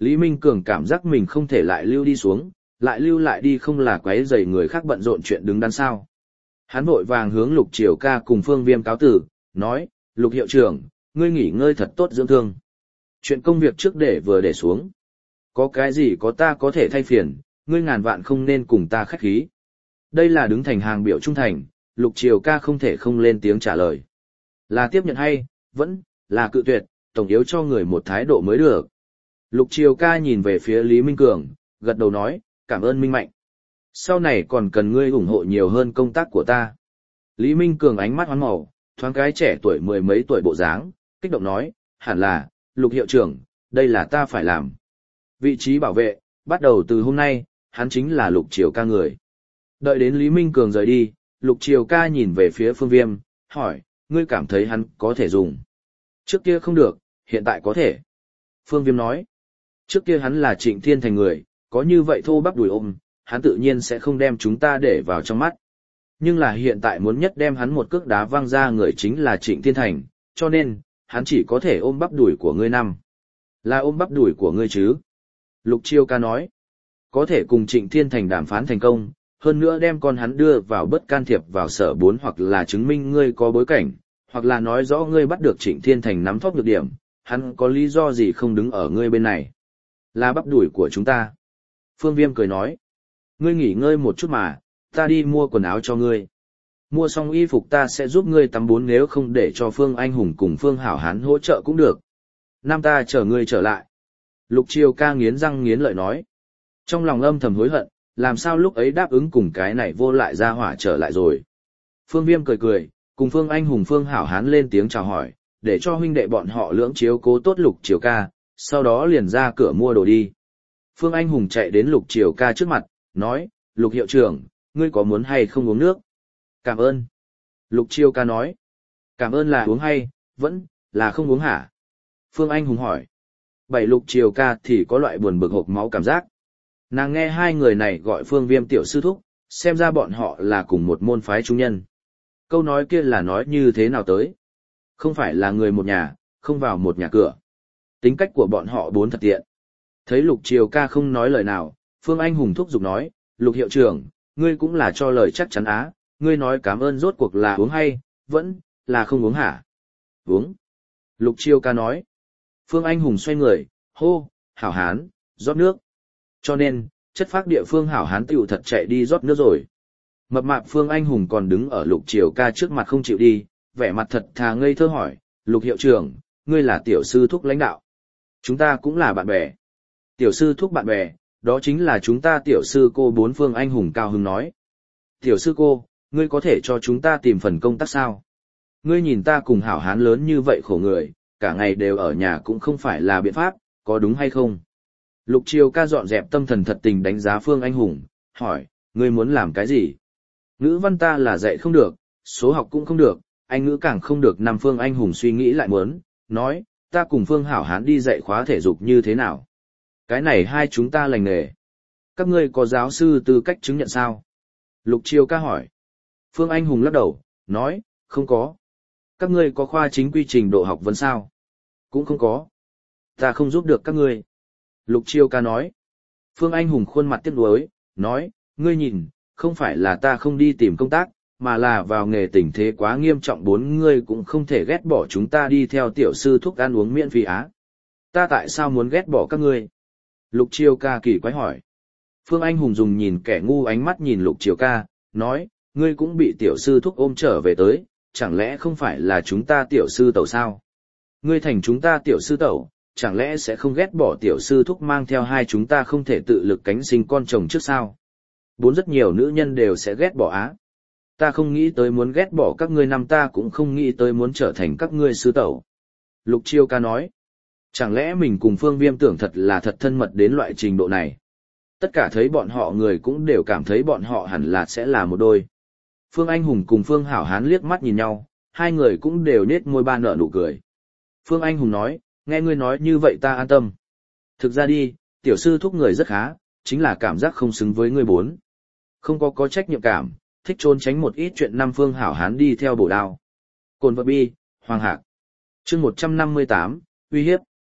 Lý Minh Cường cảm giác mình không thể lại lưu đi xuống, lại lưu lại đi không là quấy rầy người khác bận rộn chuyện đứng đắn sao. Hắn vội vàng hướng Lục Triều Ca cùng Phương Viêm cáo tử, nói, Lục hiệu trưởng, ngươi nghỉ ngơi thật tốt dưỡng thương. Chuyện công việc trước để vừa để xuống. Có cái gì có ta có thể thay phiền, ngươi ngàn vạn không nên cùng ta khách khí. Đây là đứng thành hàng biểu trung thành, Lục Triều Ca không thể không lên tiếng trả lời. Là tiếp nhận hay, vẫn là cự tuyệt, tổng yếu cho người một thái độ mới được. Lục Triều Ca nhìn về phía Lý Minh Cường, gật đầu nói, cảm ơn Minh Mạnh. Sau này còn cần ngươi ủng hộ nhiều hơn công tác của ta. Lý Minh Cường ánh mắt hoán màu, thoáng cái trẻ tuổi mười mấy tuổi bộ dáng, kích động nói, hẳn là, Lục hiệu trưởng, đây là ta phải làm. Vị trí bảo vệ, bắt đầu từ hôm nay, hắn chính là Lục Triều Ca người. Đợi đến Lý Minh Cường rời đi, Lục Triều Ca nhìn về phía Phương Viêm, hỏi, ngươi cảm thấy hắn có thể dùng. Trước kia không được, hiện tại có thể. Phương Viêm nói, trước kia hắn là Trịnh Thiên Thành người, có như vậy thô bắp đùi ôm, hắn tự nhiên sẽ không đem chúng ta để vào trong mắt. Nhưng là hiện tại muốn nhất đem hắn một cước đá văng ra người chính là Trịnh Thiên Thành, cho nên, hắn chỉ có thể ôm bắp đùi của ngươi năm. Là ôm bắp đùi của ngươi chứ? Lục Chiêu Ca nói, có thể cùng Trịnh Thiên Thành đàm phán thành công, hơn nữa đem con hắn đưa vào bất can thiệp vào sở bốn hoặc là chứng minh ngươi có bối cảnh, hoặc là nói rõ ngươi bắt được Trịnh Thiên Thành nắm thóp nhược điểm, hắn có lý do gì không đứng ở ngươi bên này. Là bắp đùi của chúng ta. Phương Viêm cười nói, ngươi nghỉ ngơi một chút mà, ta đi mua quần áo cho ngươi. Mua xong y phục ta sẽ giúp ngươi tắm bốn nếu không để cho Phương Anh Hùng cùng Phương Hảo Hán hỗ trợ cũng được. Nam ta chờ ngươi trở lại. Lục Chiêu Ca nghiến răng nghiến lợi nói. Trong lòng âm thầm hối hận, làm sao lúc ấy đáp ứng cùng cái này vô lại ra hỏa trở lại rồi. Phương Viêm cười cười, cùng Phương Anh Hùng Phương Hảo Hán lên tiếng chào hỏi, để cho huynh đệ bọn họ lưỡng chiếu cố tốt Lục Chiêu Ca, sau đó liền ra cửa mua đồ đi. Phương Anh Hùng chạy đến Lục Chiêu Ca trước mặt, nói, Lục hiệu trưởng, ngươi có muốn hay không uống nước? Cảm ơn. Lục Chiêu Ca nói, cảm ơn là uống hay, vẫn là không uống hả? Phương Anh Hùng hỏi. Bảy Lục Chiêu Ca thì có loại buồn bực hộc máu cảm giác. Nàng nghe hai người này gọi Phương Viêm tiểu sư thúc, xem ra bọn họ là cùng một môn phái trung nhân. Câu nói kia là nói như thế nào tới? Không phải là người một nhà, không vào một nhà cửa. Tính cách của bọn họ bốn thật tiện. Thấy Lục Chiêu Ca không nói lời nào, Phương Anh Hùng thúc giục nói, Lục hiệu trưởng, ngươi cũng là cho lời chắc chắn á, ngươi nói cảm ơn rốt cuộc là uống hay, vẫn là không uống hả? Uống. Lục Chiêu Ca nói. Phương Anh Hùng xoay người, hô, Hảo Hán, rót nước. Cho nên, chất phác địa phương Hảo Hán tiểu thật chạy đi rót nước rồi. Mập mạp Phương Anh Hùng còn đứng ở Lục Chiêu Ca trước mặt không chịu đi, vẻ mặt thật thà ngây thơ hỏi, Lục hiệu trưởng, ngươi là tiểu sư thúc lãnh đạo. Chúng ta cũng là bạn bè. Tiểu sư thúc bạn bè, đó chính là chúng ta tiểu sư cô bốn. Phương Anh Hùng cao hứng nói. Tiểu sư cô, ngươi có thể cho chúng ta tìm phần công tác sao? Ngươi nhìn ta cùng Hảo Hán lớn như vậy khổ người, cả ngày đều ở nhà cũng không phải là biện pháp, có đúng hay không? Lục Chiêu Ca dọn dẹp tâm thần thật tình đánh giá Phương Anh Hùng, hỏi, ngươi muốn làm cái gì? Ngữ văn ta là dạy không được, số học cũng không được, anh ngữ càng không được. Năm Phương Anh Hùng suy nghĩ lại muốn, nói, ta cùng Phương Hảo Hán đi dạy khóa thể dục như thế nào? Cái này hai chúng ta lành nghề. Các ngươi có giáo sư tư cách chứng nhận sao? Lục Chiêu Ca hỏi. Phương Anh Hùng lắc đầu, nói, không có. Các ngươi có khoa chính quy trình độ học vấn sao? Cũng không có. Ta không giúp được các ngươi. Lục Chiêu Ca nói. Phương Anh Hùng khuôn mặt tiếc nuối, nói, ngươi nhìn, không phải là ta không đi tìm công tác, mà là vào nghề tình thế quá nghiêm trọng, bốn ngươi cũng không thể ghét bỏ chúng ta đi theo tiểu sư thúc ăn uống miễn phí á. Ta tại sao muốn ghét bỏ các ngươi? Lục Chiêu Ca kỳ quái hỏi. Phương Anh Hùng dùng nhìn kẻ ngu ánh mắt nhìn Lục Chiêu Ca, nói, ngươi cũng bị tiểu sư thúc ôm trở về tới, chẳng lẽ không phải là chúng ta tiểu sư tẩu sao? Ngươi thành chúng ta tiểu sư tẩu, chẳng lẽ sẽ không ghét bỏ tiểu sư thúc mang theo hai chúng ta không thể tự lực cánh sinh con chồng trước sao? Bốn rất nhiều nữ nhân đều sẽ ghét bỏ á. Ta không nghĩ tới muốn ghét bỏ các ngươi, năm ta cũng không nghĩ tới muốn trở thành các ngươi sư tẩu. Lục Chiêu Ca nói, chẳng lẽ mình cùng Phương Viêm tưởng thật là thật thân mật đến loại trình độ này? Tất cả thấy bọn họ người cũng đều cảm thấy bọn họ hẳn là sẽ là một đôi. Phương Anh Hùng cùng Phương Hảo Hán liếc mắt nhìn nhau, hai người cũng đều nết môi ba nở nụ cười. Phương Anh Hùng nói, nghe ngươi nói như vậy ta an tâm. Thực ra đi, tiểu sư thúc người rất khá, chính là cảm giác không xứng với ngươi bốn. Không có có trách nhiệm cảm, thích trốn tránh một ít chuyện. Năm Phương Hảo Hán đi theo bổ đao. Cồn vật bi, Hoàng Hạc. Chương một trăm năm mươi tám, uy hiếp.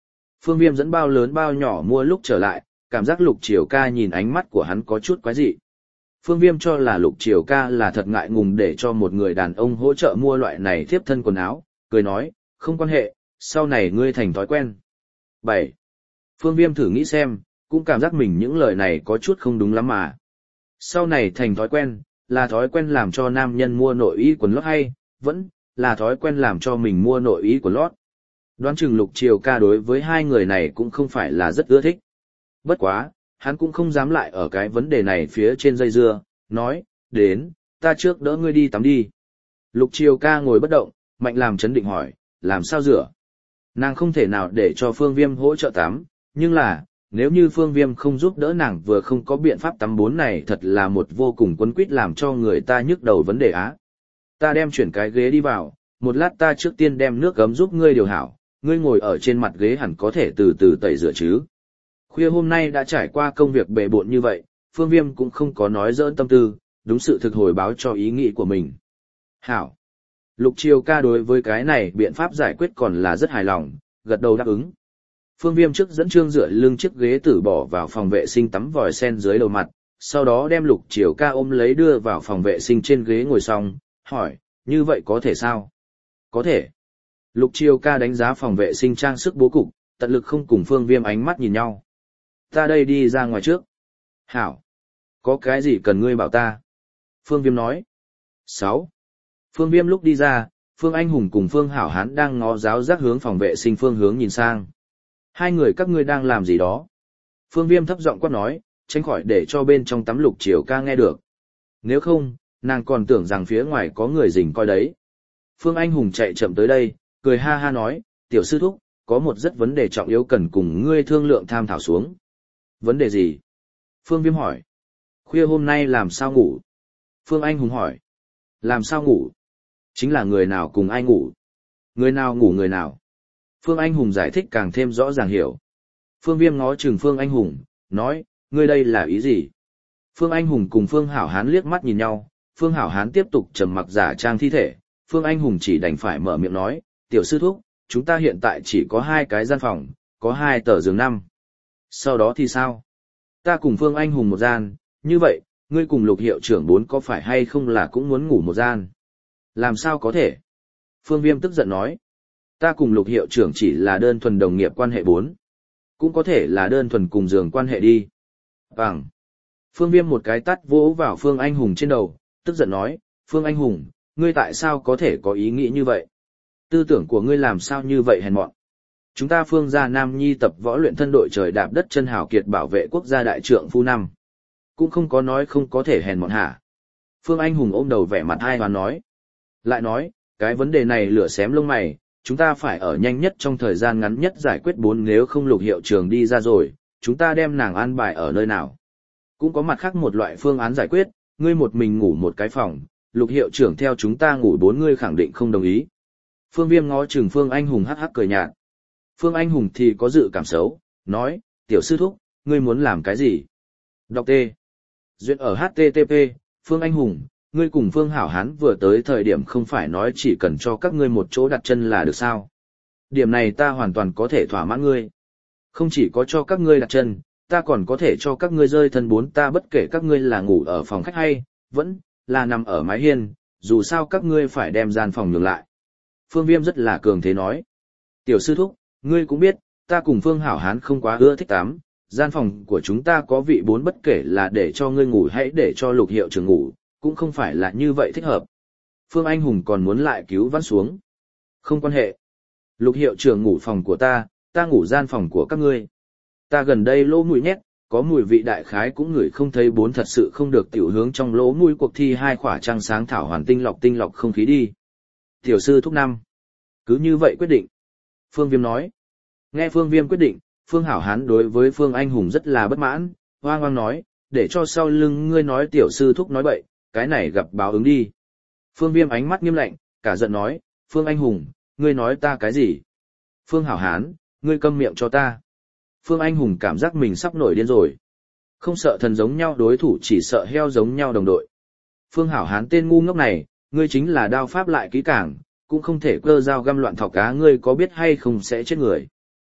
Phương Viêm dẫn bao lớn bao nhỏ mua lúc trở lại, cảm giác Lục Triều ca nhìn ánh mắt của hắn có chút quái dị. Phương Viêm cho là Lục Triều ca là thật ngại ngùng để cho một người đàn ông hỗ trợ mua loại này thiếp thân quần áo, cười nói, không quan hệ, sau này ngươi thành thói quen. bảy. Phương Viêm thử nghĩ xem, cũng cảm giác mình những lời này có chút không đúng lắm mà. Sau này thành thói quen, là thói quen làm cho nam nhân mua nội y quần lót hay, vẫn là thói quen làm cho mình mua nội y quần lót. Đoán chừng Lục Triều ca đối với hai người này cũng không phải là rất ưa thích. Bất quá, hắn cũng không dám lại ở cái vấn đề này phía trên dây dưa, nói, đến, ta trước đỡ ngươi đi tắm đi. Lục Triều ca ngồi bất động, Mạnh làm chấn định hỏi, làm sao rửa? Nàng không thể nào để cho Phương Viêm hỗ trợ tắm, nhưng là, nếu như Phương Viêm không giúp đỡ nàng vừa không có biện pháp tắm bốn này thật là một vô cùng quấn quýt làm cho người ta nhức đầu vấn đề á. Ta đem chuyển cái ghế đi vào, một lát ta trước tiên đem nước gấm giúp ngươi điều hảo, ngươi ngồi ở trên mặt ghế hẳn có thể từ từ tẩy rửa chứ. Khuya hôm nay đã trải qua công việc bề bộn như vậy, Phương Viêm cũng không có nói dỡn tâm tư, đúng sự thực hồi báo cho ý nghĩ của mình. Hảo. Lục Triều ca đối với cái này biện pháp giải quyết còn là rất hài lòng, gật đầu đáp ứng. Phương Viêm trước dẫn Trương dựa lưng chiếc ghế tử bỏ vào phòng vệ sinh tắm vòi sen dưới đầu mặt, sau đó đem Lục Triều ca ôm lấy đưa vào phòng vệ sinh trên ghế ngồi xong, hỏi, như vậy có thể sao? Có thể. Lục Triều ca đánh giá phòng vệ sinh trang sức bố cục, tận lực không cùng Phương Viêm ánh mắt nhìn nhau. Ta đây đi ra ngoài trước. Hảo. Có cái gì cần ngươi bảo ta? Phương Viêm nói. sáu. Phương Viêm lúc đi ra, Phương Anh Hùng cùng Phương Hảo Hán đang ngó giáo giác hướng phòng vệ sinh phương hướng nhìn sang. Hai người các ngươi đang làm gì đó? Phương Viêm thấp giọng quát nói, tránh khỏi để cho bên trong tắm Lục Triều ca nghe được. Nếu không, nàng còn tưởng rằng phía ngoài có người rình coi đấy. Phương Anh Hùng chạy chậm tới đây, cười ha ha nói, tiểu sư thúc, có một rất vấn đề trọng yếu cần cùng ngươi thương lượng tham thảo xuống. Vấn đề gì? Phương Viêm hỏi. Khuya hôm nay làm sao ngủ? Phương Anh Hùng hỏi. Làm sao ngủ? Chính là người nào cùng ai ngủ? Người nào ngủ người nào? Phương Anh Hùng giải thích càng thêm rõ ràng hiểu. Phương Viêm ngó chừng Phương Anh Hùng, nói, ngươi đây là ý gì? Phương Anh Hùng cùng Phương Hảo Hán liếc mắt nhìn nhau, Phương Hảo Hán tiếp tục trầm mặc giả trang thi thể, Phương Anh Hùng chỉ đành phải mở miệng nói, tiểu sư thúc, chúng ta hiện tại chỉ có hai cái gian phòng, có hai tờ giường năm. Sau đó thì sao? Ta cùng Phương Anh Hùng một gian, như vậy, ngươi cùng Lục hiệu trưởng bốn có phải hay không là cũng muốn ngủ một gian? Làm sao có thể? Phương Viêm tức giận nói, ta cùng Lục hiệu trưởng chỉ là đơn thuần đồng nghiệp quan hệ bốn, cũng có thể là đơn thuần cùng giường quan hệ đi. Vâng. Phương Viêm một cái tắt vỗ vào Phương Anh Hùng trên đầu, tức giận nói, Phương Anh Hùng, ngươi tại sao có thể có ý nghĩ như vậy? Tư tưởng của ngươi làm sao như vậy hèn mọn? Chúng ta Phương gia Nam Nhi tập võ luyện thân đội trời đạp đất chân hào kiệt bảo vệ quốc gia đại trượng phu năm. Cũng không có nói không có thể hèn mọn hả? Phương Anh Hùng ôm đầu vẻ mặt ai hoán nói. Lại nói, cái vấn đề này lửa xém lông mày, chúng ta phải ở nhanh nhất trong thời gian ngắn nhất giải quyết bốn nếu không Lục hiệu trưởng đi ra rồi, chúng ta đem nàng an bài ở nơi nào. Cũng có mặt khác một loại phương án giải quyết, ngươi một mình ngủ một cái phòng, Lục hiệu trưởng theo chúng ta ngủ bốn ngươi khẳng định không đồng ý. Phương Viêm ngó chừng Phương Anh Hùng hắc hắc cười nhạt. Phương Anh Hùng thì có dự cảm xấu, nói, tiểu sư thúc, ngươi muốn làm cái gì? Đọc T. Duyệt ở hát tê tê pê, Phương Anh Hùng, ngươi cùng Phương Hảo Hán vừa tới thời điểm không phải nói chỉ cần cho các ngươi một chỗ đặt chân là được sao? Điểm này ta hoàn toàn có thể thỏa mãn ngươi. Không chỉ có cho các ngươi đặt chân, ta còn có thể cho các ngươi rơi thân bốn ta bất kể các ngươi là ngủ ở phòng khách hay, vẫn là nằm ở mái hiên, dù sao các ngươi phải đem gian phòng nhường lại. Phương Viêm rất là cường thế nói. Tiểu sư thúc, ngươi cũng biết, ta cùng Phương Hảo Hán không quá ưa thích tắm, gian phòng của chúng ta có vị bốn bất kể là để cho ngươi ngủ hãy để cho Lục hiệu trưởng ngủ, cũng không phải là như vậy thích hợp. Phương Anh Hùng còn muốn lại cứu vãn xuống. Không quan hệ. Lục hiệu trưởng ngủ phòng của ta, ta ngủ gian phòng của các ngươi. Ta gần đây lỗ mũi nhét, có mùi vị đại khái cũng ngửi không thấy bốn thật sự không được tiểu hướng trong lỗ mũi cuộc thi hai khỏa trăng sáng thảo hoàn tinh lọc tinh lọc không khí đi. Tiểu sư thúc năm. Cứ như vậy quyết định. Phương Viêm nói. Nghe Phương Viêm quyết định, Phương Hảo Hán đối với Phương Anh Hùng rất là bất mãn, hoang hoang nói, để cho sau lưng ngươi nói tiểu sư thúc nói bậy, cái này gặp báo ứng đi. Phương Viêm ánh mắt nghiêm lạnh, cả giận nói, Phương Anh Hùng, ngươi nói ta cái gì? Phương Hảo Hán, ngươi câm miệng cho ta. Phương Anh Hùng cảm giác mình sắp nổi điên rồi. Không sợ thần giống nhau đối thủ chỉ sợ heo giống nhau đồng đội. Phương Hảo Hán tên ngu ngốc này, ngươi chính là đao pháp lại kỹ càng, cũng không thể cơ dao găm loạn thọc cá ngươi có biết hay không sẽ chết người.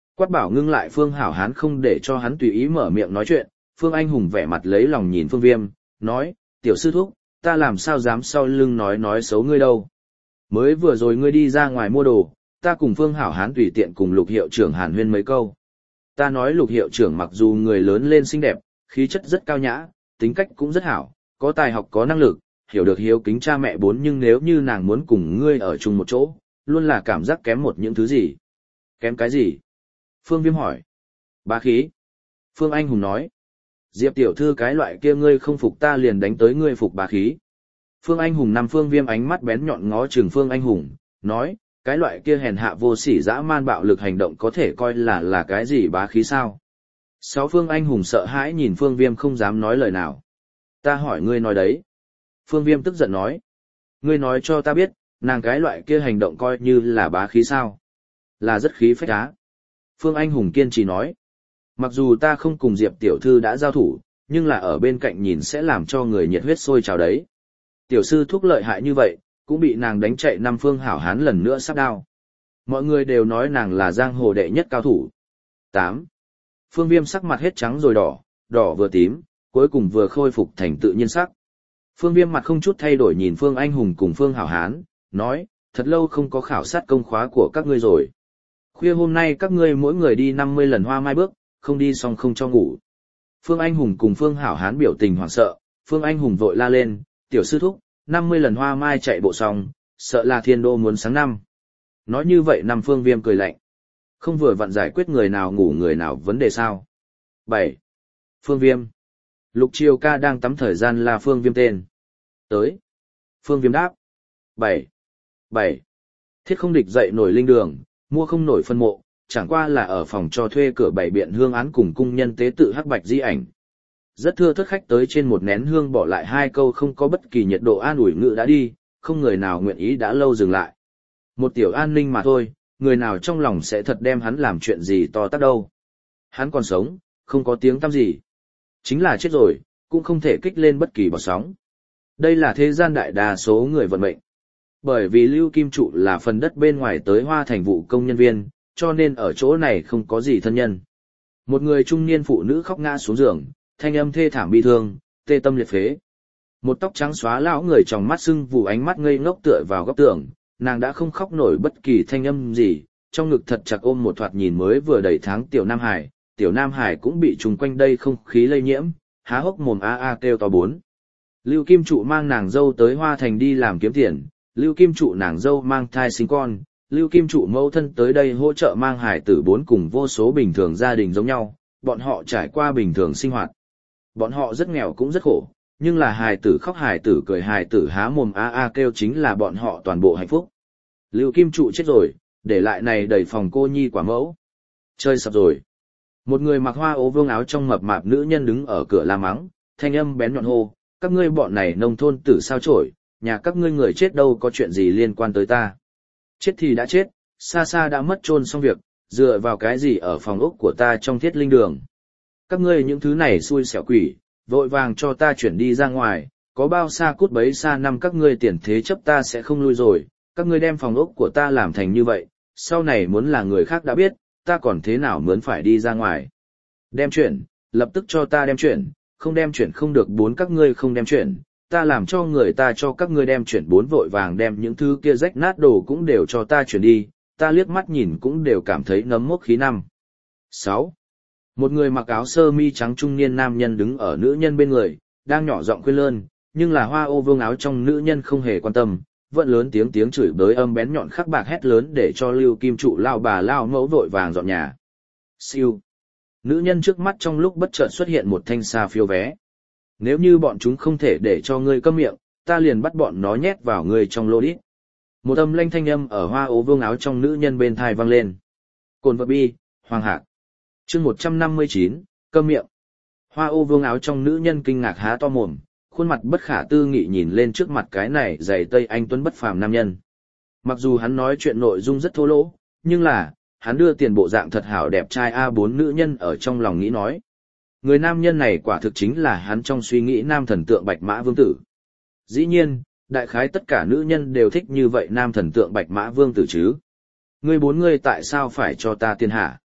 Quát bảo ngưng lại Phương Hảo Hán không để cho hắn tùy ý mở miệng nói chuyện, Phương Anh Hùng vẻ mặt lấy lòng nhìn Phương Viêm, nói, tiểu sư thúc, ta làm sao dám sau lưng nói nói xấu ngươi đâu. Mới vừa rồi ngươi đi ra ngoài mua đồ, ta cùng Phương Hảo Hán tùy tiện cùng Lục hiệu trưởng hàn huyên mấy câu. Ta nói Lục hiệu trưởng mặc dù người lớn lên xinh đẹp, khí chất rất cao nhã, tính cách cũng rất hảo, có tài học có năng lực, hiểu được hiếu kính cha mẹ bốn, nhưng nếu như nàng muốn cùng ngươi ở chung một chỗ, luôn là cảm giác kém một những thứ gì. Kém cái gì? Phương Viêm hỏi. Bá khí. Phương Anh Hùng nói. Diệp tiểu thư cái loại kia ngươi không phục ta liền đánh tới ngươi phục bá khí. Phương Anh Hùng nằm Phương Viêm ánh mắt bén nhọn ngó chừng Phương Anh Hùng, nói, cái loại kia hèn hạ vô sỉ dã man bạo lực hành động có thể coi là là cái gì bá khí sao? Sáu Phương Anh Hùng sợ hãi nhìn Phương Viêm không dám nói lời nào. Ta hỏi ngươi nói đấy. Phương Viêm tức giận nói. Ngươi nói cho ta biết, nàng cái loại kia hành động coi như là bá khí sao? Là rất khí phách á. Phương Anh Hùng kiên trì nói. Mặc dù ta không cùng Diệp tiểu thư đã giao thủ, nhưng là ở bên cạnh nhìn sẽ làm cho người nhiệt huyết sôi trào đấy. Tiểu sư thúc lợi hại như vậy, cũng bị nàng đánh chạy năm Phương Hảo Hán lần nữa sắp đao. Mọi người đều nói nàng là giang hồ đệ nhất cao thủ. tám. Phương Viêm sắc mặt hết trắng rồi đỏ, đỏ vừa tím, cuối cùng vừa khôi phục thành tự nhiên sắc. Phương Viêm mặt không chút thay đổi nhìn Phương Anh Hùng cùng Phương Hảo Hán, nói, thật lâu không có khảo sát công khóa của các ngươi rồi. Khuya hôm nay các ngươi mỗi người đi năm mươi lần hoa mai bước, không đi xong không cho ngủ. Phương Anh Hùng cùng Phương Hảo Hán biểu tình hoảng sợ, Phương Anh Hùng vội la lên, tiểu sư thúc, năm mươi lần hoa mai chạy bộ xong, sợ là thiên đô muốn sáng năm. Nói như vậy năm Phương Viêm cười lạnh. Không vừa vặn giải quyết người nào ngủ người nào vấn đề sao. bảy. Phương Viêm. Lục Triều ca đang tắm thời gian là Phương Viêm tên. Tới. Phương Viêm đáp. bảy. bảy. Thiết không địch dậy nổi linh đường, mua không nổi phân mộ, chẳng qua là ở phòng cho thuê cửa bảy biện hương án cùng cung nhân tế tự hắc bạch di ảnh. Rất thưa thớt khách tới trên một nén hương bỏ lại hai câu không có bất kỳ nhiệt độ an ủi ngự đã đi, không người nào nguyện ý đã lâu dừng lại. Một tiểu an ninh mà thôi, người nào trong lòng sẽ thật đem hắn làm chuyện gì to tát đâu. Hắn còn sống, không có tiếng tăm gì. Chính là chết rồi, cũng không thể kích lên bất kỳ bọt sóng. Đây là thế gian đại đa số người vận mệnh. Bởi vì Lưu Kim Trụ là phần đất bên ngoài tới Hoa Thành vụ công nhân viên, cho nên ở chỗ này không có gì thân nhân. Một người trung niên phụ nữ khóc ngã xuống giường, thanh âm thê thảm bi thương, tê tâm liệt phế. Một tóc trắng xóa lão người tròng mắt sưng vụ ánh mắt ngây ngốc tựa vào góc tường, nàng đã không khóc nổi bất kỳ thanh âm gì, trong ngực thật chặt ôm một thoạt nhìn mới vừa đầy tháng tiểu Nam Hải, tiểu Nam Hải cũng bị trùng quanh đây không khí lây nhiễm, há hốc mồm a a kêu to bốn. Lưu Kim Trụ mang nàng dâu tới Hoa Thành đi làm kiếm tiền, Lưu Kim Trụ nàng dâu mang thai sinh con, Lưu Kim Trụ mẫu thân tới đây hỗ trợ mang hải tử bốn cùng vô số bình thường gia đình giống nhau, bọn họ trải qua bình thường sinh hoạt. Bọn họ rất nghèo cũng rất khổ, nhưng là hài tử khóc hài tử cười hài tử há mồm a a kêu chính là bọn họ toàn bộ hạnh phúc. Lưu Kim Trụ chết rồi, để lại này đầy phòng cô nhi quả mẫu. Chơi sập rồi. Một người mặc hoa ố vương áo trong mập mạp nữ nhân đứng ở cửa la mắng, thanh âm bén nhọn hô, các ngươi bọn này nông thôn tử sao chổi, nhà các ngươi người chết đâu có chuyện gì liên quan tới ta. Chết thì đã chết, xa xa đã mất chôn xong việc, dựa vào cái gì ở phòng ốc của ta trong thiết linh đường. Các ngươi những thứ này xui xẻo quỷ, vội vàng cho ta chuyển đi ra ngoài, có bao xa cút bấy xa năm các ngươi tiền thế chấp ta sẽ không lui rồi, các ngươi đem phòng ốc của ta làm thành như vậy, sau này muốn là người khác đã biết, ta còn thế nào mướn phải đi ra ngoài. Đem chuyển, lập tức cho ta đem chuyển, không đem chuyển không được bốn các ngươi không đem chuyển, ta làm cho người ta cho các ngươi đem chuyển bốn vội vàng đem những thứ kia rách nát đồ cũng đều cho ta chuyển đi, ta liếc mắt nhìn cũng đều cảm thấy nấm mốc khí năm. sáu. Một người mặc áo sơ mi trắng trung niên nam nhân đứng ở nữ nhân bên người, đang nhỏ giọng khuyên lơn, nhưng là hoa ô vương áo trong nữ nhân không hề quan tâm, vẫn lớn tiếng tiếng chửi bới âm bén nhọn khắc bạc hét lớn để cho Lưu Kim Trụ lao bà lao mẫu vội vàng dọn nhà. Siêu. Nữ nhân trước mắt trong lúc bất chợt xuất hiện một thanh xa phiêu vé. Nếu như bọn chúng không thể để cho ngươi câm miệng, ta liền bắt bọn nó nhét vào ngươi trong lô đít. Một âm lanh thanh âm ở hoa ố vương áo trong nữ nhân bên thai vang lên. Cồn vật bi, Hoàng Hạc. Chương một trăm năm mươi chín, câm miệng. Hoa ô vương áo trong nữ nhân kinh ngạc há to mồm, khuôn mặt bất khả tư nghị nhìn lên trước mặt cái này giày tây anh tuấn bất phàm nam nhân. Mặc dù hắn nói chuyện nội dung rất thô lỗ, nhưng là, hắn đưa tiền bộ dạng thật hảo đẹp trai a bốn nữ nhân ở trong lòng nghĩ nói. Người nam nhân này quả thực chính là hắn trong suy nghĩ nam thần tượng Bạch Mã Vương Tử. Dĩ nhiên, đại khái tất cả nữ nhân đều thích như vậy nam thần tượng Bạch Mã Vương Tử chứ. Ngươi bốn ngươi tại sao phải cho ta tiền hả?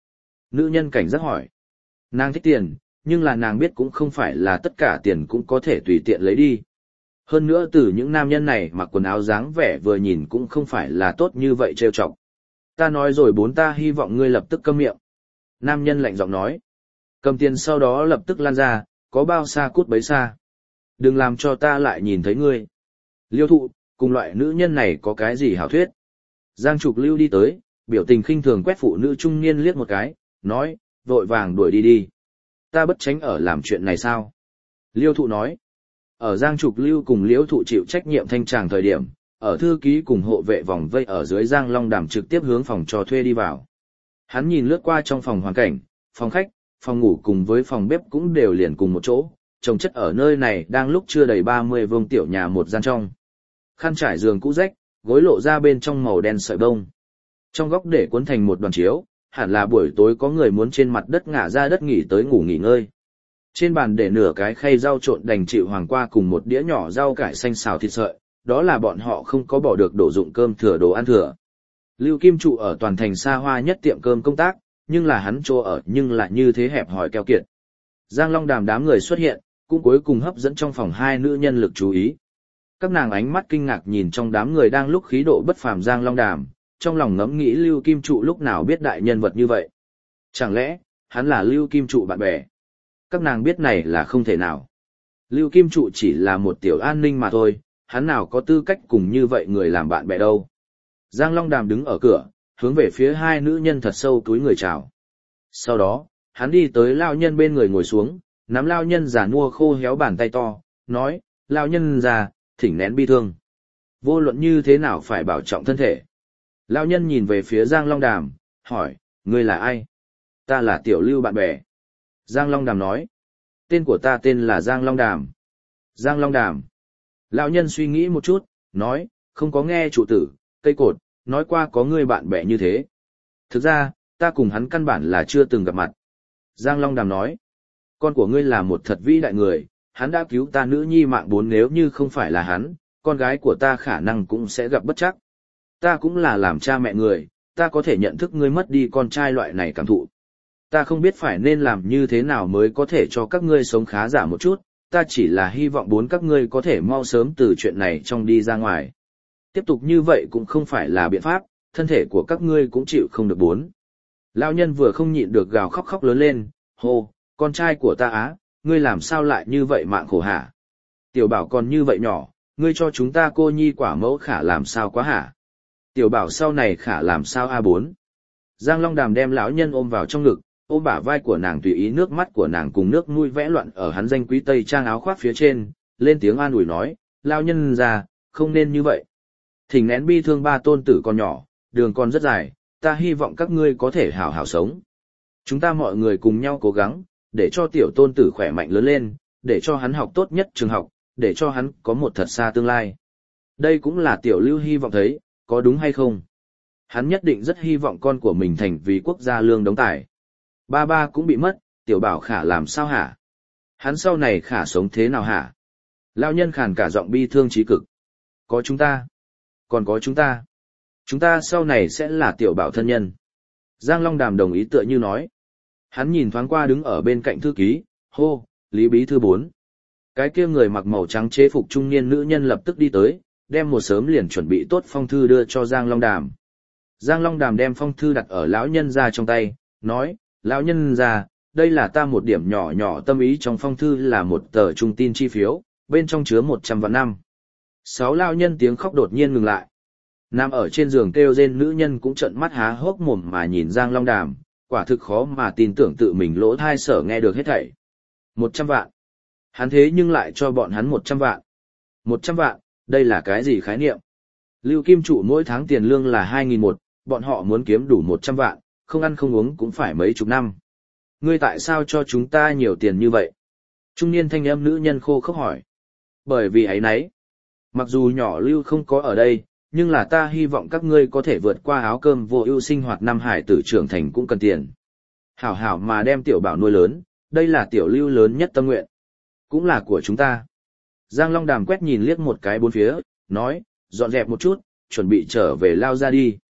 Nữ nhân cảnh giác hỏi. Nàng thích tiền, nhưng là nàng biết cũng không phải là tất cả tiền cũng có thể tùy tiện lấy đi. Hơn nữa từ những nam nhân này mặc quần áo dáng vẻ vừa nhìn cũng không phải là tốt như vậy trêu chọc. Ta nói rồi bốn, ta hy vọng ngươi lập tức câm miệng. Nam nhân lạnh giọng nói. Cầm tiền sau đó lập tức lan ra, có bao xa cút bấy xa. Đừng làm cho ta lại nhìn thấy ngươi. Liêu thụ, cùng loại nữ nhân này có cái gì hảo thuyết. Giang Trục Lưu đi tới, biểu tình khinh thường quét phụ nữ trung niên liếc một cái, nói, vội vàng đuổi đi đi. Ta bất tránh ở làm chuyện này sao? Liêu thụ nói. Ở Giang Trục Lưu cùng Liêu thụ chịu trách nhiệm thanh tràng thời điểm, ở thư ký cùng hộ vệ vòng vây ở dưới Giang Long Đàm trực tiếp hướng phòng cho thuê đi vào. Hắn nhìn lướt qua trong phòng hoàn cảnh, phòng khách, phòng ngủ cùng với phòng bếp cũng đều liền cùng một chỗ, trồng chất ở nơi này đang lúc chưa đầy ba mươi vương tiểu nhà một gian trong. Khăn trải giường cũ rách, gối lộ ra bên trong màu đen sợi bông. Trong góc để cuốn thành một đoàn chiếu, hẳn là buổi tối có người muốn trên mặt đất ngả ra đất nghỉ tới ngủ nghỉ ngơi. Trên bàn để nửa cái khay rau trộn đành chịu hoàng qua cùng một đĩa nhỏ rau cải xanh xào thịt sợi, đó là bọn họ không có bỏ được đổ dụng cơm thừa đồ ăn thừa. Lưu Kim Trụ ở toàn thành xa hoa nhất tiệm cơm công tác, nhưng là hắn chỗ ở nhưng lại như thế hẹp hòi keo kiệt. Giang Long Đàm đám người xuất hiện, cũng cuối cùng hấp dẫn trong phòng hai nữ nhân lực chú ý. Các nàng ánh mắt kinh ngạc nhìn trong đám người đang lúc khí độ bất phàm Giang Long Đàm, trong lòng ngẫm nghĩ Lưu Kim Trụ lúc nào biết đại nhân vật như vậy. Chẳng lẽ, hắn là Lưu Kim Trụ bạn bè? Các nàng biết này là không thể nào. Lưu Kim Trụ chỉ là một tiểu an ninh mà thôi, hắn nào có tư cách cùng như vậy người làm bạn bè đâu. Giang Long Đàm đứng ở cửa, hướng về phía hai nữ nhân thật sâu túi người chào. Sau đó, hắn đi tới lao nhân bên người ngồi xuống, nắm lao nhân già nua khô héo bàn tay to, nói, lao nhân già, thỉnh nén bi thương. Vô luận như thế nào phải bảo trọng thân thể. Lao nhân nhìn về phía Giang Long Đàm, hỏi, ngươi là ai? Ta là Tiểu Lưu bạn bè. Giang Long Đàm nói, tên của ta tên là Giang Long Đàm. Giang Long Đàm. Lão nhân suy nghĩ một chút, nói, không có nghe chủ tử, cây cột, nói qua có ngươi bạn bè như thế. Thực ra, ta cùng hắn căn bản là chưa từng gặp mặt. Giang Long Đàm nói, con của ngươi là một thật vĩ đại người, hắn đã cứu ta nữ nhi mạng bốn, nếu như không phải là hắn, con gái của ta khả năng cũng sẽ gặp bất trắc. Ta cũng là làm cha mẹ người, ta có thể nhận thức ngươi mất đi con trai loại này cảm thụ. Ta không biết phải nên làm như thế nào mới có thể cho các ngươi sống khá giả một chút, ta chỉ là hy vọng bốn các ngươi có thể mau sớm từ chuyện này trong đi ra ngoài. Tiếp tục như vậy cũng không phải là biện pháp, thân thể của các ngươi cũng chịu không được bốn. Lão nhân vừa không nhịn được gào khóc khóc lớn lên, hô, con trai của ta á, ngươi làm sao lại như vậy mạng khổ hả? Tiểu bảo còn như vậy nhỏ, ngươi cho chúng ta cô nhi quả mẫu khả làm sao quá hả? Tiểu bảo sau này khả làm sao a bốn? Giang Long Đàm đem lão nhân ôm vào trong ngực, ôm bả vai của nàng tùy ý nước mắt của nàng cùng nước mũi vẽ loạn ở hắn danh quý tây trang áo khoác phía trên, lên tiếng an ủi nói, lão nhân già, không nên như vậy. Thỉnh nén bi thương, ba tôn tử còn nhỏ, đường còn rất dài, ta hy vọng các ngươi có thể hảo hảo sống. Chúng ta mọi người cùng nhau cố gắng, để cho tiểu tôn tử khỏe mạnh lớn lên, để cho hắn học tốt nhất trường học, để cho hắn có một thật xa tương lai. Đây cũng là Tiểu Lưu hy vọng thấy, có đúng hay không? Hắn nhất định rất hy vọng con của mình thành vì quốc gia lương đống tài. Ba ba cũng bị mất, tiểu bảo khả làm sao hả? Hắn sau này khả sống thế nào hả? Lão nhân khàn cả giọng bi thương chí cực. Có chúng ta. Còn có chúng ta. Chúng ta sau này sẽ là tiểu bảo thân nhân. Giang Long Đàm đồng ý tựa như nói. Hắn nhìn thoáng qua đứng ở bên cạnh thư ký, hô, Lý Bí Thư bốn. Cái kia người mặc màu trắng chế phục trung niên nữ nhân lập tức đi tới, đem một sớm liền chuẩn bị tốt phong thư đưa cho Giang Long Đàm. Giang Long Đàm đem phong thư đặt ở lão nhân ra trong tay, nói, lão nhân ra, đây là ta một điểm nhỏ nhỏ tâm ý, trong phong thư là một tờ trung tin chi phiếu, bên trong chứa một trăm vạn năm. Sáu lão nhân tiếng khóc đột nhiên ngừng lại. Nằm ở trên giường kêu rên nữ nhân cũng trợn mắt há hốc mồm mà nhìn Giang Long Đàm, quả thực khó mà tin tưởng tự mình lỗ thai sở nghe được hết thảy. Một trăm vạn. Hắn thế nhưng lại cho bọn hắn một trăm vạn. Một trăm vạn, đây là cái gì khái niệm? Lưu Kim Trụ mỗi tháng tiền lương là hai nghìn một, bọn họ muốn kiếm đủ một trăm vạn, không ăn không uống cũng phải mấy chục năm. Ngươi tại sao cho chúng ta nhiều tiền như vậy? Trung niên thanh âm nữ nhân khô khốc hỏi. Bởi vì ấy nấy. Mặc dù nhỏ Lưu không có ở đây, nhưng là ta hy vọng các ngươi có thể vượt qua áo cơm vô ưu sinh hoạt năm hải tử trưởng thành cũng cần tiền. Hảo hảo mà đem tiểu bảo nuôi lớn, đây là tiểu Lưu lớn nhất tâm nguyện. Cũng là của chúng ta. Giang Long Đàm quét nhìn liếc một cái bốn phía, nói, dọn dẹp một chút, chuẩn bị trở về lao ra đi.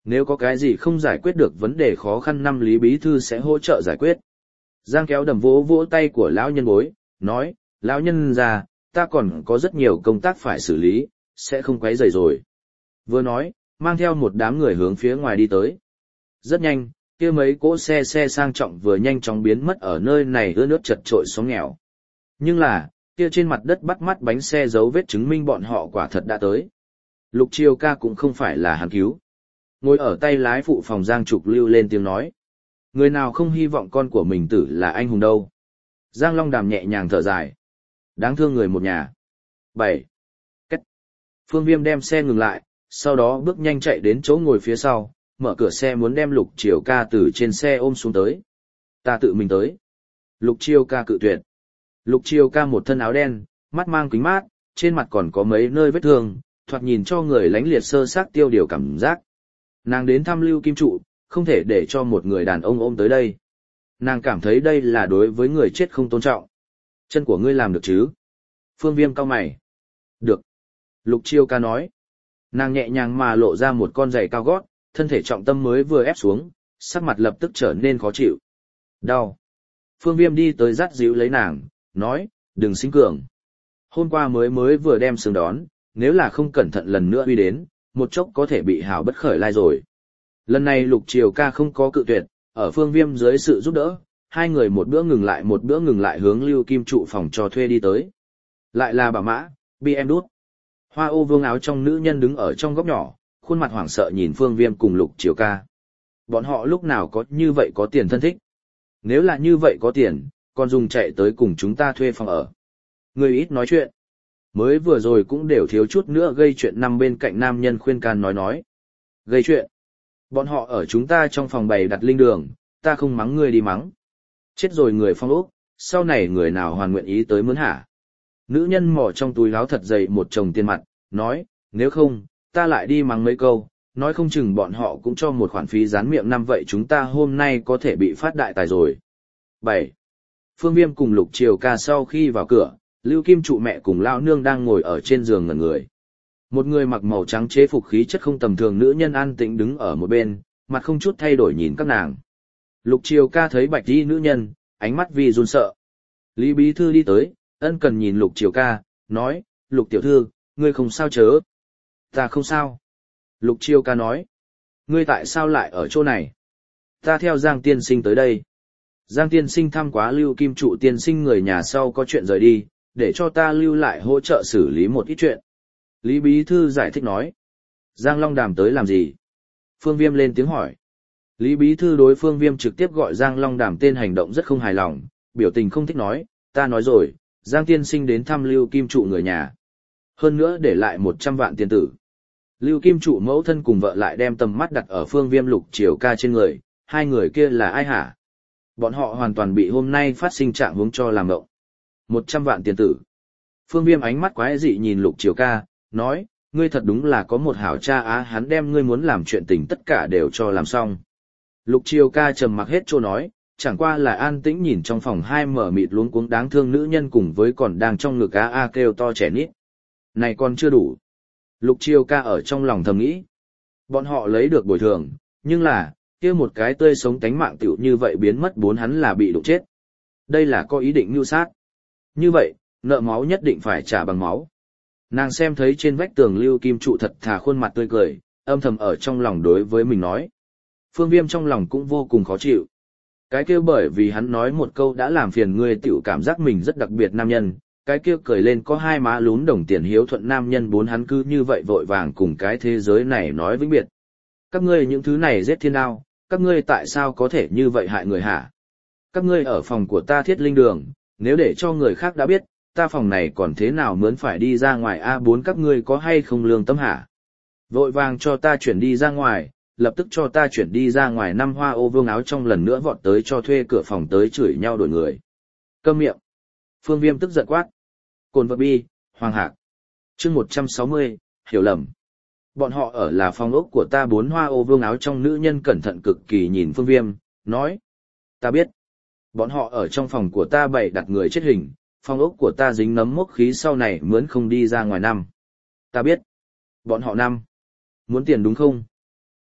Nếu có cái gì không giải quyết được vấn đề khó khăn năm Lý Bí Thư sẽ hỗ trợ giải quyết. Giang Kéo Đầm vỗ vỗ tay của lão nhân bối, nói, lão nhân già, ta còn có rất nhiều công tác phải xử lý, sẽ không quấy rầy rồi. Vừa nói, mang theo một đám người hướng phía ngoài đi tới. Rất nhanh, kia mấy cỗ xe xe sang trọng vừa nhanh chóng biến mất ở nơi này ưa nước chật trội xóm nghèo. Nhưng là, kia trên mặt đất bắt mắt bánh xe dấu vết chứng minh bọn họ quả thật đã tới. Lục Triều Ca cũng không phải là hắn cứu. Ngồi ở tay lái phụ phòng Giang Trục lưu lên tiếng nói. Người nào không hy vọng con của mình tử là anh hùng đâu. Giang Long Đàm nhẹ nhàng thở dài. Đáng thương người một nhà. bảy. Cách. Phương Viêm đem xe ngừng lại, sau đó bước nhanh chạy đến chỗ ngồi phía sau, mở cửa xe muốn đem Lục Triều Ca từ trên xe ôm xuống tới. Ta tự mình tới. Lục Triều Ca cự tuyệt. Lục Triều Ca một thân áo đen, mắt mang kính mát, trên mặt còn có mấy nơi vết thương, thoạt nhìn cho người lánh liệt sơ xác tiêu điều cảm giác. Nàng đến thăm Lưu Kim Trụ, không thể để cho một người đàn ông ôm tới đây. Nàng cảm thấy đây là đối với người chết không tôn trọng. Chân của ngươi làm được chứ? Phương Viêm cau mày. Được. Lục Triều Ca nói. Nàng nhẹ nhàng mà lộ ra một con giày cao gót, thân thể trọng tâm mới vừa ép xuống, sắc mặt lập tức trở nên khó chịu. Đau. Phương Viêm đi tới dắt díu lấy nàng, nói, đừng sinh cường. Hôm qua mới mới vừa đem sướng đón, nếu là không cẩn thận lần nữa uy đến, một chốc có thể bị hào bất khởi lai rồi. Lần này Lục Triều Ca không có cự tuyệt, ở Phương Viêm dưới sự giúp đỡ, hai người một bữa ngừng lại một bữa ngừng lại hướng Lưu Kim Trụ phòng cho thuê đi tới. Lại là bà mã, bi em đút. Hoa ô vương áo trong nữ nhân đứng ở trong góc nhỏ, khuôn mặt hoảng sợ nhìn Phương Viêm cùng Lục Triều Ca. Bọn họ lúc nào có như vậy có tiền thân thích? Nếu là như vậy có tiền, còn dùng chạy tới cùng chúng ta thuê phòng ở. Người ít nói chuyện. Mới vừa rồi cũng đều thiếu chút nữa gây chuyện nằm bên cạnh nam nhân khuyên can nói nói. Gây chuyện. Bọn họ ở chúng ta trong phòng bày đặt linh đường, ta không mắng ngươi đi mắng. Chết rồi người phong ốc, sau này người nào hoàn nguyện ý tới mướn hả? Nữ nhân mò trong túi áo thật dày một chồng tiền mặt, nói, nếu không, ta lại đi mắng mấy câu, nói không chừng bọn họ cũng cho một khoản phí dán miệng năm vậy chúng ta hôm nay có thể bị phát đại tài rồi. bảy. Phương Viêm cùng Lục Triều Ca sau khi vào cửa, Lưu Kim Trụ mẹ cùng lão nương đang ngồi ở trên giường ngẩn người. Một người mặc màu trắng chế phục khí chất không tầm thường nữ nhân an tĩnh đứng ở một bên, mặt không chút thay đổi nhìn các nàng. Lục Triều Ca thấy bạch y nữ nhân, ánh mắt vì run sợ. Lý Bí Thư đi tới, ân cần nhìn Lục Triều Ca, nói, Lục tiểu thư, ngươi không sao chớ. Ta không sao. Lục Triều Ca nói, ngươi tại sao lại ở chỗ này? Ta theo Giang tiên sinh tới đây. Giang tiên sinh thăm quá Lưu Kim Trụ tiên sinh người nhà sau có chuyện rời đi, để cho ta lưu lại hỗ trợ xử lý một ít chuyện. Lý Bí Thư giải thích nói. Giang Long Đàm tới làm gì? Phương Viêm lên tiếng hỏi. Lý Bí Thư đối Phương Viêm trực tiếp gọi Giang Long Đàm tên hành động rất không hài lòng, biểu tình không thích nói, ta nói rồi, Giang tiên sinh đến thăm Lưu Kim Trụ người nhà. Hơn nữa để lại một trăm vạn tiền tử. Lưu Kim Trụ mẫu thân cùng vợ lại đem tầm mắt đặt ở Phương Viêm Lục Triều Ca trên người, hai người kia là ai hả? Bọn họ hoàn toàn bị hôm nay phát sinh trạng huống cho làm ngộng. Một trăm vạn tiền tử. Phương Viêm ánh mắt quái dị nhìn Lục Triều Ca, nói, ngươi thật đúng là có một hảo cha á, hắn đem ngươi muốn làm chuyện tình tất cả đều cho làm xong. Lục Triều Ca trầm mặc hết trô nói, chẳng qua là an tĩnh nhìn trong phòng hai mở mịt luống cuống đáng thương nữ nhân cùng với còn đang trong ngực á a kêu to trẻ nít. Này còn chưa đủ. Lục Triều Ca ở trong lòng thầm nghĩ. Bọn họ lấy được bồi thường, nhưng là, kia một cái tươi sống tánh mạng tiểu như vậy biến mất bốn hắn là bị đụng chết. Đây là có ý định mưu sát. Như vậy, nợ máu nhất định phải trả bằng máu. Nàng xem thấy trên vách tường Lưu Kim Trụ thật thà khuôn mặt tươi cười, âm thầm ở trong lòng đối với mình nói. Phương Viêm trong lòng cũng vô cùng khó chịu. Cái kia bởi vì hắn nói một câu đã làm phiền người tiểu cảm giác mình rất đặc biệt nam nhân, cái kia cười lên có hai má lún đồng tiền hiếu thuận nam nhân bốn hắn cứ như vậy vội vàng cùng cái thế giới này nói vĩnh biệt. Các ngươi những thứ này giết thiên đao, các ngươi tại sao có thể như vậy hại người hả? Các ngươi ở phòng của ta thiết linh đường, nếu để cho người khác đã biết, ta phòng này còn thế nào mướn phải đi ra ngoài a bốn các ngươi có hay không lương tâm hả? Vội vàng cho ta chuyển đi ra ngoài, lập tức cho ta chuyển đi ra ngoài. Năm Hoa ô vương áo trong lần nữa vọt tới cho thuê cửa phòng tới chửi nhau đổi người. Câm miệng. Phương Viêm tức giận quát. Cồn vật bi, Hoàng Hạc. Chương một trăm sáu mươi, hiểu lầm. Bọn họ ở là phòng ốc của ta. Bốn Hoa ô vương áo trong nữ nhân cẩn thận cực kỳ nhìn Phương Viêm, nói. Ta biết. Bọn họ ở trong phòng của ta bày đặt người chết hình, phòng ốc của ta dính nấm mốc khí sau này mướn không đi ra ngoài năm. Ta biết. Bọn họ năm. Muốn tiền đúng không?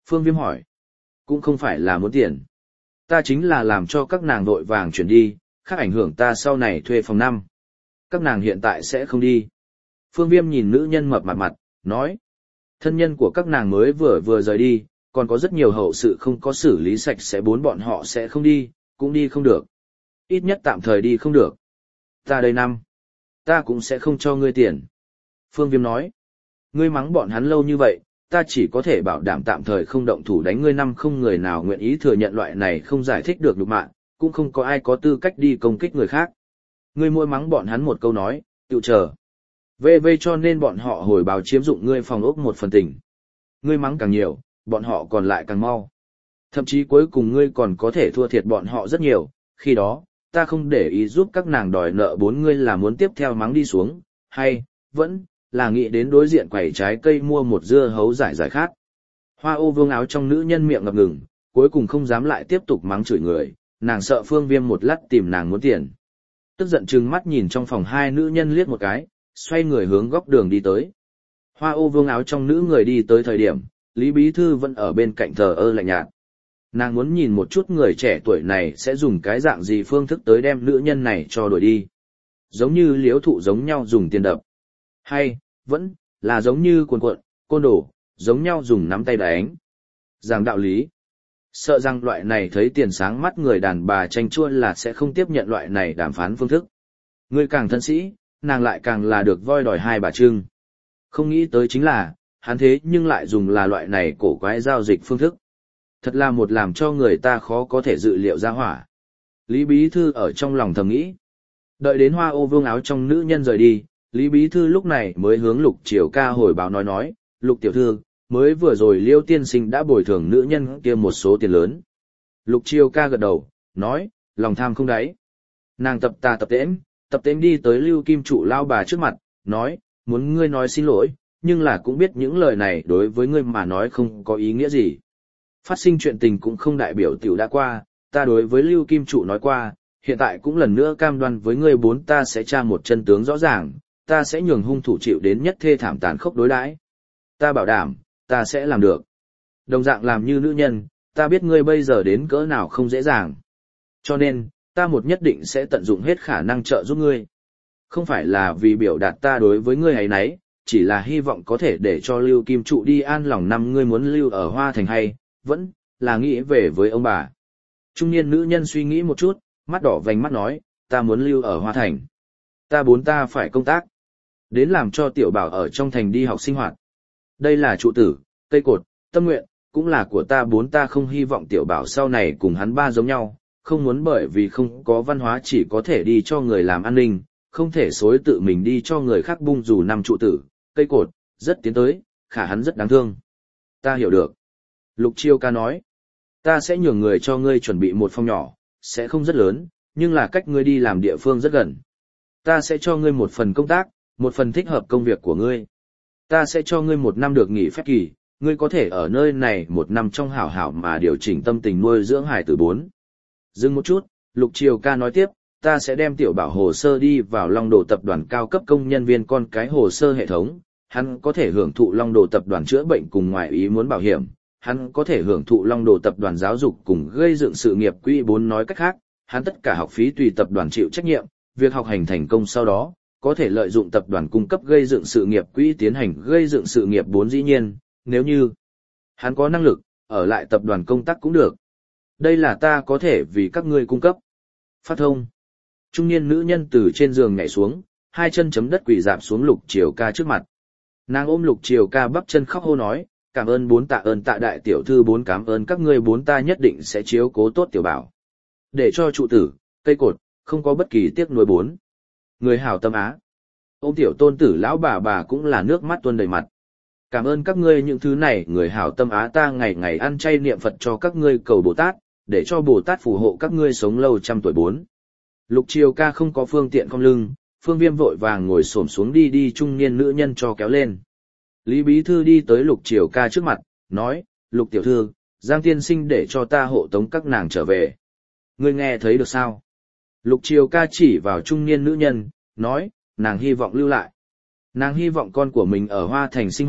Phương Viêm hỏi. Cũng không phải là muốn tiền. Ta chính là làm cho các nàng vội vàng chuyển đi, khác ảnh hưởng ta sau này thuê phòng năm. Các nàng hiện tại sẽ không đi. Phương Viêm nhìn nữ nhân mập mặt mặt, nói. Thân nhân của các nàng mới vừa vừa rời đi, còn có rất nhiều hậu sự không có xử lý sạch sẽ, bốn bọn họ sẽ không đi, cũng đi không được. Ít nhất tạm thời đi không được. Ta đây năm. Ta cũng sẽ không cho ngươi tiền. Phương Viêm nói. Ngươi mắng bọn hắn lâu như vậy, ta chỉ có thể bảo đảm tạm thời không động thủ đánh ngươi năm, không người nào nguyện ý thừa nhận loại này không giải thích được nhục mạ, cũng không có ai có tư cách đi công kích người khác. Ngươi mỗi mắng bọn hắn một câu nói, tự chờ. vê vê cho nên bọn họ hồi báo chiếm dụng ngươi phòng ốc một phần tình. Ngươi mắng càng nhiều, bọn họ còn lại càng mau. Thậm chí cuối cùng ngươi còn có thể thua thiệt bọn họ rất nhiều, khi đó, ta không để ý giúp các nàng đòi nợ bốn, ngươi là muốn tiếp theo mắng đi xuống, hay, vẫn, là nghĩ đến đối diện quầy trái cây mua một dưa hấu giải giải khát. Hoa ô vương áo trong nữ nhân miệng ngập ngừng, cuối cùng không dám lại tiếp tục mắng chửi người, nàng sợ Phương Viêm một lát tìm nàng muốn tiền. Tức giận trừng mắt nhìn trong phòng hai nữ nhân liếc một cái, xoay người hướng góc đường đi tới. Hoa ô vương áo trong nữ người đi tới thời điểm, Lý Bí Thư vẫn ở bên cạnh thờ ơ lạnh nhạt. Nàng muốn nhìn một chút người trẻ tuổi này sẽ dùng cái dạng gì phương thức tới đem nữ nhân này cho đuổi đi. Giống như liếu thụ giống nhau dùng tiền đập. Hay, vẫn, là giống như cuồn cuộn, côn đồ, giống nhau dùng nắm tay đánh. Giảng đạo lý. Sợ rằng loại này thấy tiền sáng mắt người đàn bà tranh chua là sẽ không tiếp nhận loại này đàm phán phương thức. Người càng thân sĩ, nàng lại càng là được voi đòi hai bà trưng. Không nghĩ tới chính là, hắn thế nhưng lại dùng là loại này cổ quái giao dịch phương thức. Thật là một làm cho người ta khó có thể dự liệu ra hỏa. Lý Bí Thư ở trong lòng thầm nghĩ. Đợi đến hoa ô vương áo trong nữ nhân rời đi, Lý Bí Thư lúc này mới hướng Lục Triều Ca hồi báo nói nói, Lục tiểu thư, mới vừa rồi Liêu tiên sinh đã bồi thường nữ nhân kia một số tiền lớn. Lục Triều Ca gật đầu, nói, lòng tham không đáy. Nàng tập tà tập tễnh, tập tễnh đi tới Lưu Kim Trụ lao bà trước mặt, nói, muốn ngươi nói xin lỗi, nhưng là cũng biết những lời này đối với ngươi mà nói không có ý nghĩa gì. Phát sinh chuyện tình cũng không đại biểu tiểu đã qua, ta đối với Lưu Kim Trụ nói qua, hiện tại cũng lần nữa cam đoan với ngươi bốn, ta sẽ tra một chân tướng rõ ràng, ta sẽ nhường hung thủ chịu đến nhất thê thảm tàn khốc đối đãi. Ta bảo đảm, ta sẽ làm được. Đồng dạng làm như nữ nhân, ta biết ngươi bây giờ đến cỡ nào không dễ dàng. Cho nên, ta một nhất định sẽ tận dụng hết khả năng trợ giúp ngươi. Không phải là vì biểu đạt ta đối với ngươi ấy nấy, chỉ là hy vọng có thể để cho Lưu Kim Trụ đi an lòng, năm ngươi muốn lưu ở Hoa Thành hay, vẫn, là nghĩ về với ông bà. Trung niên nữ nhân suy nghĩ một chút, mắt đỏ vành mắt nói, ta muốn lưu ở Hoa Thành. Ta bốn ta phải công tác. Đến làm cho tiểu bảo ở trong thành đi học sinh hoạt. Đây là trụ tử, cây cột, tâm nguyện, cũng là của ta bốn, ta không hy vọng tiểu bảo sau này cùng hắn ba giống nhau, không muốn bởi vì không có văn hóa chỉ có thể đi cho người làm an ninh, không thể xối tự mình đi cho người khác bung dù năm trụ tử, cây cột, rất tiến tới, khả hắn rất đáng thương. Ta hiểu được. Lục Chiêu Ca nói, ta sẽ nhường người cho ngươi chuẩn bị một phòng nhỏ, sẽ không rất lớn, nhưng là cách ngươi đi làm địa phương rất gần. Ta sẽ cho ngươi một phần công tác, một phần thích hợp công việc của ngươi. Ta sẽ cho ngươi một năm được nghỉ phép kỳ, ngươi có thể ở nơi này một năm trong hảo hảo mà điều chỉnh tâm tình nuôi dưỡng hải tử bốn. Dừng một chút, Lục Triều Ca nói tiếp, ta sẽ đem tiểu bảo hồ sơ đi vào Long Đồ tập đoàn cao cấp công nhân viên con cái hồ sơ hệ thống, hắn có thể hưởng thụ Long Đồ tập đoàn chữa bệnh cùng ngoại ý muốn bảo hiểm, hắn có thể hưởng thụ Long Đồ tập đoàn giáo dục cùng gây dựng sự nghiệp quỹ bốn, nói cách khác, hắn tất cả học phí tùy tập đoàn chịu trách nhiệm, việc học hành thành công sau đó, có thể lợi dụng tập đoàn cung cấp gây dựng sự nghiệp quỹ tiến hành gây dựng sự nghiệp bốn, dĩ nhiên, nếu như hắn có năng lực, ở lại tập đoàn công tác cũng được. Đây là ta có thể vì các ngươi cung cấp. Phát thông. Trung niên nữ nhân từ trên giường nhảy xuống, hai chân chấm đất quỳ dạp xuống Lục Triều Ca trước mặt. Nàng ôm Lục Triều Ca bắp chân khóc hô nói, cảm ơn bốn, tạ ơn tạ đại tiểu thư bốn, cảm ơn các ngươi bốn, ta nhất định sẽ chiếu cố tốt tiểu bảo. Để cho trụ tử, cây cột, không có bất kỳ tiếc nuối bốn. Người hảo tâm á. Ôm tiểu tôn tử lão bà bà cũng là nước mắt tuôn đầy mặt. Cảm ơn các ngươi những thứ này, người hảo tâm á, ta ngày ngày ăn chay niệm Phật cho các ngươi cầu Bồ Tát, để cho Bồ Tát phù hộ các ngươi sống lâu trăm tuổi bốn. Lục Triều Ca không có phương tiện cong lưng, Phương Viêm vội vàng ngồi xổm xuống đi đi trung niên nữ nhân cho kéo lên. Lý Bí Thư đi tới Lục Triều Ca trước mặt, nói, Lục tiểu thư, Giang tiên sinh để cho ta hộ tống các nàng trở về. Ngươi nghe thấy được sao? Lục Triều Ca chỉ vào trung niên nữ nhân, nói, nàng hy vọng lưu lại. Nàng hy vọng con của mình ở Hoa Thành sinh hoạt,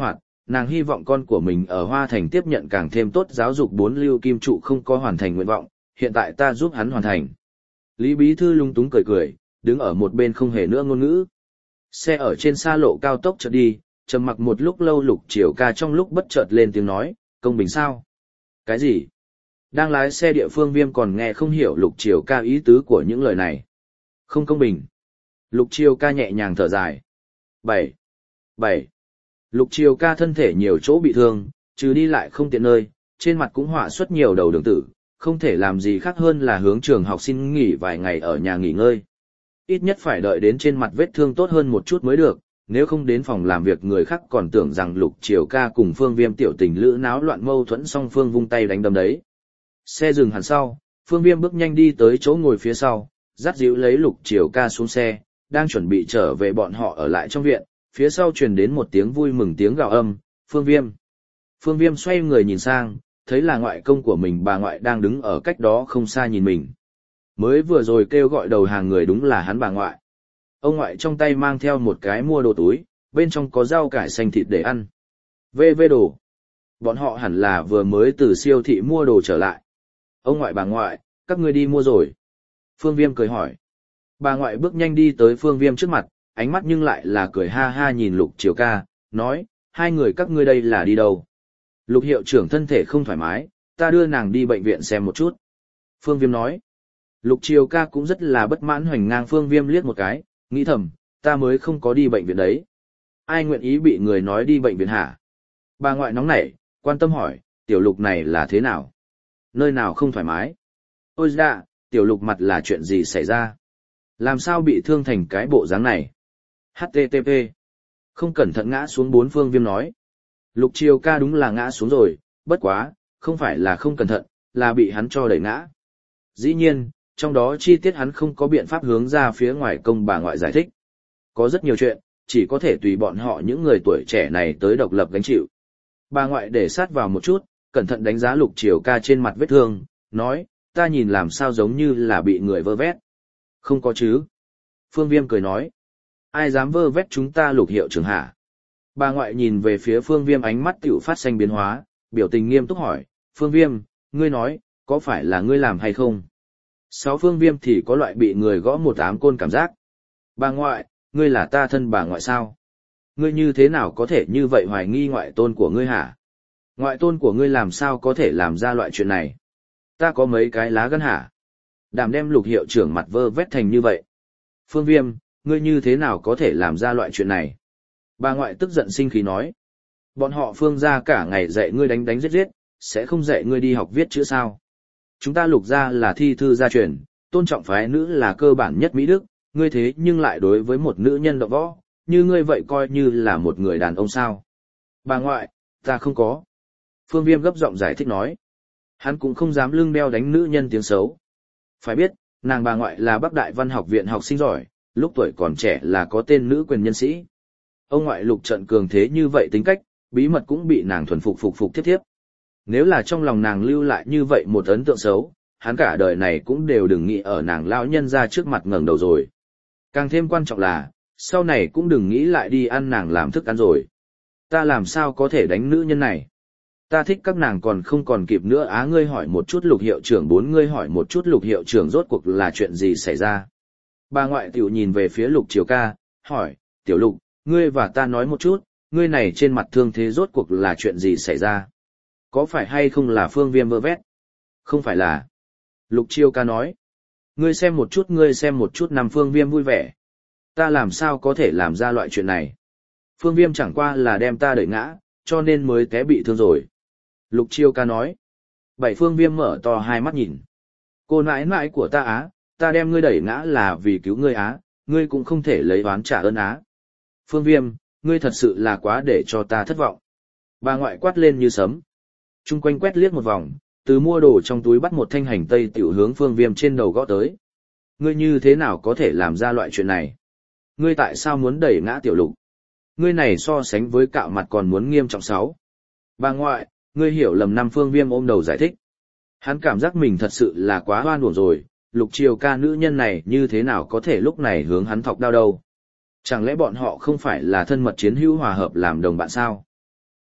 Nàng hy vọng con của mình ở Hoa Thành tiếp nhận càng thêm tốt giáo dục bốn lưu kim trụ không có hoàn thành nguyện vọng, hiện tại ta giúp hắn hoàn thành. Lý Bí Thư lung túng cười cười, đứng ở một bên không hề nữa ngôn ngữ. Xe ở trên xa lộ cao tốc chợt đi, trầm mặc một lúc lâu Lục Triều Ca trong lúc bất chợt lên tiếng nói, công bình sao? Cái gì? Đang lái xe địa phương Viêm còn nghe không hiểu Lục Triều Ca ý tứ của những lời này. Không công bình. Lục Triều Ca nhẹ nhàng thở dài. Bảy. Bảy. Lục Triều Ca thân thể nhiều chỗ bị thương, trừ đi lại không tiện nơi, trên mặt cũng họa xuất nhiều đầu đường tử, không thể làm gì khác hơn là hướng trường học xin nghỉ vài ngày ở nhà nghỉ ngơi. Ít nhất phải đợi đến trên mặt vết thương tốt hơn một chút mới được, nếu không đến phòng làm việc người khác còn tưởng rằng Lục Triều Ca cùng Phương Viêm tiểu tình lữ náo loạn mâu thuẫn song phương vung tay đánh đấm đấy. Xe dừng hẳn sau, Phương Viêm bước nhanh đi tới chỗ ngồi phía sau, dắt dịu lấy Lục Triều Ca xuống xe, đang chuẩn bị trở về bọn họ ở lại trong viện, phía sau truyền đến một tiếng vui mừng tiếng gào âm, Phương Viêm. Phương Viêm xoay người nhìn sang, thấy là ngoại công của mình bà ngoại đang đứng ở cách đó không xa nhìn mình. Mới vừa rồi kêu gọi đầu hàng người đúng là hắn bà ngoại. Ông ngoại trong tay mang theo một cái mua đồ túi, bên trong có rau cải xanh thịt để ăn. Vê vê đồ. Bọn họ hẳn là vừa mới từ siêu thị mua đồ trở lại. Ông ngoại bà ngoại, các ngươi đi mua rồi. Phương Viêm cười hỏi. Bà ngoại bước nhanh đi tới Phương Viêm trước mặt, ánh mắt nhưng lại là cười ha ha nhìn Lục Triều Ca, nói, hai người các ngươi đây là đi đâu? Lục hiệu trưởng thân thể không thoải mái, ta đưa nàng đi bệnh viện xem một chút. Phương Viêm nói. Lục Triều Ca cũng rất là bất mãn hoành ngang Phương Viêm liếc một cái, nghĩ thầm, ta mới không có đi bệnh viện đấy. Ai nguyện ý bị người nói đi bệnh viện hả? Bà ngoại nóng nảy, quan tâm hỏi, tiểu Lục này là thế nào? Nơi nào không thoải mái? Ôi dạ, tiểu Lục mặt là chuyện gì xảy ra? Làm sao bị thương thành cái bộ dáng này? hát tê tê pê. Không cẩn thận ngã xuống bốn Phương Viêm nói. Lục Triều Ca đúng là ngã xuống rồi, bất quá, không phải là không cẩn thận, là bị hắn cho đẩy ngã. Dĩ nhiên, trong đó chi tiết hắn không có biện pháp hướng ra phía ngoài công bà ngoại giải thích. Có rất nhiều chuyện, chỉ có thể tùy bọn họ những người tuổi trẻ này tới độc lập gánh chịu. Bà ngoại để sát vào một chút, cẩn thận đánh giá Lục Triều Ca trên mặt vết thương, nói, ta nhìn làm sao giống như là bị người vơ vét. Không có chứ. Phương Viêm cười nói, ai dám vơ vét chúng ta Lục hiệu trưởng hả? Bà ngoại nhìn về phía Phương Viêm ánh mắt tiểu phát xanh biến hóa, biểu tình nghiêm túc hỏi, Phương Viêm, ngươi nói, có phải là ngươi làm hay không? Sáu Phương Viêm thì có loại bị người gõ một ám côn cảm giác. Bà ngoại, ngươi là ta thân bà ngoại sao? Ngươi như thế nào có thể như vậy hoài nghi ngoại tôn của ngươi hả? Ngoại tôn của ngươi làm sao có thể làm ra loại chuyện này? Ta có mấy cái lá gan hả? Đảm đem Lục hiệu trưởng mặt vơ vét thành như vậy. Phương Viêm, ngươi như thế nào có thể làm ra loại chuyện này? Bà ngoại tức giận sinh khí nói. Bọn họ Phương gia cả ngày dạy ngươi đánh đánh giết giết, sẽ không dạy ngươi đi học viết chữ sao? Chúng ta Lục gia là thi thư gia truyền, tôn trọng phái nữ là cơ bản nhất mỹ đức, ngươi thế nhưng lại đối với một nữ nhân động võ, như ngươi vậy coi như là một người đàn ông sao? Bà ngoại, ta không có. Phương Viêm gấp giọng giải thích nói. Hắn cũng không dám lưng đeo đánh nữ nhân tiếng xấu. Phải biết, nàng bà ngoại là Bắc Đại Văn học viện học sinh giỏi, lúc tuổi còn trẻ là có tên nữ quyền nhân sĩ. Ông ngoại Lục Trận cường thế như vậy tính cách, bí mật cũng bị nàng thuần phục phục phục tiếp tiếp. Nếu là trong lòng nàng lưu lại như vậy một ấn tượng xấu, hắn cả đời này cũng đều đừng nghĩ ở nàng lão nhân ra trước mặt ngẩng đầu rồi. Càng thêm quan trọng là, sau này cũng đừng nghĩ lại đi ăn nàng làm thức ăn rồi. Ta làm sao có thể đánh nữ nhân này? Ta thích các nàng còn không còn kịp nữa á. Ngươi hỏi một chút Lục hiệu trưởng, bốn ngươi hỏi một chút Lục hiệu trưởng rốt cuộc là chuyện gì xảy ra. Bà ngoại tiểu nhìn về phía Lục Triều Ca, hỏi, tiểu Lục, ngươi và ta nói một chút, ngươi này trên mặt thương thế rốt cuộc là chuyện gì xảy ra? Có phải hay không là Phương Viêm vơ vét? Không phải là. Lục Triều Ca nói, ngươi xem một chút ngươi xem một chút nằm Phương Viêm vui vẻ. Ta làm sao có thể làm ra loại chuyện này? Phương Viêm chẳng qua là đem ta đẩy ngã, cho nên mới té bị thương rồi. Lục Triều Ca nói. Bảy Phương Viêm mở to hai mắt nhìn. Cô nãi nãi của ta á, ta đem ngươi đẩy ngã là vì cứu ngươi á, ngươi cũng không thể lấy oán trả ơn á. Phương Viêm, ngươi thật sự là quá để cho ta thất vọng. Bà ngoại quát lên như sấm. Trung quanh quét liếc một vòng, từ mua đồ trong túi bắt một thanh hành tây tiểu hướng Phương Viêm trên đầu gõ tới. Ngươi như thế nào có thể làm ra loại chuyện này? Ngươi tại sao muốn đẩy ngã tiểu Lục? Ngươi này so sánh với cạo mặt còn muốn nghiêm trọng sáu. Bà ngoại, ngươi hiểu lầm. Năm Phương Viêm ôm đầu giải thích. Hắn cảm giác mình thật sự là quá hoan uổng rồi, Lục Triều Ca nữ nhân này như thế nào có thể lúc này hướng hắn thọc đao đâu? Chẳng lẽ bọn họ không phải là thân mật chiến hữu hòa hợp làm đồng bạn sao?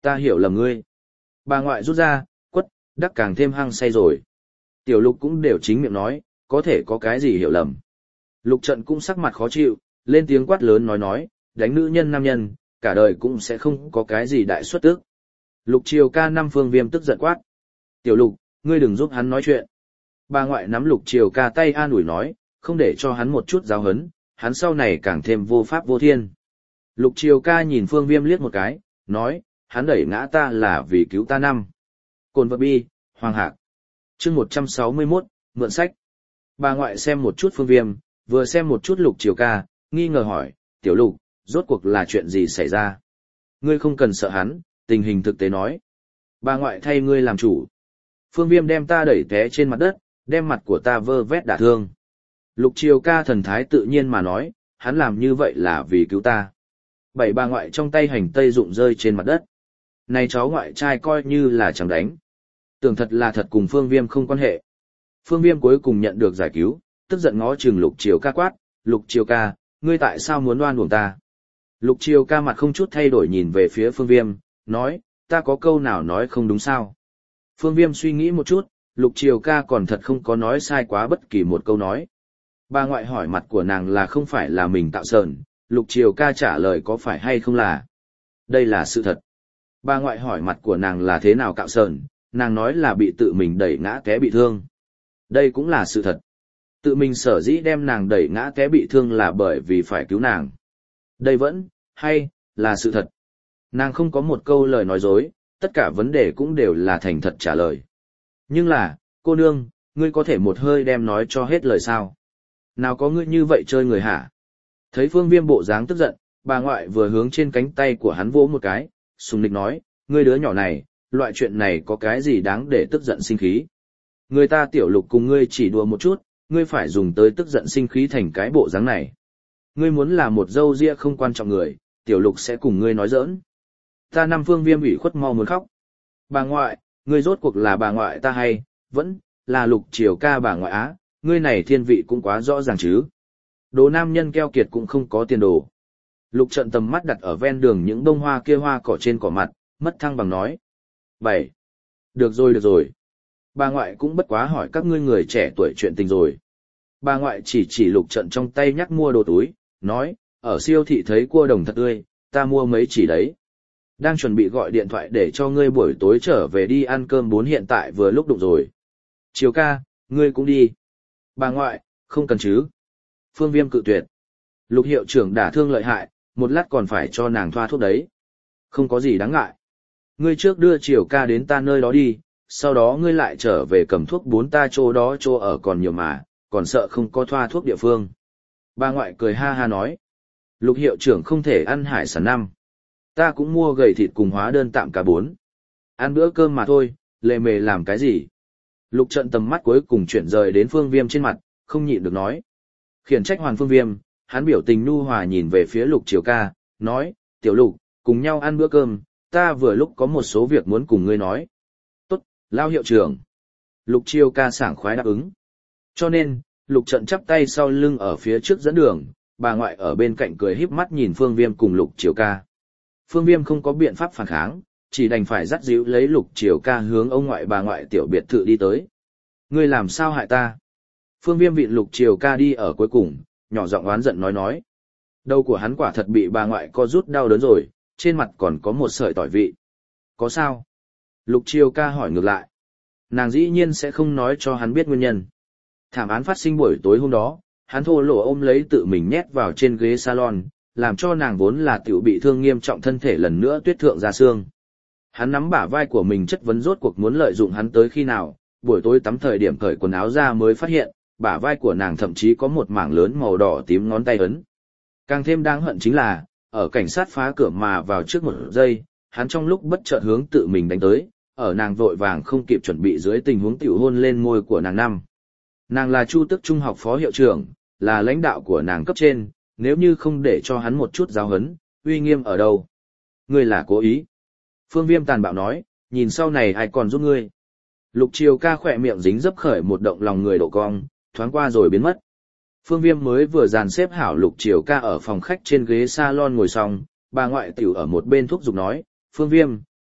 Ta hiểu lầm ngươi. Bà ngoại rút ra, quất, đắc càng thêm hăng say rồi. Tiểu Lục cũng đều chính miệng nói, có thể có cái gì hiểu lầm. Lục Trận cũng sắc mặt khó chịu, lên tiếng quát lớn nói nói, đánh nữ nhân nam nhân, cả đời cũng sẽ không có cái gì đại xuất tức. Lục Triều Ca năm Phương Viêm tức giận quát. Tiểu Lục, ngươi đừng giúp hắn nói chuyện. Bà ngoại nắm Lục Triều Ca tay an ủi nói, không để cho hắn một chút giáo hấn, hắn sau này càng thêm vô pháp vô thiên. Lục Triều Ca nhìn Phương Viêm liếc một cái, nói, hắn đẩy ngã ta là vì cứu ta năm. Cồn vật bi, Hoàng Hạc. Chương một trăm sáu mươi mốt, mượn sách. Bà ngoại xem một chút Phương Viêm, vừa xem một chút Lục Triều Ca, nghi ngờ hỏi, Tiểu Lục, rốt cuộc là chuyện gì xảy ra? Ngươi không cần sợ hắn, tình hình thực tế nói. Bà ngoại thay ngươi làm chủ. Phương Viêm đem ta đẩy té trên mặt đất, đem mặt của ta vơ vét đả thương. Lục Triều Ca thần thái tự nhiên mà nói, hắn làm như vậy là vì cứu ta. Bảy bà ngoại trong tay hành tây rụng rơi trên mặt đất. Này cháu ngoại trai coi như là chẳng đánh. Tưởng thật là thật cùng Phương Viêm không quan hệ. Phương Viêm cuối cùng nhận được giải cứu, tức giận ngó chừng Lục Triều Ca quát, Lục Triều Ca, ngươi tại sao muốn đoan uổng ta? Lục Triều Ca mặt không chút thay đổi nhìn về phía Phương Viêm, nói, ta có câu nào nói không đúng sao? Phương Viêm suy nghĩ một chút, Lục Triều Ca còn thật không có nói sai quá bất kỳ một câu nói. Bà ngoại hỏi mặt của nàng là không phải là mình tạo sờn, Lục Triều Ca trả lời có phải hay không là. Đây là sự thật. Bà ngoại hỏi mặt của nàng là thế nào cạo sờn, nàng nói là bị tự mình đẩy ngã té bị thương. Đây cũng là sự thật. Tự mình sở dĩ đem nàng đẩy ngã té bị thương là bởi vì phải cứu nàng. Đây vẫn, hay, là sự thật. Nàng không có một câu lời nói dối, tất cả vấn đề cũng đều là thành thật trả lời. Nhưng là, cô nương, ngươi có thể một hơi đem nói cho hết lời sao? Nào có ngươi như vậy chơi người hả? Thấy Phương Viêm bộ dáng tức giận, bà ngoại vừa hướng trên cánh tay của hắn vỗ một cái, sùng nịch nói, ngươi đứa nhỏ này, loại chuyện này có cái gì đáng để tức giận sinh khí? Người ta Tiểu Lục cùng ngươi chỉ đùa một chút, ngươi phải dùng tới tức giận sinh khí thành cái bộ dáng này. Ngươi muốn là một dâu ria không quan trọng người, Tiểu Lục sẽ cùng ngươi nói giỡn. Ta năm Phương Viêm ủy khuất mau muốn khóc. Bà ngoại, ngươi rốt cuộc là bà ngoại ta hay, vẫn, là Lục Triều Ca bà ngoại á, ngươi này thiên vị cũng quá rõ ràng chứ. Đồ nam nhân keo kiệt cũng không có tiền đồ. Lục Trận tầm mắt đặt ở ven đường những bông hoa kia hoa cỏ trên cỏ mặt, mất thăng bằng nói. Bảy. Được rồi được rồi. Bà ngoại cũng bất quá hỏi các ngươi người trẻ tuổi chuyện tình rồi. Bà ngoại chỉ chỉ Lục Trận trong tay nhắc mua đồ túi, nói, ở siêu thị thấy cua đồng thật tươi, ta mua mấy chỉ đấy. Đang chuẩn bị gọi điện thoại để cho ngươi buổi tối trở về đi ăn cơm bốn hiện tại vừa lúc đụng rồi. Triều Ca, ngươi cũng đi. Bà ngoại, không cần chứ. Phương Viêm cự tuyệt. Lục hiệu trưởng đả thương lợi hại, một lát còn phải cho nàng thoa thuốc đấy. Không có gì đáng ngại. Ngươi trước đưa Triều Ca đến ta nơi đó đi, sau đó ngươi lại trở về cầm thuốc bốn ta chỗ đó chỗ ở còn nhiều mà, còn sợ không có thoa thuốc địa phương. Bà ngoại cười ha ha nói. Lục hiệu trưởng không thể ăn hải sản năm. Ta cũng mua gầy thịt cùng hóa đơn tạm cả bốn. Ăn bữa cơm mà thôi, lề mề làm cái gì? Lục Trận tầm mắt cuối cùng chuyển rời đến Phương Viêm trên mặt, không nhịn được nói. Khiển trách hoàn Phương Viêm, hắn biểu tình nhu hòa nhìn về phía Lục Triều Ca, nói, Tiểu Lục, cùng nhau ăn bữa cơm, ta vừa lúc có một số việc muốn cùng ngươi nói. Tốt, lao hiệu trưởng. Lục Triều Ca sảng khoái đáp ứng. Cho nên, Lục Trận chắp tay sau lưng ở phía trước dẫn đường, bà ngoại ở bên cạnh cười híp mắt nhìn Phương Viêm cùng Lục Triều Ca. Phương Viêm không có biện pháp phản kháng, chỉ đành phải dắt díu lấy Lục Triều Ca hướng ông ngoại bà ngoại tiểu biệt thự đi tới. Ngươi làm sao hại ta? Phương Viêm vịn Lục Triều Ca đi ở cuối cùng, nhỏ giọng oán giận nói nói. Đầu của hắn quả thật bị bà ngoại co rút đau đớn rồi, trên mặt còn có một sợi tỏi vị. Có sao? Lục Triều Ca hỏi ngược lại. Nàng dĩ nhiên sẽ không nói cho hắn biết nguyên nhân. Thảm án phát sinh buổi tối hôm đó, hắn thô lỗ ôm lấy tự mình nhét vào trên ghế salon, làm cho nàng vốn là tiểu bị thương nghiêm trọng thân thể lần nữa tuyết thượng ra xương. Hắn nắm bả vai của mình chất vấn rốt cuộc muốn lợi dụng hắn tới khi nào, buổi tối tắm thời điểm cởi quần áo ra mới phát hiện, bả vai của nàng thậm chí có một mảng lớn màu đỏ tím ngón tay ấn. Càng thêm đáng hận chính là, ở cảnh sát phá cửa mà vào trước một giây, hắn trong lúc bất chợt hướng tự mình đánh tới, ở nàng vội vàng không kịp chuẩn bị dưới tình huống tiểu hôn lên môi của nàng năm. Nàng là Chu Tức Trung học phó hiệu trưởng, là lãnh đạo của nàng cấp trên, nếu như không để cho hắn một chút giáo huấn, uy nghiêm ở đâu? Ngươi là cố ý. Phương Viêm tàn bạo nói, nhìn sau này ai còn giúp ngươi. Lục Triều Ca khỏe miệng dính dấp khởi một động lòng người độ cong, thoáng qua rồi biến mất. Phương Viêm mới vừa dàn xếp hảo Lục Triều Ca ở phòng khách trên ghế salon ngồi xong, bà ngoại tiểu ở một bên thúc giục nói, Phương Viêm,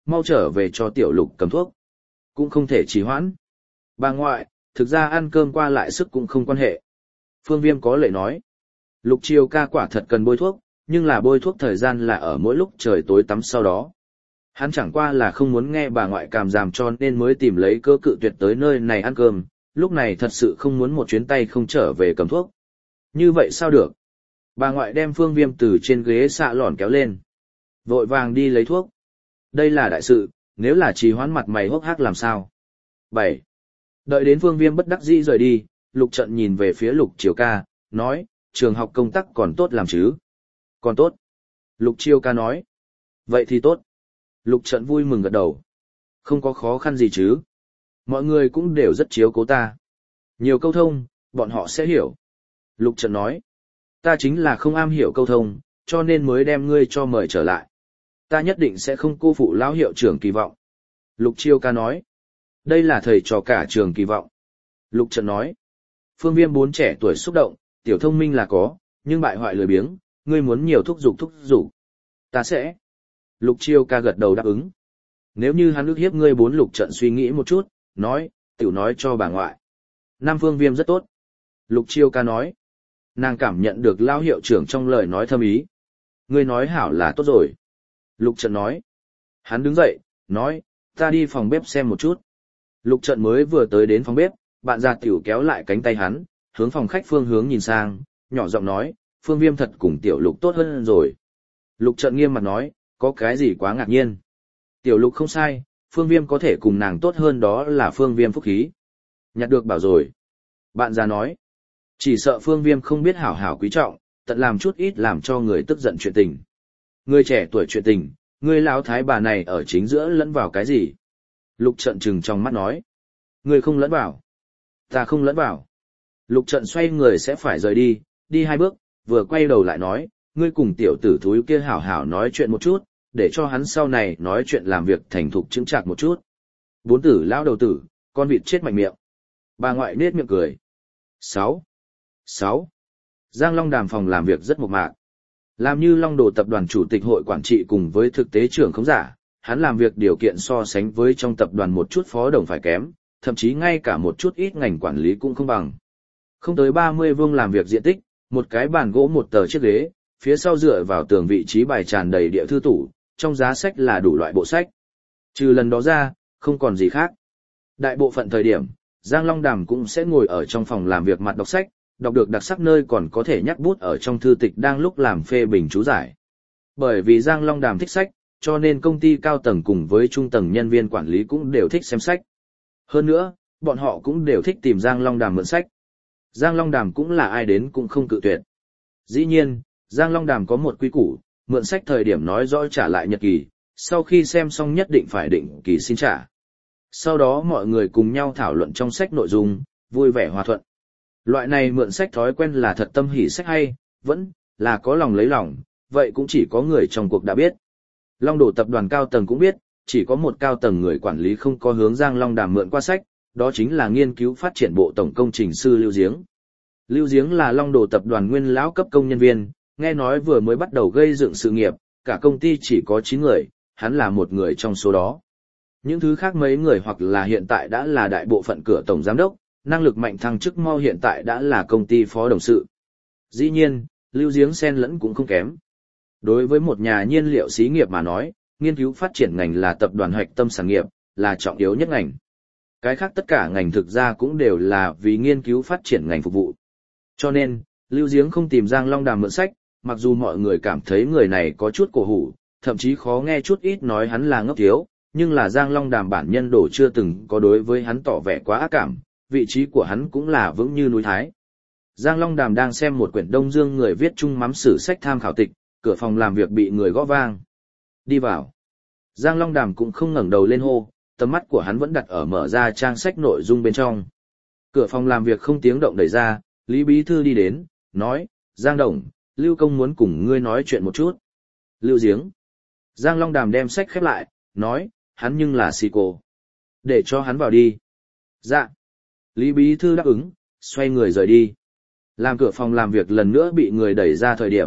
mau trở về cho tiểu lục cầm thuốc. Cũng không thể trì hoãn. Bà ngoại, thực ra ăn cơm qua lại sức cũng không quan hệ. Phương Viêm có lệ nói. Lục Chiêu ca quả thật cần bôi thuốc, nhưng là bôi thuốc thời gian là ở mỗi lúc trời tối tắm sau đó. Hắn chẳng qua là không muốn nghe bà ngoại càm giảm cho nên mới tìm lấy cơ cự tuyệt tới nơi này ăn cơm, lúc này thật sự không muốn một chuyến tay không trở về cầm thuốc. Như vậy sao được? Bà ngoại đem Phương Viêm từ trên ghế xạ lòn kéo lên. Vội vàng đi lấy thuốc. Đây là đại sự, nếu là trì hoãn mặt mày hốc hác làm sao? bảy. Đợi đến Phương Viêm bất đắc dĩ rời đi, Lục Trận nhìn về phía Lục Chiêu ca, nói, trường học công tác còn tốt làm chứ? Còn tốt. Lục Chiêu ca nói. Vậy thì tốt. Lục Trận vui mừng gật đầu. Không có khó khăn gì chứ? Mọi người cũng đều rất chiếu cố ta. Nhiều câu thông, bọn họ sẽ hiểu. Lục Trận nói. Ta chính là không am hiểu câu thông, cho nên mới đem ngươi cho mời trở lại. Ta nhất định sẽ không cô phụ lão hiệu trưởng kỳ vọng. Lục Chiêu ca nói. Đây là thầy trò cả trường kỳ vọng. Lục Trận nói. Phương Viêm bốn trẻ tuổi xúc động, tiểu thông minh là có, nhưng bại hoại lười biếng, ngươi muốn nhiều thúc giục thúc giục. Ta sẽ. Lục Chiêu ca gật đầu đáp ứng. Nếu như hắn ức hiếp ngươi bốn Lục Trận suy nghĩ một chút, nói, tiểu nói cho bà ngoại. Nam Phương Viêm rất tốt. Lục Chiêu ca nói. Nàng cảm nhận được lão hiệu trưởng trong lời nói thâm ý. Ngươi nói hảo là tốt rồi. Lục Trận nói. Hắn đứng dậy, nói, ta đi phòng bếp xem một chút. Lục Trận mới vừa tới đến phòng bếp, bạn già tiểu kéo lại cánh tay hắn, hướng phòng khách phương hướng nhìn sang, nhỏ giọng nói, Phương Viêm thật cùng tiểu Lục tốt hơn rồi. Lục Trận nghiêm mặt nói, có cái gì quá ngạc nhiên. Tiểu Lục không sai, Phương Viêm có thể cùng nàng tốt hơn đó là Phương Viêm phúc khí. Nhặt được bảo rồi. Bạn già nói, chỉ sợ Phương Viêm không biết hảo hảo quý trọng, tận làm chút ít làm cho người tức giận chuyện tình. Người trẻ tuổi chuyện tình, người lão thái bà này ở chính giữa lẫn vào cái gì? Lục Trận trừng trong mắt nói, người không lẫn vào. Ta không lẫn vào. Lục Trận xoay người sẽ phải rời đi, đi hai bước, vừa quay đầu lại nói, ngươi cùng tiểu tử thúi kia hảo hảo nói chuyện một chút, để cho hắn sau này nói chuyện làm việc thành thục chững chạc một chút. Bốn tử lão đầu tử, con vịt chết mạnh miệng. Bà ngoại nết miệng cười. Sáu. Sáu. Giang Long Đàm phòng làm việc rất mộc mạc. Làm như Long Đồ tập đoàn chủ tịch hội quản trị cùng với thực tế trưởng khống giả, hắn làm việc điều kiện so sánh với trong tập đoàn một chút phó đồng phải kém, thậm chí ngay cả một chút ít ngành quản lý cũng không bằng. Không tới ba mươi vuông làm việc diện tích, một cái bàn gỗ một tờ chiếc ghế, phía sau dựa vào tường vị trí bài tràn đầy địa thư tủ, trong giá sách là đủ loại bộ sách. Trừ lần đó ra, không còn gì khác. Đại bộ phận thời điểm, Giang Long Đàm cũng sẽ ngồi ở trong phòng làm việc mặt đọc sách, đọc được đặc sắc nơi còn có thể nhắc bút ở trong thư tịch đang lúc làm phê bình chú giải. Bởi vì Giang Long Đàm thích sách, cho nên công ty cao tầng cùng với trung tầng nhân viên quản lý cũng đều thích xem sách. Hơn nữa, bọn họ cũng đều thích tìm Giang Long Đàm mượn sách. Giang Long Đàm cũng là ai đến cũng không cự tuyệt. Dĩ nhiên, Giang Long Đàm có một quy củ, mượn sách thời điểm nói rõ trả lại nhật kỳ, sau khi xem xong nhất định phải định kỳ xin trả. Sau đó mọi người cùng nhau thảo luận trong sách nội dung, vui vẻ hòa thuận. Loại này mượn sách thói quen là thật tâm hỉ sách hay, vẫn là có lòng lấy lòng, vậy cũng chỉ có người trong cuộc đã biết. Long Đồ tập đoàn cao tầng cũng biết, chỉ có một cao tầng người quản lý không có hướng Giang Long Đàm mượn qua sách, đó chính là nghiên cứu phát triển bộ tổng công trình sư Lưu Giếng. Lưu Giếng là Long Đồ tập đoàn nguyên lão cấp công nhân viên, nghe nói vừa mới bắt đầu gây dựng sự nghiệp, cả công ty chỉ có chín người, hắn là một người trong số đó. Những thứ khác mấy người hoặc là hiện tại đã là đại bộ phận cửa tổng giám đốc, năng lực mạnh thăng chức mau hiện tại đã là công ty phó đồng sự. Dĩ nhiên, Lưu Giếng xen lẫn cũng không kém. Đối với một nhà nhiên liệu xí nghiệp mà nói, nghiên cứu phát triển ngành là tập đoàn hoạch tâm sản nghiệp, là trọng yếu nhất ngành. Cái khác tất cả ngành thực ra cũng đều là vì nghiên cứu phát triển ngành phục vụ. Cho nên, Lưu Giếng không tìm Giang Long Đàm mượn sách, mặc dù mọi người cảm thấy người này có chút cổ hủ, thậm chí khó nghe chút ít nói hắn là ngốc thiếu, nhưng là Giang Long Đàm bản nhân đồ chưa từng có đối với hắn tỏ vẻ quá ác cảm, vị trí của hắn cũng là vững như núi Thái. Giang Long Đàm đang xem một quyển Đông Dương người viết chung mắm sử sách tham khảo tịch, cửa phòng làm việc bị người gõ vang. Đi vào. Giang Long Đàm cũng không ngẩng đầu lên hô, tầm mắt của hắn vẫn đặt ở mở ra trang sách nội dung bên trong. Cửa phòng làm việc không tiếng động đẩy ra, Lý Bí Thư đi đến, nói, Giang Đồng, Lưu Công muốn cùng ngươi nói chuyện một chút. Lưu Giếng. Giang Long Đàm đem sách khép lại, nói, hắn nhưng là si cô. Để cho hắn vào đi. Dạ. Lý Bí Thư đáp ứng, xoay người rời đi. Làm cửa phòng làm việc lần nữa bị người đẩy ra thời điểm,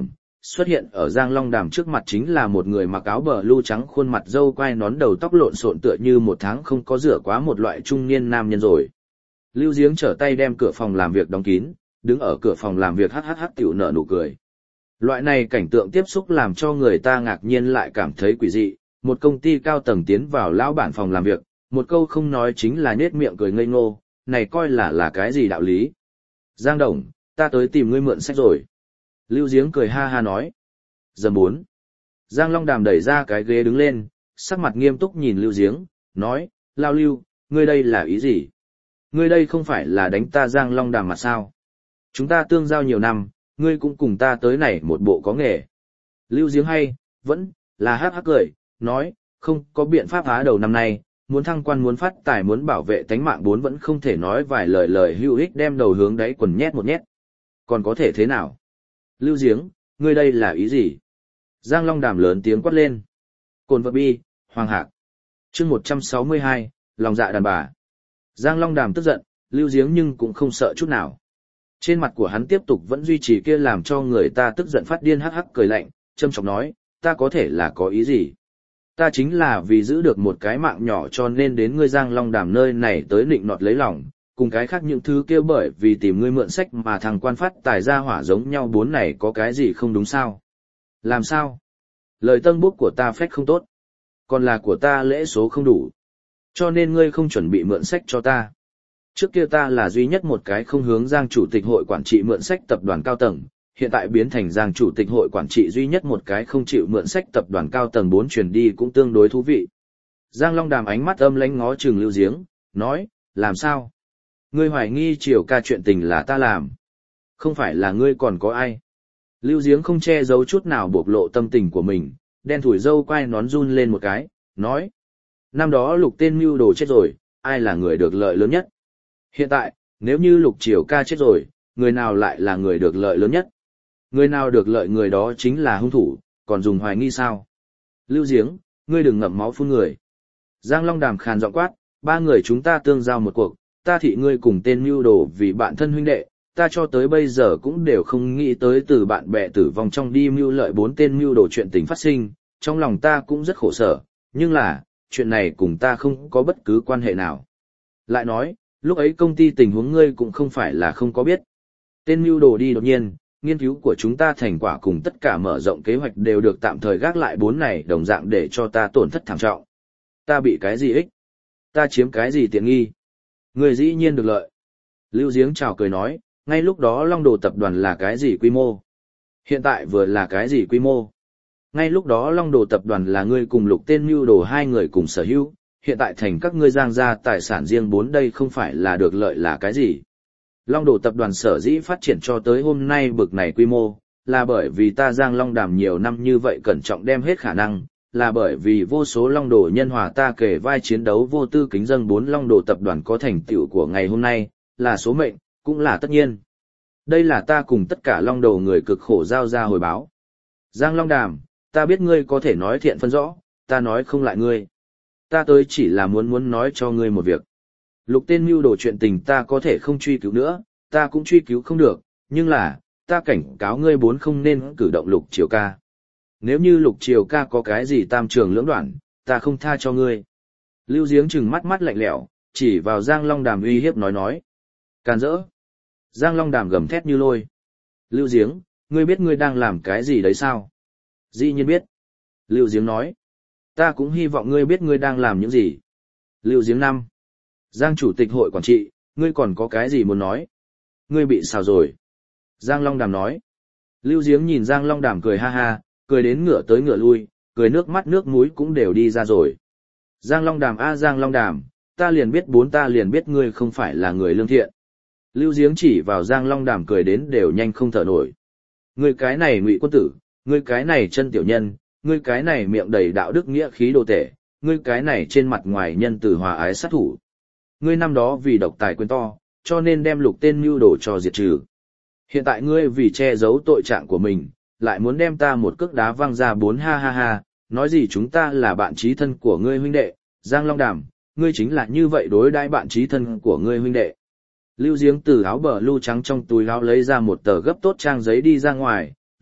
xuất hiện ở Giang Long Đàm trước mặt chính là một người mặc áo bờ lưu trắng, khuôn mặt râu quai nón, đầu tóc lộn xộn tựa như một tháng không có rửa quá một loại trung niên nam nhân rồi. Lưu Giếng trở tay đem cửa phòng làm việc đóng kín, đứng ở cửa phòng làm việc hắc hắc hắc tiểu nở nụ cười. Loại này cảnh tượng tiếp xúc làm cho người ta ngạc nhiên lại cảm thấy quỷ dị, một công ty cao tầng tiến vào lão bản phòng làm việc, một câu không nói chính là nhếch miệng cười ngây ngô, này coi là là cái gì đạo lý. Giang Đồng, ta tới tìm ngươi mượn sách rồi. Lưu Giếng cười ha ha nói. Giờ bốn. Giang Long Đàm đẩy ra cái ghế đứng lên, sắc mặt nghiêm túc nhìn Lưu Giếng, nói, Lao Lưu, ngươi đây là ý gì? Ngươi đây không phải là đánh ta Giang Long Đàm mà sao? Chúng ta tương giao nhiều năm, ngươi cũng cùng ta tới này một bộ có nghề. Lưu Giếng hay, vẫn, là hát hát cười, nói, không có biện pháp há đầu năm nay, muốn thăng quan muốn phát tài muốn bảo vệ tánh mạng bốn vẫn không thể nói vài lời lời hữu ích đem đầu hướng đáy quần nhét một nhét. Còn có thể thế nào? Lưu Giếng, ngươi đây là ý gì? Giang Long Đàm lớn tiếng quát lên. Cồn vật bi, Hoàng Hạc. chương một trăm sáu mươi hai, lòng dạ đàn bà. Giang Long Đàm tức giận, Lưu Giếng nhưng cũng không sợ chút nào. Trên mặt của hắn tiếp tục vẫn duy trì kia làm cho người ta tức giận phát điên hắc hắc cười lạnh, châm chọc nói, ta có thể là có ý gì? Ta chính là vì giữ được một cái mạng nhỏ cho nên đến ngươi Giang Long Đàm nơi này tới định nọt lấy lòng, cùng cái khác những thứ kia bởi vì tìm ngươi mượn sách mà thằng quan phát tài ra hỏa giống nhau bốn này có cái gì không đúng sao? Làm sao? Lời tân bút của ta phách không tốt, còn là của ta lễ số không đủ. Cho nên ngươi không chuẩn bị mượn sách cho ta. Trước kia ta là duy nhất một cái không hướng Giang chủ tịch hội quản trị mượn sách tập đoàn cao tầng, hiện tại biến thành Giang chủ tịch hội quản trị duy nhất một cái không chịu mượn sách tập đoàn cao tầng bốn chuyển đi cũng tương đối thú vị. Giang Long Đàm ánh mắt âm lãnh ngó chừng Lưu Giếng, nói, làm sao? Ngươi hoài nghi Triều ca chuyện tình là ta làm. Không phải là ngươi còn có ai. Lưu Giếng không che giấu chút nào bộc lộ tâm tình của mình, đen thủi râu quai nón run lên một cái, nói. Năm đó Lục tên mưu đồ chết rồi, ai là người được lợi lớn nhất? Hiện tại, nếu như Lục Triều ca chết rồi, người nào lại là người được lợi lớn nhất? Người nào được lợi người đó chính là hung thủ, còn dùng hoài nghi sao? Lưu Giếng, ngươi đừng ngậm máu phun người. Giang Long Đàm khàn giọng quát, ba người chúng ta tương giao một cuộc, ta thị ngươi cùng tên mưu đồ vì bạn thân huynh đệ, ta cho tới bây giờ cũng đều không nghĩ tới từ bạn bè tử vong trong đi mưu lợi bốn tên mưu đồ chuyện tình phát sinh, trong lòng ta cũng rất khổ sở, nhưng là, chuyện này cùng ta không có bất cứ quan hệ nào. Lại nói, lúc ấy công ty tình huống ngươi cũng không phải là không có biết. Tên mưu đồ đi đột nhiên, nghiên cứu của chúng ta thành quả cùng tất cả mở rộng kế hoạch đều được tạm thời gác lại bốn này đồng dạng để cho ta tổn thất thảm trọng. Ta bị cái gì ích? Ta chiếm cái gì tiện nghi? Người dĩ nhiên được lợi. Lưu Giếng chào cười nói, ngay lúc đó Long Đồ tập đoàn là cái gì quy mô? Hiện tại vừa là cái gì quy mô? Ngay lúc đó Long Đồ tập đoàn là ngươi cùng Lục tên mưu đồ hai người cùng sở hữu, hiện tại thành các ngươi Giang gia tài sản riêng bốn đây không phải là được lợi là cái gì? Long Đồ tập đoàn sở dĩ phát triển cho tới hôm nay bực này quy mô, là bởi vì ta Giang Long Đàm nhiều năm như vậy cẩn trọng đem hết khả năng, là bởi vì vô số Long Đồ nhân hòa ta kể vai chiến đấu vô tư kính dâng bốn Long Đồ tập đoàn có thành tựu của ngày hôm nay, là số mệnh, cũng là tất nhiên. Đây là ta cùng tất cả Long Đồ người cực khổ giao ra hồi báo. Giang Long Đàm, ta biết ngươi có thể nói thiện phân rõ, ta nói không lại ngươi. Ta tới chỉ là muốn muốn nói cho ngươi một việc. Lục tên mưu đồ chuyện tình ta có thể không truy cứu nữa, ta cũng truy cứu không được, nhưng là, ta cảnh cáo ngươi bốn không nên cử động Lục Triều ca. Nếu như Lục Triều ca có cái gì tam trường lưỡng đoạn, ta không tha cho ngươi. Lưu Giếng trừng mắt mắt lạnh lẽo, chỉ vào Giang Long Đàm uy hiếp nói nói. Càn rỡ. Giang Long Đàm gầm thét như lôi. Lưu Giếng, ngươi biết ngươi đang làm cái gì đấy sao? Dĩ nhiên biết. Lưu Giếng nói. Ta cũng hy vọng ngươi biết ngươi đang làm những gì. Lưu Giếng năm. Giang chủ tịch hội quản trị, ngươi còn có cái gì muốn nói? Ngươi bị sao rồi? Giang Long Đàm nói. Lưu Giếng nhìn Giang Long Đàm cười ha ha, cười đến ngửa tới ngửa lui, cười nước mắt nước mũi cũng đều đi ra rồi. Giang Long Đàm a Giang Long Đàm, ta liền biết bốn ta liền biết ngươi không phải là người lương thiện. Lưu Giếng chỉ vào Giang Long Đàm cười đến đều nhanh không thở nổi. Ngươi cái này ngụy quân tử, ngươi cái này chân tiểu nhân, ngươi cái này miệng đầy đạo đức nghĩa khí đồ tể, ngươi cái này trên mặt ngoài nhân từ hòa ái sát thủ. Ngươi năm đó vì độc tài quyền to, cho nên đem Lục tên mưu đồ cho diệt trừ. Hiện tại ngươi vì che giấu tội trạng của mình, lại muốn đem ta một cước đá văng ra bốn ha ha ha, nói gì chúng ta là bạn chí thân của ngươi huynh đệ, Giang Long Đàm, ngươi chính là như vậy đối đãi bạn chí thân của ngươi huynh đệ. Lưu Giếng từ áo bờ lưu trắng trong túi áo lấy ra một tờ gấp tốt trang giấy đi ra ngoài,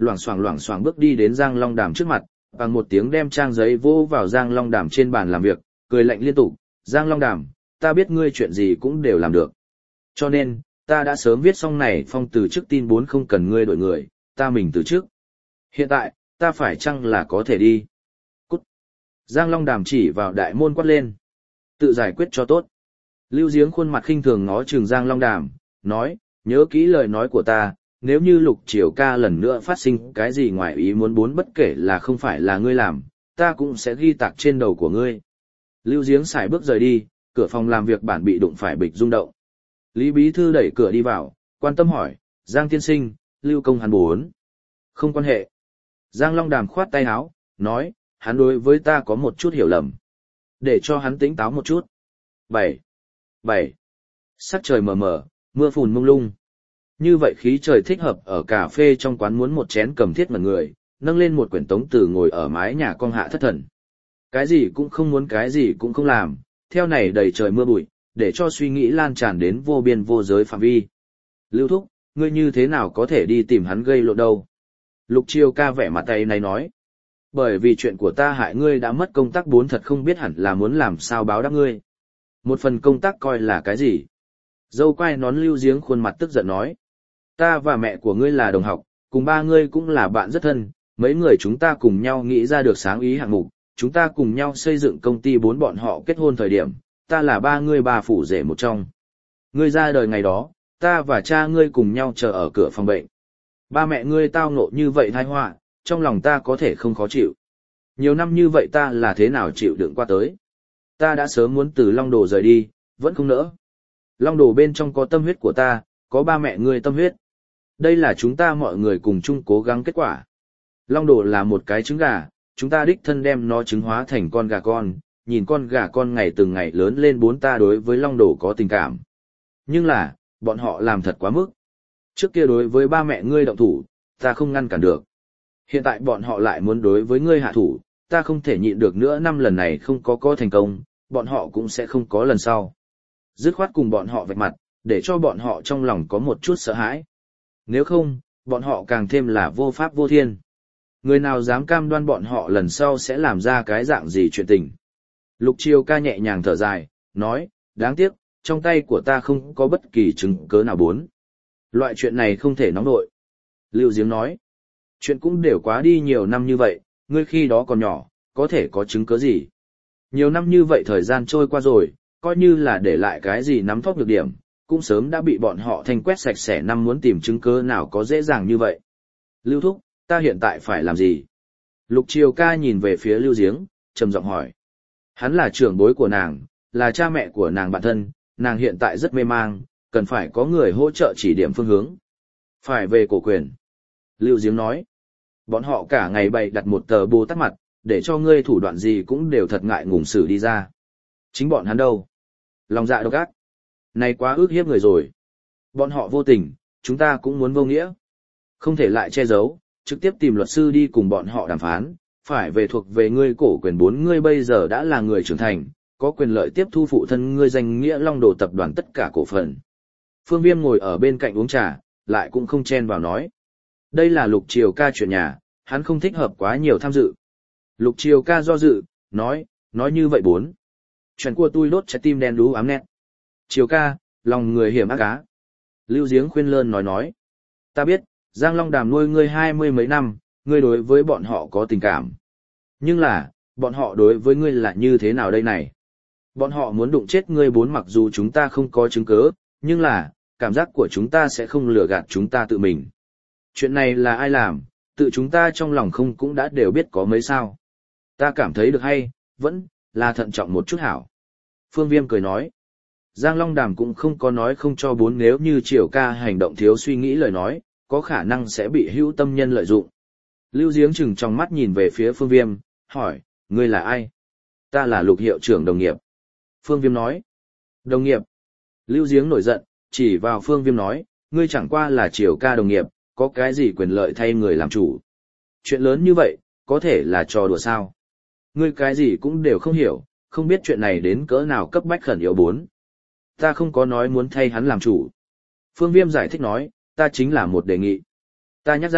loảng xoảng loảng xoảng bước đi đến Giang Long Đàm trước mặt, bằng một tiếng đem trang giấy vô vào Giang Long Đàm trên bàn làm việc, cười lạnh liên tục, Giang Long Đàm, ta biết ngươi chuyện gì cũng đều làm được. Cho nên, ta đã sớm viết xong này phong từ chức tin bốn không cần ngươi đổi người, ta mình từ trước. Hiện tại, ta phải chăng là có thể đi? Cút. Giang Long Đàm chỉ vào đại môn quát lên. Tự giải quyết cho tốt. Lưu Giếng khuôn mặt khinh thường ngó chừng Giang Long Đàm, nói, nhớ kỹ lời nói của ta, nếu như Lục Triều ca lần nữa phát sinh cái gì ngoài ý muốn bốn bất kể là không phải là ngươi làm, ta cũng sẽ ghi tạc trên đầu của ngươi. Lưu Giếng xài bước rời đi, cửa phòng làm việc bản bị đụng phải bịch rung động. Lý Bí Thư đẩy cửa đi vào, quan tâm hỏi, Giang tiên sinh, Lưu công hắn bốn. Không quan hệ. Giang Long Đàm khoát tay áo, nói, hắn đối với ta có một chút hiểu lầm. Để cho hắn tỉnh táo một chút. Bảy. Bảy. Sắc trời mờ mờ, mưa phùn mông lung. Như vậy khí trời thích hợp ở cà phê trong quán muốn một chén cầm thiết mật người, nâng lên một quyển tống từ ngồi ở mái nhà con hạ thất thần. Cái gì cũng không muốn cái gì cũng không làm, theo này đầy trời mưa bụi, để cho suy nghĩ lan tràn đến vô biên vô giới phạm vi. Lưu Thúc, ngươi như thế nào có thể đi tìm hắn gây lộn đâu? Lục Chiêu ca vẻ mặt tay này nói. Bởi vì chuyện của ta hại ngươi đã mất công tác bốn thật không biết hẳn là muốn làm sao báo đáp ngươi. Một phần công tác coi là cái gì? Dâu quai nón Lưu Giếng khuôn mặt tức giận nói. Ta và mẹ của ngươi là đồng học, cùng ba ngươi cũng là bạn rất thân, mấy người chúng ta cùng nhau nghĩ ra được sáng ý hạng mục, chúng ta cùng nhau xây dựng công ty bốn bọn họ kết hôn thời điểm, ta là ba ngươi bà phủ rể một trong. Ngươi ra đời ngày đó, ta và cha ngươi cùng nhau chờ ở cửa phòng bệnh. Ba mẹ ngươi tao ngộ như vậy tai họa, trong lòng ta có thể không khó chịu. Nhiều năm như vậy ta là thế nào chịu đựng qua tới. Ta đã sớm muốn từ Long Đồ rời đi, vẫn không nỡ. Long Đồ bên trong có tâm huyết của ta, có ba mẹ ngươi tâm huyết. Đây là chúng ta mọi người cùng chung cố gắng kết quả. Long Đồ là một cái trứng gà, chúng ta đích thân đem nó trứng hóa thành con gà con, nhìn con gà con ngày từng ngày lớn lên bốn ta đối với Long Đồ có tình cảm. Nhưng là, bọn họ làm thật quá mức. Trước kia đối với ba mẹ ngươi động thủ, ta không ngăn cản được. Hiện tại bọn họ lại muốn đối với ngươi hạ thủ, ta không thể nhịn được nữa năm lần này không có có thành công, bọn họ cũng sẽ không có lần sau. Dứt khoát cùng bọn họ vạch mặt, để cho bọn họ trong lòng có một chút sợ hãi. Nếu không, bọn họ càng thêm là vô pháp vô thiên. Người nào dám cam đoan bọn họ lần sau sẽ làm ra cái dạng gì chuyện tình. Lục Chiêu ca nhẹ nhàng thở dài, nói, đáng tiếc, trong tay của ta không có bất kỳ chứng cớ nào bốn. Loại chuyện này không thể nóng nội. Lưu Giếng nói, chuyện cũng đều quá đi nhiều năm như vậy, ngươi khi đó còn nhỏ, có thể có chứng cớ gì. Nhiều năm như vậy thời gian trôi qua rồi, coi như là để lại cái gì nắm thóp được điểm, cũng sớm đã bị bọn họ thanh quét sạch sẽ năm muốn tìm chứng cớ nào có dễ dàng như vậy. Lưu Thúc, ta hiện tại phải làm gì? Lục Chiêu ca nhìn về phía Lưu Giếng, trầm giọng hỏi. Hắn là trưởng bối của nàng, là cha mẹ của nàng bạn thân, nàng hiện tại rất mê mang, cần phải có người hỗ trợ chỉ điểm phương hướng. Phải về cổ quyền. Lưu Giếng nói. Bọn họ cả ngày bày đặt một tờ bồ tát mặt, để cho ngươi thủ đoạn gì cũng đều thật ngại ngùng xử đi ra. Chính bọn hắn đâu? Lòng dạ độc ác. Này quá ước hiếp người rồi. Bọn họ vô tình, chúng ta cũng muốn vô nghĩa. Không thể lại che giấu, trực tiếp tìm luật sư đi cùng bọn họ đàm phán, phải về thuộc về ngươi cổ quyền bốn ngươi bây giờ đã là người trưởng thành, có quyền lợi tiếp thu phụ thân ngươi danh nghĩa Long Đồ tập đoàn tất cả cổ phần. Phương Viêm ngồi ở bên cạnh uống trà, lại cũng không chen vào nói. Đây là Lục Chiêu ca chuyện nhà, hắn không thích hợp quá nhiều tham dự. Lục Chiêu ca do dự, nói, nói như vậy bốn. Chuyện của tôi đốt trái tim đen đú ám nét. Chiêu ca, lòng người hiểm ác cá. Lưu Giếng khuyên lơn nói nói. Ta biết, Giang Long Đàm nuôi ngươi hai mươi mấy năm, ngươi đối với bọn họ có tình cảm. Nhưng là, bọn họ đối với ngươi là như thế nào đây này? Bọn họ muốn đụng chết ngươi bốn mặc dù chúng ta không có chứng cứ, nhưng là, cảm giác của chúng ta sẽ không lừa gạt chúng ta tự mình. Chuyện này là ai làm, tự chúng ta trong lòng không cũng đã đều biết có mấy sao. Ta cảm thấy được hay, vẫn là thận trọng một chút hảo. Phương Viêm cười nói. Giang Long Đàm cũng không có nói không cho bốn nếu như Triều ca hành động thiếu suy nghĩ lời nói, có khả năng sẽ bị hữu tâm nhân lợi dụng. Lưu Giếng chừng trong mắt nhìn về phía Phương Viêm, hỏi, ngươi là ai? Ta là Lục hiệu trưởng đồng nghiệp. Phương Viêm nói. Đồng nghiệp. Lưu Giếng nổi giận, chỉ vào Phương Viêm nói, ngươi chẳng qua là Triều ca đồng nghiệp, có cái gì quyền lợi thay người làm chủ. Chuyện lớn như vậy, có thể là trò đùa sao? Ngươi cái gì cũng đều không hiểu, không biết chuyện này đến cỡ nào cấp bách khẩn yếu bốn. Ta không có nói muốn thay hắn làm chủ. Phương Viêm giải thích nói, ta chính là một đề nghị. Ta nhắc ra,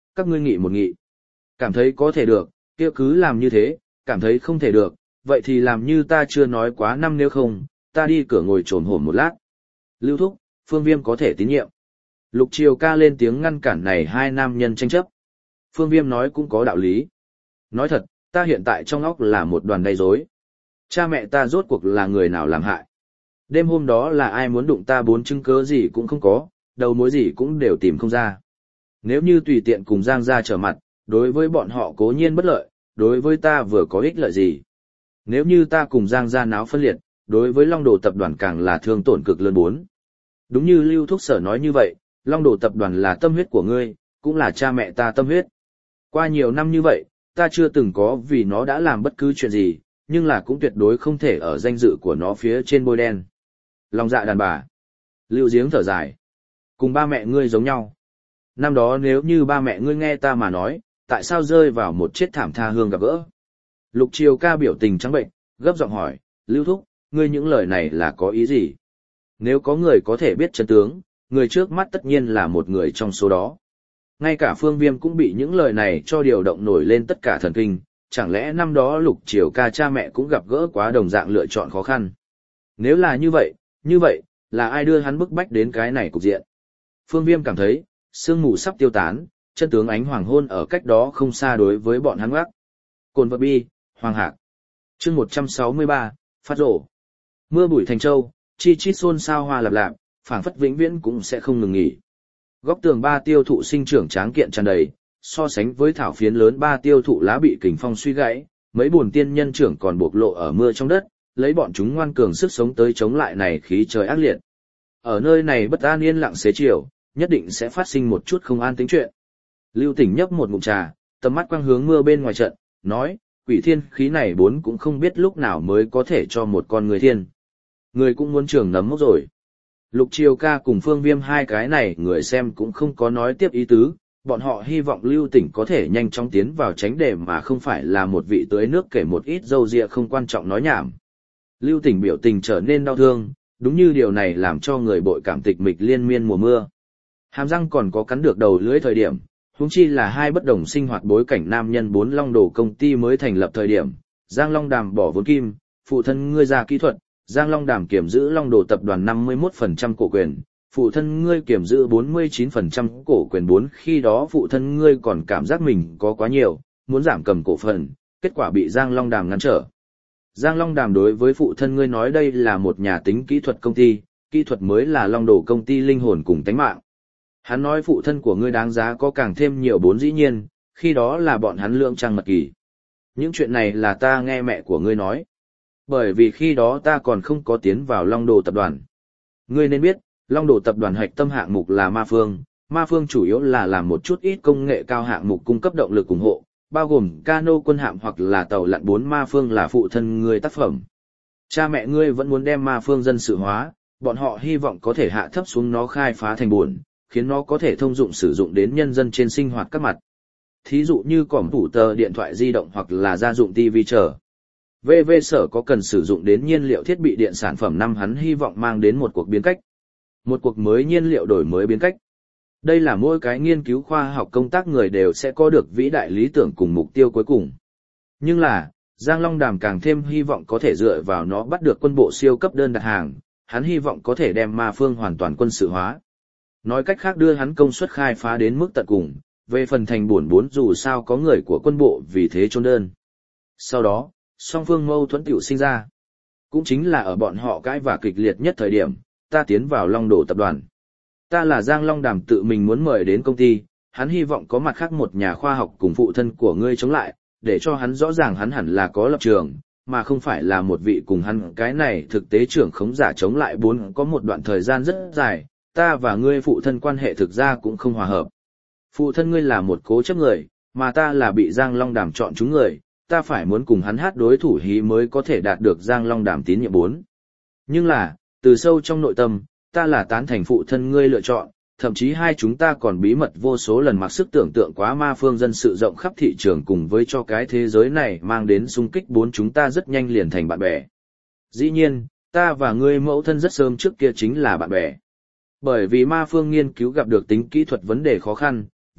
các ngươi nghị một nghị. Cảm thấy có thể được, kia cứ làm như thế, cảm thấy không thể được, vậy thì làm như ta chưa nói quá năm nếu không, ta đi cửa ngồi trồm hổm một lát. Lưu Thúc, Phương Viêm có thể tín nhiệm. Lục Triều Ca lên tiếng ngăn cản này hai nam nhân tranh chấp. Phương Viêm nói cũng có đạo lý. Nói thật, ta hiện tại trong óc là một đoàn đầy rối. Cha mẹ ta rốt cuộc là người nào làm hại. Đêm hôm đó là ai muốn đụng ta bốn chứng cớ gì cũng không có, đầu mối gì cũng đều tìm không ra. Nếu như tùy tiện cùng Giang gia trở mặt, đối với bọn họ cố nhiên bất lợi, đối với ta vừa có ích lợi gì. Nếu như ta cùng Giang gia náo phân liệt, đối với Long Đồ tập đoàn càng là thương tổn cực lớn bốn. Đúng như Lưu Thúc Sở nói như vậy, Long Đồ tập đoàn là tâm huyết của ngươi, cũng là cha mẹ ta tâm huyết. Qua nhiều năm như vậy, ta chưa từng có vì nó đã làm bất cứ chuyện gì, nhưng là cũng tuyệt đối không thể ở danh dự của nó phía trên bôi đen. Lòng dạ đàn bà. Lưu Giếng thở dài. Cùng ba mẹ ngươi giống nhau. Năm đó nếu như ba mẹ ngươi nghe ta mà nói, tại sao rơi vào một chết thảm tha hương gặp gỡ? Lục Triều Ca biểu tình trắng bệnh, gấp giọng hỏi, Lưu Thúc, ngươi những lời này là có ý gì? Nếu có người có thể biết chân tướng, người trước mắt tất nhiên là một người trong số đó. Ngay cả Phương Viêm cũng bị những lời này cho điều động nổi lên tất cả thần kinh, chẳng lẽ năm đó Lục Triều Ca cha mẹ cũng gặp gỡ quá đồng dạng lựa chọn khó khăn? Nếu là như vậy, như vậy, là ai đưa hắn bức bách đến cái này cục diện? Phương Viêm cảm thấy, sương mù sắp tiêu tán, chân tướng ánh hoàng hôn ở cách đó không xa đối với bọn hắn gác. Cồn vật bi, Hoàng Hạc. chương một trăm sáu mươi ba, phát rổ. Mưa bụi thành châu, chi chít xôn xao hoa lạp lạp, phảng phất vĩnh viễn cũng sẽ không ngừng nghỉ. Góc tường ba tiêu thụ sinh trưởng tráng kiện tràn đầy, so sánh với thảo phiến lớn ba tiêu thụ lá bị kình phong suy gãy, mấy buồn tiên nhân trưởng còn bộc lộ ở mưa trong đất, lấy bọn chúng ngoan cường sức sống tới chống lại này khí trời ác liệt. Ở nơi này bất an yên lặng xế chiều, nhất định sẽ phát sinh một chút không an tính chuyện. Lưu Tỉnh nhấp một ngụm trà, tầm mắt quang hướng mưa bên ngoài trận, nói, quỷ thiên khí này bốn cũng không biết lúc nào mới có thể cho một con người thiên. Người cũng muốn trường nấm mốc rồi. Lục Triều Ca cùng Phương Viêm hai cái này người xem cũng không có nói tiếp ý tứ, bọn họ hy vọng Lưu Tỉnh có thể nhanh chóng tiến vào tránh đề mà không phải là một vị tưới nước kể một ít dâu dịa không quan trọng nói nhảm. Lưu Tỉnh biểu tình trở nên đau thương, đúng như điều này làm cho người bội cảm tịch mịch liên miên mùa mưa. Hàm răng còn có cắn được đầu lưỡi thời điểm, huống chi là hai bất đồng sinh hoạt bối cảnh nam nhân bốn Long Đồ công ty mới thành lập thời điểm, Giang Long Đàm bỏ vốn kim, phụ thân ngươi ra kỹ thuật, Giang Long Đàm kiểm giữ Long Đồ tập đoàn năm mươi mốt phần trăm cổ quyền, phụ thân ngươi kiểm giữ bốn mươi chín phần trăm cổ quyền bốn, khi đó phụ thân ngươi còn cảm giác mình có quá nhiều, muốn giảm cầm cổ phần, kết quả bị Giang Long Đàm ngăn trở. Giang Long Đàm đối với phụ thân ngươi nói đây là một nhà tính kỹ thuật công ty, kỹ thuật mới là Long Đồ công ty linh hồn cùng tánh mạng. Hắn nói phụ thân của ngươi đáng giá có càng thêm nhiều bốn, dĩ nhiên, khi đó là bọn hắn lượng trăng mật kỳ. Những chuyện này là ta nghe mẹ của ngươi nói. Bởi vì khi đó ta còn không có tiến vào Long Đồ tập đoàn. Ngươi nên biết, Long Đồ tập đoàn hạch tâm hạng mục là Ma Phương, Ma Phương chủ yếu là làm một chút ít công nghệ cao hạng mục cung cấp động lực ủng hộ, bao gồm cano quân hạm hoặc là tàu lặn bốn. Ma Phương là phụ thân ngươi tác phẩm. Cha mẹ ngươi vẫn muốn đem Ma Phương dân sự hóa, bọn họ hy vọng có thể hạ thấp xuống nó khai phá thành buồn, khiến nó có thể thông dụng sử dụng đến nhân dân trên sinh hoạt các mặt. Thí dụ như cỏm tủ tờ điện thoại di động hoặc là gia dụng ti vi chờ. vê vê Sở có cần sử dụng đến nhiên liệu thiết bị điện sản phẩm năm hắn hy vọng mang đến một cuộc biến cách. Một cuộc mới nhiên liệu đổi mới biến cách. Đây là mỗi cái nghiên cứu khoa học công tác người đều sẽ có được vĩ đại lý tưởng cùng mục tiêu cuối cùng. Nhưng là, Giang Long Đàm càng thêm hy vọng có thể dựa vào nó bắt được quân bộ siêu cấp đơn đặt hàng, hắn hy vọng có thể đem Ma Phương hoàn toàn quân sự hóa. Nói cách khác đưa hắn công suất khai phá đến mức tận cùng, về phần thành buồn bốn dù sao có người của quân bộ vì thế chôn đơn. Sau đó, song phương mâu thuẫn tiểu sinh ra. Cũng chính là ở bọn họ cãi vã kịch liệt nhất thời điểm, ta tiến vào Long Đồ tập đoàn. Ta là Giang Long Đàm tự mình muốn mời đến công ty, hắn hy vọng có mặt khác một nhà khoa học cùng phụ thân của ngươi chống lại, để cho hắn rõ ràng hắn hẳn là có lập trường, mà không phải là một vị cùng hắn cái này thực tế trưởng khống giả chống lại bốn. Có một đoạn thời gian rất dài, ta và ngươi phụ thân quan hệ thực ra cũng không hòa hợp. Phụ thân ngươi là một cố chấp người, mà ta là bị Giang Long Đàm chọn chúng người, ta phải muốn cùng hắn hát đối thủ hí mới có thể đạt được Giang Long Đàm tín nhiệm bốn. Nhưng là, từ sâu trong nội tâm, ta là tán thành phụ thân ngươi lựa chọn, thậm chí hai chúng ta còn bí mật vô số lần mặc sức tưởng tượng quá Ma Phương dân sự rộng khắp thị trường cùng với cho cái thế giới này mang đến xung kích bốn, chúng ta rất nhanh liền thành bạn bè. Dĩ nhiên, ta và ngươi mẫu thân rất sớm trước kia chính là bạn bè. Bởi vì Ma Phương nghiên cứu gặp được tính kỹ thuật vấn đề khó khăn,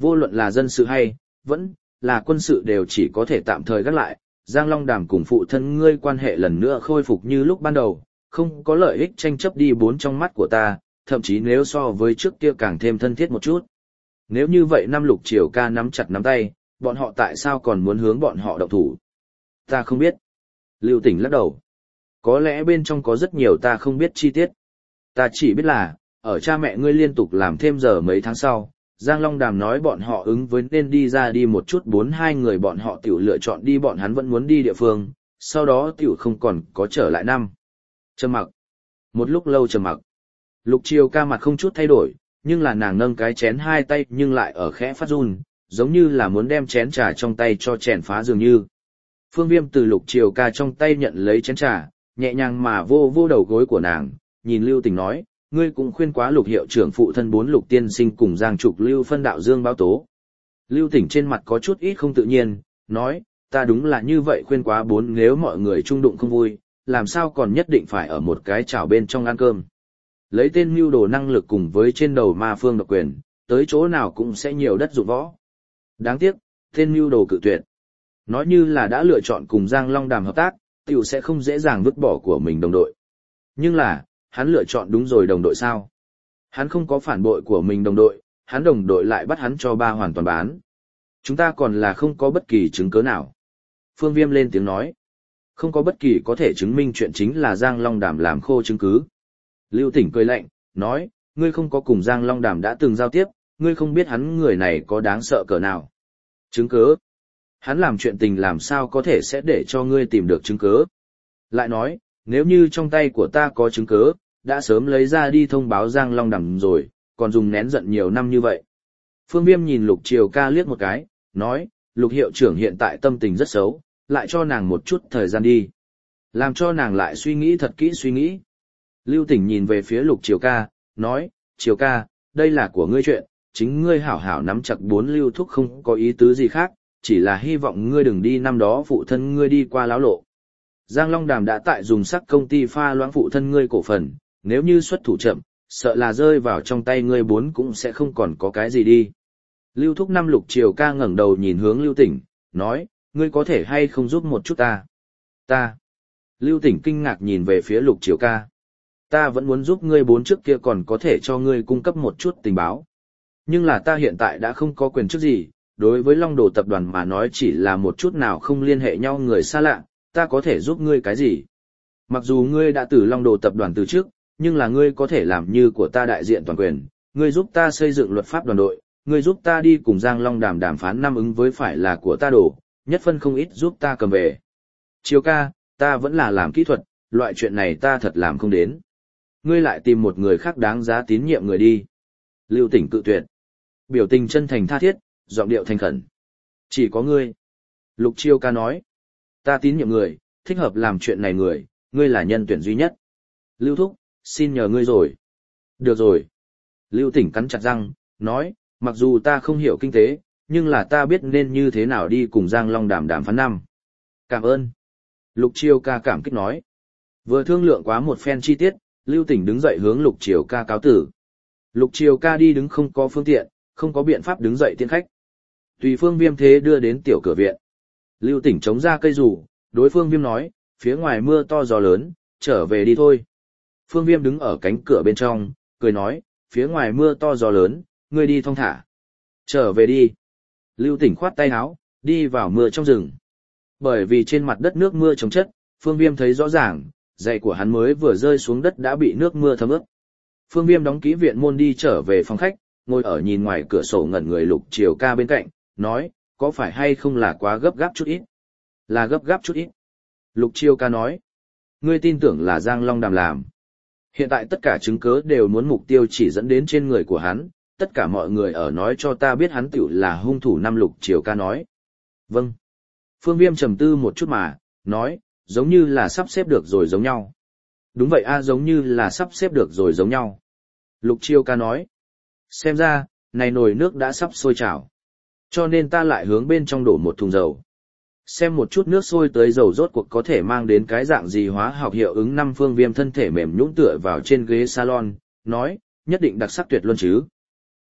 Vô luận là dân sự hay, vẫn là quân sự đều chỉ có thể tạm thời gác lại, Giang Long Đàm cùng phụ thân ngươi quan hệ lần nữa khôi phục như lúc ban đầu, không có lợi ích tranh chấp đi bốn trong mắt của ta, thậm chí nếu so với trước kia càng thêm thân thiết một chút. Nếu như vậy năm Lục Triều ca nắm chặt nắm tay, bọn họ tại sao còn muốn hướng bọn họ động thủ? Ta không biết. Lưu Tỉnh lắc đầu. Có lẽ bên trong có rất nhiều ta không biết chi tiết. Ta chỉ biết là, ở cha mẹ ngươi liên tục làm thêm giờ mấy tháng sau, Giang Long Đàm nói bọn họ ứng với nên đi ra đi một chút, bốn hai người bọn họ tiểu lựa chọn đi bọn hắn vẫn muốn đi địa phương, sau đó tiểu không còn có trở lại năm. Trầm mặc. Một lúc lâu trầm mặc. Lục Triều ca mặt không chút thay đổi, nhưng là nàng nâng cái chén hai tay nhưng lại ở khẽ phát run, giống như là muốn đem chén trà trong tay cho chèn phá dường như. Phương Viêm từ Lục Triều ca trong tay nhận lấy chén trà, nhẹ nhàng mà vô vô đầu gối của nàng, nhìn Lưu Tỉnh nói, ngươi cũng khuyên quá Lục hiệu trưởng phụ thân bốn Lục tiên sinh cùng Giang Trục Lưu phân đạo dương báo tố. Lưu Tỉnh trên mặt có chút ít không tự nhiên, nói, ta đúng là như vậy khuyên quá bốn, nếu mọi người chung đụng không vui, làm sao còn nhất định phải ở một cái chảo bên trong ăn cơm. Lấy tên mưu đồ năng lực cùng với trên đầu ma phương độc quyền, tới chỗ nào cũng sẽ nhiều đất dụng võ. Đáng tiếc, tên mưu đồ cự tuyệt. Nói như là đã lựa chọn cùng Giang Long Đàm hợp tác, tiểu sẽ không dễ dàng vứt bỏ của mình đồng đội. Nhưng là, hắn lựa chọn đúng rồi đồng đội sao? Hắn không có phản bội của mình đồng đội, hắn đồng đội lại bắt hắn cho ba hoàn toàn bán. Chúng ta còn là không có bất kỳ chứng cứ nào. Phương Viêm lên tiếng nói. Không có bất kỳ có thể chứng minh chuyện chính là Giang Long Đàm làm khô chứng cứ. Lưu Tỉnh cười lạnh, nói, ngươi không có cùng Giang Long Đàm đã từng giao tiếp, ngươi không biết hắn người này có đáng sợ cỡ nào. Chứng cứ? Hắn làm chuyện tình làm sao có thể sẽ để cho ngươi tìm được chứng cứ? Lại nói, nếu như trong tay của ta có chứng cứ, đã sớm lấy ra đi thông báo Giang Long Đàm rồi, còn dùng nén giận nhiều năm như vậy. Phương Viêm nhìn Lục Triều ca liếc một cái, nói, Lục hiệu trưởng hiện tại tâm tình rất xấu, lại cho nàng một chút thời gian đi. Làm cho nàng lại suy nghĩ thật kỹ suy nghĩ. Lưu Tỉnh nhìn về phía Lục Triều ca, nói, Triều ca, đây là của ngươi chuyện, chính ngươi hảo hảo nắm chặt bốn Lưu thúc không có ý tứ gì khác, chỉ là hy vọng ngươi đừng đi năm đó phụ thân ngươi đi qua láo lộ. Giang Long Đàm đã tại dùng sắc công ty pha loãng phụ thân ngươi cổ phần, nếu như xuất thủ chậm, sợ là rơi vào trong tay ngươi bốn cũng sẽ không còn có cái gì đi. Lưu thúc năm Lục Triều ca ngẩng đầu nhìn hướng Lưu Tỉnh, nói, ngươi có thể hay không giúp một chút ta? Ta. Lưu Tỉnh kinh ngạc nhìn về phía Lục Triều ca. Ta vẫn muốn giúp ngươi bốn trước kia còn có thể cho ngươi cung cấp một chút tình báo. Nhưng là ta hiện tại đã không có quyền chức gì, đối với Long Đồ tập đoàn mà nói chỉ là một chút nào không liên hệ nhau người xa lạ, ta có thể giúp ngươi cái gì? Mặc dù ngươi đã từ Long Đồ tập đoàn từ trước, nhưng là ngươi có thể làm như của ta đại diện toàn quyền, ngươi giúp ta xây dựng luật pháp đoàn đội, ngươi giúp ta đi cùng Giang Long Đàm đàm phán năm ứng với phải là của ta đổ, nhất phân không ít giúp ta cầm về. Triều ca, ta vẫn là làm kỹ thuật, loại chuyện này ta thật làm không đến. Ngươi lại tìm một người khác đáng giá tín nhiệm người đi. Lưu Tỉnh cự tuyệt. Biểu tình chân thành tha thiết, giọng điệu thành khẩn. Chỉ có ngươi. Lục Triều ca nói. Ta tín nhiệm người, thích hợp làm chuyện này người, ngươi là nhân tuyển duy nhất. Lưu thúc, xin nhờ ngươi rồi. Được rồi. Lưu Tỉnh cắn chặt răng, nói, mặc dù ta không hiểu kinh tế, nhưng là ta biết nên như thế nào đi cùng Giang Long đàm đàm phán năm. Cảm ơn. Lục Triều ca cảm kích nói. Vừa thương lượng quá một phen chi tiết, Lưu Tỉnh đứng dậy hướng Lục Triều ca cáo tử. Lục Triều ca đi đứng không có phương tiện, không có biện pháp đứng dậy tiễn khách. Tùy Phương Viêm thế đưa đến tiểu cửa viện. Lưu Tỉnh chống ra cây rủ, đối Phương Viêm nói, phía ngoài mưa to gió lớn, trở về đi thôi. Phương Viêm đứng ở cánh cửa bên trong, cười nói, phía ngoài mưa to gió lớn, ngươi đi thong thả. Trở về đi. Lưu Tỉnh khoát tay áo, đi vào mưa trong rừng. Bởi vì trên mặt đất nước mưa chống chất, Phương Viêm thấy rõ ràng, giày của hắn mới vừa rơi xuống đất đã bị nước mưa thấm ướt. Phương Viêm đóng kỹ viện môn đi trở về phòng khách, ngồi ở nhìn ngoài cửa sổ ngẩn người Lục Triều ca bên cạnh, nói, có phải hay không là quá gấp gáp chút ít? Là gấp gáp chút ít. Lục Triều ca nói, ngươi tin tưởng là Giang Long đàm làm. Hiện tại tất cả chứng cứ đều muốn mục tiêu chỉ dẫn đến trên người của hắn, tất cả mọi người ở nói cho ta biết hắn tiểu là hung thủ năm. Lục Triều ca nói. Vâng. Phương Viêm trầm tư một chút mà, nói, giống như là sắp xếp được rồi giống nhau. Đúng vậy a, giống như là sắp xếp được rồi giống nhau. Lục Triều ca nói. Xem ra, này nồi nước đã sắp sôi trào. Cho nên ta lại hướng bên trong đổ một thùng dầu. Xem một chút nước sôi tới dầu rốt cuộc có thể mang đến cái dạng gì hóa học hiệu ứng. Năm. Phương Viêm thân thể mềm nhũn tựa vào trên ghế salon, nói, nhất định đặc sắc tuyệt luôn chứ.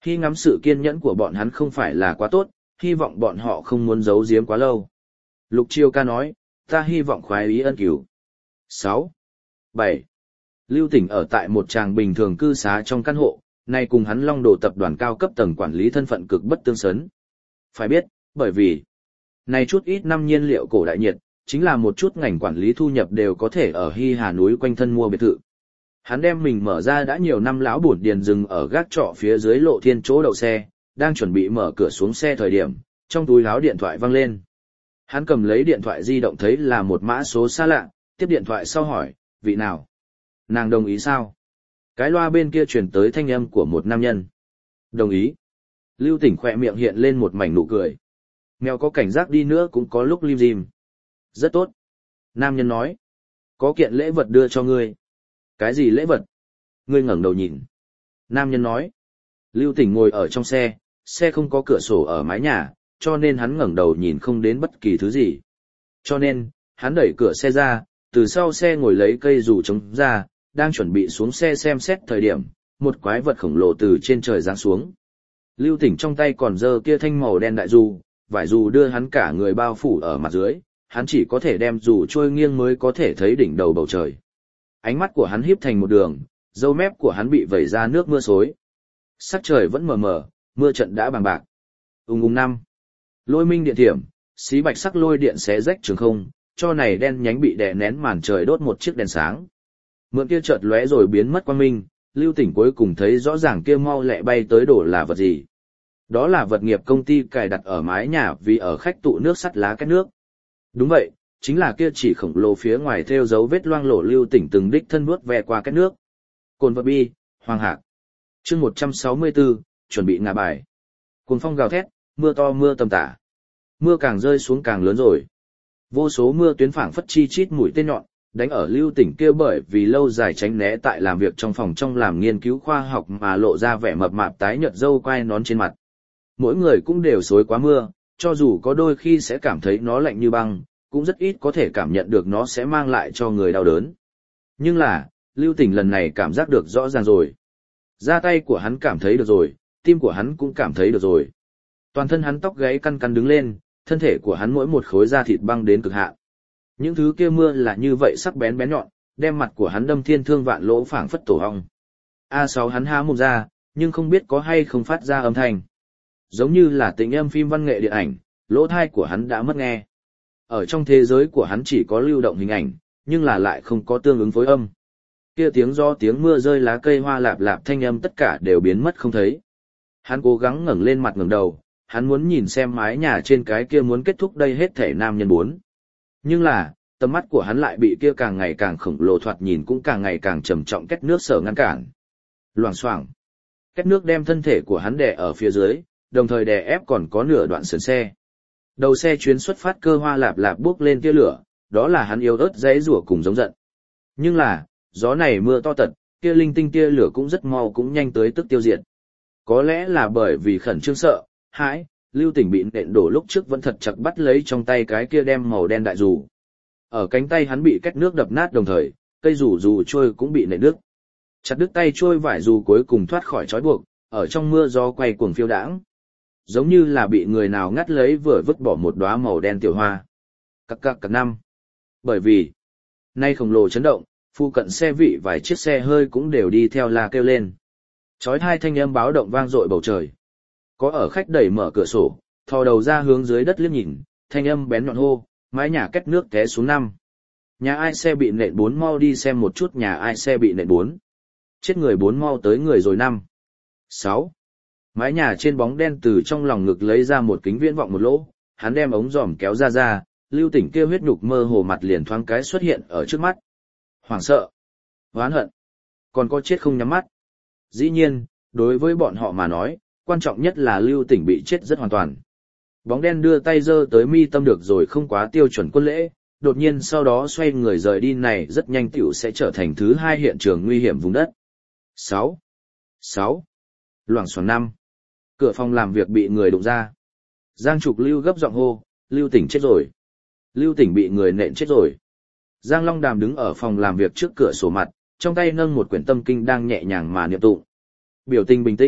Hy ngắm sự kiên nhẫn của bọn hắn không phải là quá tốt, hy vọng bọn họ không muốn giấu giếm quá lâu. Lục Chiêu ca nói, ta hy vọng khoái ý ân cứu. sáu. bảy. Lưu Tỉnh ở tại một tràng bình thường cư xá trong căn hộ, nay cùng hắn Long Đồ tập đoàn cao cấp tầng quản lý thân phận cực bất tương xứng. Phải biết, bởi vì, này chút ít năm nhiên liệu cổ đại nhiệt, chính là một chút ngành quản lý thu nhập đều có thể ở Hy Hà núi quanh thân mua biệt thự. Hắn đem mình mở ra đã nhiều năm lão bổn điền dừng ở gác trọ phía dưới lộ thiên chỗ đậu xe, đang chuẩn bị mở cửa xuống xe thời điểm, trong túi áo điện thoại vang lên. Hắn cầm lấy điện thoại di động thấy là một mã số xa lạ, tiếp điện thoại sau hỏi, vị nào? Nàng đồng ý sao? Cái loa bên kia truyền tới thanh âm của một nam nhân. Đồng ý. Lưu Tỉnh khỏe miệng hiện lên một mảnh nụ cười. Mèo có cảnh giác đi nữa cũng có lúc lim dim. Rất tốt. Nam nhân nói. Có kiện lễ vật đưa cho ngươi. Cái gì lễ vật? Ngươi ngẩng đầu nhìn. Nam nhân nói. Lưu Tỉnh ngồi ở trong xe, xe không có cửa sổ ở mái nhà, cho nên hắn ngẩng đầu nhìn không đến bất kỳ thứ gì. Cho nên, hắn đẩy cửa xe ra, từ sau xe ngồi lấy cây dù trống ra, đang chuẩn bị xuống xe xem xét thời điểm, một quái vật khổng lồ từ trên trời giáng xuống. Lưu Tỉnh trong tay còn giơ kia thanh màu đen đại dù, vải dù đưa hắn cả người bao phủ ở mặt dưới, hắn chỉ có thể đem dù trôi nghiêng mới có thể thấy đỉnh đầu bầu trời. Ánh mắt của hắn híp thành một đường, râu mép của hắn bị vẩy ra nước mưa xối. Sắc trời vẫn mờ mờ, mưa trận đã bằng bạc. Ung ung năm. Lôi minh điện thiểm, xí bạch sắc lôi điện xé rách trường không, cho này đen nhánh bị đè nén màn trời đốt một chiếc đèn sáng. Mượn kia chợt lóe rồi biến mất quang minh, Lưu Tỉnh cuối cùng thấy rõ ràng kia mau lẹ bay tới đổ là vật gì. Đó là vật nghiệp công ty cài đặt ở mái nhà vì ở khách tụ nước sắt lá két nước. Đúng vậy, chính là kia chỉ khổng lồ phía ngoài theo dấu vết loang lổ Lưu Tỉnh từng đích thân vuốt ve qua két nước. Cồn vật bi, Hoàng Hạc. Chương một trăm sáu mươi tư, chuẩn bị ngả bài. Cuồng phong gào thét, mưa to mưa tầm tã. Mưa càng rơi xuống càng lớn rồi. Vô số mưa tuyến phảng phất chi chít mũi tên nhọn, đánh ở Lưu Tỉnh kia bởi vì lâu dài tránh né tại làm việc trong phòng trong làm nghiên cứu khoa học mà lộ ra vẻ mập mạp tái nhợt râu quai nón trên mặt. Mỗi người cũng đều xối quá mưa, cho dù có đôi khi sẽ cảm thấy nó lạnh như băng, cũng rất ít có thể cảm nhận được nó sẽ mang lại cho người đau đớn. Nhưng là, Lưu Tỉnh lần này cảm giác được rõ ràng rồi. Da tay của hắn cảm thấy được rồi, tim của hắn cũng cảm thấy được rồi. Toàn thân hắn tóc gáy căn căn đứng lên, thân thể của hắn mỗi một khối da thịt băng đến cực hạn. Những thứ kia mưa là như vậy sắc bén bén nhọn, đem mặt của hắn đâm thiên thương vạn lỗ phảng phất tổ hong. A sáu hắn há mồm ra, nhưng không biết có hay không phát ra âm thanh. Giống như là tình âm phim văn nghệ điện ảnh, lỗ tai của hắn đã mất nghe. Ở trong thế giới của hắn chỉ có lưu động hình ảnh, nhưng là lại không có tương ứng phối âm. Kia tiếng do tiếng mưa rơi lá cây hoa lạp lạp thanh âm tất cả đều biến mất không thấy. Hắn cố gắng ngẩng lên mặt ngẩng đầu, hắn muốn nhìn xem mái nhà trên cái kia muốn kết thúc đây hết thể nam nhân bốn. Nhưng là, tầm mắt của hắn lại bị kia càng ngày càng khổng lồ thoạt nhìn cũng càng ngày càng trầm trọng két nước sở ngăn cản. Loảng xoảng. Két nước đem thân thể của hắn đè ở phía dưới, đồng thời đè ép còn có nửa đoạn sườn xe. Đầu xe chuyến xuất phát cơ hoa lạp lạp bước lên tia lửa, đó là hắn yếu ớt dãy rủa cùng giống giận. Nhưng là, gió này mưa to tật, kia linh tinh tia lửa cũng rất mau cũng nhanh tới tức tiêu diệt. Có lẽ là bởi vì khẩn trương sợ, hãi, Lưu Tỉnh bị nện đổ lúc trước vẫn thật chặt bắt lấy trong tay cái kia đem màu đen đại dù. Ở cánh tay hắn bị két nước đập nát đồng thời, cây dù dù trôi cũng bị nện đứt. Chặt đứt tay trôi vải dù cuối cùng thoát khỏi trói buộc, ở trong mưa gió quay cuồng phiêu đãng. Giống như là bị người nào ngắt lấy vừa vứt bỏ một đóa màu đen tiểu hoa. Cắc cắc cắc năm. Bởi vì, nay khổng lồ chấn động, phụ cận xe vị vài chiếc xe hơi cũng đều đi theo la kêu lên. Chói tai thanh âm báo động vang dội bầu trời. Có ở khách đẩy mở cửa sổ, thò đầu ra hướng dưới đất liếc nhìn, thanh âm bén nhọn hô, mái nhà két nước té xuống năm. Nhà ai xe bị nện bốn mau đi xem một chút nhà ai xe bị nện bốn. Chết người bốn mau tới người rồi năm. Sáu. Mái nhà trên bóng đen từ trong lòng ngực lấy ra một kính viễn vọng một lỗ, hắn đem ống giòm kéo ra ra, Lưu Tỉnh kia huyết nhục mơ hồ mặt liền thoáng cái xuất hiện ở trước mắt. Hoảng sợ, oán hận, còn có chết không nhắm mắt. Dĩ nhiên, đối với bọn họ mà nói, quan trọng nhất là Lưu Tỉnh bị chết rất hoàn toàn. Bóng đen đưa tay giơ tới mi tâm được rồi không quá tiêu chuẩn quân lễ, đột nhiên sau đó xoay người rời đi này rất nhanh tiểu sẽ trở thành thứ hai hiện trường nguy hiểm vùng đất. Sáu. Sáu. Loảng xoảng năm. Cửa phòng làm việc bị người đụng ra. Giang Trục Lưu gấp giọng hô, Lưu Tỉnh chết rồi. Lưu Tỉnh bị người nện chết rồi. Giang Long Đàm đứng ở phòng làm việc trước cửa sổ mặt, trong tay nâng một quyển tâm kinh đang nhẹ nhàng mà niệm tụng. Biểu tình bình tĩnh,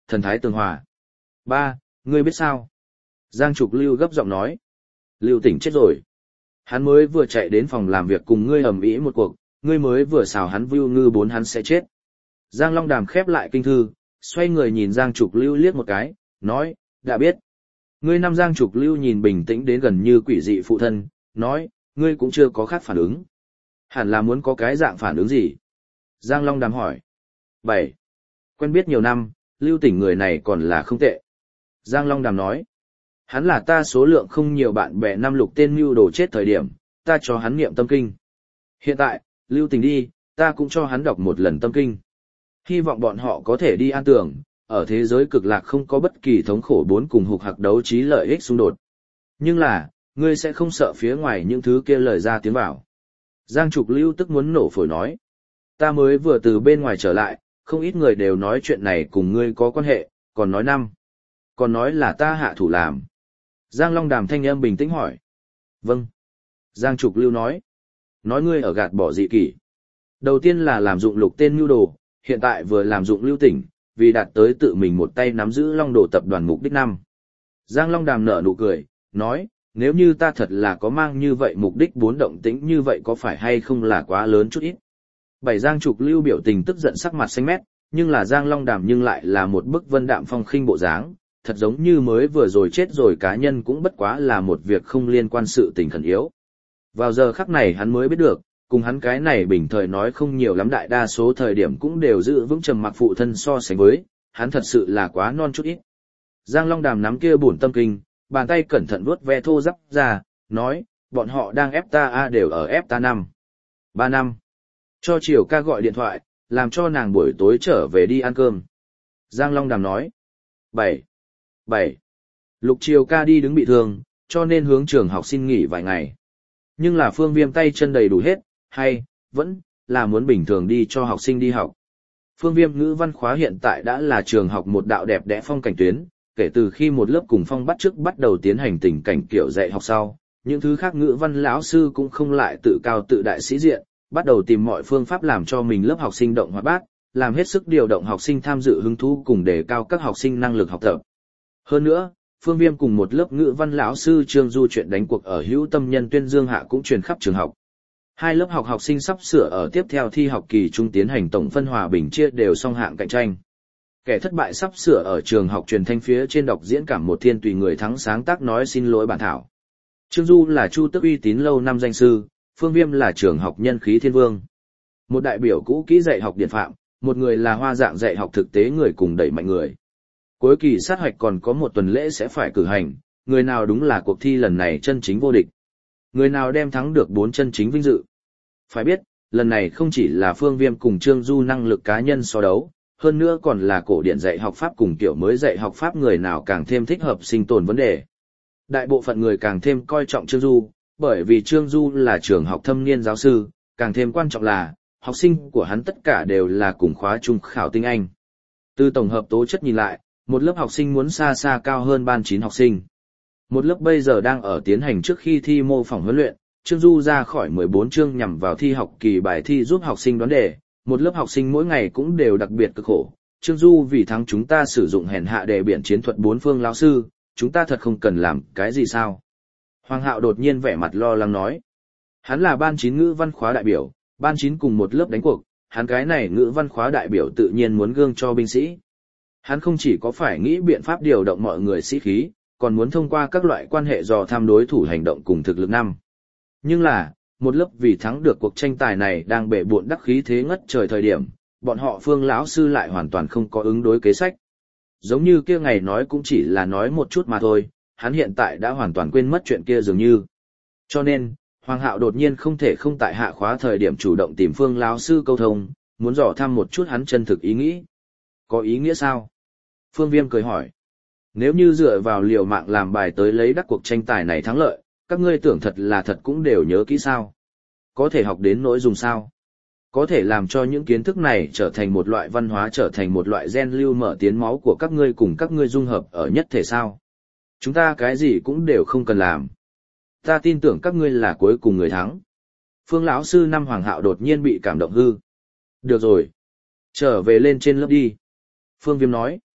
thần thái tường hòa. Ba, ngươi biết sao? Giang Trục Lưu gấp giọng nói. Lưu Tỉnh chết rồi. Hắn mới vừa chạy đến phòng làm việc cùng ngươi ầm ĩ một cuộc, ngươi mới vừa xào hắn view ngư bốn hắn sẽ chết. Giang Long Đàm khép lại kinh thư, xoay người nhìn Giang Trục Lưu liếc một cái, nói, đã biết. Ngươi năm Giang Trục Lưu nhìn bình tĩnh đến gần như quỷ dị phụ thân, nói, ngươi cũng chưa có khác phản ứng. Hẳn là muốn có cái dạng phản ứng gì? Giang Long Đàm hỏi. Bảy. Quen biết nhiều năm, Lưu Tỉnh người này còn là không tệ. Giang Long Đàm nói. Hắn là ta số lượng không nhiều bạn bè năm lục tên mưu đồ chết thời điểm, ta cho hắn niệm tâm kinh. Hiện tại, Lưu Tỉnh đi, ta cũng cho hắn đọc một lần tâm kinh. Hy vọng bọn họ có thể đi an tưởng, ở thế giới cực lạc không có bất kỳ thống khổ bốn cùng hục hạc đấu trí lợi ích xung đột. Nhưng là, ngươi sẽ không sợ phía ngoài những thứ kia lời ra tiếng vào. Giang Trục Lưu tức muốn nổ phổi nói. Ta mới vừa từ bên ngoài trở lại, không ít người đều nói chuyện này cùng ngươi có quan hệ, còn nói năm. Còn nói là ta hạ thủ làm. Giang Long Đàm thanh âm bình tĩnh hỏi. Vâng. Giang Trục Lưu nói. Nói ngươi ở gạt bỏ dị kỷ. Đầu tiên là làm dụng lục tên mưu đồ, hiện tại vừa làm dụng Lưu Tỉnh, vì đạt tới tự mình một tay nắm giữ Long Đồ tập đoàn mục đích năm. Giang Long Đàm nở nụ cười, nói, nếu như ta thật là có mang như vậy mục đích bốn động tĩnh như vậy có phải hay không là quá lớn chút ít. Bảy Giang Trục Lưu biểu tình tức giận sắc mặt xanh mét, nhưng là Giang Long Đàm nhưng lại là một bức vân đạm phong khinh bộ dáng, thật giống như mới vừa rồi chết rồi cá nhân cũng bất quá là một việc không liên quan sự tình khẩn yếu. Vào giờ khắc này hắn mới biết được, cùng hắn cái này bình thời nói không nhiều lắm đại đa số thời điểm cũng đều giữ vững trầm mặc phụ thân so sánh với, hắn thật sự là quá non chút ít. Giang Long Đàm nắm kia bổn tâm kinh, bàn tay cẩn thận vuốt ve thô ráp ra, nói, bọn họ đang ép ta a đều ở ép ta năm. Ba năm. Cho Triều ca gọi điện thoại, làm cho nàng buổi tối trở về đi ăn cơm. Giang Long Đàm nói. Bảy. Bảy. Lục Triều ca đi đứng bị thương, cho nên hướng trường học xin nghỉ vài ngày. Nhưng là Phương Viêm tay chân đầy đủ hết, hay, vẫn, là muốn bình thường đi cho học sinh đi học. Phương Viêm ngữ văn khóa hiện tại đã là trường học một đạo đẹp đẽ phong cảnh tuyến, kể từ khi một lớp cùng phong bắt trước bắt đầu tiến hành tình cảnh kiểu dạy học sau, những thứ khác ngữ văn lão sư cũng không lại tự cao tự đại sĩ diện, bắt đầu tìm mọi phương pháp làm cho mình lớp học sinh động hoạt bát, làm hết sức điều động học sinh tham dự hứng thú cùng đề cao các học sinh năng lực học tập. Hơn nữa, Phương Viêm cùng một lớp ngữ văn lão sư Trương Du chuyện đánh cuộc ở hữu tâm nhân tuyên dương hạ cũng truyền khắp trường học. Hai lớp học học sinh sắp sửa ở tiếp theo thi học kỳ trung tiến hành tổng phân hòa bình chia đều song hạng cạnh tranh. Kẻ thất bại sắp sửa ở trường học truyền thanh phía trên đọc diễn cảm một thiên tùy người thắng sáng tác nói xin lỗi bản thảo. Trương Du là Chu Tước uy tín lâu năm danh sư, Phương Viêm là trường học nhân khí thiên vương. Một đại biểu cũ kỹ dạy học điển phạm, một người là hoa dạng dạy học thực tế người cùng đẩy mạnh người. Cuối kỳ sát hoạch còn có một tuần lễ sẽ phải cử hành, người nào đúng là cuộc thi lần này chân chính vô địch. Người nào đem thắng được bốn chân chính vinh dự. Phải biết, lần này không chỉ là Phương Viêm cùng Trương Du năng lực cá nhân so đấu, hơn nữa còn là cổ điển dạy học pháp cùng kiểu mới dạy học pháp người nào càng thêm thích hợp sinh tồn vấn đề. Đại bộ phận người càng thêm coi trọng Trương Du, bởi vì Trương Du là trường học thâm niên giáo sư, càng thêm quan trọng là, học sinh của hắn tất cả đều là cùng khóa trung khảo tinh Anh. Từ tổng hợp tố chất nhìn lại, một lớp học sinh muốn xa xa cao hơn ban chín học sinh. Một lớp bây giờ đang ở tiến hành trước khi thi mô phỏng huấn luyện, Trương Du ra khỏi mười bốn chương nhằm vào thi học kỳ bài thi giúp học sinh đoán đề, một lớp học sinh mỗi ngày cũng đều đặc biệt cực khổ. Trương Du vì thắng chúng ta sử dụng hèn hạ đề biển chiến thuật bốn phương lão sư, chúng ta thật không cần làm cái gì sao? Hoàng Hạo đột nhiên vẻ mặt lo lắng nói. Hắn là ban chín ngữ văn khóa đại biểu, ban chín cùng một lớp đánh cuộc, hắn cái này ngữ văn khóa đại biểu tự nhiên muốn gương cho binh sĩ. Hắn không chỉ có phải nghĩ biện pháp điều động mọi người sĩ khí, còn muốn thông qua các loại quan hệ dò tham đối thủ hành động cùng thực lực năm. Nhưng là, một lớp vì thắng được cuộc tranh tài này đang bệ bộn đắc khí thế ngất trời thời điểm, bọn họ Phương lão sư lại hoàn toàn không có ứng đối kế sách. Giống như kia ngày nói cũng chỉ là nói một chút mà thôi, hắn hiện tại đã hoàn toàn quên mất chuyện kia dường như. Cho nên, Hoàng Hạo đột nhiên không thể không tại hạ khóa thời điểm chủ động tìm Phương lão sư câu thông, muốn dò thăm một chút hắn chân thực ý nghĩ. Có ý nghĩa sao? Phương Viêm cười hỏi. Nếu như dựa vào liều mạng làm bài tới lấy đắc cuộc tranh tài này thắng lợi, các ngươi tưởng thật là thật cũng đều nhớ kỹ sao? Có thể học đến nỗi dùng sao? Có thể làm cho những kiến thức này trở thành một loại văn hóa, trở thành một loại gen lưu mở tiến máu của các ngươi cùng các ngươi dung hợp ở nhất thể sao? Chúng ta cái gì cũng đều không cần làm. Ta tin tưởng các ngươi là cuối cùng người thắng. Phương lão sư năm Hoàng Hạo đột nhiên bị cảm động hư. Được rồi. Trở về lên trên lớp đi. Phương Viêm nói.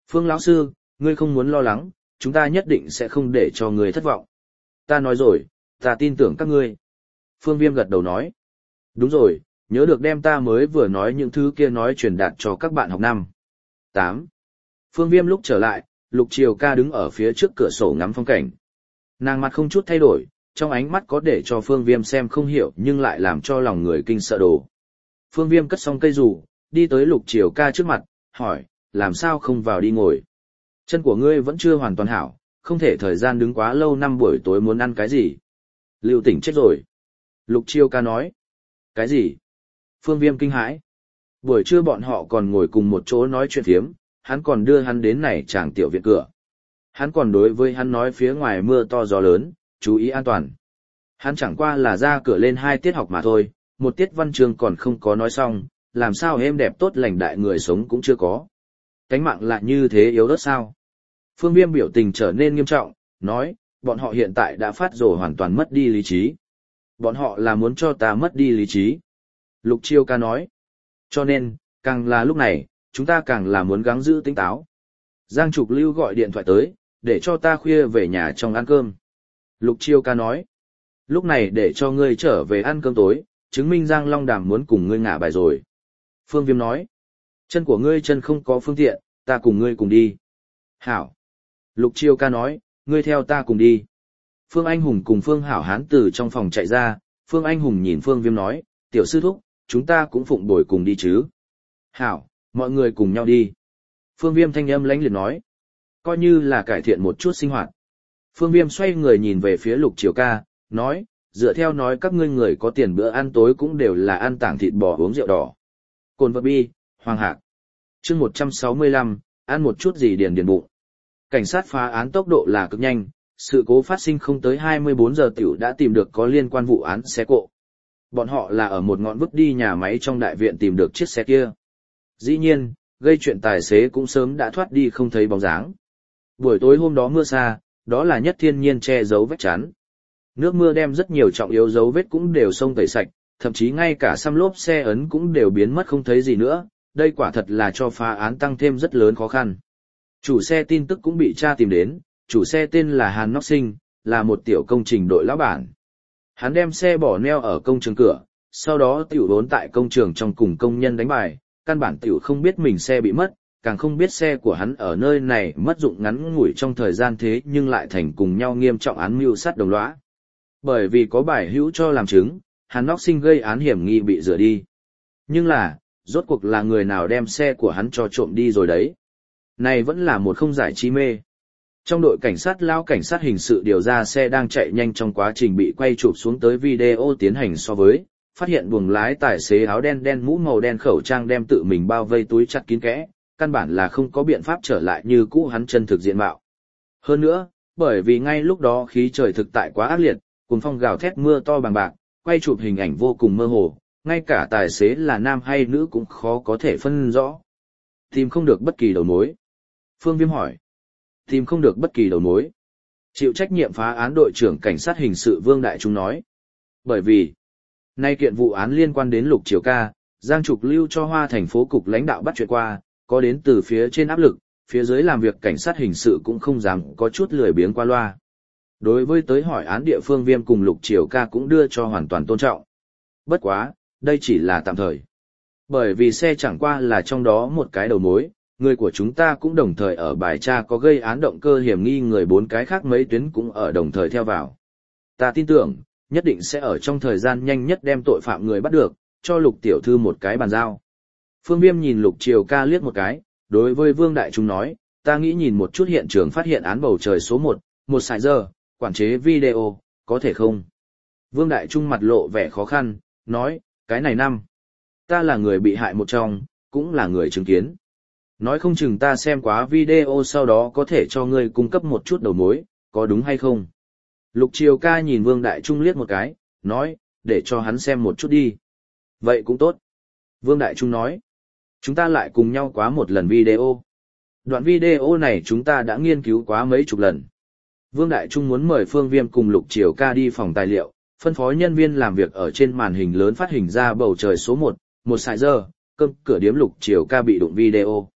Phương lão sư, ngươi không muốn lo lắng, chúng ta nhất định sẽ không để cho ngươi thất vọng. Ta nói rồi, ta tin tưởng các ngươi. Phương Viêm gật đầu nói. Đúng rồi, nhớ được đem ta mới vừa nói những thứ kia nói truyền đạt cho các bạn học năm. tám. Phương Viêm lúc trở lại, Lục Triều Ca đứng ở phía trước cửa sổ ngắm phong cảnh. Nàng mặt không chút thay đổi, trong ánh mắt có để cho Phương Viêm xem không hiểu nhưng lại làm cho lòng người kinh sợ đồ. Phương Viêm cất xong cây rủ, đi tới Lục Triều Ca trước mặt, hỏi, làm sao không vào đi ngồi? Chân của ngươi vẫn chưa hoàn toàn hảo, không thể thời gian đứng quá lâu, năm buổi tối muốn ăn cái gì? Lưu Tỉnh chết rồi. Lục Triều Ca nói. Cái gì? Phương Viêm kinh hãi. Buổi trưa bọn họ còn ngồi cùng một chỗ nói chuyện phiếm, hắn còn đưa hắn đến này chàng tiểu viện cửa. Hắn còn đối với hắn nói phía ngoài mưa to gió lớn, chú ý an toàn. Hắn chẳng qua là ra cửa lên hai tiết học mà thôi, một tiết văn chương còn không có nói xong, làm sao êm đẹp tốt lành đại người sống cũng chưa có. Cánh mạng lại như thế yếu ớt sao? Phương Viêm biểu tình trở nên nghiêm trọng, nói, bọn họ hiện tại đã phát rồ hoàn toàn mất đi lý trí. Bọn họ là muốn cho ta mất đi lý trí. Lục Chiêu Ca nói. Cho nên, càng là lúc này, chúng ta càng là muốn gắng giữ tỉnh táo. Giang Trục Lưu gọi điện thoại tới, để cho ta khuya về nhà trong ăn cơm. Lục Chiêu Ca nói. Lúc này để cho ngươi trở về ăn cơm tối, chứng minh Giang Long Đàm muốn cùng ngươi ngả bài rồi. Phương Viêm nói. Chân của ngươi chân không có phương tiện, ta cùng ngươi cùng đi. Hảo. Lục Chiêu Ca nói, ngươi theo ta cùng đi. Phương Anh Hùng cùng Phương Hảo Hán từ trong phòng chạy ra, Phương Anh Hùng nhìn Phương Viêm nói, tiểu sư thúc, chúng ta cũng phụng bồi cùng đi chứ. Hảo, mọi người cùng nhau đi. Phương Viêm thanh âm lãnh liệt nói, coi như là cải thiện một chút sinh hoạt. Phương Viêm xoay người nhìn về phía Lục Chiều Ca, nói, dựa theo nói các ngươi người có tiền bữa ăn tối cũng đều là ăn tảng thịt bò uống rượu đỏ. Cồn vật bi, Hoàng Hạc. chương một trăm sáu mươi lăm, ăn một chút gì điền điền bụng. Cảnh sát phá án tốc độ là cực nhanh, sự cố phát sinh không tới hai mươi bốn giờ tiểu đã tìm được có liên quan vụ án xe cộ. Bọn họ là ở một ngọn vứt đi nhà máy trong đại viện tìm được chiếc xe kia. Dĩ nhiên, gây chuyện tài xế cũng sớm đã thoát đi không thấy bóng dáng. Buổi tối hôm đó mưa xa, đó là nhất thiên nhiên che giấu vết chắn. Nước mưa đem rất nhiều trọng yếu dấu vết cũng đều xông tẩy sạch, thậm chí ngay cả xăm lốp xe ấn cũng đều biến mất không thấy gì nữa, đây quả thật là cho phá án tăng thêm rất lớn khó khăn. Chủ xe tin tức cũng bị tra tìm đến, chủ xe tên là Hàn Nóc Sinh, là một tiểu công trình đội lão bản. Hắn đem xe bỏ neo ở công trường cửa, sau đó tiểu đốn tại công trường trong cùng công nhân đánh bài, căn bản tiểu không biết mình xe bị mất, càng không biết xe của hắn ở nơi này mất dụng ngắn ngủi trong thời gian thế nhưng lại thành cùng nhau nghiêm trọng án mưu sát đồng lõa. Bởi vì có bài hữu cho làm chứng, Hàn Nóc Sinh gây án hiểm nghi bị rửa đi. Nhưng là, rốt cuộc là người nào đem xe của hắn cho trộm đi rồi đấy. Này vẫn là một không giải chi mê. Trong đội cảnh sát lao cảnh sát hình sự điều ra xe đang chạy nhanh trong quá trình bị quay chụp xuống tới video tiến hành so với, phát hiện buồng lái tài xế áo đen đen mũ màu đen khẩu trang đem tự mình bao vây túi chặt kín kẽ, căn bản là không có biện pháp trở lại như cũ hắn chân thực diện mạo. Hơn nữa, bởi vì ngay lúc đó khí trời thực tại quá ác liệt, cuồng phong gào thét mưa to bằng bạc, quay chụp hình ảnh vô cùng mơ hồ, ngay cả tài xế là nam hay nữ cũng khó có thể phân rõ. Tìm không được bất kỳ đầu mối. Phương Viêm hỏi. Tìm không được bất kỳ đầu mối. Chịu trách nhiệm phá án đội trưởng cảnh sát hình sự Vương Đại Trung nói. Bởi vì, nay kiện vụ án liên quan đến Lục Chiều Ca, Giang Trục Lưu cho Hoa thành phố cục lãnh đạo bắt chuyện qua, có đến từ phía trên áp lực, phía dưới làm việc cảnh sát hình sự cũng không dám có chút lười biếng qua loa. Đối với tới hỏi án địa phương Viêm cùng Lục Chiều Ca cũng đưa cho hoàn toàn tôn trọng. Bất quá, đây chỉ là tạm thời. Bởi vì xe chẳng qua là trong đó một cái đầu mối, người của chúng ta cũng đồng thời ở bài tra có gây án động cơ hiểm nghi người bốn cái khác mấy tuyến cũng ở đồng thời theo vào. Ta tin tưởng, nhất định sẽ ở trong thời gian nhanh nhất đem tội phạm người bắt được, cho Lục tiểu thư một cái bàn giao. Phương Viêm nhìn Lục Chiều Ca liếc một cái, đối với Vương Đại Trung nói, ta nghĩ nhìn một chút hiện trường phát hiện án bầu trời số một, một sải giờ, quản chế video, có thể không? Vương Đại Trung mặt lộ vẻ khó khăn, nói, cái này năm. Ta là người bị hại một trong, cũng là người chứng kiến. Nói không chừng ta xem quá video sau đó có thể cho ngươi cung cấp một chút đầu mối, có đúng hay không? Lục Chiều Ca nhìn Vương Đại Trung liếc một cái, nói, để cho hắn xem một chút đi. Vậy cũng tốt. Vương Đại Trung nói, chúng ta lại cùng nhau quá một lần video. Đoạn video này chúng ta đã nghiên cứu quá mấy chục lần. Vương Đại Trung muốn mời Phương Viêm cùng Lục Chiều Ca đi phòng tài liệu, phân phó nhân viên làm việc ở trên màn hình lớn phát hình ra bầu trời số một, một sải giờ, cơm cửa điếm Lục Chiều Ca bị đụng video.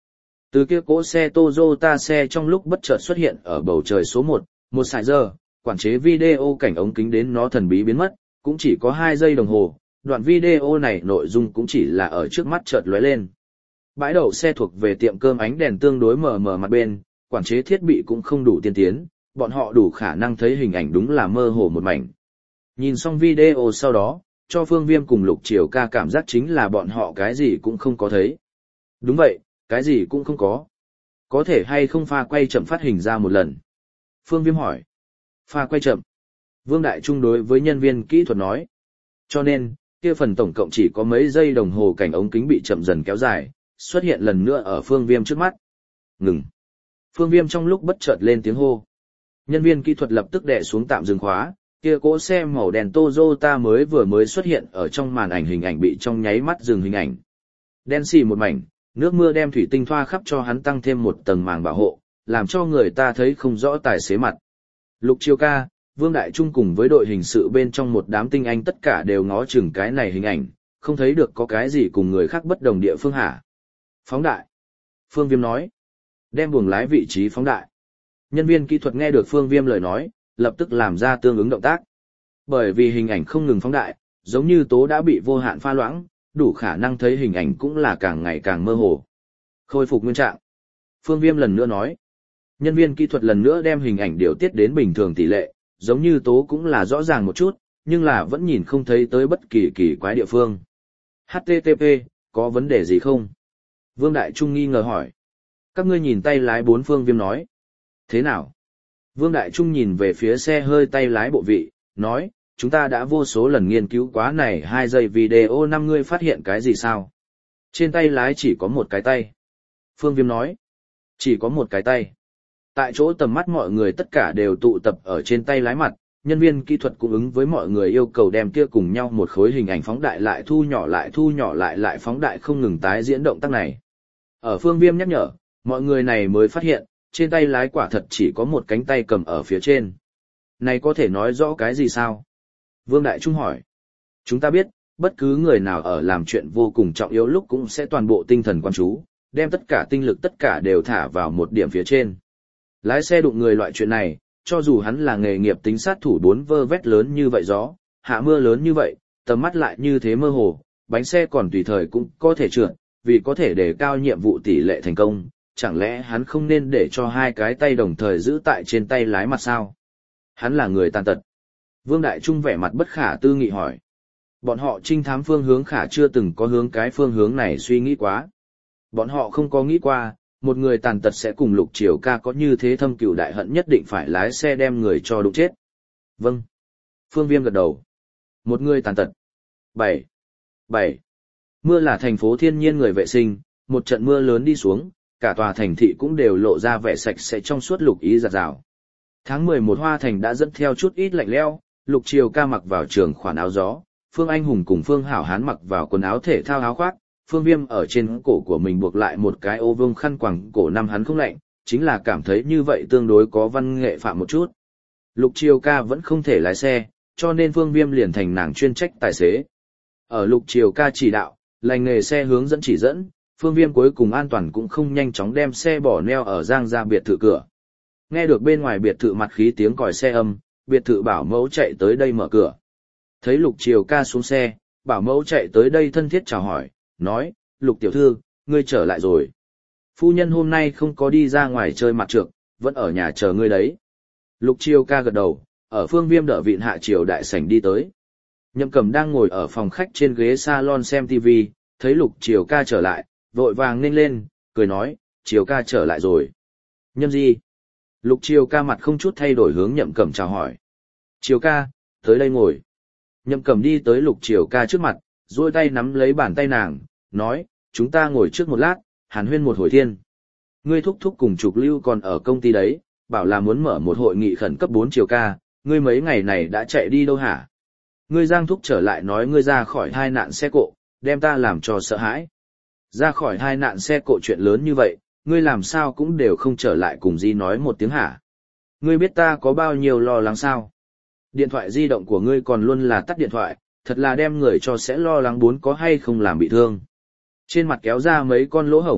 Từ kia cỗ xe Toyota xe trong lúc bất chợt xuất hiện ở bầu trời số một, một sải giờ, quản chế video cảnh ống kính đến nó thần bí biến mất, cũng chỉ có hai giây đồng hồ, đoạn video này nội dung cũng chỉ là ở trước mắt chợt lóe lên. Bãi đậu xe thuộc về tiệm cơm ánh đèn tương đối mờ mờ mặt bên, quản chế thiết bị cũng không đủ tiên tiến, bọn họ đủ khả năng thấy hình ảnh đúng là mơ hồ một mảnh. Nhìn xong video sau đó, cho Phương Viêm cùng Lục Triều Ca cảm giác chính là bọn họ cái gì cũng không có thấy. Đúng vậy, cái gì cũng không có. Có thể hay không pha quay chậm phát hình ra một lần? Phương Viêm hỏi. Pha quay chậm. Vương Đại Trung đối với nhân viên kỹ thuật nói. Cho nên, kia phần tổng cộng chỉ có mấy giây đồng hồ cảnh ống kính bị chậm dần kéo dài, xuất hiện lần nữa ở Phương Viêm trước mắt. Ngừng. Phương Viêm trong lúc bất chợt lên tiếng hô. Nhân viên kỹ thuật lập tức đè xuống tạm dừng khóa, kia cỗ xe màu đèn Toyota mới vừa mới xuất hiện ở trong màn ảnh hình ảnh bị trong nháy mắt dừng hình ảnh. Đen xì một mảnh, nước mưa đem thủy tinh thoa khắp cho hắn tăng thêm một tầng màng bảo hộ, làm cho người ta thấy không rõ tài xế mặt. Lục Triều Ca, Vương Đại Trung cùng với đội hình sự bên trong một đám tinh anh tất cả đều ngó chừng cái này hình ảnh, không thấy được có cái gì cùng người khác bất đồng địa phương hả. Phóng đại. Phương Viêm nói. Đem buồng lái vị trí phóng đại. Nhân viên kỹ thuật nghe được Phương Viêm lời nói, lập tức làm ra tương ứng động tác. Bởi vì hình ảnh không ngừng phóng đại, giống như tố đã bị vô hạn pha loãng, đủ khả năng thấy hình ảnh cũng là càng ngày càng mơ hồ. Khôi phục nguyên trạng. Phương Viêm lần nữa nói. Nhân viên kỹ thuật lần nữa đem hình ảnh điều tiết đến bình thường tỷ lệ, giống như tố cũng là rõ ràng một chút, nhưng là vẫn nhìn không thấy tới bất kỳ kỳ quái địa phương. hát tê tê pê, có vấn đề gì không? Vương Đại Trung nghi ngờ hỏi. Các ngươi nhìn tay lái bốn. Phương Viêm nói. Thế nào? Vương Đại Trung nhìn về phía xe hơi tay lái bộ vị, nói, chúng ta đã vô số lần nghiên cứu quá này hai giây video năm ngươi phát hiện cái gì sao? Trên tay lái chỉ có một cái tay. Phương Viêm nói, chỉ có một cái tay. Tại chỗ tầm mắt mọi người tất cả đều tụ tập ở trên tay lái mặt, nhân viên kỹ thuật cũng ứng với mọi người yêu cầu đem kia cùng nhau một khối hình ảnh phóng đại lại thu nhỏ lại thu nhỏ lại lại phóng đại không ngừng tái diễn động tác này. Ở Phương Viêm nhắc nhở, mọi người này mới phát hiện, trên tay lái quả thật chỉ có một cánh tay cầm ở phía trên. Này có thể nói rõ cái gì sao? Vương Đại Trung hỏi. Chúng ta biết, bất cứ người nào ở làm chuyện vô cùng trọng yếu lúc cũng sẽ toàn bộ tinh thần quan chú, đem tất cả tinh lực tất cả đều thả vào một điểm phía trên. Lái xe đụng người loại chuyện này, cho dù hắn là nghề nghiệp tính sát thủ bốn vơ vét lớn như vậy gió, hạ mưa lớn như vậy, tầm mắt lại như thế mơ hồ, bánh xe còn tùy thời cũng có thể trượt, vì có thể đề cao nhiệm vụ tỷ lệ thành công, chẳng lẽ hắn không nên để cho hai cái tay đồng thời giữ tại trên tay lái mặt sao? Hắn là người tàn tật. Vương Đại Trung vẻ mặt bất khả tư nghị hỏi. Bọn họ trinh thám phương hướng khả chưa từng có hướng cái phương hướng này suy nghĩ quá. Bọn họ không có nghĩ qua, một người tàn tật sẽ cùng Lục Triều Ca có như thế thâm cừu đại hận nhất định phải lái xe đem người cho đụng chết. Vâng. Phương Viêm gật đầu. Một người tàn tật. Bảy. Bảy. Mưa là thành phố thiên nhiên người vệ sinh, một trận mưa lớn đi xuống, cả tòa thành thị cũng đều lộ ra vẻ sạch sẽ trong suốt lục ý giặt rào. Tháng mười một Hoa Thành đã dẫn theo chút ít lạnh lẽo, Lục Triều Ca mặc vào trường khoản áo gió, Phương Anh Hùng cùng Phương Hảo Hán mặc vào quần áo thể thao áo khoác, Phương Viêm ở trên cổ của mình buộc lại một cái ô vương khăn quàng cổ năm hắn không lạnh, chính là cảm thấy như vậy tương đối có văn nghệ phạm một chút. Lục Triều Ca vẫn không thể lái xe, cho nên Phương Viêm liền thành nàng chuyên trách tài xế. Ở Lục Triều Ca chỉ đạo, lành nghề xe hướng dẫn chỉ dẫn, Phương Viêm cuối cùng an toàn cũng không nhanh chóng đem xe bỏ neo ở Giang gia biệt thự cửa. Nghe được bên ngoài biệt thự mặt khí tiếng còi xe âm, biệt thự bảo mẫu chạy tới đây mở cửa. Thấy Lục Triều Ca xuống xe, bảo mẫu chạy tới đây thân thiết chào hỏi, nói, Lục tiểu thư, ngươi trở lại rồi. Phu nhân hôm nay không có đi ra ngoài chơi mặt trược, vẫn ở nhà chờ ngươi đấy. Lục Triều Ca gật đầu, ở Phương Viêm đỡ vịn hạ triều đại sảnh đi tới. Nhậm Cẩm đang ngồi ở phòng khách trên ghế salon xem ti vi, thấy Lục Triều Ca trở lại, vội vàng nên lên, cười nói, Triều Ca trở lại rồi. Nhâm gì? Lục Triều Ca mặt không chút thay đổi hướng Nhậm Cẩm chào hỏi. Triều Ca, tới đây ngồi. Nhậm Cẩm đi tới Lục Triều Ca trước mặt, duỗi tay nắm lấy bàn tay nàng, nói, chúng ta ngồi trước một lát, hàn huyên một hồi thiên. Ngươi thúc thúc cùng Trục Lưu còn ở công ty đấy, bảo là muốn mở một hội nghị khẩn cấp bốn Triều Ca, ngươi mấy ngày này đã chạy đi đâu hả? Ngươi Giang thúc trở lại nói ngươi ra khỏi hai nạn xe cộ, đem ta làm cho sợ hãi. Ra khỏi hai nạn xe cộ chuyện lớn như vậy, ngươi làm sao cũng đều không trở lại cùng Di nói một tiếng hả? Ngươi biết ta có bao nhiêu lo lắng sao? Điện thoại di động của ngươi còn luôn là tắt điện thoại, thật là đem người cho sẽ lo lắng bốn có hay không làm bị thương. Trên mặt kéo ra mấy con lỗ hổng,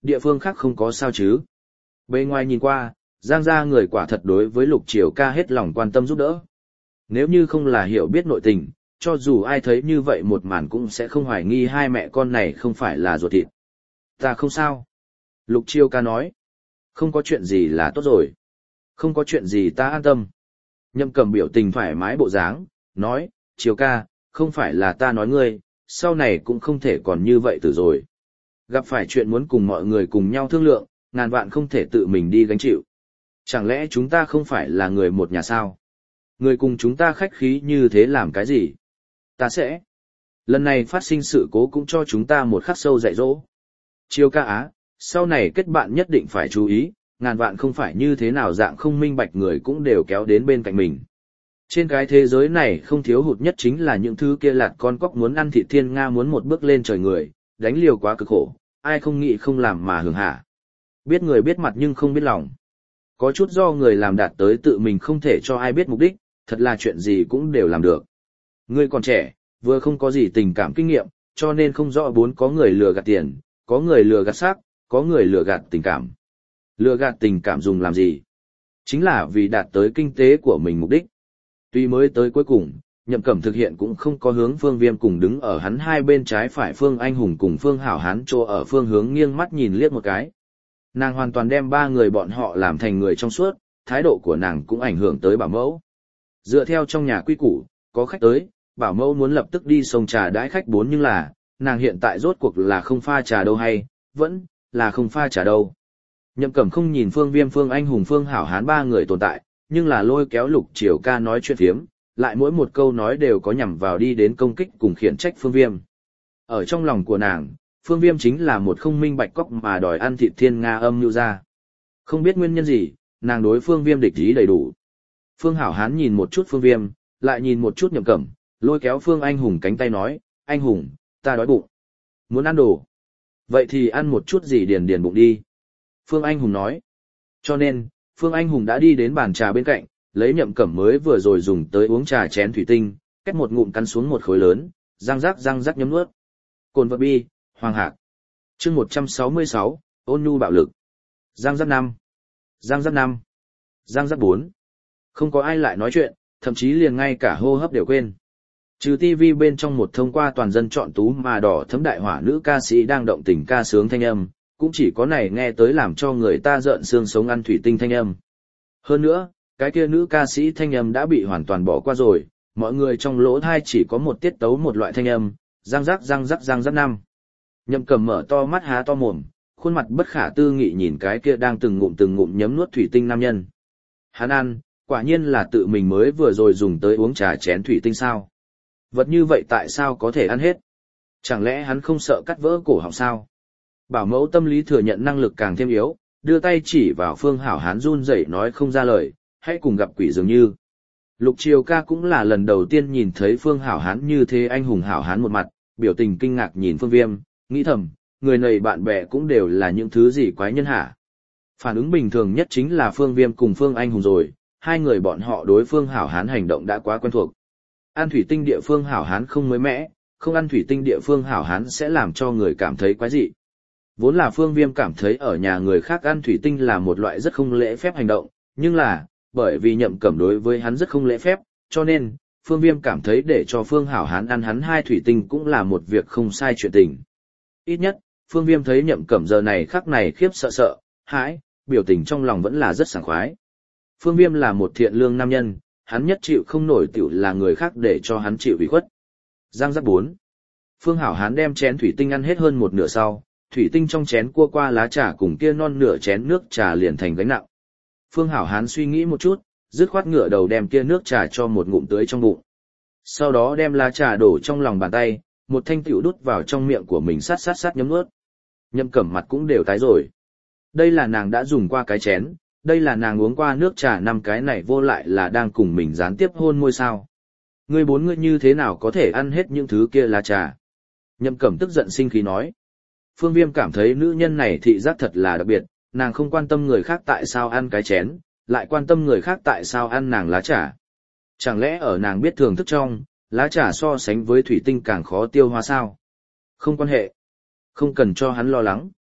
địa phương khác không có sao chứ. Bên ngoài nhìn qua, Giang gia người quả thật đối với Lục Triều ca hết lòng quan tâm giúp đỡ. Nếu như không là hiểu biết nội tình, cho dù ai thấy như vậy một màn cũng sẽ không hoài nghi hai mẹ con này không phải là ruột thịt. Ta không sao. Lục Triều ca nói. Không có chuyện gì là tốt rồi. Không có chuyện gì ta an tâm. Nhậm Cẩm biểu tình thoải mái bộ dáng, nói, Triều ca, không phải là ta nói ngươi, sau này cũng không thể còn như vậy từ rồi. Gặp phải chuyện muốn cùng mọi người cùng nhau thương lượng, ngàn vạn không thể tự mình đi gánh chịu. Chẳng lẽ chúng ta không phải là người một nhà sao? Người cùng chúng ta khách khí như thế làm cái gì? Ta sẽ. Lần này phát sinh sự cố cũng cho chúng ta một khắc sâu dạy dỗ. Triều ca á, sau này kết bạn nhất định phải chú ý, ngàn vạn không phải như thế nào dạng không minh bạch người cũng đều kéo đến bên cạnh mình. Trên cái thế giới này không thiếu hụt nhất chính là những thứ kia lạt con cóc muốn ăn thịt thiên nga muốn một bước lên trời người, đánh liều quá cực khổ, ai không nghĩ không làm mà hưởng hạ. Biết người biết mặt nhưng không biết lòng. Có chút do người làm đạt tới tự mình không thể cho ai biết mục đích, thật là chuyện gì cũng đều làm được. Ngươi còn trẻ, vừa không có gì tình cảm kinh nghiệm, cho nên không rõ bốn có người lừa gạt tiền, có người lừa gạt xác, có người lừa gạt tình cảm. Lừa gạt tình cảm dùng làm gì? Chính là vì đạt tới kinh tế của mình mục đích. Tuy mới tới cuối cùng, Nhậm Cẩm thực hiện cũng không có hướng Phương Viêm cùng đứng ở hắn hai bên trái phải Phương Anh Hùng cùng Phương Hảo Hán chỗ ở phương hướng nghiêng mắt nhìn liếc một cái. Nàng hoàn toàn đem ba người bọn họ làm thành người trong suốt, thái độ của nàng cũng ảnh hưởng tới bảo mẫu. Dựa theo trong nhà quy củ, có khách tới, bảo mẫu muốn lập tức đi xông trà đãi khách bốn nhưng là, nàng hiện tại rốt cuộc là không pha trà đâu hay, vẫn là không pha trà đâu. Nhậm Cẩm không nhìn Phương Viêm Phương Anh Hùng Phương Hảo Hán ba người tồn tại, nhưng là lôi kéo Lục Triều ca nói chuyện phiếm, lại mỗi một câu nói đều có nhằm vào đi đến công kích cùng khiển trách Phương Viêm. Ở trong lòng của nàng, Phương Viêm chính là một không minh bạch cóc mà đòi ăn thịt thiên nga âm nhu ra. Không biết nguyên nhân gì, nàng đối Phương Viêm địch ý đầy đủ. Phương Hảo Hán nhìn một chút Phương Viêm, lại nhìn một chút Nhậm Cẩm, lôi kéo Phương Anh Hùng cánh tay nói, anh Hùng, ta đói bụng. Muốn ăn đồ. Vậy thì ăn một chút gì điền điền bụng đi. Phương Anh Hùng nói. Cho nên, Phương Anh Hùng đã đi đến bàn trà bên cạnh, lấy Nhậm Cẩm mới vừa rồi dùng tới uống trà chén thủy tinh, cách một ngụm cắn xuống một khối lớn, răng rắc răng rắc nhấm nuốt. Cồn vật bi, Hoàng Hạc. Chương một trăm sáu mươi sáu, ôn nhu bạo lực. Răng rắc năm. Răng rắc năm. Răng rắc bốn. Không có ai lại nói chuyện, thậm chí liền ngay cả hô hấp đều quên. Trừ tivi bên trong một thông qua toàn dân chọn tú mà đỏ thấm đại hỏa nữ ca sĩ đang động tình ca sướng thanh âm, cũng chỉ có này nghe tới làm cho người ta rợn xương sống ăn thủy tinh thanh âm. Hơn nữa, cái kia nữ ca sĩ thanh âm đã bị hoàn toàn bỏ qua rồi, mọi người trong lỗ thai chỉ có một tiết tấu một loại thanh âm, răng rắc răng rắc răng rắc năm. Nhậm Cẩm mở to mắt há to mồm, khuôn mặt bất khả tư nghị nhìn cái kia đang từng ngụm từng ngụm nhấm nuốt thủy tinh nam nhân. Hắn ăn, quả nhiên là tự mình mới vừa rồi dùng tới uống trà chén thủy tinh sao. Vật như vậy tại sao có thể ăn hết? Chẳng lẽ hắn không sợ cắt vỡ cổ họng sao? Bảo mẫu tâm lý thừa nhận năng lực càng thêm yếu, đưa tay chỉ vào Phương Hảo Hán run rẩy nói không ra lời, hãy cùng gặp quỷ dường như. Lục Triều ca cũng là lần đầu tiên nhìn thấy Phương Hảo Hán như thế anh hùng Hảo Hán một mặt, biểu tình kinh ngạc nhìn Phương Viêm, nghĩ thầm, người này bạn bè cũng đều là những thứ gì quái nhân hả? Phản ứng bình thường nhất chính là Phương Viêm cùng Phương Anh Hùng rồi, hai người bọn họ đối Phương Hảo Hán hành động đã quá quen thuộc. Ăn thủy tinh địa phương Hảo Hán không mới mẻ, không ăn thủy tinh địa phương Hảo Hán sẽ làm cho người cảm thấy quái dị. Vốn là Phương Viêm cảm thấy ở nhà người khác ăn thủy tinh là một loại rất không lễ phép hành động, nhưng là, bởi vì Nhậm Cẩm đối với hắn rất không lễ phép, cho nên, Phương Viêm cảm thấy để cho Phương Hảo Hán ăn hắn hai thủy tinh cũng là một việc không sai chuyện tình. Ít nhất, Phương Viêm thấy Nhậm Cẩm giờ này khắc này khiếp sợ sợ, hãi, biểu tình trong lòng vẫn là rất sảng khoái. Phương Viêm là một thiện lương nam nhân, hắn nhất chịu không nổi tiểu là người khác để cho hắn chịu ủy khuất. Giang giác bốn. Phương Hảo Hán đem chén thủy tinh ăn hết hơn một nửa sau, thủy tinh trong chén cua qua lá trà cùng kia non nửa chén nước trà liền thành gánh nặng. Phương Hảo Hán suy nghĩ một chút, dứt khoát ngửa đầu đem kia nước trà cho một ngụm tưới trong bụng. Sau đó đem lá trà đổ trong lòng bàn tay, một thanh tiểu đút vào trong miệng của mình sát sát sát nhấm nuốt. Nhậm Cẩm mặt cũng đều tái rồi. Đây là nàng đã dùng qua cái chén, đây là nàng uống qua nước trà năm cái này vô lại là đang cùng mình gián tiếp hôn môi sao. Ngươi bốn ngươi như thế nào có thể ăn hết những thứ kia lá trà? Nhậm Cẩm tức giận sinh khí nói. Phương Viêm cảm thấy nữ nhân này thị giác thật là đặc biệt, nàng không quan tâm người khác tại sao ăn cái chén, lại quan tâm người khác tại sao ăn nàng lá trà. Chẳng lẽ ở nàng biết thưởng thức trong, lá trà so sánh với thủy tinh càng khó tiêu hóa sao? Không quan hệ. Không cần cho hắn lo lắng.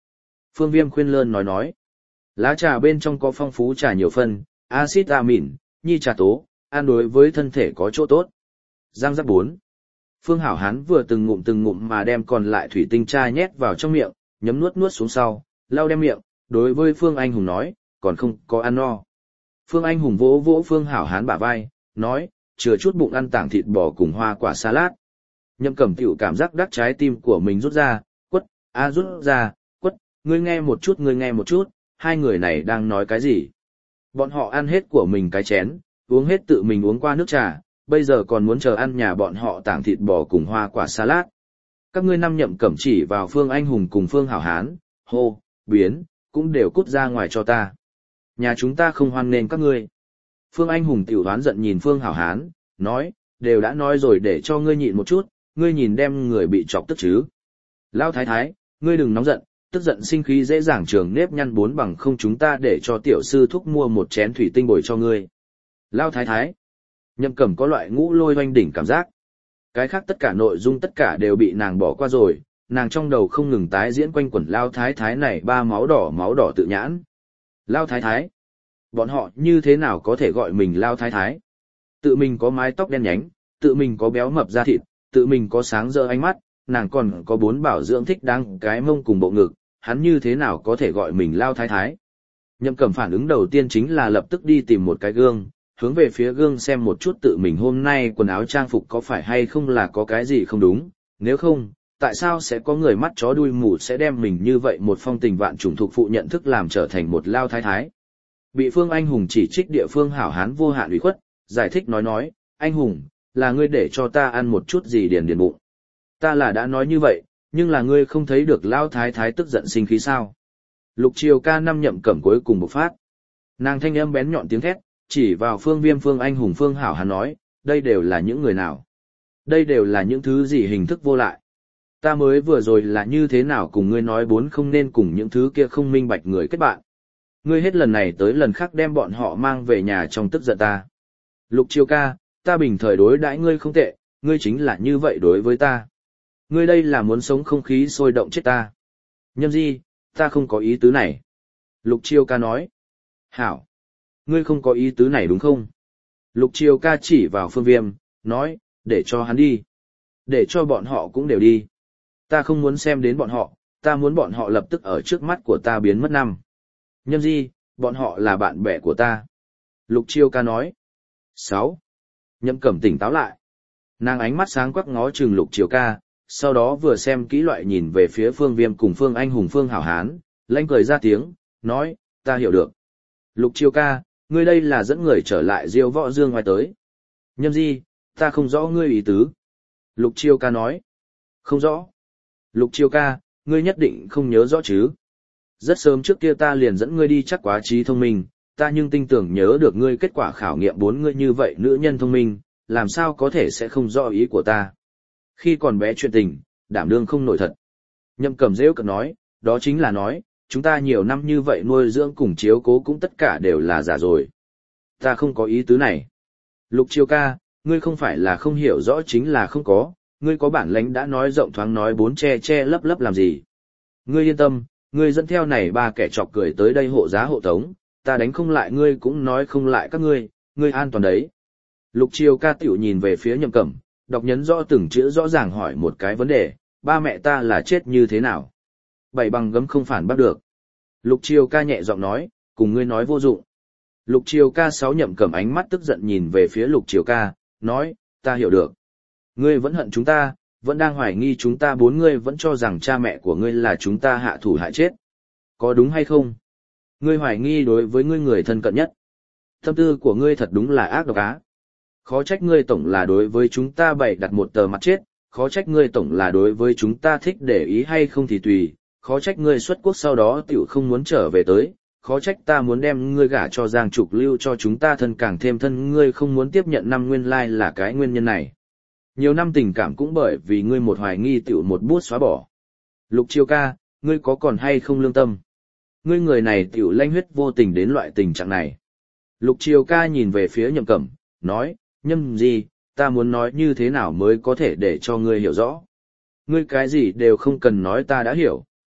Phương Viêm khuyên lơn nói nói. Lá trà bên trong có phong phú trà nhiều phân, axit amin, nhi trà tố, ăn đối với thân thể có chỗ tốt. Giang giác bốn. Phương Hảo Hán vừa từng ngụm từng ngụm mà đem còn lại thủy tinh tra nhét vào trong miệng, nhấm nuốt nuốt xuống sau, lau đem miệng, đối với Phương Anh Hùng nói, còn không có ăn no. Phương Anh Hùng vỗ vỗ Phương Hảo Hán bả vai, nói, chừa chút bụng ăn tảng thịt bò cùng hoa quả salad. Nhậm Cẩm Tiểu cảm giác đắc trái tim của mình rút ra, quất, a rút ra, quất, ngươi nghe một chút ngươi nghe một chút, hai người này đang nói cái gì? Bọn họ ăn hết của mình cái chén, uống hết tự mình uống qua nước trà, bây giờ còn muốn chờ ăn nhà bọn họ tảng thịt bò cùng hoa quả salad. Các ngươi năm Nhậm Cẩm chỉ vào Phương Anh Hùng cùng Phương Hảo Hán, hô, biến, cũng đều cút ra ngoài cho ta. Nhà chúng ta không hoan nghênh các ngươi. Phương Anh Hùng tiểu đoán giận nhìn Phương Hảo Hán, nói, đều đã nói rồi để cho ngươi nhịn một chút, ngươi nhìn đem người bị chọc tức chứ. Lao thái thái, ngươi đừng nóng giận, tức giận sinh khí dễ dàng trường nếp nhăn bốn bằng không chúng ta để cho tiểu sư thúc mua một chén thủy tinh bồi cho ngươi. Lao thái thái, Nhậm Cẩm có loại ngũ lôi oanh đỉnh cảm giác. Cái khác tất cả nội dung tất cả đều bị nàng bỏ qua rồi, nàng trong đầu không ngừng tái diễn quanh quẩn Lao thái thái này ba máu đỏ máu đỏ tự nhãn. Lao thái thái, bọn họ như thế nào có thể gọi mình Lao thái thái? Tự mình có mái tóc đen nhánh, tự mình có béo mập da thịt, tự mình có sáng rỡ ánh mắt, nàng còn có bốn bảo dưỡng thích đáng cái mông cùng bộ ngực, hắn như thế nào có thể gọi mình Lao thái thái? Nhậm Cẩm phản ứng đầu tiên chính là lập tức đi tìm một cái gương, hướng về phía gương xem một chút tự mình hôm nay quần áo trang phục có phải hay không là có cái gì không đúng, nếu không, tại sao sẽ có người mắt chó đuôi mù sẽ đem mình như vậy một phong tình vạn trùng thuộc phụ nhận thức làm trở thành một Lao thái thái? Bị Phương Anh Hùng chỉ trích địa phương Hảo Hán vô hạn ủy khuất, giải thích nói nói, anh Hùng, là ngươi để cho ta ăn một chút gì điền điền bụng. Ta là đã nói như vậy, nhưng là ngươi không thấy được Lao thái thái tức giận sinh khí sao? Lục Triều Ca năm Nhậm Cẩm cuối cùng bộc phát. Nàng thanh âm bén nhọn tiếng thét, chỉ vào Phương Viêm Phương Anh Hùng Phương Hảo Hán nói, đây đều là những người nào? Đây đều là những thứ gì hình thức vô lại? Ta mới vừa rồi là như thế nào cùng ngươi nói bốn không nên cùng những thứ kia không minh bạch người kết bạn. Ngươi hết lần này tới lần khác đem bọn họ mang về nhà trong tức giận ta. Lục Triều Ca, ta bình thời đối đãi ngươi không tệ, ngươi chính là như vậy đối với ta. Ngươi đây là muốn sống không khí sôi động chết ta. Nhâm Di, ta không có ý tứ này. Lục Triều Ca nói. Hảo. Ngươi không có ý tứ này đúng không? Lục Triều Ca chỉ vào Phương Viêm, nói, để cho hắn đi. Để cho bọn họ cũng đều đi. Ta không muốn xem đến bọn họ, ta muốn bọn họ lập tức ở trước mắt của ta biến mất năm. Nhâm Di, bọn họ là bạn bè của ta. Lục Triều Ca nói. Sáu. Nhậm Cẩm tỉnh táo lại. Nàng ánh mắt sáng quắc ngó chừng Lục Triều Ca, sau đó vừa xem kỹ loại nhìn về phía Phương Viêm cùng Phương Anh Hùng Phương Hảo Hán, lanh cười ra tiếng, nói, ta hiểu được. Lục Triều Ca, ngươi đây là dẫn người trở lại Diêu Võ Dương ngoài tới. Nhâm Di, ta không rõ ngươi ý tứ. Lục Triều Ca nói, không rõ. Lục Triều Ca, ngươi nhất định không nhớ rõ chứ. Rất sớm trước kia ta liền dẫn ngươi đi chắc quá trí thông minh, ta nhưng tin tưởng nhớ được ngươi kết quả khảo nghiệm bốn ngươi như vậy nữ nhân thông minh, làm sao có thể sẽ không rõ ý của ta. Khi còn bé chuyện tình, đảm đương không nổi thật. Nhậm Cẩm rêu cợt nói, đó chính là nói, chúng ta nhiều năm như vậy nuôi dưỡng cùng chiếu cố cũng tất cả đều là giả rồi. Ta không có ý tứ này. Lục Triều Ca, ngươi không phải là không hiểu rõ chính là không có, ngươi có bản lãnh đã nói rộng thoáng nói bốn che che lấp lấp làm gì. Ngươi yên tâm, ngươi dẫn theo này ba kẻ chọc cười tới đây hộ giá hộ tống, ta đánh không lại ngươi cũng nói không lại các ngươi, ngươi an toàn đấy. Lục Triều Ca tiểu nhìn về phía Nhậm Cẩm, đọc nhấn rõ từng chữ rõ ràng hỏi một cái vấn đề, ba mẹ ta là chết như thế nào? Bảy bằng gấm không phản bắt được. Lục Triều Ca nhẹ giọng nói, cùng ngươi nói vô dụng. Lục Triều Ca sáu Nhậm Cẩm ánh mắt tức giận nhìn về phía Lục Triều Ca, nói, ta hiểu được. Ngươi vẫn hận chúng ta, vẫn đang hoài nghi chúng ta bốn ngươi vẫn cho rằng cha mẹ của ngươi là chúng ta hạ thủ hại chết. Có đúng hay không? Ngươi hoài nghi đối với ngươi người thân cận nhất. Tâm tư của ngươi thật đúng là ác độc á. Khó trách ngươi tổng là đối với chúng ta bày đặt một tờ mặt chết, khó trách ngươi tổng là đối với chúng ta thích để ý hay không thì tùy, khó trách ngươi xuất quốc sau đó tiểu không muốn trở về tới, khó trách ta muốn đem ngươi gả cho Giang Trục Lưu cho chúng ta thân càng thêm thân ngươi không muốn tiếp nhận năm nguyên lai là cái nguyên nhân này. Nhiều năm tình cảm cũng bởi vì ngươi một hoài nghi tiểu một bút xóa bỏ. Lục Triều Ca, ngươi có còn hay không lương tâm? Ngươi người này tiểu lanh huyết vô tình đến loại tình trạng này. Lục Triều Ca nhìn về phía Nhậm Cẩm, nói, Nhâm Di, ta muốn nói như thế nào mới có thể để cho ngươi hiểu rõ. Ngươi cái gì đều không cần nói ta đã hiểu.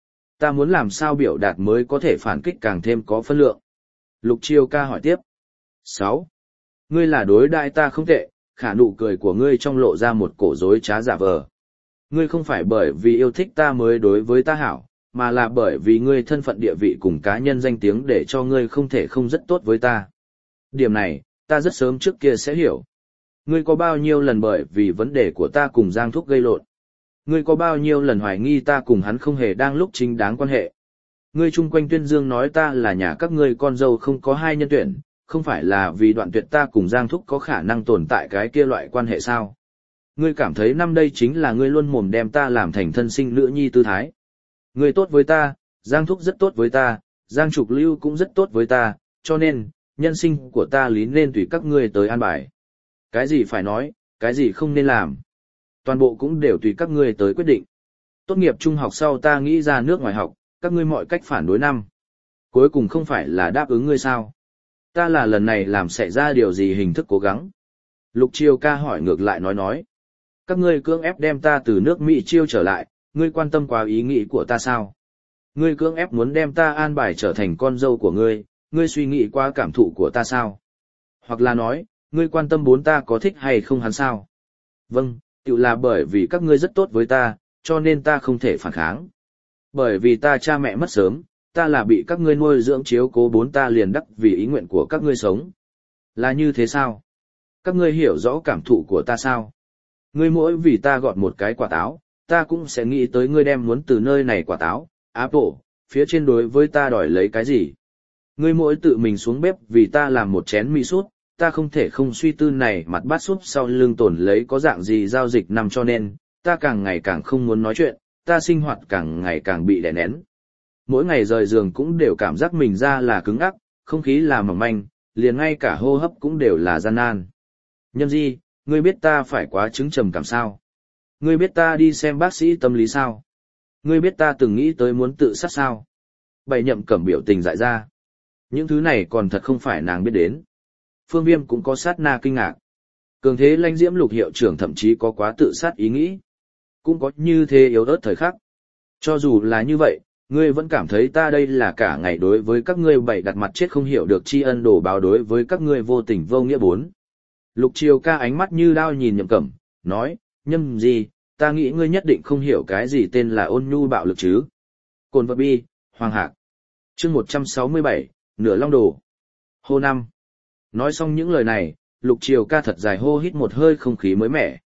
Ta muốn làm sao biểu đạt mới có thể phản kích càng thêm có phân lượng. Lục Chiêu ca hỏi tiếp. sáu. Ngươi là đối đại ta không tệ, khả nụ cười của ngươi trong lộ ra một cổ dối trá giả vờ. Ngươi không phải bởi vì yêu thích ta mới đối với ta hảo, mà là bởi vì ngươi thân phận địa vị cùng cá nhân danh tiếng để cho ngươi không thể không rất tốt với ta. Điểm này, ta rất sớm trước kia sẽ hiểu. Ngươi có bao nhiêu lần bởi vì vấn đề của ta cùng Giang Thúc gây lộn? Ngươi có bao nhiêu lần hoài nghi ta cùng hắn không hề đang lúc chính đáng quan hệ? Ngươi chung quanh tuyên dương nói ta là nhà các ngươi con dâu không có hai nhân tuyển, không phải là vì đoạn tuyệt ta cùng Giang Thúc có khả năng tồn tại cái kia loại quan hệ sao? Ngươi cảm thấy năm đây chính là ngươi luôn mồm đem ta làm thành thân sinh nữ nhi tư thái. Ngươi tốt với ta, Giang Thúc rất tốt với ta, Giang Trục Lưu cũng rất tốt với ta, cho nên, nhân sinh của ta lý nên tùy các ngươi tới an bài. Cái gì phải nói, cái gì không nên làm. Toàn bộ cũng đều tùy các ngươi tới quyết định. Tốt nghiệp trung học sau ta nghĩ ra nước ngoài học, các ngươi mọi cách phản đối năm. Cuối cùng không phải là đáp ứng ngươi sao? Ta là lần này làm xảy ra điều gì hình thức cố gắng? Lục Chiêu ca hỏi ngược lại nói nói. Các ngươi cưỡng ép đem ta từ nước Mỹ chiêu trở lại, ngươi quan tâm quá ý nghĩ của ta sao? Ngươi cưỡng ép muốn đem ta an bài trở thành con dâu của ngươi, ngươi suy nghĩ qua cảm thụ của ta sao? Hoặc là nói, ngươi quan tâm bốn ta có thích hay không hắn sao? Vâng, tự là bởi vì các ngươi rất tốt với ta, cho nên ta không thể phản kháng. Bởi vì ta cha mẹ mất sớm, ta là bị các ngươi nuôi dưỡng chiếu cố bốn ta liền đắc vì ý nguyện của các ngươi sống. Là như thế sao? Các ngươi hiểu rõ cảm thụ của ta sao? Ngươi mỗi vì ta gọt một cái quả táo, ta cũng sẽ nghĩ tới ngươi đem muốn từ nơi này quả táo, Apple, phía trên đối với ta đòi lấy cái gì. Ngươi mỗi tự mình xuống bếp vì ta làm một chén mì súp, ta không thể không suy tư này mặt bát súp sau lưng tổn lấy có dạng gì giao dịch nằm cho nên, ta càng ngày càng không muốn nói chuyện, ta sinh hoạt càng ngày càng bị đè nén. Mỗi ngày rời giường cũng đều cảm giác mình ra là cứng ắc, không khí là mỏng manh, liền ngay cả hô hấp cũng đều là gian nan. Nhâm Di, ngươi biết ta phải quá chứng trầm cảm sao? Ngươi biết ta đi xem bác sĩ tâm lý sao? Ngươi biết ta từng nghĩ tới muốn tự sát sao? Bảy Nhậm Cẩm biểu tình dại ra. Những thứ này còn thật không phải nàng biết đến. Phương Viêm cũng có sát na kinh ngạc. Cường thế lãnh diễm Lục hiệu trưởng thậm chí có quá tự sát ý nghĩ. Cũng có như thế yếu ớt thời khắc. Cho dù là như vậy, ngươi vẫn cảm thấy ta đây là cả ngày đối với các ngươi bày đặt mặt chết không hiểu được tri ân đổ báo đối với các ngươi vô tình vô nghĩa bốn. Lục Triều ca ánh mắt như đao nhìn Nhậm Cẩm, nói, Nhâm gì, ta nghĩ ngươi nhất định không hiểu cái gì tên là ôn nhu bạo lực chứ. Cồn vật bi, Hoàng Hạc. Chương một trăm sáu mươi bảy, Nửa Long Đồ. Hô năm. Nói xong những lời này, Lục Triều ca thật dài hô hít một hơi không khí mới mẻ.